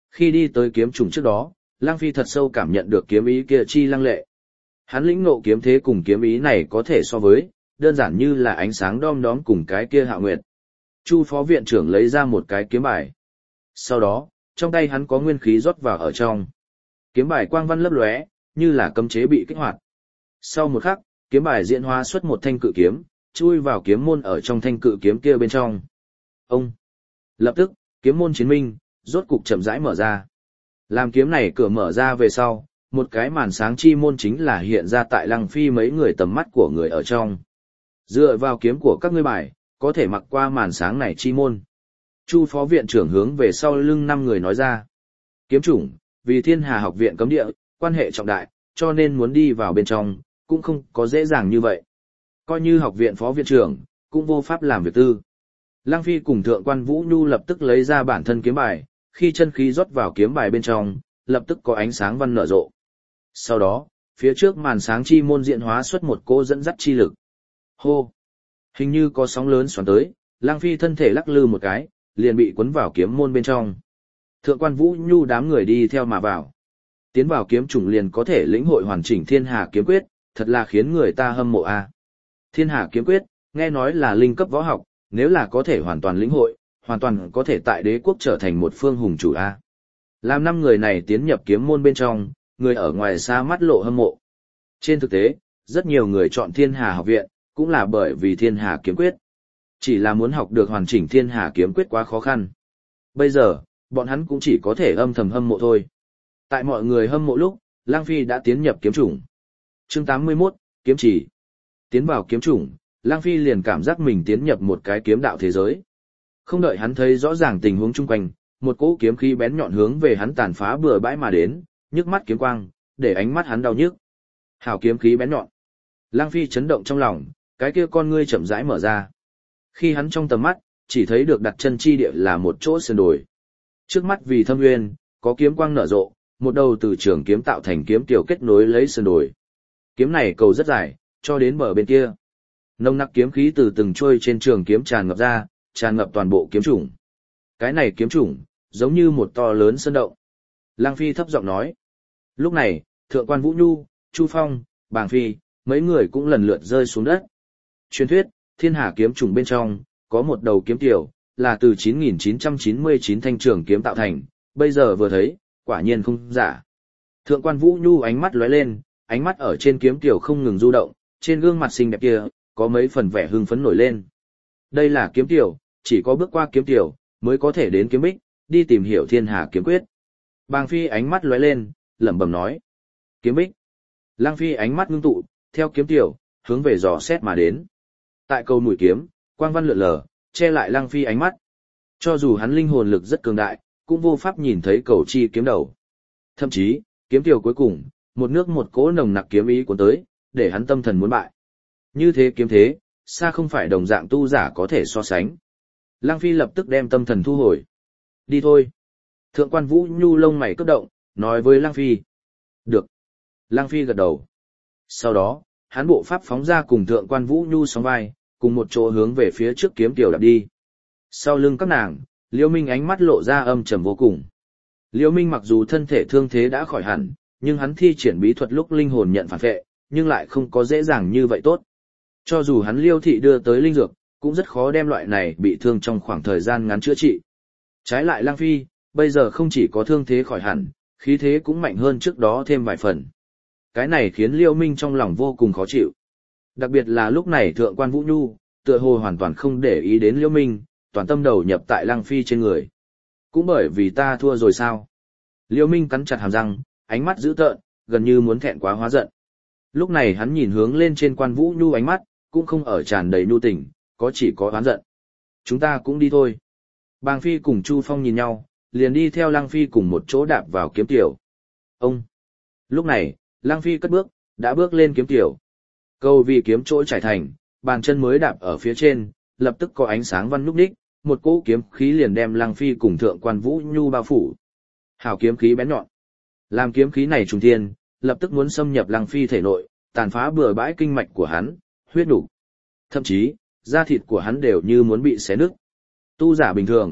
Khi đi tới kiếm trùng trước đó, Lăng Phi thật sâu cảm nhận được kiếm ý kia chi lăng lệ. Hắn lĩnh ngộ kiếm thế cùng kiếm ý này có thể so với, đơn giản như là ánh sáng đom đóm cùng cái kia Hạo Nguyệt. Chu phó viện trưởng lấy ra một cái kiếm bài. Sau đó, trong tay hắn có nguyên khí rót vào ở trong. Kiếm bài quang văn lấp lóe, như là cấm chế bị kích hoạt. Sau một khắc, kiếm bài diễn hóa xuất một thanh cự kiếm, chui vào kiếm môn ở trong thanh cự kiếm kia bên trong. Ông! Lập tức, kiếm môn chiến minh, rốt cục chậm rãi mở ra. Làm kiếm này cửa mở ra về sau, một cái màn sáng chi môn chính là hiện ra tại Lăng Phi mấy người tầm mắt của người ở trong. Dựa vào kiếm của các ngươi bài, có thể mặc qua màn sáng này chi môn. Chu phó viện trưởng hướng về sau lưng năm người nói ra. Kiếm chủng, vì Thiên Hà học viện cấm địa, quan hệ trọng đại, cho nên muốn đi vào bên trong, cũng không có dễ dàng như vậy. Coi như học viện phó viện trưởng, cũng vô pháp làm việc tư. Lăng Phi cùng thượng quan Vũ Nhu lập tức lấy ra bản thân kiếm bài, khi chân khí rót vào kiếm bài bên trong, lập tức có ánh sáng văn nở rộ. Sau đó, phía trước màn sáng chi môn diện hóa xuất một cỗ dẫn dắt chi lực. Hô! Hình như có sóng lớn xoắn tới, Lăng Phi thân thể lắc lư một cái, liền bị cuốn vào kiếm môn bên trong. Thượng quan Vũ Nhu đám người đi theo mà vào. Tiến vào kiếm chủng liền có thể lĩnh hội hoàn chỉnh Thiên Hà kiếm quyết, thật là khiến người ta hâm mộ a. Thiên Hà kiếm quyết, nghe nói là linh cấp võ học, nếu là có thể hoàn toàn lĩnh hội, hoàn toàn có thể tại đế quốc trở thành một phương hùng chủ a. Làm năm người này tiến nhập kiếm môn bên trong, người ở ngoài xa mắt lộ hâm mộ. Trên thực tế, rất nhiều người chọn Thiên Hà học viện, cũng là bởi vì Thiên Hà kiếm quyết. Chỉ là muốn học được hoàn chỉnh Thiên Hà kiếm quyết quá khó khăn. Bây giờ, bọn hắn cũng chỉ có thể âm thầm hâm mộ thôi. Tại mọi người hâm mộ lúc, Lăng Phi đã tiến nhập kiếm chủng. Chương tám mươi mốt, kiếm chỉ. Tiến vào kiếm chủng, Lăng Phi liền cảm giác mình tiến nhập một cái kiếm đạo thế giới. Không đợi hắn thấy rõ ràng tình huống chung quanh, một cỗ kiếm khí bén nhọn hướng về hắn tàn phá bừa bãi mà đến, nhức mắt kiếm quang, để ánh mắt hắn đau nhức. Hảo kiếm khí bén nhọn. Lăng Phi chấn động trong lòng, cái kia con ngươi chậm rãi mở ra. Khi hắn trong tầm mắt, chỉ thấy được đặt chân chi địa là một chỗ sườn đồi. Trước mắt vì thâm nguyên, có kiếm quang nở rộ, một đầu từ trường kiếm tạo thành kiếm tiểu kết nối lấy sườn đồi. Kiếm này cầu rất dài, cho đến bờ bên kia. Nồng nặc kiếm khí từ từng trôi trên trường kiếm tràn ngập ra, tràn ngập toàn bộ kiếm chủng. Cái này kiếm chủng, giống như một to lớn sơn động. Lăng Phi thấp giọng nói. Lúc này, thượng quan Vũ Nhu, Chu Phong, Bàng Phi, mấy người cũng lần lượt rơi xuống đất. Truyền thuyết, Thiên Hà kiếm chủng bên trong, có một đầu kiếm tiểu, là từ chín nghìn chín trăm chín mươi chín thanh trường kiếm tạo thành, bây giờ vừa thấy, quả nhiên không giả. Thượng quan Vũ Nhu ánh mắt lóe lên, ánh mắt ở trên kiếm tiểu không ngừng du động, trên gương mặt xinh đẹp kia, có mấy phần vẻ hưng phấn nổi lên. Đây là kiếm tiểu, chỉ có bước qua kiếm tiểu, mới có thể đến kiếm bích, đi tìm hiểu Thiên Hà kiếm quyết. Bàng Phi ánh mắt lóe lên, lẩm bẩm nói. Kiếm bích. Lăng Phi ánh mắt ngưng tụ, theo kiếm tiểu, hướng về dò xét mà đến. Tại cầu mũi kiếm, quang văn lượn lờ, che lại Lăng Phi ánh mắt. Cho dù hắn linh hồn lực rất cường đại, cũng vô pháp nhìn thấy cầu chi kiếm đầu. Thậm chí, kiếm tiểu cuối cùng, một nước một cỗ nồng nặc kiếm ý cuốn tới, để hắn tâm thần muốn bại. Như thế kiếm thế, xa không phải đồng dạng tu giả có thể so sánh. Lăng Phi lập tức đem tâm thần thu hồi. Đi thôi. Thượng quan Vũ Nhu lông mày cấp động, nói với Lăng Phi. Được. Lăng Phi gật đầu. Sau đó, hắn bộ pháp phóng ra cùng thượng quan Vũ Nhu sóng vai, cùng một chỗ hướng về phía trước kiếm tiểu đạp đi. Sau lưng các nàng, Liễu Minh ánh mắt lộ ra âm trầm vô cùng. Liễu Minh mặc dù thân thể thương thế đã khỏi hẳn, nhưng hắn thi triển bí thuật lúc linh hồn nhận phản vệ, nhưng lại không có dễ dàng như vậy tốt. Cho dù hắn Liêu thị đưa tới linh dược, cũng rất khó đem loại này bị thương trong khoảng thời gian ngắn chữa trị. Trái lại Lăng Phi, bây giờ không chỉ có thương thế khỏi hẳn, khí thế cũng mạnh hơn trước đó thêm vài phần. Cái này khiến Liêu Minh trong lòng vô cùng khó chịu. Đặc biệt là lúc này thượng quan Vũ Nhu, tựa hồ hoàn toàn không để ý đến Liêu Minh, toàn tâm đầu nhập tại Lăng Phi trên người. Cũng bởi vì ta thua rồi sao? Liêu Minh cắn chặt hàm răng, ánh mắt dữ tợn, gần như muốn thẹn quá hóa giận. Lúc này hắn nhìn hướng lên trên quan Vũ Nhu ánh mắt, cũng không ở tràn đầy nhu tình, có chỉ có oán giận. Chúng ta cũng đi thôi. Bàng Phi cùng Chu Phong nhìn nhau, liền đi theo Lăng Phi cùng một chỗ đạp vào kiếm tiểu. Ông! Lúc này, Lăng Phi cất bước, đã bước lên kiếm tiểu. Câu vì kiếm chỗ trải thành, bàn chân mới đạp ở phía trên, lập tức có ánh sáng văn núp đích, một cỗ kiếm khí liền đem Lăng Phi cùng thượng quan Vũ Nhu bao phủ. Hảo kiếm khí bén nhọn. Làm kiếm khí này trùng thiên, lập tức muốn xâm nhập Lăng Phi thể nội, tàn phá bừa bãi kinh mạch của hắn, huyết đủ. Thậm chí, da thịt của hắn đều như muốn bị xé nứt. Tu giả bình thường,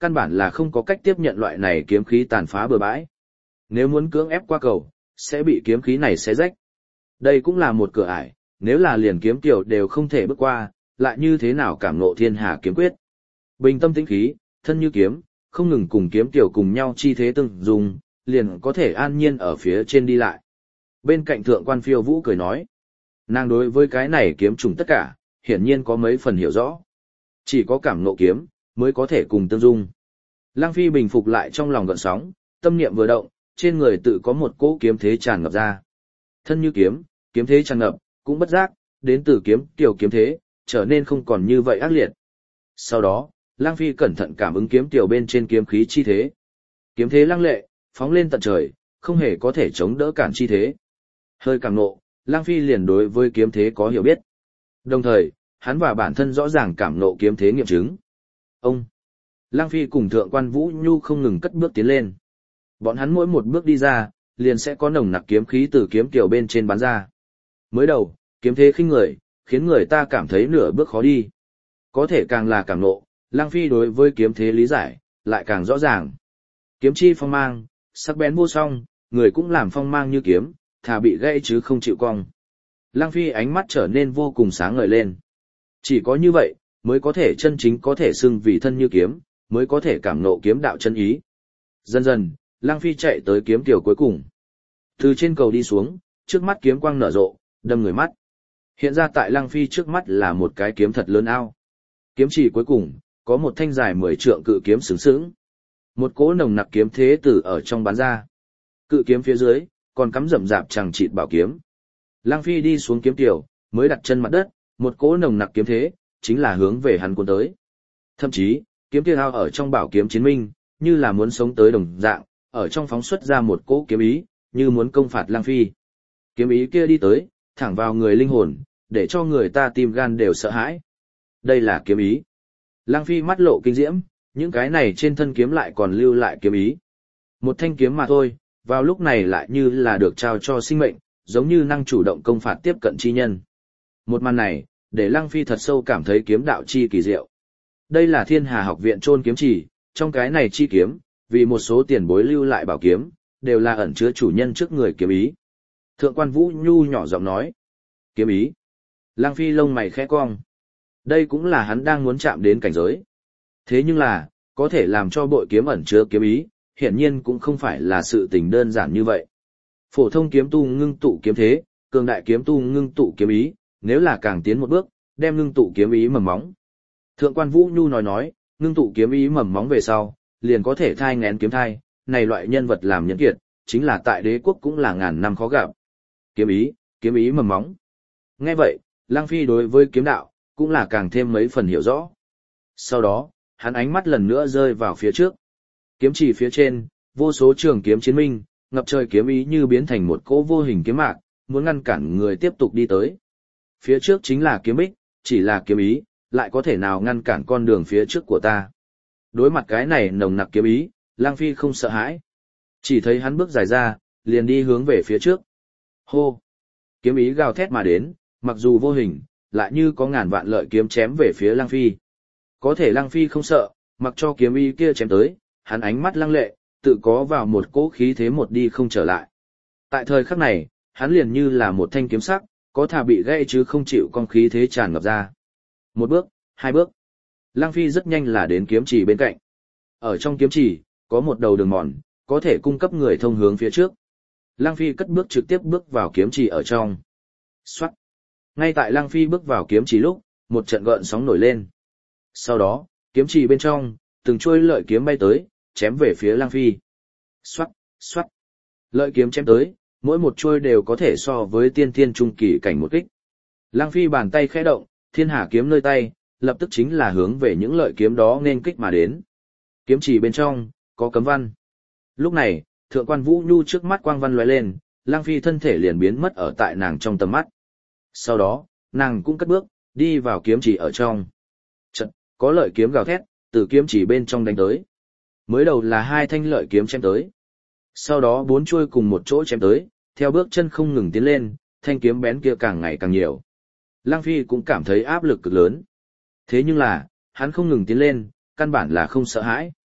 căn bản là không có cách tiếp nhận loại này kiếm khí tàn phá bừa bãi. Nếu muốn cưỡng ép qua cầu, sẽ bị kiếm khí này xé rách. Đây cũng là một cửa ải, nếu là liền kiếm tiểu đều không thể bước qua, lại như thế nào cảm ngộ thiên hà kiếm quyết. Bình tâm tĩnh khí, thân như kiếm, không ngừng cùng kiếm tiểu cùng nhau chi thế tương dùng, liền có thể an nhiên ở phía trên đi lại. Bên cạnh thượng quan phiêu vũ cười nói, nàng đối với cái này kiếm trùng tất cả, hiển nhiên có mấy phần hiểu rõ. Chỉ có cảm ngộ kiếm, mới có thể cùng tương dung. Lăng Phi bình phục lại trong lòng gợn sóng, tâm niệm vừa động, trên người tự có một cỗ kiếm thế tràn ngập ra. Thân như kiếm, kiếm thế tràn ngập, cũng bất giác, đến từ kiếm tiểu kiếm thế, trở nên không còn như vậy ác liệt. Sau đó, Lăng Phi cẩn thận cảm ứng kiếm tiểu bên trên kiếm khí chi thế. Kiếm thế lăng lệ, phóng lên tận trời, không hề có thể chống đỡ cản chi thế. Hơi càng nộ, Lăng Phi liền đối với kiếm thế có hiểu biết. Đồng thời, hắn và bản thân rõ ràng cảm nộ kiếm thế nghiệm chứng. Ông, Lăng Phi cùng Thượng quan Vũ Nhu không ngừng cất bước tiến lên. Bọn hắn mỗi một bước đi ra, liền sẽ có nồng nặc kiếm khí từ kiếm tiểu bên trên bắn ra. Mới đầu, kiếm thế khinh người, khiến người ta cảm thấy nửa bước khó đi. Có thể càng là cảm nộ, Lăng Phi đối với kiếm thế lý giải, lại càng rõ ràng. Kiếm chi phong mang, sắc bén vô song, người cũng làm phong mang như kiếm, thà bị gãy chứ không chịu cong. Lăng Phi ánh mắt trở nên vô cùng sáng ngời lên. Chỉ có như vậy, mới có thể chân chính có thể xưng vì thân như kiếm, mới có thể cảm nộ kiếm đạo chân ý. Dần dần, Lăng Phi chạy tới kiếm tiểu cuối cùng. Từ trên cầu đi xuống, trước mắt kiếm quang nở rộ, đâm người mắt. Hiện ra tại Lăng Phi trước mắt là một cái kiếm thật lớn ao. Kiếm chỉ cuối cùng, có một thanh dài mười trượng cự kiếm sướng sướng. Một cỗ nồng nặc kiếm thế từ ở trong bắn ra. Cự kiếm phía dưới, còn cắm rậm rạp chằng chịt bảo kiếm. Lăng Phi đi xuống kiếm tiểu, mới đặt chân mặt đất, một cỗ nồng nặc kiếm thế, chính là hướng về hắn cuốn tới. Thậm chí, kiếm tiêu ao ở trong bảo kiếm chiến minh, như là muốn sống tới đồng dạng, ở trong phóng xuất ra một cỗ kiếm ý, như muốn công phạt Lăng Phi. Kiếm ý kia đi tới, thẳng vào người linh hồn, để cho người ta tim gan đều sợ hãi. Đây là kiếm ý. Lăng Phi mắt lộ kinh diễm, những cái này trên thân kiếm lại còn lưu lại kiếm ý. Một thanh kiếm mà thôi, vào lúc này lại như là được trao cho sinh mệnh, giống như năng chủ động công phạt tiếp cận chi nhân. Một màn này, để Lăng Phi thật sâu cảm thấy kiếm đạo chi kỳ diệu. Đây là Thiên Hà học viện chôn kiếm chỉ, trong cái này chi kiếm, vì một số tiền bối lưu lại bảo kiếm, đều là ẩn chứa chủ nhân trước người kiếm ý. Thượng quan Vũ Nhu nhỏ giọng nói, kiếm ý. Lăng Phi lông mày khẽ cong. Đây cũng là hắn đang muốn chạm đến cảnh giới. Thế nhưng là, có thể làm cho bội kiếm ẩn chứa kiếm ý, hiển nhiên cũng không phải là sự tình đơn giản như vậy. Phổ thông kiếm tu ngưng tụ kiếm thế, cường đại kiếm tu ngưng tụ kiếm ý, nếu là càng tiến một bước, đem ngưng tụ kiếm ý mầm móng. Thượng quan Vũ Nhu nói nói, ngưng tụ kiếm ý mầm móng về sau, liền có thể thai nghén kiếm thai, này loại nhân vật làm nhân kiệt, chính là tại đế quốc cũng là ngàn năm khó gặp. Kiếm ý, kiếm ý mầm móng. Nghe vậy, Lăng Phi đối với kiếm đạo, cũng là càng thêm mấy phần hiểu rõ. Sau đó, hắn ánh mắt lần nữa rơi vào phía trước. Kiếm chỉ phía trên, vô số trường kiếm chiến minh, ngập trời kiếm ý như biến thành một cỗ vô hình kiếm mạc, muốn ngăn cản người tiếp tục đi tới. Phía trước chính là kiếm bích, chỉ là kiếm ý, lại có thể nào ngăn cản con đường phía trước của ta. Đối mặt cái này nồng nặc kiếm ý, Lăng Phi không sợ hãi. Chỉ thấy hắn bước dài ra, liền đi hướng về phía trước. Hô! Kiếm ý gào thét mà đến, mặc dù vô hình, lại như có ngàn vạn lợi kiếm chém về phía Lăng Phi. Có thể Lăng Phi không sợ, mặc cho kiếm ý kia chém tới, hắn ánh mắt lăng lệ, tự có vào một cỗ khí thế một đi không trở lại. Tại thời khắc này, hắn liền như là một thanh kiếm sắc, có thà bị gãy chứ không chịu con khí thế tràn ngập ra. Một bước, hai bước. Lăng Phi rất nhanh là đến kiếm chỉ bên cạnh. Ở trong kiếm chỉ, có một đầu đường mòn, có thể cung cấp người thông hướng phía trước. Lăng Phi cất bước trực tiếp bước vào kiếm chỉ ở trong. Xoát. Ngay tại Lăng Phi bước vào kiếm chỉ lúc, một trận gợn sóng nổi lên. Sau đó, kiếm chỉ bên trong, từng chuôi lợi kiếm bay tới, chém về phía Lăng Phi. Xoát, xoát. Lợi kiếm chém tới, mỗi một chuôi đều có thể so với tiên thiên trung kỳ cảnh một kích. Lăng Phi bàn tay khẽ động, thiên hà kiếm nơi tay, lập tức chính là hướng về những lợi kiếm đó nên kích mà đến. Kiếm chỉ bên trong, có cấm văn. Lúc này, Thượng quan Vũ Nhu trước mắt quang văn lóe lên, Lăng Phi thân thể liền biến mất ở tại nàng trong tầm mắt. Sau đó, nàng cũng cất bước, đi vào kiếm chỉ ở trong. Chật, có lợi kiếm gào thét, từ kiếm chỉ bên trong đánh tới. Mới đầu là hai thanh lợi kiếm chém tới. Sau đó bốn chuôi cùng một chỗ chém tới, theo bước chân không ngừng tiến lên, thanh kiếm bén kia càng ngày càng nhiều. Lăng Phi cũng cảm thấy áp lực cực lớn. Thế nhưng là, hắn không ngừng tiến lên, căn bản là không sợ hãi.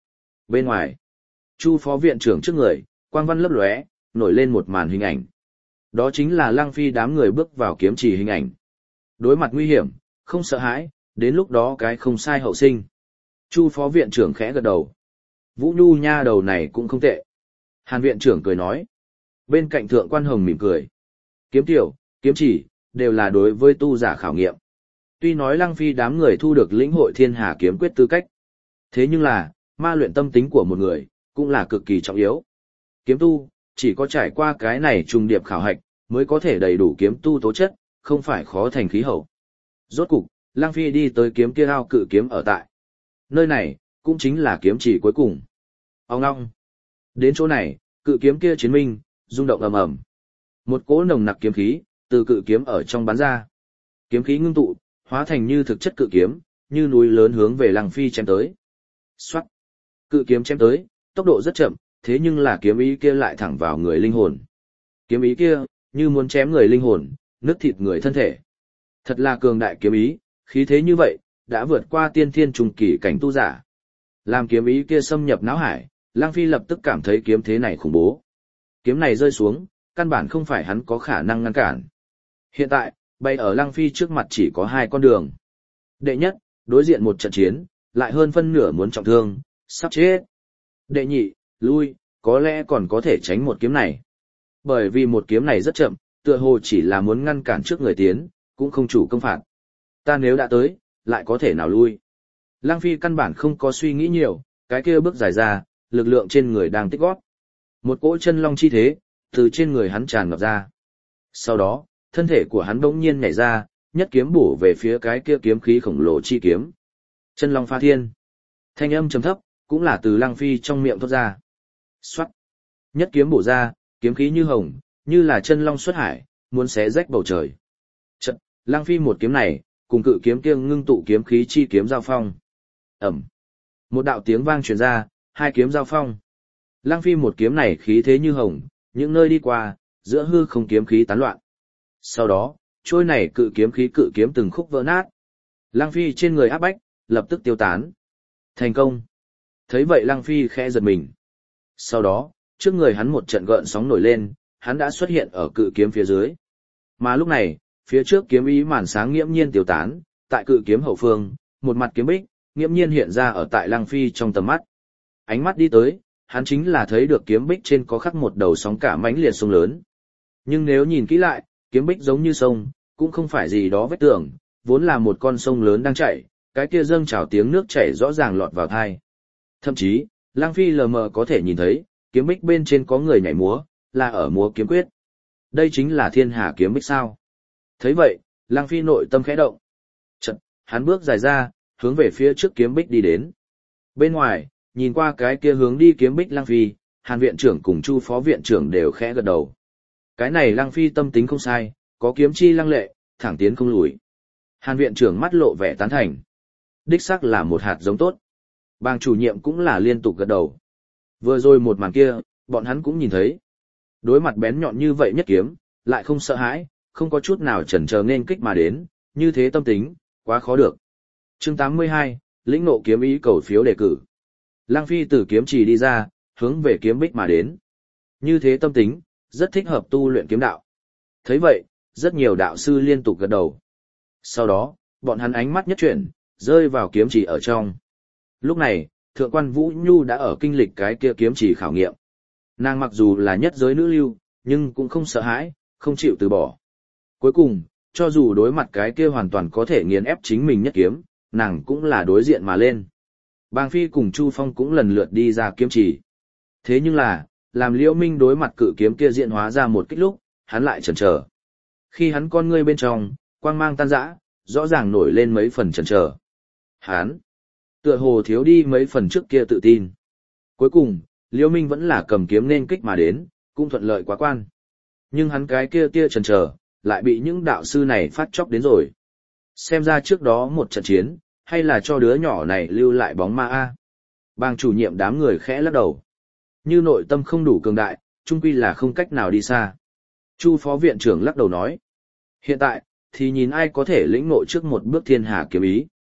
Bên ngoài, Chu phó viện trưởng trước người, quang văn lấp lóe, nổi lên một màn hình ảnh. Đó chính là Lăng Phi đám người bước vào kiếm chỉ hình ảnh. Đối mặt nguy hiểm, không sợ hãi, đến lúc đó cái không sai hậu sinh. Chu phó viện trưởng khẽ gật đầu. Vũ Nhu nha đầu này cũng không tệ. Hàn viện trưởng cười nói. Bên cạnh thượng quan hồng mỉm cười. Kiếm tiểu, kiếm chỉ, đều là đối với tu giả khảo nghiệm. Tuy nói Lăng Phi đám người thu được lĩnh hội thiên hà kiếm quyết tư cách. Thế nhưng là, ma luyện tâm tính của một người, cũng là cực kỳ trọng yếu. Kiếm tu, chỉ có trải qua cái này trùng điệp khảo hạch, mới có thể đầy đủ kiếm tu tố chất, không phải khó thành khí hậu. Rốt cục, Lăng Phi đi tới kiếm kia ao cự kiếm ở tại. Nơi này, cũng chính là kiếm chỉ cuối cùng. Ông ngong. Đến chỗ này, cự kiếm kia chiến minh, rung động ầm ầm. Một cỗ nồng nặc kiếm khí, từ cự kiếm ở trong bắn ra. Kiếm khí ngưng tụ, hóa thành như thực chất cự kiếm, như núi lớn hướng về Lăng Phi chém tới. Xoát. Cự kiếm chém tới, tốc độ rất chậm, thế nhưng là kiếm ý kia lại thẳng vào người linh hồn. Kiếm ý kia, như muốn chém người linh hồn, nứt thịt người thân thể. Thật là cường đại kiếm ý, khí thế như vậy, đã vượt qua tiên thiên trùng kỳ cảnh tu giả. Làm kiếm ý kia xâm nhập não hải, Lăng Phi lập tức cảm thấy kiếm thế này khủng bố. Kiếm này rơi xuống, căn bản không phải hắn có khả năng ngăn cản. Hiện tại, bay ở Lăng Phi trước mặt chỉ có hai con đường. Đệ nhất, đối diện một trận chiến, lại hơn phân nửa muốn trọng thương, sắp chết. Đệ nhị, lui, có lẽ còn có thể tránh một kiếm này. Bởi vì một kiếm này rất chậm, tựa hồ chỉ là muốn ngăn cản trước người tiến, cũng không chủ công phạt. Ta nếu đã tới, lại có thể nào lui. Lăng Phi căn bản không có suy nghĩ nhiều, cái kia bước dài ra, lực lượng trên người đang tích gót. Một cỗ chân long chi thế, từ trên người hắn tràn ngập ra. Sau đó, thân thể của hắn bỗng nhiên nhảy ra, nhất kiếm bổ về phía cái kia kiếm khí khổng lồ chi kiếm. Chân long pha thiên. Thanh âm trầm thấp, cũng là từ Lăng Phi trong miệng thoát ra. Xoát. Nhất kiếm bổ ra, kiếm khí như hồng, như là chân long xuất hải, muốn xé rách bầu trời. Chật, Lăng Phi một kiếm này, cùng cự kiếm kia ngưng tụ kiếm khí chi kiếm giao phong. Ẩm. Một đạo tiếng vang truyền ra, hai kiếm giao phong. Lăng Phi một kiếm này khí thế như hồng, những nơi đi qua, giữa hư không kiếm khí tán loạn. Sau đó, trôi này cự kiếm khí cự kiếm từng khúc vỡ nát. Lăng Phi trên người áp bách, lập tức tiêu tán. Thành công. Thấy vậy Lăng Phi khẽ giật mình. Sau đó, trước người hắn một trận gợn sóng nổi lên, hắn đã xuất hiện ở cự kiếm phía dưới. Mà lúc này, phía trước kiếm ý màn sáng nghiễm nhiên tiêu tán, tại cự kiếm hậu phương, một mặt kiếm bích, nghiễm nhiên hiện ra ở tại Lăng Phi trong tầm mắt. Ánh mắt đi tới, hắn chính là thấy được kiếm bích trên có khắc một đầu sóng cả mãnh liệt sông lớn. Nhưng nếu nhìn kỹ lại, kiếm bích giống như sông, cũng không phải gì đó vết tường, vốn là một con sông lớn đang chảy, cái kia dâng trào tiếng nước chảy rõ ràng lọt vào tai. Thậm chí, Lăng Phi lờ mờ có thể nhìn thấy, kiếm bích bên trên có người nhảy múa, là ở múa kiếm quyết. Đây chính là thiên hà kiếm bích sao. Thấy vậy, Lăng Phi nội tâm khẽ động. Chật, hắn bước dài ra, hướng về phía trước kiếm bích đi đến. Bên ngoài, nhìn qua cái kia hướng đi kiếm bích Lăng Phi, Hàn viện trưởng cùng Chu phó viện trưởng đều khẽ gật đầu. Cái này Lăng Phi tâm tính không sai, có kiếm chi lăng lệ, thẳng tiến không lùi. Hàn viện trưởng mắt lộ vẻ tán thành. Đích xác là một hạt giống tốt. Bang chủ nhiệm cũng là liên tục gật đầu. Vừa rồi một màn kia, bọn hắn cũng nhìn thấy. Đối mặt bén nhọn như vậy nhất kiếm, lại không sợ hãi, không có chút nào chần chờ nên kích mà đến, như thế tâm tính, quá khó được. Chương tám mươi hai, lĩnh ngộ kiếm ý cầu phiếu đề cử. Lăng Phi từ kiếm chỉ đi ra, hướng về kiếm bích mà đến. Như thế tâm tính, rất thích hợp tu luyện kiếm đạo. Thấy vậy, rất nhiều đạo sư liên tục gật đầu. Sau đó, bọn hắn ánh mắt nhất chuyển, rơi vào kiếm chỉ ở trong. Lúc này, thượng quan Vũ Nhu đã ở kinh lịch cái kia kiếm chỉ khảo nghiệm. Nàng mặc dù là nhất giới nữ lưu, nhưng cũng không sợ hãi, không chịu từ bỏ. Cuối cùng, cho dù đối mặt cái kia hoàn toàn có thể nghiền ép chính mình nhất kiếm, nàng cũng là đối diện mà lên. Bàng Phi cùng Chu Phong cũng lần lượt đi ra kiếm chỉ. Thế nhưng là, làm Liễu Minh đối mặt cự kiếm kia diện hóa ra một kích lúc, hắn lại chần chờ. Khi hắn con ngươi bên trong, quang mang tan rã, rõ ràng nổi lên mấy phần chần chờ. Hắn, tựa hồ thiếu đi mấy phần trước kia tự tin. Cuối cùng, Liễu Minh vẫn là cầm kiếm nên kích mà đến, cũng thuận lợi quá quan. Nhưng hắn cái kia kia chần chờ, lại bị những đạo sư này phát chóc đến rồi. Xem ra trước đó một trận chiến, hay là cho đứa nhỏ này lưu lại bóng ma a. Bang chủ nhiệm đám người khẽ lắc đầu. Như nội tâm không đủ cường đại, chung quy là không cách nào đi xa. Chu phó viện trưởng lắc đầu nói. Hiện tại, thì nhìn ai có thể lĩnh ngộ trước một bước thiên hà kiếm ý.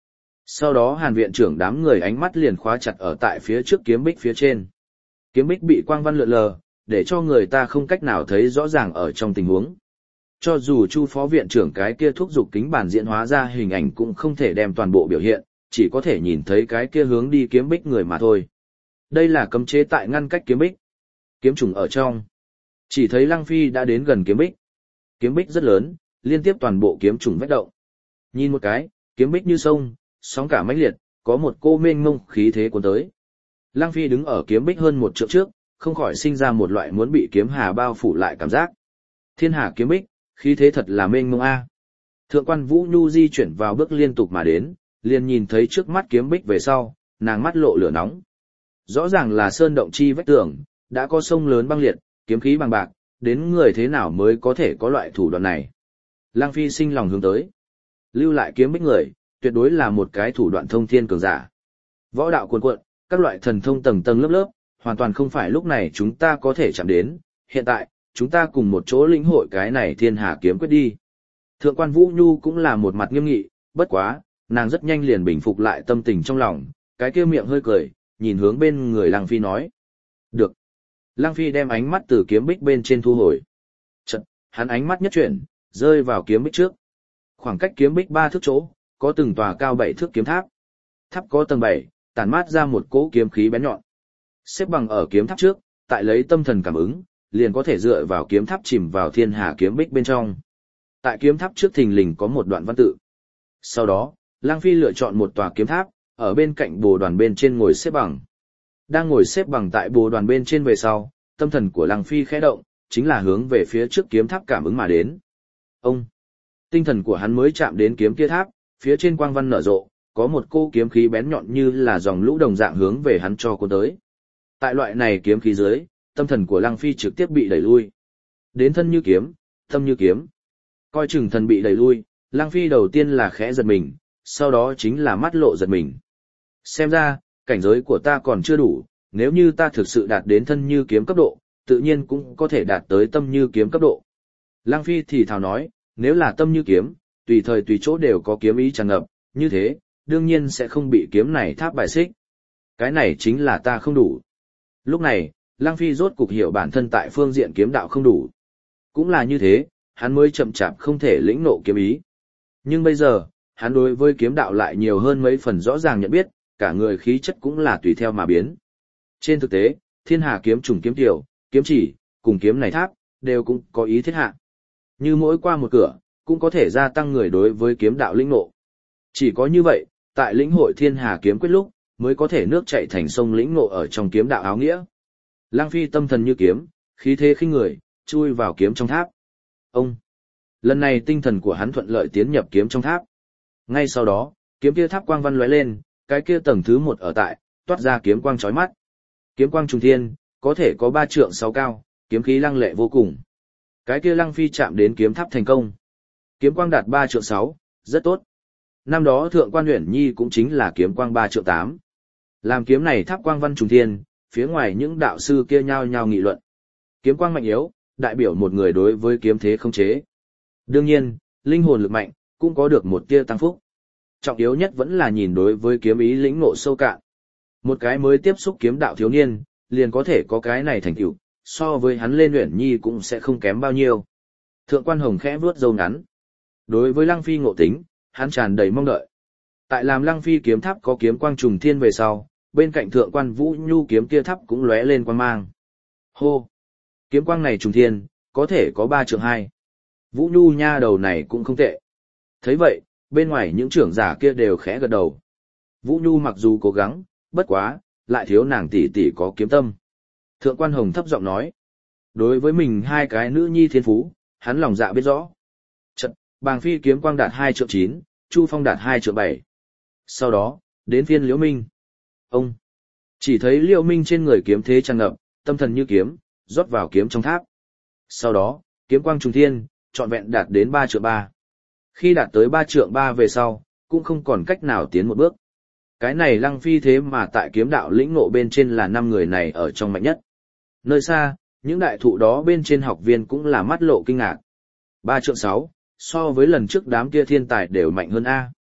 Sau đó Hàn viện trưởng đám người ánh mắt liền khóa chặt ở tại phía trước kiếm bích phía trên. Kiếm bích bị quang văn lượn lờ, để cho người ta không cách nào thấy rõ ràng ở trong tình huống. Cho dù Chu phó viện trưởng cái kia thúc giục kính bản diễn hóa ra hình ảnh cũng không thể đem toàn bộ biểu hiện, chỉ có thể nhìn thấy cái kia hướng đi kiếm bích người mà thôi. Đây là cấm chế tại ngăn cách kiếm bích. Kiếm trùng ở trong. Chỉ thấy Lăng Phi đã đến gần kiếm bích. Kiếm bích rất lớn, liên tiếp toàn bộ kiếm trùng vách động. Nhìn một cái, kiếm bích như sông, sóng cả mãnh liệt, có một cô mênh mông khí thế cuốn tới. Lăng Phi đứng ở kiếm bích hơn một trượng trước, không khỏi sinh ra một loại muốn bị kiếm hà bao phủ lại cảm giác. Thiên hà kiếm bích, khí thế thật là mênh mông a. Thượng quan Vũ Nhu di chuyển vào bước liên tục mà đến, liền nhìn thấy trước mắt kiếm bích về sau, nàng mắt lộ lửa nóng. Rõ ràng là sơn động chi vách tường, đã có sông lớn băng liệt, kiếm khí bằng bạc, đến người thế nào mới có thể có loại thủ đoạn này. Lăng Phi sinh lòng hướng tới. Lưu lại kiếm bích người, tuyệt đối là một cái thủ đoạn thông thiên cường giả. Võ đạo cuồn cuộn, các loại thần thông tầng tầng lớp lớp, hoàn toàn không phải lúc này chúng ta có thể chạm đến, hiện tại, chúng ta cùng một chỗ lĩnh hội cái này thiên hà kiếm quyết đi. Thượng quan Vũ Nhu cũng là một mặt nghiêm nghị, bất quá, nàng rất nhanh liền bình phục lại tâm tình trong lòng, cái kia miệng hơi cười, nhìn hướng bên người Lăng Phi nói. Được. Lăng Phi đem ánh mắt từ kiếm bích bên trên thu hồi. Chật, hắn ánh mắt nhất chuyển, rơi vào kiếm bích trước. Khoảng cách kiếm bích ba thước chỗ, có từng tòa cao bảy thước kiếm tháp. Tháp có tầng bảy, tản mát ra một cỗ kiếm khí bén nhọn. Xếp bằng ở kiếm tháp trước, tại lấy tâm thần cảm ứng, liền có thể dựa vào kiếm tháp chìm vào thiên hà kiếm bích bên trong. Tại kiếm tháp trước thình lình có một đoạn văn tự. Sau đó, Lăng Phi lựa chọn một tòa kiếm tháp, ở bên cạnh bồ đoàn bên trên ngồi xếp bằng. Đang ngồi xếp bằng tại bồ đoàn bên trên về sau, tâm thần của Lăng Phi khẽ động, chính là hướng về phía trước kiếm tháp cảm ứng mà đến. Ông! Tinh thần của hắn mới chạm đến kiếm kia tháp, phía trên quang văn nở rộ, có một cô kiếm khí bén nhọn như là dòng lũ đồng dạng hướng về hắn cho cuốn tới. Tại loại này kiếm khí dưới, tâm thần của Lăng Phi trực tiếp bị đẩy lui. Đến thân như kiếm, tâm như kiếm. Coi chừng thần bị đẩy lui, Lăng Phi đầu tiên là khẽ giật mình, sau đó chính là mắt lộ giật mình. Xem ra, cảnh giới của ta còn chưa đủ, nếu như ta thực sự đạt đến thân như kiếm cấp độ, tự nhiên cũng có thể đạt tới tâm như kiếm cấp độ. Lăng Phi thì thào nói, nếu là tâm như kiếm, tùy thời tùy chỗ đều có kiếm ý tràn ngập, như thế, đương nhiên sẽ không bị kiếm này tháp bài xích. Cái này chính là ta không đủ. Lúc này, Lăng Phi rốt cục hiểu bản thân tại phương diện kiếm đạo không đủ. Cũng là như thế, hắn mới chậm chạp không thể lĩnh nộ kiếm ý. Nhưng bây giờ, hắn đối với kiếm đạo lại nhiều hơn mấy phần rõ ràng nhận biết, cả người khí chất cũng là tùy theo mà biến. Trên thực tế, thiên hà kiếm trùng kiếm tiểu, kiếm chỉ, cùng kiếm này tháp, đều cũng có ý thiết hạ. Như mỗi qua một cửa, cũng có thể gia tăng người đối với kiếm đạo lĩnh ngộ. Chỉ có như vậy, tại lĩnh hội thiên hà kiếm quyết lúc, mới có thể nước chảy thành sông lĩnh ngộ ở trong kiếm đạo áo nghĩa. Lăng Phi tâm thần như kiếm, khí thế khinh người, chui vào kiếm trong tháp. Ông! Lần này tinh thần của hắn thuận lợi tiến nhập kiếm trong tháp. Ngay sau đó, kiếm kia tháp quang văn lóe lên, cái kia tầng thứ một ở tại, toát ra kiếm quang chói mắt. Kiếm quang trùng thiên, có thể có ba trượng sáu cao, kiếm khí lăng lệ vô cùng. Cái kia Lăng Phi chạm đến kiếm tháp thành công. Kiếm quang đạt ba trượng sáu, rất tốt. Năm đó thượng quan Uyển Nhi cũng chính là kiếm quang ba trượng tám. Làm kiếm này tháp quang văn trùng thiên, phía ngoài những đạo sư kia nhao nhao nghị luận. Kiếm quang mạnh yếu, đại biểu một người đối với kiếm thế không chế. Đương nhiên, linh hồn lực mạnh, cũng có được một tia tăng phúc. Trọng yếu nhất vẫn là nhìn đối với kiếm ý lĩnh ngộ sâu cạn. Một cái mới tiếp xúc kiếm đạo thiếu niên, liền có thể có cái này thành tựu, so với hắn lên Uyển Nhi cũng sẽ không kém bao nhiêu. Thượng quan Hồng khẽ vuốt râu ngắn. Đối với Lăng Phi ngộ tính, hắn tràn đầy mong đợi. Tại làm Lăng Phi kiếm tháp có kiếm quang trùng thiên về sau, bên cạnh thượng quan Vũ Nhu kiếm kia tháp cũng lóe lên quang mang. Hô! Kiếm quang này trùng thiên, có thể có ba trượng hai. Vũ Nhu nha đầu này cũng không tệ. Thấy vậy, bên ngoài những trưởng giả kia đều khẽ gật đầu. Vũ Nhu mặc dù cố gắng, bất quá, lại thiếu nàng tỷ tỷ có kiếm tâm. Thượng quan Hồng thấp giọng nói. Đối với mình hai cái nữ nhi thiên phú, hắn lòng dạ biết rõ. Chật, Bàng Phi kiếm quang đạt hai trượng chín, Chu Phong đạt hai trượng bảy. Sau đó, đến phiên Liễu Minh. Ông! Chỉ thấy Liễu Minh trên người kiếm thế tràn ngập, tâm thần như kiếm, rót vào kiếm trong tháp. Sau đó, kiếm quang trùng thiên, trọn vẹn đạt đến ba trượng ba. Khi đạt tới ba trượng ba về sau, cũng không còn cách nào tiến một bước. Cái này Lăng Phi thế mà tại kiếm đạo lĩnh ngộ bên trên là năm người này ở trong mạnh nhất. Nơi xa, những đại thụ đó bên trên học viên cũng là mắt lộ kinh ngạc. ba trượng sáu, so với lần trước đám kia thiên tài đều mạnh hơn A.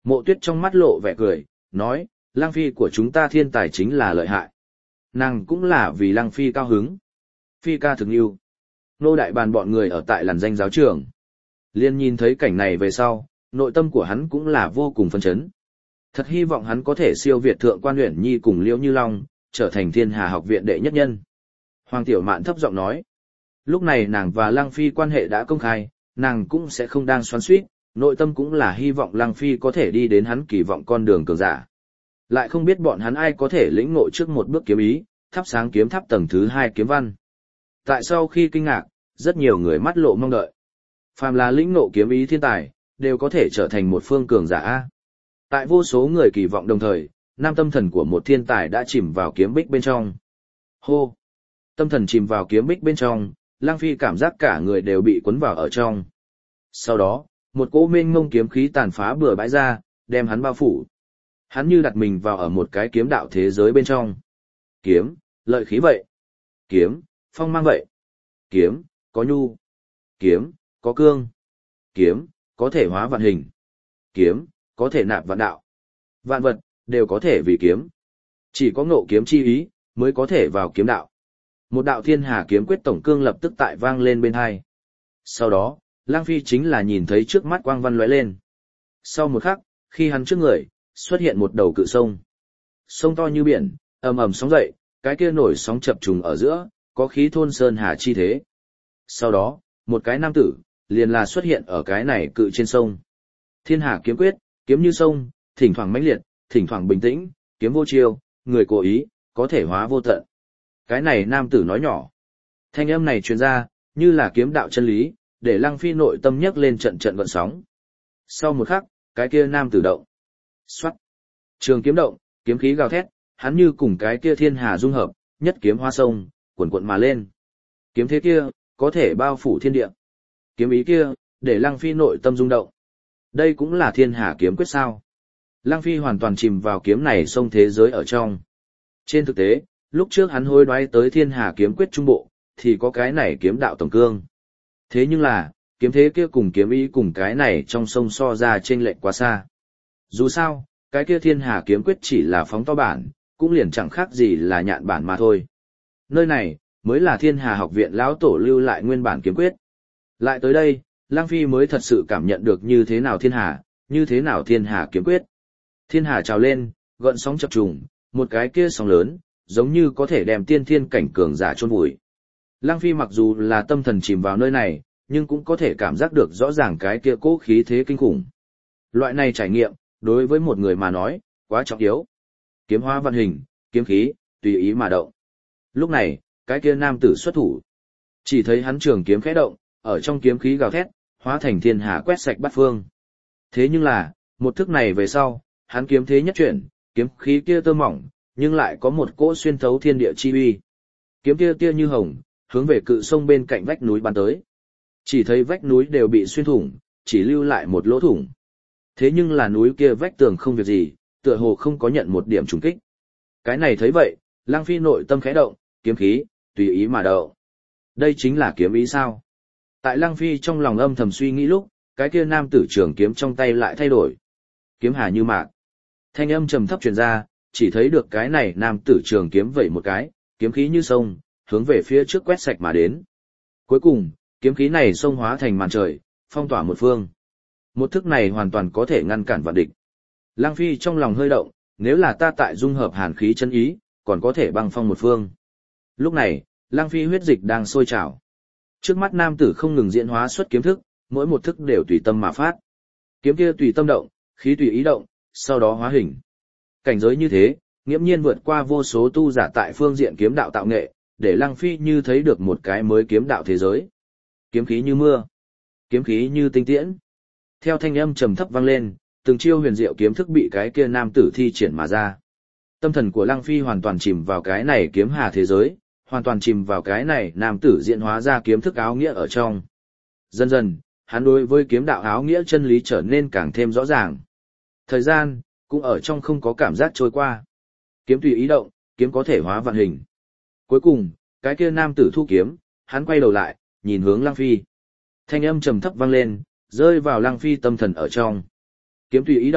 Mộ Tuyết trong mắt lộ vẻ cười, nói, Lăng Phi của chúng ta thiên tài chính là lợi hại. Nàng cũng là vì Lăng Phi cao hứng. Phi ca thực yêu. Nô đại bàn bọn người ở tại làn danh giáo trường. Liên nhìn thấy cảnh này về sau, nội tâm của hắn cũng là vô cùng phấn chấn. Thật hy vọng hắn có thể siêu việt thượng quan Uyển Nhi cùng Liễu Như Long, trở thành Thiên Hà học viện đệ nhất nhân. Hoàng Tiểu Mạn thấp giọng nói. Lúc này nàng và Lăng Phi quan hệ đã công khai, nàng cũng sẽ không đang xoắn xuýt, nội tâm cũng là hy vọng Lăng Phi có thể đi đến hắn kỳ vọng con đường cường giả. Lại không biết bọn hắn ai có thể lĩnh ngộ trước một bước kiếm ý, thắp sáng kiếm tháp tầng thứ hai kiếm văn. Tại sau khi kinh ngạc, rất nhiều người mắt lộ mong đợi. Phàm là lĩnh ngộ kiếm ý thiên tài, đều có thể trở thành một phương cường giả. Tại vô số người kỳ vọng đồng thời, nam tâm thần của một thiên tài đã chìm vào kiếm bích bên trong. Hô! Tâm thần chìm vào kiếm bích bên trong, Lăng Phi cảm giác cả người đều bị cuốn vào ở trong. Sau đó, một cỗ mênh mông kiếm khí tàn phá bừa bãi ra, đem hắn bao phủ. Hắn như đặt mình vào ở một cái kiếm đạo thế giới bên trong. Kiếm, lợi khí vậy. Kiếm, phong mang vậy. Kiếm, có nhu. Kiếm, có cương. Kiếm, có thể hóa vạn hình. Kiếm, có thể nạp vạn đạo. Vạn vật, đều có thể vì kiếm. Chỉ có ngộ kiếm chi ý, mới có thể vào kiếm đạo. Một đạo thiên hà kiếm quyết tổng cương lập tức tại vang lên bên hai. Sau đó, Lang Phi chính là nhìn thấy trước mắt quang văn lóe lên. Sau một khắc, khi hắn trước người, xuất hiện một đầu cự sông. Sông to như biển, ầm ầm sóng dậy, cái kia nổi sóng chập trùng ở giữa, có khí thôn sơn hà chi thế. Sau đó, một cái nam tử, liền là xuất hiện ở cái này cự trên sông. Thiên hà kiếm quyết, kiếm như sông, thỉnh thoảng mãnh liệt, thỉnh thoảng bình tĩnh, kiếm vô chiêu, người cố ý, có thể hóa vô tận. Cái này nam tử nói nhỏ. Thanh âm này truyền ra, như là kiếm đạo chân lý, để Lăng Phi nội tâm nhấc lên trận trận gợn sóng. Sau một khắc, cái kia nam tử động. Xoát. Trường kiếm động, kiếm khí gào thét, hắn như cùng cái kia thiên hà dung hợp, nhất kiếm hoa sông, cuộn cuộn mà lên. Kiếm thế kia, có thể bao phủ thiên địa. Kiếm ý kia, để Lăng Phi nội tâm rung động. Đây cũng là thiên hà kiếm quyết sao. Lăng Phi hoàn toàn chìm vào kiếm này sông thế giới ở trong. Trên thực tế, lúc trước hắn hối đoái tới thiên hà kiếm quyết trung bộ, thì có cái này kiếm đạo tổng cương. Thế nhưng là, kiếm thế kia cùng kiếm ý cùng cái này trong sông so ra chênh lệch quá xa. Dù sao, cái kia thiên hà kiếm quyết chỉ là phóng to bản, cũng liền chẳng khác gì là nhạn bản mà thôi. Nơi này, mới là thiên hà học viện lão tổ lưu lại nguyên bản kiếm quyết. Lại tới đây, Lăng Phi mới thật sự cảm nhận được như thế nào thiên hà, như thế nào thiên hà kiếm quyết. Thiên hà trào lên, gợn sóng chập trùng, một cái kia sóng lớn, giống như có thể đem tiên thiên cảnh cường giả chôn vùi. Lăng Phi mặc dù là tâm thần chìm vào nơi này, nhưng cũng có thể cảm giác được rõ ràng cái kia cố khí thế kinh khủng. Loại này trải nghiệm, đối với một người mà nói, quá trọng yếu. Kiếm hóa văn hình, kiếm khí, tùy ý mà động. Lúc này, cái kia nam tử xuất thủ. Chỉ thấy hắn trường kiếm khẽ động, ở trong kiếm khí gào thét, hóa thành thiên hà quét sạch bát phương. Thế nhưng là, một thức này về sau, hắn kiếm thế nhất chuyển, kiếm khí kia tơ mỏng, nhưng lại có một cỗ xuyên thấu thiên địa chi uy. Kiếm kia tia như hồng, hướng về cự sông bên cạnh vách núi bắn tới. Chỉ thấy vách núi đều bị xuyên thủng, chỉ lưu lại một lỗ thủng. Thế nhưng là núi kia vách tường không việc gì, tựa hồ không có nhận một điểm trùng kích. Cái này thấy vậy, Lăng Phi nội tâm khẽ động, kiếm khí, tùy ý mà động. Đây chính là kiếm ý sao? Tại Lăng Phi trong lòng âm thầm suy nghĩ lúc, cái kia nam tử trường kiếm trong tay lại thay đổi. Kiếm hà như mạc. Thanh âm trầm thấp truyền ra, chỉ thấy được cái này nam tử trường kiếm vẩy một cái, kiếm khí như sông, hướng về phía trước quét sạch mà đến. Cuối cùng, kiếm khí này xông hóa thành màn trời, phong tỏa một phương. Một thức này hoàn toàn có thể ngăn cản vạn địch. Lăng Phi trong lòng hơi động, nếu là ta tại dung hợp hàn khí chân ý, còn có thể băng phong một phương. Lúc này, Lăng Phi huyết dịch đang sôi trào. Trước mắt nam tử không ngừng diễn hóa xuất kiếm thức, mỗi một thức đều tùy tâm mà phát. Kiếm kia tùy tâm động, khí tùy ý động, sau đó hóa hình. Cảnh giới như thế, nghiễm nhiên vượt qua vô số tu giả tại phương diện kiếm đạo tạo nghệ, để Lăng Phi như thấy được một cái mới kiếm đạo thế giới. Kiếm khí như mưa, kiếm khí như tinh tiễn. Theo thanh âm trầm thấp vang lên, từng chiêu huyền diệu kiếm thức bị cái kia nam tử thi triển mà ra. Tâm thần của Lăng Phi hoàn toàn chìm vào cái này kiếm hà thế giới, hoàn toàn chìm vào cái này nam tử diễn hóa ra kiếm thức áo nghĩa ở trong. Dần dần, hắn đối với kiếm đạo áo nghĩa chân lý trở nên càng thêm rõ ràng. Thời gian, cũng ở trong không có cảm giác trôi qua. Kiếm tùy ý động, kiếm có thể hóa vạn hình. Cuối cùng, cái kia nam tử thu kiếm, hắn quay đầu lại, nhìn hướng Lăng Phi. Thanh âm trầm thấp vang lên, rơi vào Lăng Phi tâm thần ở trong. Kiếm tùy ý động,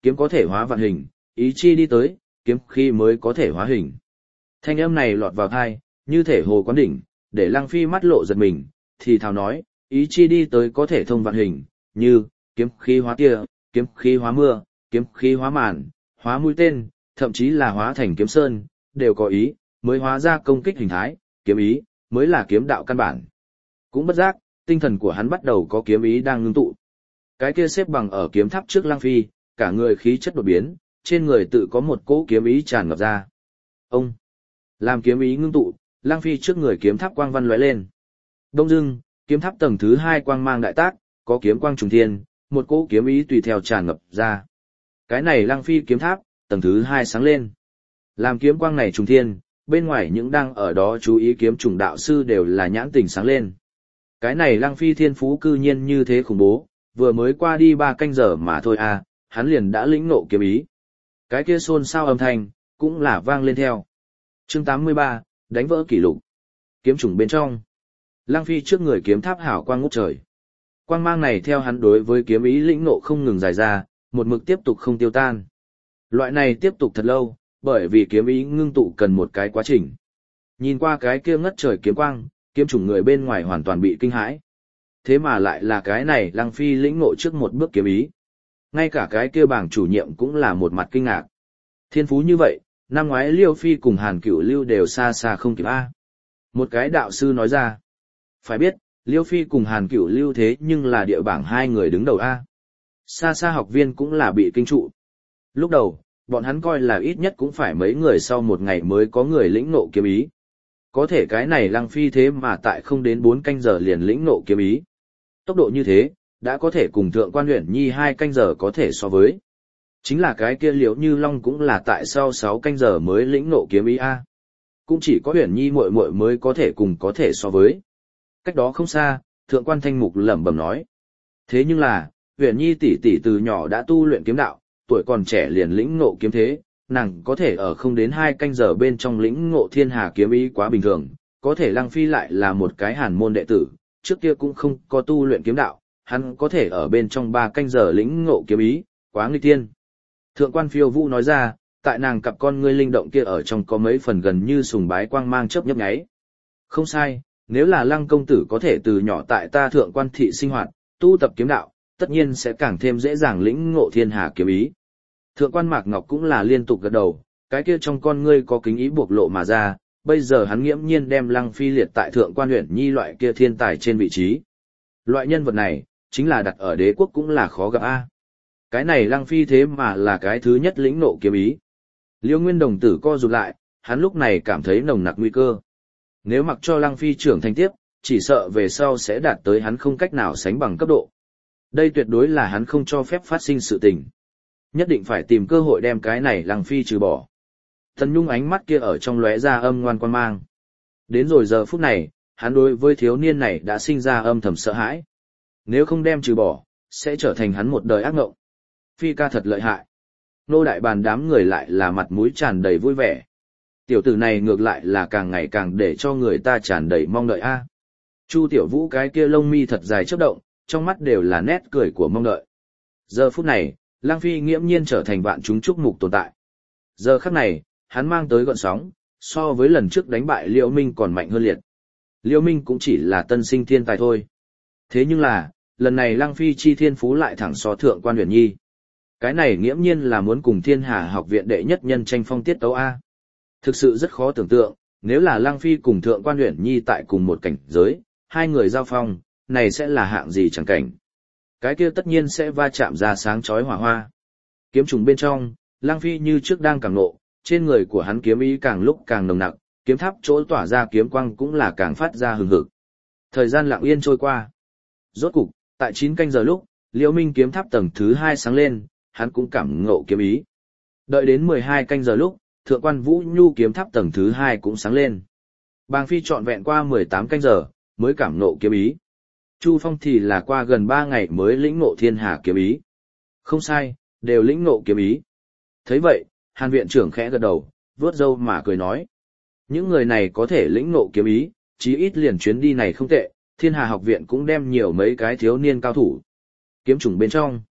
kiếm có thể hóa vạn hình, ý chi đi tới, kiếm khí mới có thể hóa hình. Thanh âm này lọt vào tai, như thể hồ quán đỉnh, để Lăng Phi mắt lộ giật mình, thì thào nói, ý chi đi tới có thể thông vạn hình, như, kiếm khí hóa tia, kiếm khí hóa mưa, kiếm khí hóa màn, hóa mũi tên, thậm chí là hóa thành kiếm sơn, đều có ý, mới hóa ra công kích hình thái, kiếm ý, mới là kiếm đạo căn bản. Cũng bất giác, tinh thần của hắn bắt đầu có kiếm ý đang ngưng tụ. Cái kia xếp bằng ở kiếm tháp trước Lăng Phi, cả người khí chất đột biến, trên người tự có một cỗ kiếm ý tràn ngập ra. Ông, làm kiếm ý ngưng tụ, Lăng Phi trước người kiếm tháp quang văn lóe lên. Đông dưng, kiếm tháp tầng thứ hai quang mang đại tác, có kiếm quang trùng thiên, một cỗ kiếm ý tùy theo tràn ngập ra. Cái này Lăng Phi kiếm tháp, tầng thứ hai sáng lên. Làm kiếm quang này trùng thiên, bên ngoài những đang ở đó chú ý kiếm trùng đạo sư đều là nhãn tình sáng lên. Cái này Lăng Phi thiên phú cư nhiên như thế khủng bố, vừa mới qua đi ba canh giờ mà thôi à, hắn liền đã lĩnh ngộ kiếm ý. Cái kia xôn xao âm thanh, cũng là vang lên theo. Chương tám mươi ba, đánh vỡ kỷ lục. Kiếm trùng bên trong. Lăng Phi trước người kiếm tháp hào quang ngút trời. Quang mang này theo hắn đối với kiếm ý lĩnh ngộ không ngừng dài ra, một mực tiếp tục không tiêu tan. Loại này tiếp tục thật lâu, bởi vì kiếm ý ngưng tụ cần một cái quá trình. Nhìn qua cái kia ngất trời kiếm quang, kiếm trùng người bên ngoài hoàn toàn bị kinh hãi. Thế mà lại là cái này Lăng Phi lĩnh ngộ trước một bước kiếm ý. Ngay cả cái kia bảng chủ nhiệm cũng là một mặt kinh ngạc. Thiên phú như vậy, năm ngoái Liêu Phi cùng Hàn Cửu Lưu đều xa xa không kịp A. Một cái đạo sư nói ra. Phải biết, Liêu Phi cùng Hàn Cửu Lưu thế nhưng là địa bảng hai người đứng đầu A. Xa xa học viên cũng là bị kinh trụ. Lúc đầu, bọn hắn coi là ít nhất cũng phải mấy người sau một ngày mới có người lĩnh ngộ kiếm ý. Có thể cái này Lăng Phi thế mà tại không đến bốn canh giờ liền lĩnh ngộ kiếm ý. Tốc độ như thế, đã có thể cùng Thượng Quan Uyển Nhi hai canh giờ có thể so với. Chính là cái kia Liễu Như Long cũng là tại sau sáu canh giờ mới lĩnh ngộ kiếm ý a. Cũng chỉ có Uyển Nhi muội muội mới có thể cùng có thể so với. Cách đó không xa, Thượng Quan Thanh Mục lẩm bẩm nói. Thế nhưng là, Uyển Nhi tỷ tỷ từ nhỏ đã tu luyện kiếm đạo, tuổi còn trẻ liền lĩnh ngộ kiếm thế, nàng có thể ở không đến hai canh giờ bên trong lĩnh ngộ thiên hà kiếm ý quá bình thường, có thể Lăng Phi lại là một cái hàn môn đệ tử, trước kia cũng không có tu luyện kiếm đạo, hắn có thể ở bên trong ba canh giờ lĩnh ngộ kiếm ý, quá nguy tiên. Thượng Quan Phiêu Vũ nói ra, tại nàng cặp con ngươi linh động kia ở trong có mấy phần gần như sùng bái quang mang chớp nhấp nháy. Không sai, nếu là Lăng công tử có thể từ nhỏ tại ta Thượng Quan thị sinh hoạt, tu tập kiếm đạo, tất nhiên sẽ càng thêm dễ dàng lĩnh ngộ thiên hà kiếm ý. Thượng Quan Mạc Ngọc cũng là liên tục gật đầu, cái kia trong con ngươi có kính ý buộc lộ mà ra, bây giờ hắn nghiễm nhiên đem Lăng Phi liệt tại Thượng Quan Uyển Nhi loại kia thiên tài trên vị trí. Loại nhân vật này, chính là đặt ở đế quốc cũng là khó gặp a. Cái này Lăng Phi thế mà là cái thứ nhất lĩnh ngộ kiếm ý. Liêu Nguyên đồng tử co rụt lại, hắn lúc này cảm thấy nồng nặc nguy cơ. Nếu mặc cho Lăng Phi trưởng thành tiếp, chỉ sợ về sau sẽ đạt tới hắn không cách nào sánh bằng cấp độ. Đây tuyệt đối là hắn không cho phép phát sinh sự tình. Nhất định phải tìm cơ hội đem cái này Lăng Phi trừ bỏ. Thần Nhung ánh mắt kia ở trong lóe ra âm ngoan quan mang. Đến rồi giờ phút này, hắn đối với thiếu niên này đã sinh ra âm thầm sợ hãi. Nếu không đem trừ bỏ, sẽ trở thành hắn một đời ác ngộng. Phi ca thật lợi hại. Nô đại bàn đám người lại là mặt mũi tràn đầy vui vẻ. Tiểu tử này ngược lại là càng ngày càng để cho người ta tràn đầy mong đợi a. Chu Tiểu Vũ cái kia lông mi thật dài chớp động, trong mắt đều là nét cười của mong đợi. Giờ phút này, Lăng Phi nghiễm nhiên trở thành vạn chúng chúc mục tồn tại. Giờ khắc này, hắn mang tới gợn sóng, so với lần trước đánh bại Liễu Minh còn mạnh hơn liệt. Liễu Minh cũng chỉ là tân sinh thiên tài thôi. Thế nhưng là, lần này Lăng Phi chi thiên phú lại thẳng so Thượng Quan Uyển Nhi. Cái này nghiễm nhiên là muốn cùng Thiên Hà học viện đệ nhất nhân tranh phong tiết tấu A. Thực sự rất khó tưởng tượng, nếu là Lăng Phi cùng Thượng Quan Uyển Nhi tại cùng một cảnh giới, hai người giao phong, này sẽ là hạng gì chẳng cảnh. Cái kia tất nhiên sẽ va chạm ra sáng chói hỏa hoa. Kiếm trùng bên trong, Lăng Phi như trước đang càng nộ, trên người của hắn kiếm ý càng lúc càng nồng nặc, kiếm tháp chỗ tỏa ra kiếm quang cũng là càng phát ra hừng hực. Thời gian lặng yên trôi qua. Rốt cục, tại chín canh giờ lúc, Liễu Minh kiếm tháp tầng thứ hai sáng lên, hắn cũng cảm ngộ kiếm ý. Đợi đến mười hai canh giờ lúc, Thượng Quan Vũ Nhu kiếm tháp tầng thứ hai cũng sáng lên. Bàng Phi trọn vẹn qua mười tám canh giờ, mới cảm ngộ kiếm ý. Chu Phong thì là qua gần ba ngày mới lĩnh ngộ thiên hà kiếm ý. Không sai, đều lĩnh ngộ kiếm ý. Thấy vậy, Hàn viện trưởng khẽ gật đầu, vuốt râu mà cười nói. Những người này có thể lĩnh ngộ kiếm ý, chí ít liền chuyến đi này không tệ, thiên hà học viện cũng đem nhiều mấy cái thiếu niên cao thủ. Kiếm trùng bên trong.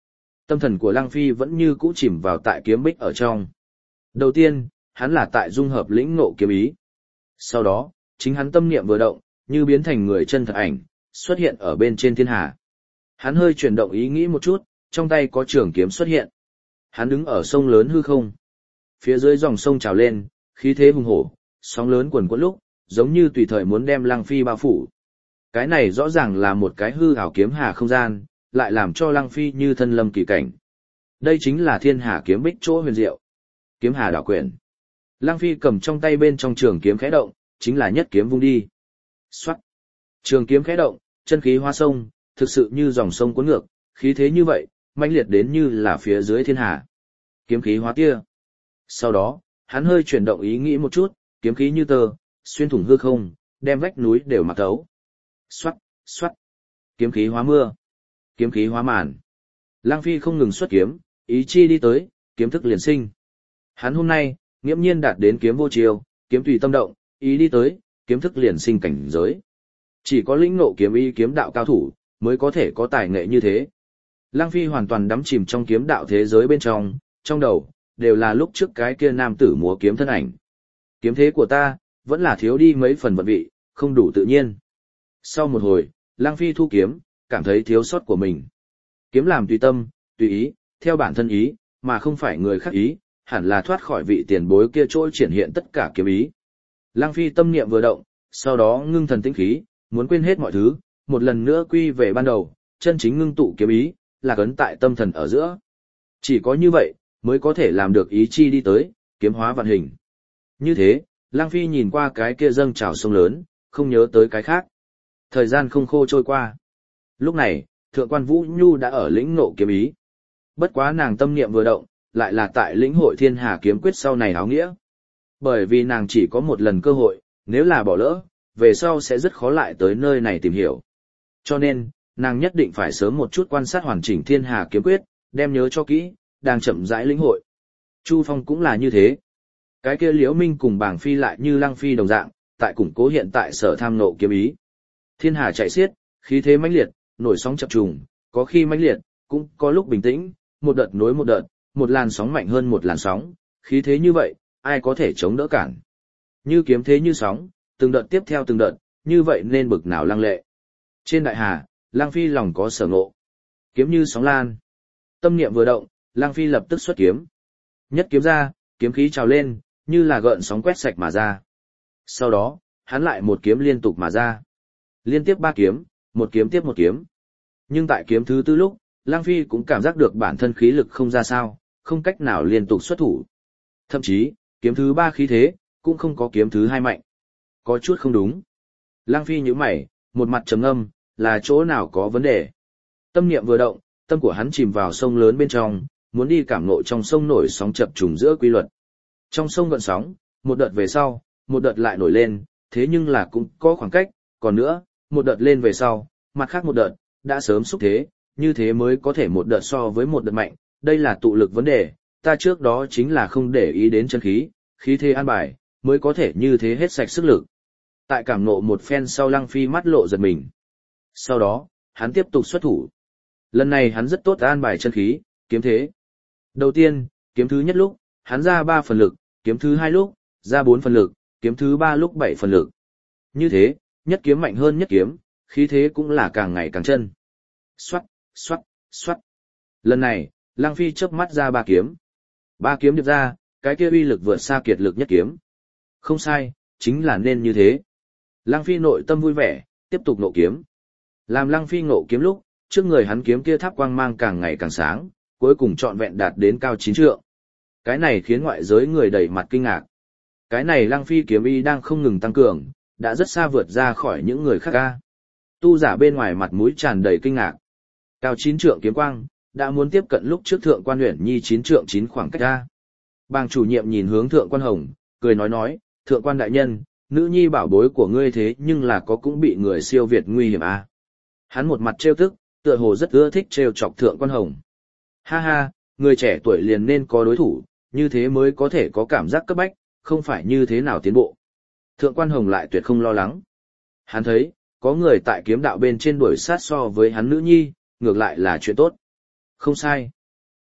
Tâm thần của Lăng Phi vẫn như cũ chìm vào tại kiếm bích ở trong. Đầu tiên, hắn là tại dung hợp lĩnh ngộ kiếm ý. Sau đó, chính hắn tâm niệm vừa động, như biến thành người chân thật ảnh, xuất hiện ở bên trên thiên hà. Hắn hơi chuyển động ý nghĩ một chút, trong tay có trường kiếm xuất hiện. Hắn đứng ở sông lớn hư không. Phía dưới dòng sông trào lên, khí thế hùng hổ, sóng lớn quần quẫn lúc, giống như tùy thời muốn đem Lăng Phi bao phủ. Cái này rõ ràng là một cái hư ảo kiếm hà không gian, lại làm cho Lăng Phi như thân lâm kỳ cảnh. Đây chính là thiên hà kiếm bích chỗ huyền diệu. Kiếm hà đảo quyển. Lăng Phi cầm trong tay bên trong trường kiếm khẽ động, chính là nhất kiếm vung đi. Xoát. Trường kiếm khẽ động, chân khí hóa sông, thực sự như dòng sông cuốn ngược, khí thế như vậy, mãnh liệt đến như là phía dưới thiên hà. Kiếm khí hóa tia. Sau đó, hắn hơi chuyển động ý nghĩ một chút, kiếm khí như tơ, xuyên thủng hư không, đem vách núi đều mặc thấu. Xoát, xoát. Kiếm khí hóa mưa. Kiếm khí hóa màn. Lăng Phi không ngừng xuất kiếm, ý chi đi tới, kiếm thức liền sinh. Hắn hôm nay, nghiễm nhiên đạt đến kiếm vô chiêu, kiếm tùy tâm động, ý đi tới, kiếm thức liền sinh cảnh giới. Chỉ có lĩnh ngộ kiếm ý kiếm đạo cao thủ, mới có thể có tài nghệ như thế. Lăng Phi hoàn toàn đắm chìm trong kiếm đạo thế giới bên trong, trong đầu, đều là lúc trước cái kia nam tử múa kiếm thân ảnh. Kiếm thế của ta, vẫn là thiếu đi mấy phần vận vị, không đủ tự nhiên. Sau một hồi, Lăng Phi thu kiếm, cảm thấy thiếu sót của mình. Kiếm làm tùy tâm, tùy ý, theo bản thân ý, mà không phải người khác ý, hẳn là thoát khỏi vị tiền bối kia trôi triển hiện tất cả kiếm ý. Lăng Phi tâm niệm vừa động, sau đó ngưng thần tĩnh khí, muốn quên hết mọi thứ, một lần nữa quy về ban đầu, chân chính ngưng tụ kiếm ý, là cấn tại tâm thần ở giữa. Chỉ có như vậy, mới có thể làm được ý chi đi tới, kiếm hóa vạn hình. Như thế, Lăng Phi nhìn qua cái kia dâng trào sông lớn, không nhớ tới cái khác. Thời gian không khô trôi qua. Lúc này, Thượng quan Vũ Nhu đã ở lĩnh ngộ kiếm ý. Bất quá nàng tâm niệm vừa động, lại là tại lĩnh hội thiên hà kiếm quyết sau này áo nghĩa. Bởi vì nàng chỉ có một lần cơ hội, nếu là bỏ lỡ, về sau sẽ rất khó lại tới nơi này tìm hiểu. Cho nên, nàng nhất định phải sớm một chút quan sát hoàn chỉnh thiên hà kiếm quyết, đem nhớ cho kỹ, đang chậm rãi lĩnh hội. Chu Phong cũng là như thế. Cái kia Liễu Minh cùng Bàng Phi lại như Lăng Phi đồng dạng, tại củng cố hiện tại sở tham nộ kiếm ý. Thiên hà chạy xiết, khí thế mãnh liệt, nổi sóng chập trùng, có khi mãnh liệt, cũng có lúc bình tĩnh, một đợt nối một đợt, một làn sóng mạnh hơn một làn sóng, khí thế như vậy, ai có thể chống đỡ cản. Như kiếm thế như sóng, từng đợt tiếp theo từng đợt, như vậy nên bực nào lăng lệ. Trên đại hà, Lăng Phi lòng có sở ngộ. Kiếm như sóng lan. Tâm niệm vừa động, Lăng Phi lập tức xuất kiếm. Nhất kiếm ra, kiếm khí trào lên, như là gợn sóng quét sạch mà ra. Sau đó, hắn lại một kiếm liên tục mà ra. Liên tiếp ba kiếm, một kiếm tiếp một kiếm. Nhưng tại kiếm thứ tư lúc, Lăng Phi cũng cảm giác được bản thân khí lực không ra sao, không cách nào liên tục xuất thủ. Thậm chí, kiếm thứ ba khí thế, cũng không có kiếm thứ hai mạnh. Có chút không đúng. Lăng Phi nhíu mày, một mặt trầm ngâm, là chỗ nào có vấn đề. Tâm niệm vừa động, tâm của hắn chìm vào sông lớn bên trong, muốn đi cảm ngộ trong sông nổi sóng chập trùng giữa quy luật. Trong sông gợn sóng, một đợt về sau, một đợt lại nổi lên, thế nhưng là cũng có khoảng cách, còn nữa, một đợt lên về sau, mặt khác một đợt, đã sớm xúc thế, như thế mới có thể một đợt so với một đợt mạnh, đây là tụ lực vấn đề, ta trước đó chính là không để ý đến chân khí, khí thế an bài, mới có thể như thế hết sạch sức lực. Tại cảm ngộ một phen sau, Lăng Phi mắt lộ giật mình. Sau đó, hắn tiếp tục xuất thủ. Lần này hắn rất tốt an bài chân khí, kiếm thế. Đầu tiên, kiếm thứ nhất lúc, hắn ra ba phần lực, kiếm thứ hai lúc, ra bốn phần lực, kiếm thứ ba lúc bảy phần lực. Như thế, nhất kiếm mạnh hơn nhất kiếm, khí thế cũng là càng ngày càng chân. Xoát, xoát, xoát. Lần này, Lăng Phi chớp mắt ra ba kiếm. Ba kiếm điệp ra, cái kia uy lực vượt xa kiệt lực nhất kiếm. Không sai, chính là nên như thế. Lăng Phi nội tâm vui vẻ, tiếp tục nộ kiếm. Làm Lăng Phi ngộ kiếm lúc, trước người hắn kiếm kia tháp quang mang càng ngày càng sáng, cuối cùng trọn vẹn đạt đến cao chín trượng. Cái này khiến ngoại giới người đầy mặt kinh ngạc. Cái này Lăng Phi kiếm y đang không ngừng tăng cường, đã rất xa vượt ra khỏi những người khác ca. Tu giả bên ngoài mặt mũi tràn đầy kinh ngạc. Cao chín trượng kiếm quang, đã muốn tiếp cận lúc trước thượng quan Uyển Nhi chín trượng chín khoảng cách ra. Bàng chủ nhiệm nhìn hướng thượng quan Hồng, cười nói nói, thượng quan đại nhân, nữ nhi bảo bối của ngươi thế nhưng là có cũng bị người siêu việt nguy hiểm à. Hắn một mặt trêu tức, tựa hồ rất ưa thích trêu chọc thượng quan Hồng. Ha ha, người trẻ tuổi liền nên có đối thủ, như thế mới có thể có cảm giác cấp bách, không phải như thế nào tiến bộ. Thượng quan Hồng lại tuyệt không lo lắng. Hắn thấy, có người tại kiếm đạo bên trên đuổi sát so với hắn nữ nhi, ngược lại là chuyện tốt. Không sai.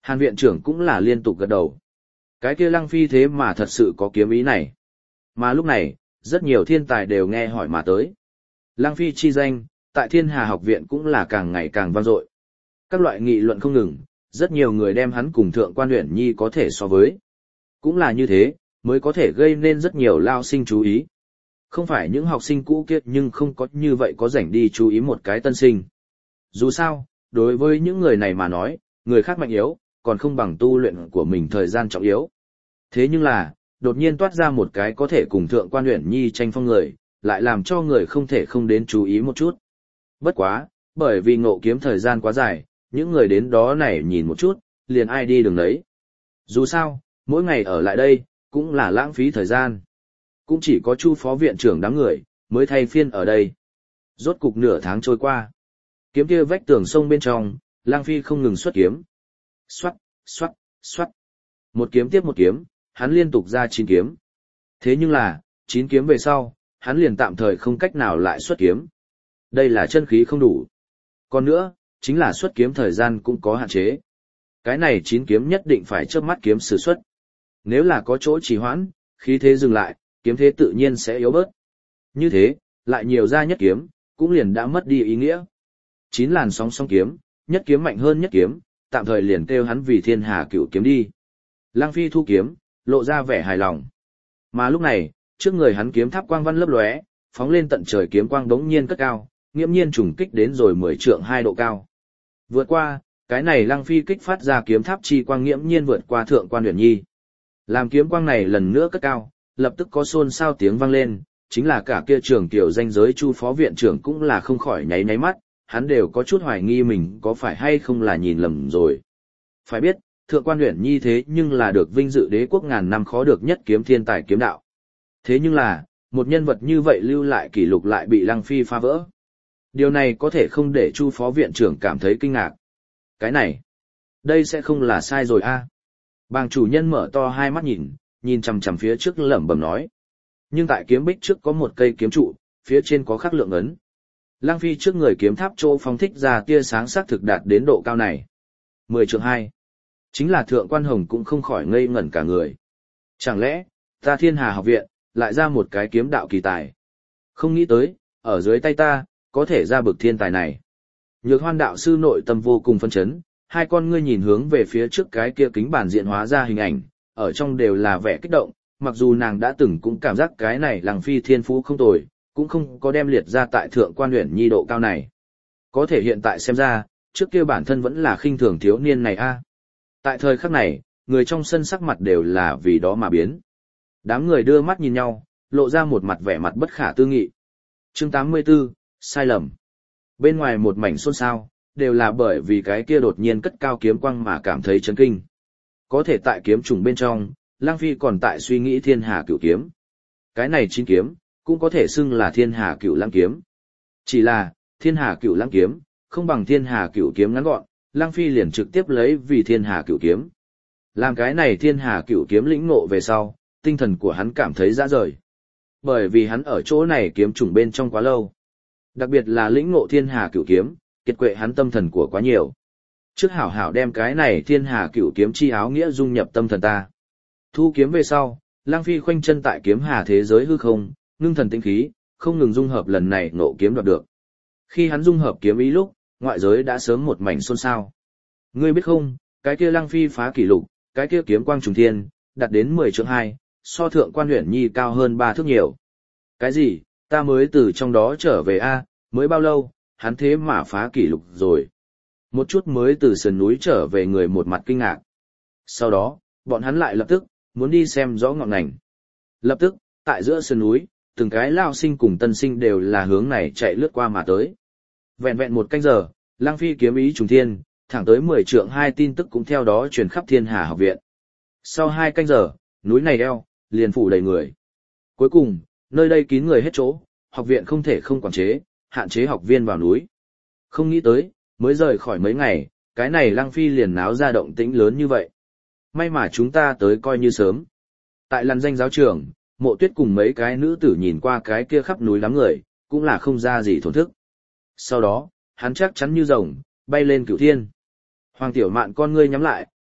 Hàn viện trưởng cũng là liên tục gật đầu. Cái kia Lăng Phi thế mà thật sự có kiếm ý này. Mà lúc này, rất nhiều thiên tài đều nghe hỏi mà tới. Lăng Phi chi danh, tại Thiên Hà học viện cũng là càng ngày càng vang dội. Các loại nghị luận không ngừng, rất nhiều người đem hắn cùng Thượng Quan Uyển Nhi có thể so với. Cũng là như thế, mới có thể gây nên rất nhiều lao sinh chú ý. Không phải những học sinh cũ kia nhưng không có như vậy có rảnh đi chú ý một cái tân sinh. Dù sao, đối với những người này mà nói, người khác mạnh yếu, còn không bằng tu luyện của mình thời gian trọng yếu. Thế nhưng là, đột nhiên toát ra một cái có thể cùng Thượng Quan Uyển Nhi tranh phong người, lại làm cho người không thể không đến chú ý một chút. Bất quá, bởi vì ngộ kiếm thời gian quá dài, những người đến đó này nhìn một chút, liền ai đi đường đấy. Dù sao, mỗi ngày ở lại đây, cũng là lãng phí thời gian. Cũng chỉ có Chu phó viện trưởng đám người, mới thay phiên ở đây. Rốt cục nửa tháng trôi qua. Kiếm kia vách tường sông bên trong, Lang Phi không ngừng xuất kiếm. Xoát, xoát, xoát. Một kiếm tiếp một kiếm, hắn liên tục ra chín kiếm. Thế nhưng là, chín kiếm về sau, hắn liền tạm thời không cách nào lại xuất kiếm. Đây là chân khí không đủ. Còn nữa, chính là xuất kiếm thời gian cũng có hạn chế. Cái này chín kiếm nhất định phải chớp mắt kiếm sử xuất. Nếu là có chỗ trì hoãn, khí thế dừng lại, kiếm thế tự nhiên sẽ yếu bớt. Như thế, lại nhiều ra nhất kiếm, cũng liền đã mất đi ý nghĩa. Chín làn sóng song kiếm, nhất kiếm mạnh hơn nhất kiếm, tạm thời liền kêu hắn vì Thiên Hà Cửu kiếm đi. Lăng Phi thu kiếm, lộ ra vẻ hài lòng. Mà lúc này, trước người hắn kiếm tháp quang văn lấp lóe, phóng lên tận trời kiếm quang đống nhiên cất cao, nghiễm nhiên trùng kích đến rồi mười trượng hai độ cao. Vượt qua, cái này Lăng Phi kích phát ra kiếm tháp chi quang nghiễm nhiên vượt qua Thượng Quan Uyển Nhi. Làm kiếm quang này lần nữa cất cao, lập tức có xôn xao tiếng vang lên, chính là cả kia trưởng tiểu danh giới Chu phó viện trưởng cũng là không khỏi nháy nháy mắt, hắn đều có chút hoài nghi mình có phải hay không là nhìn lầm rồi. Phải biết, Thượng Quan Uyển Nhi thế nhưng là được vinh dự đế quốc ngàn năm khó được nhất kiếm thiên tài kiếm đạo. Thế nhưng là, một nhân vật như vậy lưu lại kỷ lục lại bị Lăng Phi phá vỡ. Điều này có thể không để Chu phó viện trưởng cảm thấy kinh ngạc. Cái này, đây sẽ không là sai rồi a? À? Bàng chủ nhân mở to hai mắt nhìn, nhìn chằm chằm phía trước lẩm bẩm nói. Nhưng tại kiếm bích trước có một cây kiếm trụ, phía trên có khắc lượng ấn. Lăng Phi trước người kiếm tháp chỗ phóng thích ra tia sáng sắc thực đạt đến độ cao này. Mười trượng hai. Chính là Thượng Quan Hồng cũng không khỏi ngây ngẩn cả người. Chẳng lẽ, ta Thiên Hà học viện, lại ra một cái kiếm đạo kỳ tài. Không nghĩ tới, ở dưới tay ta, có thể ra bực thiên tài này. Nhược Hoan đạo sư nội tâm vô cùng phân chấn, hai con ngươi nhìn hướng về phía trước cái kia kính bản diện hóa ra hình ảnh, ở trong đều là vẻ kích động, mặc dù nàng đã từng cũng cảm giác cái này Lăng Phi thiên phú không tồi, cũng không có đem liệt ra tại Thượng Quan Uyển Nhi độ cao này. Có thể hiện tại xem ra, trước kia bản thân vẫn là khinh thường thiếu niên này a. Tại thời khắc này, người trong sân sắc mặt đều là vì đó mà biến. Đám người đưa mắt nhìn nhau, lộ ra một mặt vẻ mặt bất khả tư nghị. Chương tám mươi tư, sai lầm. Bên ngoài một mảnh xôn xao, đều là bởi vì cái kia đột nhiên cất cao kiếm quang mà cảm thấy chấn kinh. Có thể tại kiếm trùng bên trong, Lăng Phi còn tại suy nghĩ Thiên Hà Cửu kiếm. Cái này chín kiếm, cũng có thể xưng là Thiên Hà Cửu Lăng kiếm. Chỉ là, Thiên Hà Cửu Lăng kiếm, không bằng Thiên Hà Cửu kiếm ngắn gọn, Lăng Phi liền trực tiếp lấy vì Thiên Hà Cửu kiếm. Làm cái này Thiên Hà Cửu kiếm lĩnh ngộ về sau, tinh thần của hắn cảm thấy rã rời. Bởi vì hắn ở chỗ này kiếm trùng bên trong quá lâu. Đặc biệt là lĩnh ngộ Thiên Hà Cửu kiếm, kiệt quệ hắn tâm thần của quá nhiều. Trước hảo hảo đem cái này Thiên Hà Cửu kiếm chi áo nghĩa dung nhập tâm thần ta. Thu kiếm về sau, Lăng Phi khoanh chân tại kiếm hà thế giới hư không, ngưng thần tinh khí, không ngừng dung hợp lần này ngộ kiếm đoạt được. Khi hắn dung hợp kiếm ý lúc, ngoại giới đã sớm một mảnh xôn xao. Ngươi biết không, cái kia Lăng Phi phá kỷ lục, cái kia kiếm quang trùng thiên, đạt đến mười trượng hai, so Thượng Quan Uyển Nhi cao hơn ba thước nhiều. Cái gì, ta mới từ trong đó trở về a, mới bao lâu, hắn thế mà phá kỷ lục rồi. Một chút mới từ sườn núi trở về người một mặt kinh ngạc. Sau đó, bọn hắn lại lập tức, muốn đi xem rõ ngọn ngành. Lập tức, tại giữa sườn núi, từng cái lao sinh cùng tân sinh đều là hướng này chạy lướt qua mà tới. Vẹn vẹn một canh giờ, Lăng Phi kiếm ý trùng thiên, thẳng tới mười trượng hai tin tức cũng theo đó truyền khắp Thiên Hà học viện. Sau hai canh giờ, núi này đeo, liền phủ đầy người. Cuối cùng, nơi đây kín người hết chỗ, học viện không thể không quản chế, hạn chế học viên vào núi. Không nghĩ tới, mới rời khỏi mấy ngày, cái này Lăng Phi liền náo ra động tĩnh lớn như vậy. May mà chúng ta tới coi như sớm. Tại làn danh giáo trường, Mộ Tuyết cùng mấy cái nữ tử nhìn qua cái kia khắp núi lắm người, cũng là không ra gì thổn thức. Sau đó, hắn chắc chắn như rồng, bay lên cửu thiên. Hoàng Tiểu Mạn con ngươi nhắm lại,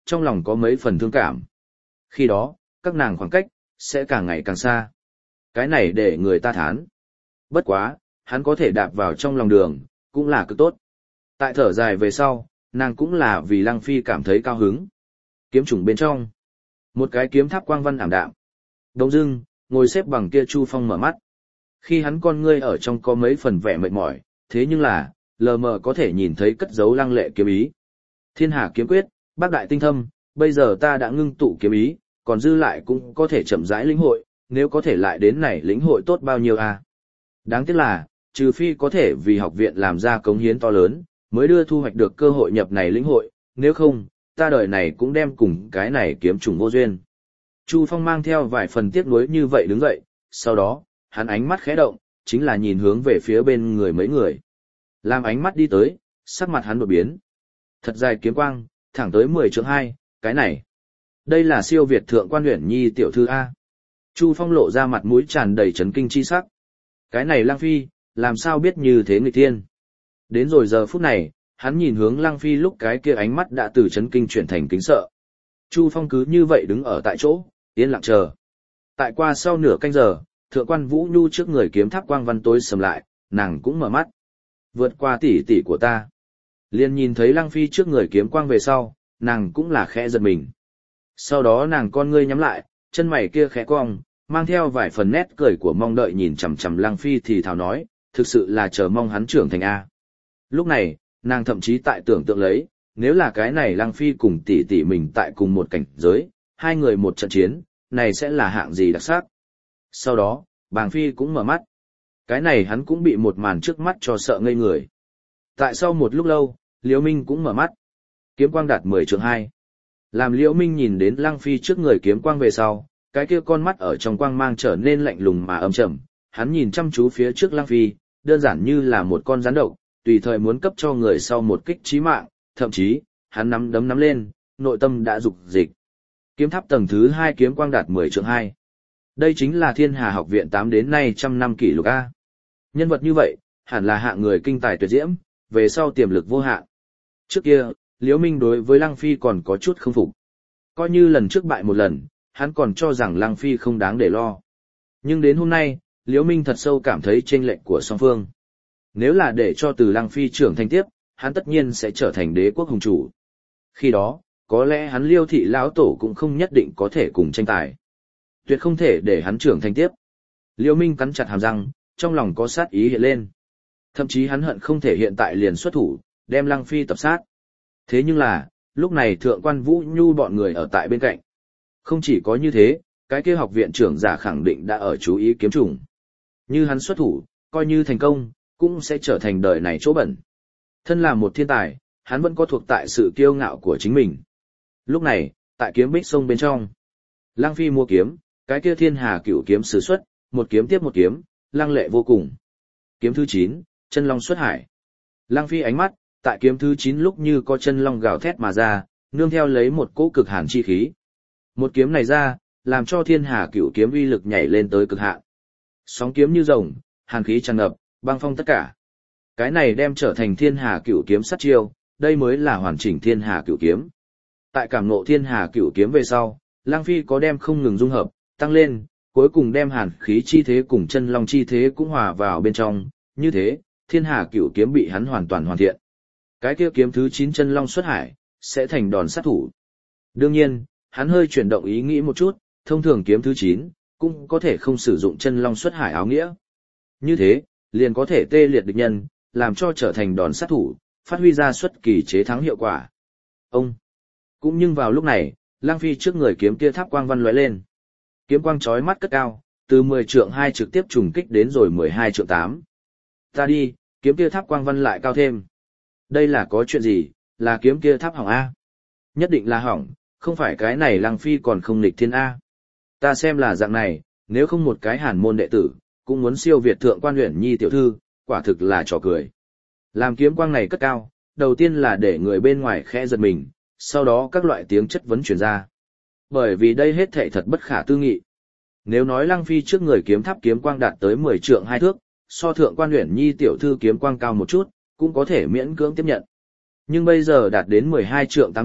trong lòng có mấy phần thương cảm. Khi đó, các nàng khoảng cách, sẽ càng ngày càng xa. Cái này để người ta thán. Bất quá, hắn có thể đạp vào trong lòng đường, cũng là cực tốt. Tại thở dài về sau, nàng cũng là vì Lăng Phi cảm thấy cao hứng. Kiếm trùng bên trong. Một cái kiếm tháp quang văn ảm đạm. Đông dưng, ngồi xếp bằng kia Chu Phong mở mắt. Khi hắn con ngươi ở trong có mấy phần vẻ mệt mỏi, thế nhưng là, lờ mờ có thể nhìn thấy cất dấu lăng lệ kiếm ý. Thiên Hà kiếm quyết, bác đại tinh thâm, bây giờ ta đã ngưng tụ kiếm ý, còn dư lại cũng có thể chậm rãi lĩnh hội, nếu có thể lại đến này lĩnh hội tốt bao nhiêu à. Đáng tiếc là, trừ phi có thể vì học viện làm ra cống hiến to lớn, mới đưa thu hoạch được cơ hội nhập này lĩnh hội, nếu không, ta đời này cũng đem cùng cái này kiếm trùng vô duyên. Chu Phong mang theo vài phần tiếc nuối như vậy đứng dậy, sau đó, hắn ánh mắt khẽ động, chính là nhìn hướng về phía bên người mấy người. Làm ánh mắt đi tới, sắc mặt hắn đột biến. Thật dài kiếm quang, thẳng tới mười trượng hai, cái này. Đây là siêu việt thượng quan Uyển Nhi tiểu thư A. Chu Phong lộ ra mặt mũi tràn đầy chấn kinh chi sắc. Cái này Lăng Phi, làm sao biết như thế nghịch thiên. Đến rồi giờ phút này, hắn nhìn hướng Lăng Phi lúc cái kia ánh mắt đã từ chấn kinh chuyển thành kính sợ. Chu Phong cứ như vậy đứng ở tại chỗ, yên lặng chờ. Tại qua sau nửa canh giờ, thượng quan Vũ Nhu trước người kiếm tháp quang văn tối sầm lại, nàng cũng mở mắt. Vượt qua tỷ tỷ của ta. Liền nhìn thấy Lăng Phi trước người kiếm quang về sau, nàng cũng là khẽ giật mình. Sau đó nàng con ngươi nhắm lại, chân mày kia khẽ cong, mang theo vài phần nét cười của mong đợi nhìn chằm chằm Lăng Phi thì thào nói, thực sự là chờ mong hắn trưởng thành A. Lúc này, nàng thậm chí tại tưởng tượng lấy, nếu là cái này Lăng Phi cùng tỷ tỷ mình tại cùng một cảnh giới, hai người một trận chiến, này sẽ là hạng gì đặc sắc. Sau đó, Bàng Phi cũng mở mắt. Cái này hắn cũng bị một màn trước mắt cho sợ ngây người. Tại sau một lúc lâu, Liễu Minh cũng mở mắt. Kiếm quang đạt mười trượng hai. Làm Liễu Minh nhìn đến Lăng Phi trước người kiếm quang về sau, cái kia con mắt ở trong quang mang trở nên lạnh lùng mà âm trầm. Hắn nhìn chăm chú phía trước Lăng Phi, đơn giản như là một con rắn độc, tùy thời muốn cấp cho người sau một kích chí mạng, thậm chí, hắn nắm đấm nắm lên, nội tâm đã dục dịch. Kiếm tháp tầng thứ hai kiếm quang đạt mười trượng hai. Đây chính là Thiên Hà học viện tám đến nay trăm năm kỷ lục A. Nhân vật như vậy, hẳn là hạng người kinh tài tuyệt diễm, về sau tiềm lực vô hạn. Trước kia, Liễu Minh đối với Lăng Phi còn có chút không phục. Coi như lần trước bại một lần, hắn còn cho rằng Lăng Phi không đáng để lo. Nhưng đến hôm nay, Liễu Minh thật sâu cảm thấy chênh lệch của song phương. Nếu là để cho từ Lăng Phi trưởng thành tiếp, hắn tất nhiên sẽ trở thành đế quốc hùng chủ. Khi đó, có lẽ hắn Liêu thị lão tổ cũng không nhất định có thể cùng tranh tài. Tuyệt không thể để hắn trưởng thành tiếp. Liễu Minh cắn chặt hàm răng, trong lòng có sát ý hiện lên. Thậm chí hắn hận không thể hiện tại liền xuất thủ, đem Lăng Phi tập sát. Thế nhưng là, lúc này thượng quan Vũ Nhu bọn người ở tại bên cạnh. Không chỉ có như thế, cái kia học viện trưởng giả khẳng định đã ở chú ý kiếm trùng. Như hắn xuất thủ, coi như thành công, cũng sẽ trở thành đời này chỗ bẩn. Thân là một thiên tài, hắn vẫn có thuộc tại sự kiêu ngạo của chính mình. Lúc này, tại kiếm bích sông bên trong, Lăng Phi mua kiếm, cái kia Thiên Hà cửu kiếm sử xuất, một kiếm tiếp một kiếm, lăng lệ vô cùng. Kiếm thứ chín, chân long xuất hải. Lăng Phi ánh mắt, tại kiếm thứ chín lúc như có chân long gào thét mà ra, nương theo lấy một cỗ cực hàn chi khí. Một kiếm này ra, làm cho Thiên Hà cửu kiếm uy lực nhảy lên tới cực hạn. Sóng kiếm như rồng, hàn khí tràn ngập, băng phong tất cả. Cái này đem trở thành Thiên Hà cửu kiếm sát chiêu, đây mới là hoàn chỉnh Thiên Hà cửu kiếm. Tại cảm ngộ Thiên Hà cửu kiếm về sau, Lăng Phi có đem không ngừng dung hợp, tăng lên, cuối cùng đem hàn khí chi thế cùng chân long chi thế cũng hòa vào bên trong, như thế, Thiên Hà cửu kiếm bị hắn hoàn toàn hoàn thiện. Cái kia kiếm thứ chín chân long xuất hải, sẽ thành đòn sát thủ. Đương nhiên, hắn hơi chuyển động ý nghĩ một chút, thông thường kiếm thứ chín, cũng có thể không sử dụng chân long xuất hải áo nghĩa. Như thế, liền có thể tê liệt địch nhân, làm cho trở thành đòn sát thủ, phát huy ra xuất kỳ chế thắng hiệu quả. Ông! Cũng nhưng vào lúc này, Lăng Phi trước người kiếm kia tháp quang văn lóe lên. Kiếm quang chói mắt cất cao, từ mười trượng hai trực tiếp trùng kích đến rồi mười hai trượng tám. Ta đi, kiếm kia tháp quang văn lại cao thêm. Đây là có chuyện gì, là kiếm kia tháp hỏng A. Nhất định là hỏng, không phải cái này Lăng Phi còn không nghịch thiên A. Ta xem là dạng này, nếu không một cái hàn môn đệ tử, cũng muốn siêu việt thượng quan Uyển Nhi tiểu thư, quả thực là trò cười. Làm kiếm quang này cất cao, đầu tiên là để người bên ngoài khẽ giật mình, sau đó các loại tiếng chất vấn truyền ra. Bởi vì đây hết thảy thật bất khả tư nghị. Nếu nói Lăng Phi trước người kiếm tháp kiếm quang đạt tới mười trượng hai thước, so thượng quan Uyển Nhi tiểu thư kiếm quang cao một chút, cũng có thể miễn cưỡng tiếp nhận. Nhưng bây giờ đạt đến mười hai trượng tám thước,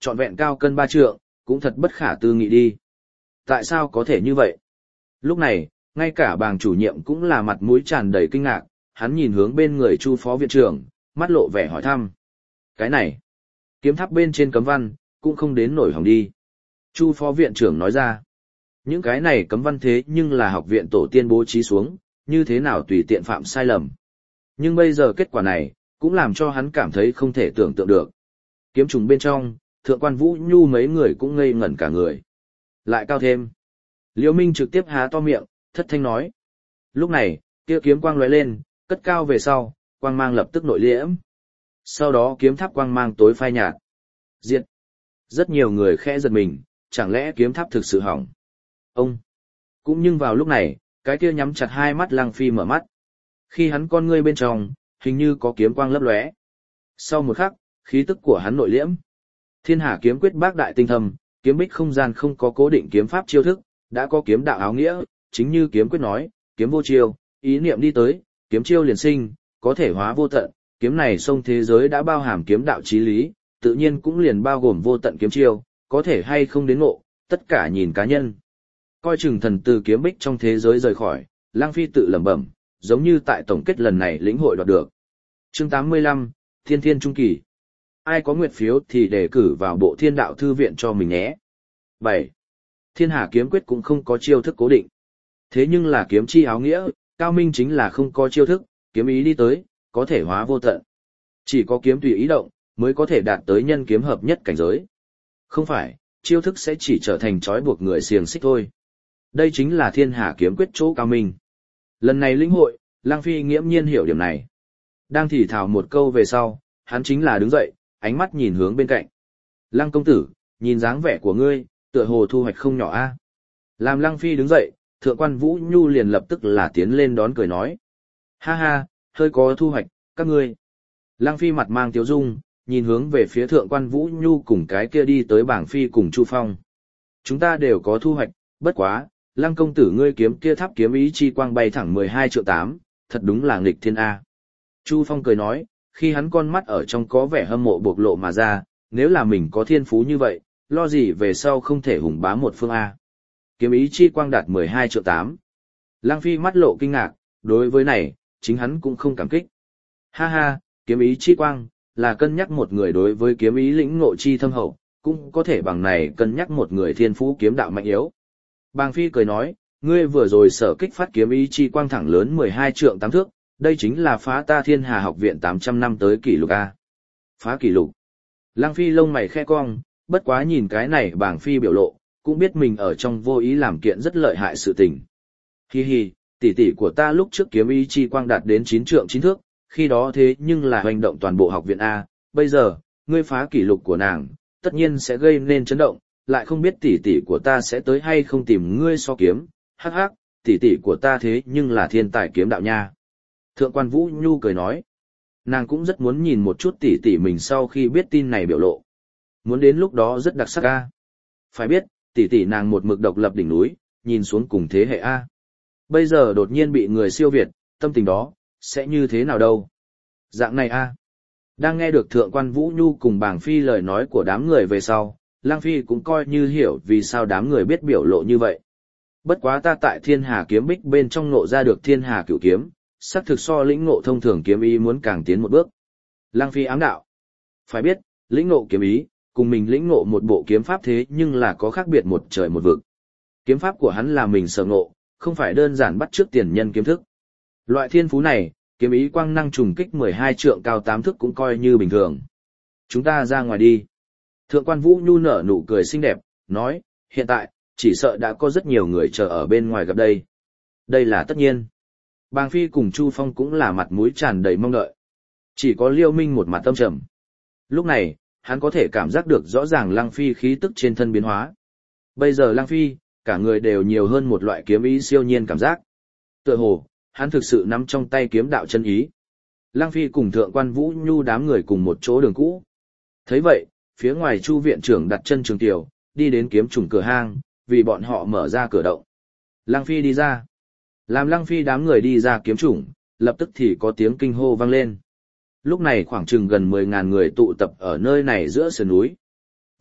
trọn vẹn cao cân ba trượng, cũng thật bất khả tư nghị đi. Tại sao có thể như vậy? Lúc này, ngay cả bàng chủ nhiệm cũng là mặt mũi tràn đầy kinh ngạc, hắn nhìn hướng bên người Chu phó viện trưởng, mắt lộ vẻ hỏi thăm. Cái này, kiếm tháp bên trên cấm văn, cũng không đến nổi hỏng đi. Chu phó viện trưởng nói ra, những cái này cấm văn thế nhưng là học viện tổ tiên bố trí xuống, như thế nào tùy tiện phạm sai lầm. Nhưng bây giờ kết quả này, cũng làm cho hắn cảm thấy không thể tưởng tượng được. Kiếm trùng bên trong, thượng quan Vũ Nhu mấy người cũng ngây ngẩn cả người. Lại cao thêm. Liễu Minh trực tiếp há to miệng, thất thanh nói. Lúc này, kia kiếm quang lóe lên, cất cao về sau, quang mang lập tức nội liễm. Sau đó kiếm tháp quang mang tối phai nhạt. Diệt. Rất nhiều người khẽ giật mình, chẳng lẽ kiếm tháp thực sự hỏng. Ông. Cũng nhưng vào lúc này, cái kia nhắm chặt hai mắt Lăng Phi mở mắt. Khi hắn con ngươi bên trong, hình như có kiếm quang lấp lóe. Sau một khắc, khí tức của hắn nội liễm. Thiên Hà kiếm quyết bác đại tinh thâm, kiếm bích không gian không có cố định kiếm pháp chiêu thức, đã có kiếm đạo áo nghĩa, chính như kiếm quyết nói, kiếm vô chiêu, ý niệm đi tới, kiếm chiêu liền sinh, có thể hóa vô tận, kiếm này sông thế giới đã bao hàm kiếm đạo chí lý, tự nhiên cũng liền bao gồm vô tận kiếm chiêu, có thể hay không đến ngộ, tất cả nhìn cá nhân. Coi chừng thần từ kiếm bích trong thế giới rời khỏi, Lăng Phi tự lẩm bẩm, giống như tại tổng kết lần này lĩnh hội đoạt được. Chương tám mươi lăm, Thiên Thiên Trung Kỳ. Ai có nguyện phiếu thì đề cử vào bộ Thiên Đạo Thư viện cho mình nhé. bảy. Thiên Hà kiếm quyết cũng không có chiêu thức cố định. Thế nhưng là kiếm chi áo nghĩa, cao minh chính là không có chiêu thức, kiếm ý đi tới, có thể hóa vô tận. Chỉ có kiếm tùy ý động, mới có thể đạt tới nhân kiếm hợp nhất cảnh giới. Không phải, chiêu thức sẽ chỉ trở thành trói buộc người xiềng xích thôi. Đây chính là Thiên Hà kiếm quyết chỗ cao minh. Lần này lĩnh hội, Lăng Phi nghiễm nhiên hiểu điểm này. Đang thì thào một câu về sau, hắn chính là đứng dậy, ánh mắt nhìn hướng bên cạnh. Lăng công tử, nhìn dáng vẻ của ngươi, tựa hồ thu hoạch không nhỏ a. Làm Lăng Phi đứng dậy, thượng quan Vũ Nhu liền lập tức là tiến lên đón cười nói. Ha ha, hơi có thu hoạch, các ngươi. Lăng Phi mặt mang tiếu dung, nhìn hướng về phía thượng quan Vũ Nhu cùng cái kia đi tới bảng Phi cùng Chu Phong. Chúng ta đều có thu hoạch, bất quá, Lăng công tử ngươi kiếm kia tháp kiếm ý chi quang bay thẳng mười hai triệu tám, thật đúng là nghịch thiên A. Chu Phong cười nói, khi hắn con mắt ở trong có vẻ hâm mộ bộc lộ mà ra, nếu là mình có thiên phú như vậy, lo gì về sau không thể hùng bá một phương A. Kiếm ý chi quang đạt mười hai triệu tám. Lăng Phi mắt lộ kinh ngạc, đối với này, chính hắn cũng không cảm kích. Ha ha, kiếm ý chi quang, là cân nhắc một người đối với kiếm ý lĩnh ngộ chi thâm hậu, cũng có thể bằng này cân nhắc một người thiên phú kiếm đạo mạnh yếu. Bàng Phi cười nói, ngươi vừa rồi sở kích phát kiếm ý chi quang thẳng lớn mười hai trượng tám thước, đây chính là phá ta Thiên Hà học viện tám trăm năm tới kỷ lục A. Phá kỷ lục. Lăng Phi lông mày khe cong, bất quá nhìn cái này Bàng Phi biểu lộ, cũng biết mình ở trong vô ý làm kiện rất lợi hại sự tình. Hi hi, tỷ tỷ của ta lúc trước kiếm ý chi quang đạt đến chín trượng chín thước, khi đó thế nhưng là hoành động toàn bộ học viện A, bây giờ, ngươi phá kỷ lục của nàng, tất nhiên sẽ gây nên chấn động, lại không biết tỷ tỷ của ta sẽ tới hay không tìm ngươi so kiếm, hắc hắc, tỷ tỷ của ta thế nhưng là thiên tài kiếm đạo nha. Thượng quan Vũ Nhu cười nói, nàng cũng rất muốn nhìn một chút tỷ tỷ mình sau khi biết tin này biểu lộ. Muốn đến lúc đó rất đặc sắc A. Phải biết, tỷ tỷ nàng một mực độc lập đỉnh núi, nhìn xuống cùng thế hệ A. Bây giờ đột nhiên bị người siêu việt, tâm tình đó, sẽ như thế nào đâu. Dạng này A. Đang nghe được thượng quan Vũ Nhu cùng Bàng Phi lời nói của đám người về sau, Lăng Phi cũng coi như hiểu vì sao đám người biết biểu lộ như vậy. Bất quá ta tại Thiên Hà kiếm bích bên trong ngộ ra được Thiên Hà cửu kiếm, xác thực so lĩnh ngộ thông thường kiếm ý muốn càng tiến một bước. Lăng Phi ám đạo. Phải biết, lĩnh ngộ kiếm ý, cùng mình lĩnh ngộ một bộ kiếm pháp thế nhưng là có khác biệt một trời một vực. Kiếm pháp của hắn là mình sở ngộ, không phải đơn giản bắt chước tiền nhân kiếm thức. Loại thiên phú này, kiếm ý quang năng trùng kích mười hai trượng cao tám thước cũng coi như bình thường. Chúng ta ra ngoài đi. Thượng quan Vũ Nhu nở nụ cười xinh đẹp, nói, hiện tại, chỉ sợ đã có rất nhiều người chờ ở bên ngoài gặp đây. Đây là tất nhiên. Bàng Phi cùng Chu Phong cũng là mặt mũi tràn đầy mong đợi. Chỉ có Liêu Minh một mặt tâm trầm. Lúc này, hắn có thể cảm giác được rõ ràng Lăng Phi khí tức trên thân biến hóa. Bây giờ Lăng Phi, cả người đều nhiều hơn một loại kiếm ý siêu nhiên cảm giác. Tựa hồ, hắn thực sự nắm trong tay kiếm đạo chân ý. Lăng Phi cùng thượng quan Vũ Nhu đám người cùng một chỗ đường cũ. Thấy vậy, phía ngoài Chu viện trưởng đặt chân trường tiểu, đi đến kiếm trùng cửa hang, vì bọn họ mở ra cửa động. Lăng Phi đi ra. Làm Lăng Phi đám người đi ra kiếm trùng, lập tức thì có tiếng kinh hô vang lên. Lúc này khoảng chừng gần mười ngàn người tụ tập ở nơi này giữa sườn núi.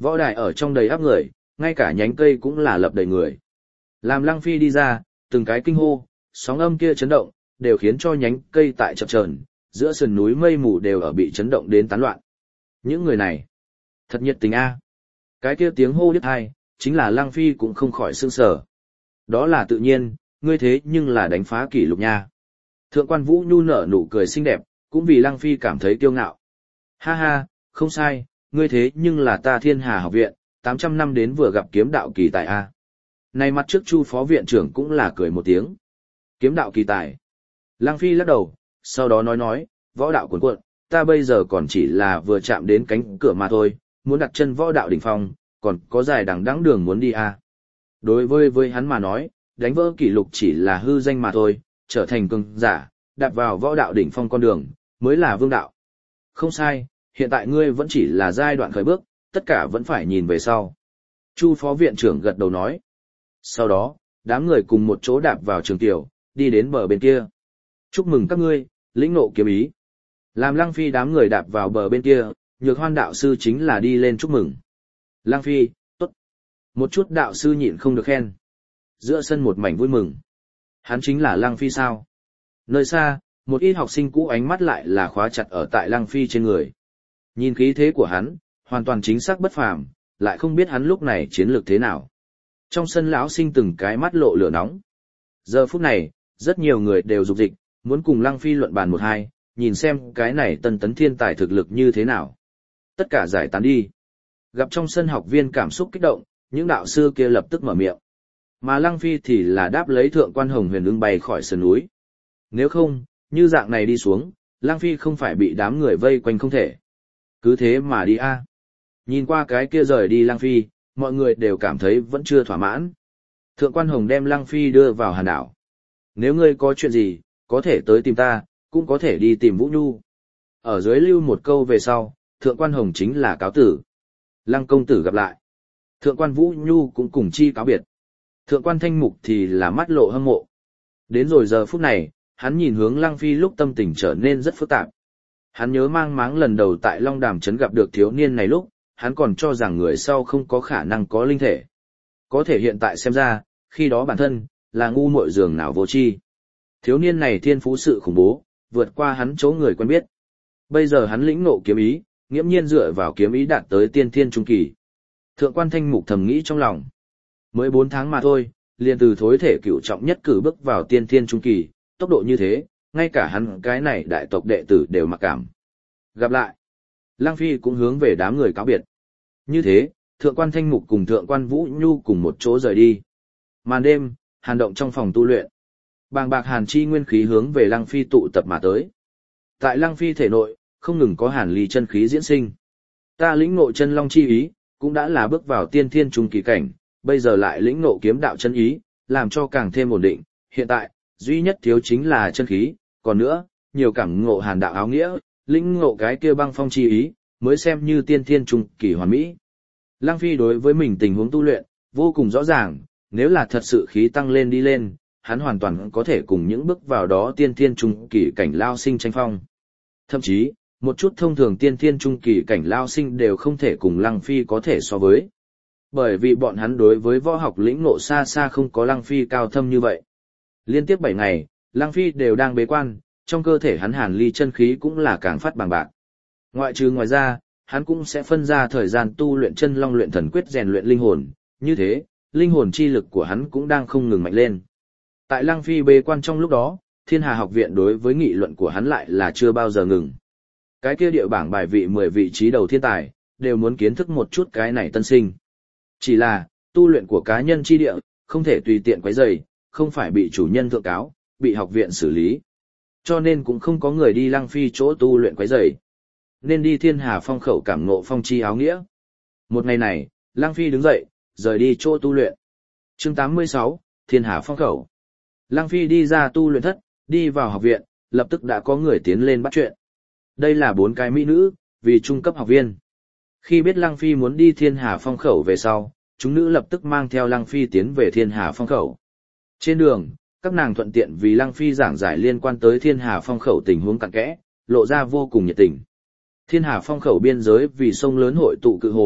Võ đài ở trong đầy áp người, ngay cả nhánh cây cũng là lập đầy người. Làm Lăng Phi đi ra, từng cái kinh hô, sóng âm kia chấn động, đều khiến cho nhánh cây tại chập chờn, giữa sườn núi mây mù đều ở bị chấn động đến tán loạn. Những người này, thật nhiệt tình a. Cái kia tiếng hô điếc tai, chính là Lăng Phi cũng không khỏi sương sở. Đó là tự nhiên, ngươi thế nhưng là đánh phá kỷ lục nha. Thượng quan Vũ Nhu nở nụ cười xinh đẹp, cũng vì Lăng Phi cảm thấy kiêu ngạo. Ha ha, không sai, ngươi thế nhưng là ta Thiên Hà học viện, tám trăm năm đến vừa gặp kiếm đạo kỳ tài a. Này mặt trước Chu phó viện trưởng cũng là cười một tiếng. Kiếm đạo kỳ tài. Lăng Phi lắc đầu, sau đó nói nói, võ đạo cuồn cuộn, ta bây giờ còn chỉ là vừa chạm đến cánh cửa mà thôi, muốn đặt chân võ đạo đỉnh phong, còn có dài đằng đẵng đường muốn đi a. Đối với với hắn mà nói, đánh vỡ kỷ lục chỉ là hư danh mà thôi, trở thành cường giả, đạp vào võ đạo đỉnh phong con đường, mới là vương đạo. Không sai, hiện tại ngươi vẫn chỉ là giai đoạn khởi bước, tất cả vẫn phải nhìn về sau. Chu phó viện trưởng gật đầu nói. Sau đó, đám người cùng một chỗ đạp vào trường tiểu, đi đến bờ bên kia. Chúc mừng các ngươi, lĩnh ngộ kiếm ý. Làm Lăng Phi đám người đạp vào bờ bên kia, Nhược Hoan đạo sư chính là đi lên chúc mừng. Lăng Phi, tốt. Một chút đạo sư nhịn không được khen. Giữa sân một mảnh vui mừng. Hắn chính là Lăng Phi sao? Nơi xa, một ít học sinh cũ ánh mắt lại là khóa chặt ở tại Lăng Phi trên người. Nhìn khí thế của hắn, hoàn toàn chính xác bất phàm, lại không biết hắn lúc này chiến lược thế nào. Trong sân lão sinh từng cái mắt lộ lửa nóng. Giờ phút này, rất nhiều người đều dục dịch, muốn cùng Lăng Phi luận bàn một hai, nhìn xem cái này tân tấn thiên tài thực lực như thế nào. Tất cả giải tán đi. Gặp trong sân học viên cảm xúc kích động, những đạo sư kia lập tức mở miệng. Mà Lăng Phi thì là đáp lấy thượng quan Hồng Huyền ưng bay khỏi sườn núi. Nếu không, như dạng này đi xuống, Lăng Phi không phải bị đám người vây quanh không thể. Cứ thế mà đi a. Nhìn qua cái kia rời đi Lăng Phi, mọi người đều cảm thấy vẫn chưa thỏa mãn. Thượng quan Hồng đem Lăng Phi đưa vào hàn đảo. Nếu ngươi có chuyện gì, có thể tới tìm ta, cũng có thể đi tìm Vũ Nhu. Ở dưới lưu một câu về sau, thượng quan Hồng chính là cáo tử. Lăng công tử gặp lại. Thượng quan Vũ Nhu cũng cùng chi cáo biệt. Thượng quan Thanh Mục thì là mắt lộ hâm mộ. Đến rồi giờ phút này, hắn nhìn hướng Lăng Phi lúc tâm tình trở nên rất phức tạp. Hắn nhớ mang máng lần đầu tại Long Đàm Trấn gặp được thiếu niên này lúc, hắn còn cho rằng người sau không có khả năng có linh thể. Có thể hiện tại xem ra, khi đó bản thân, là ngu muội dường nào vô tri. Thiếu niên này thiên phú sự khủng bố, vượt qua hắn chỗ người quen biết. Bây giờ hắn lĩnh ngộ kiếm ý, nghiễm nhiên dựa vào kiếm ý đạt tới tiên thiên trung kỳ. Thượng quan Thanh Mục thầm nghĩ trong lòng. Mới bốn tháng mà thôi, liền từ thối thể cửu trọng nhất cử bước vào tiên thiên trung kỳ, tốc độ như thế, ngay cả hắn cái này đại tộc đệ tử đều mặc cảm. Gặp lại. Lăng Phi cũng hướng về đám người cáo biệt. Như thế, thượng quan Thanh Mục cùng thượng quan Vũ Nhu cùng một chỗ rời đi. Màn đêm, hàn động trong phòng tu luyện. Bàng bạc hàn chi nguyên khí hướng về Lăng Phi tụ tập mà tới. Tại Lăng Phi thể nội, không ngừng có hàn ly chân khí diễn sinh. Ta lĩnh ngộ chân long chi ý, cũng đã là bước vào tiên thiên trung kỳ cảnh, bây giờ lại lĩnh ngộ kiếm đạo chân ý, làm cho càng thêm ổn định. Hiện tại, duy nhất thiếu chính là chân khí, còn nữa, nhiều cảm ngộ hàn đạo áo nghĩa, lĩnh ngộ cái kia băng phong chi ý, mới xem như tiên thiên trung kỳ hoàn mỹ. Lăng Phi đối với mình tình huống tu luyện, vô cùng rõ ràng, nếu là thật sự khí tăng lên đi lên, hắn hoàn toàn có thể cùng những bước vào đó tiên thiên trung kỳ cảnh lao sinh tranh phong. Thậm chí, một chút thông thường tiên thiên trung kỳ cảnh lao sinh đều không thể cùng Lăng Phi có thể so với. Bởi vì bọn hắn đối với võ học lĩnh ngộ xa xa không có Lăng Phi cao thâm như vậy. Liên tiếp bảy ngày, Lăng Phi đều đang bế quan, trong cơ thể hắn hàn ly chân khí cũng là càng phát bằng bạc. Ngoại trừ ngoài ra, hắn cũng sẽ phân ra thời gian tu luyện chân long luyện thần quyết rèn luyện linh hồn, như thế, linh hồn chi lực của hắn cũng đang không ngừng mạnh lên. Tại Lăng Phi bế quan trong lúc đó, Thiên Hà học viện đối với nghị luận của hắn lại là chưa bao giờ ngừng. Cái kia địa bảng bài vị mười vị trí đầu thiên tài, đều muốn kiến thức một chút cái này tân sinh. Chỉ là, tu luyện của cá nhân chi địa, không thể tùy tiện quấy rầy, không phải bị chủ nhân thượng cáo, bị học viện xử lý. Cho nên cũng không có người đi Lăng Phi chỗ tu luyện quấy rầy. Nên đi Thiên Hà phong khẩu cảm ngộ phong chi áo nghĩa. Một ngày này, Lăng Phi đứng dậy, rời đi chỗ tu luyện. Chương tám mươi sáu, Thiên Hà phong khẩu. Lăng Phi đi ra tu luyện thất, đi vào học viện, lập tức đã có người tiến lên bắt chuyện. Đây là bốn cái mỹ nữ, vì trung cấp học viên. Khi biết Lăng Phi muốn đi Thiên Hà phong khẩu về sau, chúng nữ lập tức mang theo Lăng Phi tiến về Thiên Hà phong khẩu. Trên đường, các nàng thuận tiện vì Lăng Phi giảng giải liên quan tới Thiên Hà phong khẩu tình huống cặn kẽ, lộ ra vô cùng nhiệt tình. Thiên Hà phong khẩu biên giới vì sông lớn hội tụ cự hồ,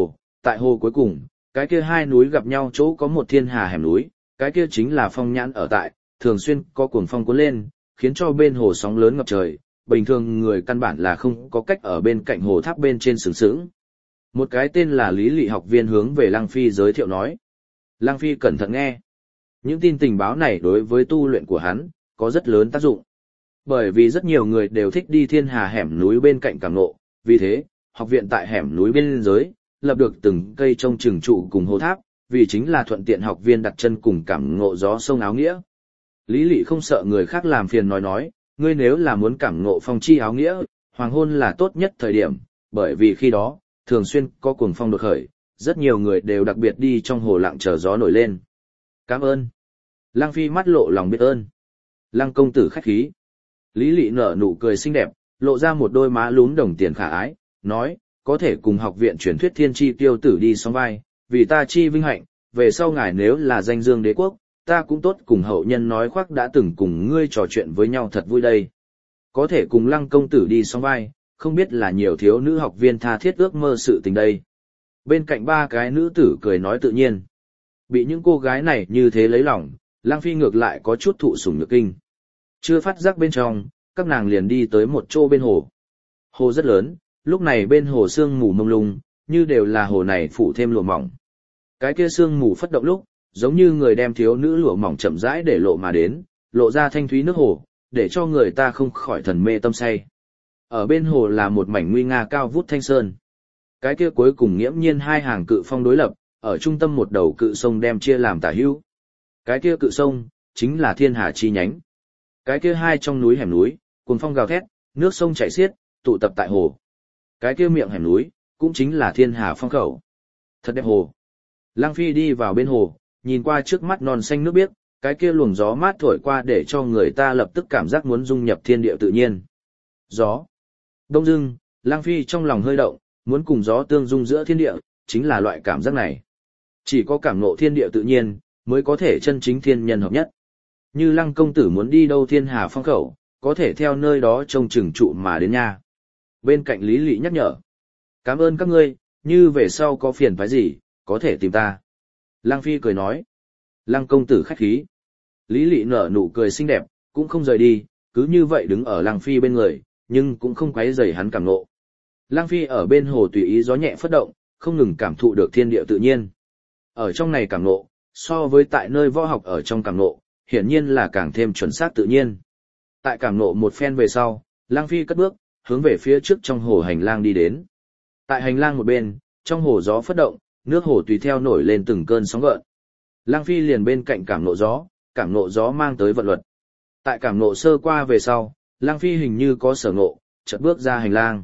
Tại hồ cuối cùng, cái kia hai núi gặp nhau chỗ có một thiên hà hẻm núi, cái kia chính là Phong Nhãn ở tại, thường xuyên có cuồng phong cuốn lên, khiến cho bên hồ sóng lớn ngập trời, bình thường người căn bản là không có cách ở bên cạnh hồ tháp bên trên sướng sướng. Một cái tên là Lý Lị học viên hướng về Lăng Phi giới thiệu nói. Lăng Phi cẩn thận nghe. Những tin tình báo này đối với tu luyện của hắn, có rất lớn tác dụng. Bởi vì rất nhiều người đều thích đi thiên hà hẻm núi bên cạnh cảm ngộ, vì thế, học viện tại hẻm núi bên dưới, lập được từng cây trông chừng trụ cùng hồ tháp, vì chính là thuận tiện học viên đặt chân cùng cảm ngộ gió sông áo nghĩa. Lý Lị không sợ người khác làm phiền nói nói, ngươi nếu là muốn cảm ngộ phong chi áo nghĩa, hoàng hôn là tốt nhất thời điểm, bởi vì khi đó, thường xuyên có cuồng phong đột khởi, rất nhiều người đều đặc biệt đi trong hồ lặng chờ gió nổi lên. Cảm ơn. Lăng Phi mắt lộ lòng biết ơn. Lăng công tử khách khí. Lý Lị nở nụ cười xinh đẹp, lộ ra một đôi má lún đồng tiền khả ái, nói, có thể cùng học viện truyền thuyết thiên chi tiêu tử đi song vai, vì ta chi vinh hạnh, về sau ngài nếu là danh dương đế quốc, ta cũng tốt cùng hậu nhân nói khoác đã từng cùng ngươi trò chuyện với nhau thật vui đây. Có thể cùng Lăng công tử đi song vai, không biết là nhiều thiếu nữ học viên tha thiết ước mơ sự tình đây. Bên cạnh ba cái nữ tử cười nói tự nhiên. Bị những cô gái này như thế lấy lòng, Lăng Phi ngược lại có chút thụ sủng nhược kinh. Chưa phát giác bên trong, các nàng liền đi tới một chỗ bên hồ. Hồ rất lớn, lúc này bên hồ sương mù mông lung, như đều là hồ này phủ thêm lụa mỏng. Cái kia sương mù phất động lúc, giống như người đem thiếu nữ lụa mỏng chậm rãi để lộ mà đến, lộ ra thanh thúy nước hồ, để cho người ta không khỏi thần mê tâm say. Ở bên hồ là một mảnh nguy nga cao vút thanh sơn. Cái kia cuối cùng nghiễm nhiên hai hàng cự phong đối lập, ở trung tâm một đầu cự sông đem chia làm tả hữu. Cái kia cự sông, chính là thiên hà chi nhánh. Cái kia hai trong núi hẻm núi, cuồng phong gào thét, nước sông chảy xiết, tụ tập tại hồ. Cái kia miệng hẻm núi, cũng chính là thiên hà phong khẩu. Thật đẹp hồ. Lăng Phi đi vào bên hồ, nhìn qua trước mắt non xanh nước biếc, cái kia luồng gió mát thổi qua để cho người ta lập tức cảm giác muốn dung nhập thiên địa tự nhiên. Gió. Đông dưng, Lăng Phi trong lòng hơi động, muốn cùng gió tương dung giữa thiên địa, chính là loại cảm giác này. Chỉ có cảm ngộ thiên địa tự nhiên, mới có thể chân chính thiên nhân hợp nhất. Như Lăng công tử muốn đi đâu thiên hà phong khẩu, có thể theo nơi đó trông chừng trụ mà đến nha. Bên cạnh Lý Lị nhắc nhở. Cảm ơn các ngươi, như về sau có phiền phải gì, có thể tìm ta. Lăng Phi cười nói. Lăng công tử khách khí. Lý Lị nở nụ cười xinh đẹp, cũng không rời đi, cứ như vậy đứng ở Lăng Phi bên người, nhưng cũng không quấy rầy hắn cảm ngộ. Lăng Phi ở bên hồ tùy ý gió nhẹ phất động, không ngừng cảm thụ được thiên địa tự nhiên. Ở trong này cảm ngộ, so với tại nơi võ học ở trong cảm ngộ, hiển nhiên là càng thêm chuẩn xác tự nhiên. Tại cảm ngộ một phen về sau, Lăng Phi cất bước, hướng về phía trước trong hồ hành lang đi đến. Tại hành lang một bên, trong hồ gió phất động, nước hồ tùy theo nổi lên từng cơn sóng gợn. Lăng Phi liền bên cạnh cảm ngộ gió, cảm ngộ gió mang tới vận luật. Tại cảm ngộ sơ qua về sau, Lăng Phi hình như có sở ngộ, chợt bước ra hành lang.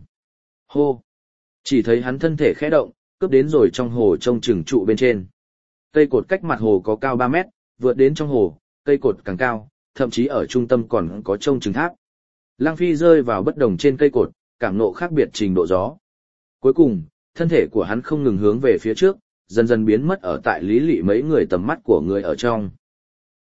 Hô! Chỉ thấy hắn thân thể khẽ động, cướp đến rồi trong hồ trông chừng trụ bên trên. Cây cột cách mặt hồ có cao ba mét, vượt đến trong hồ, cây cột càng cao, thậm chí ở trung tâm còn có trông chừng tháp. Lăng Phi rơi vào bất đồng trên cây cột, cảm ngộ khác biệt trình độ gió. Cuối cùng, thân thể của hắn không ngừng hướng về phía trước, dần dần biến mất ở tại Lý Lị mấy người tầm mắt của người ở trong.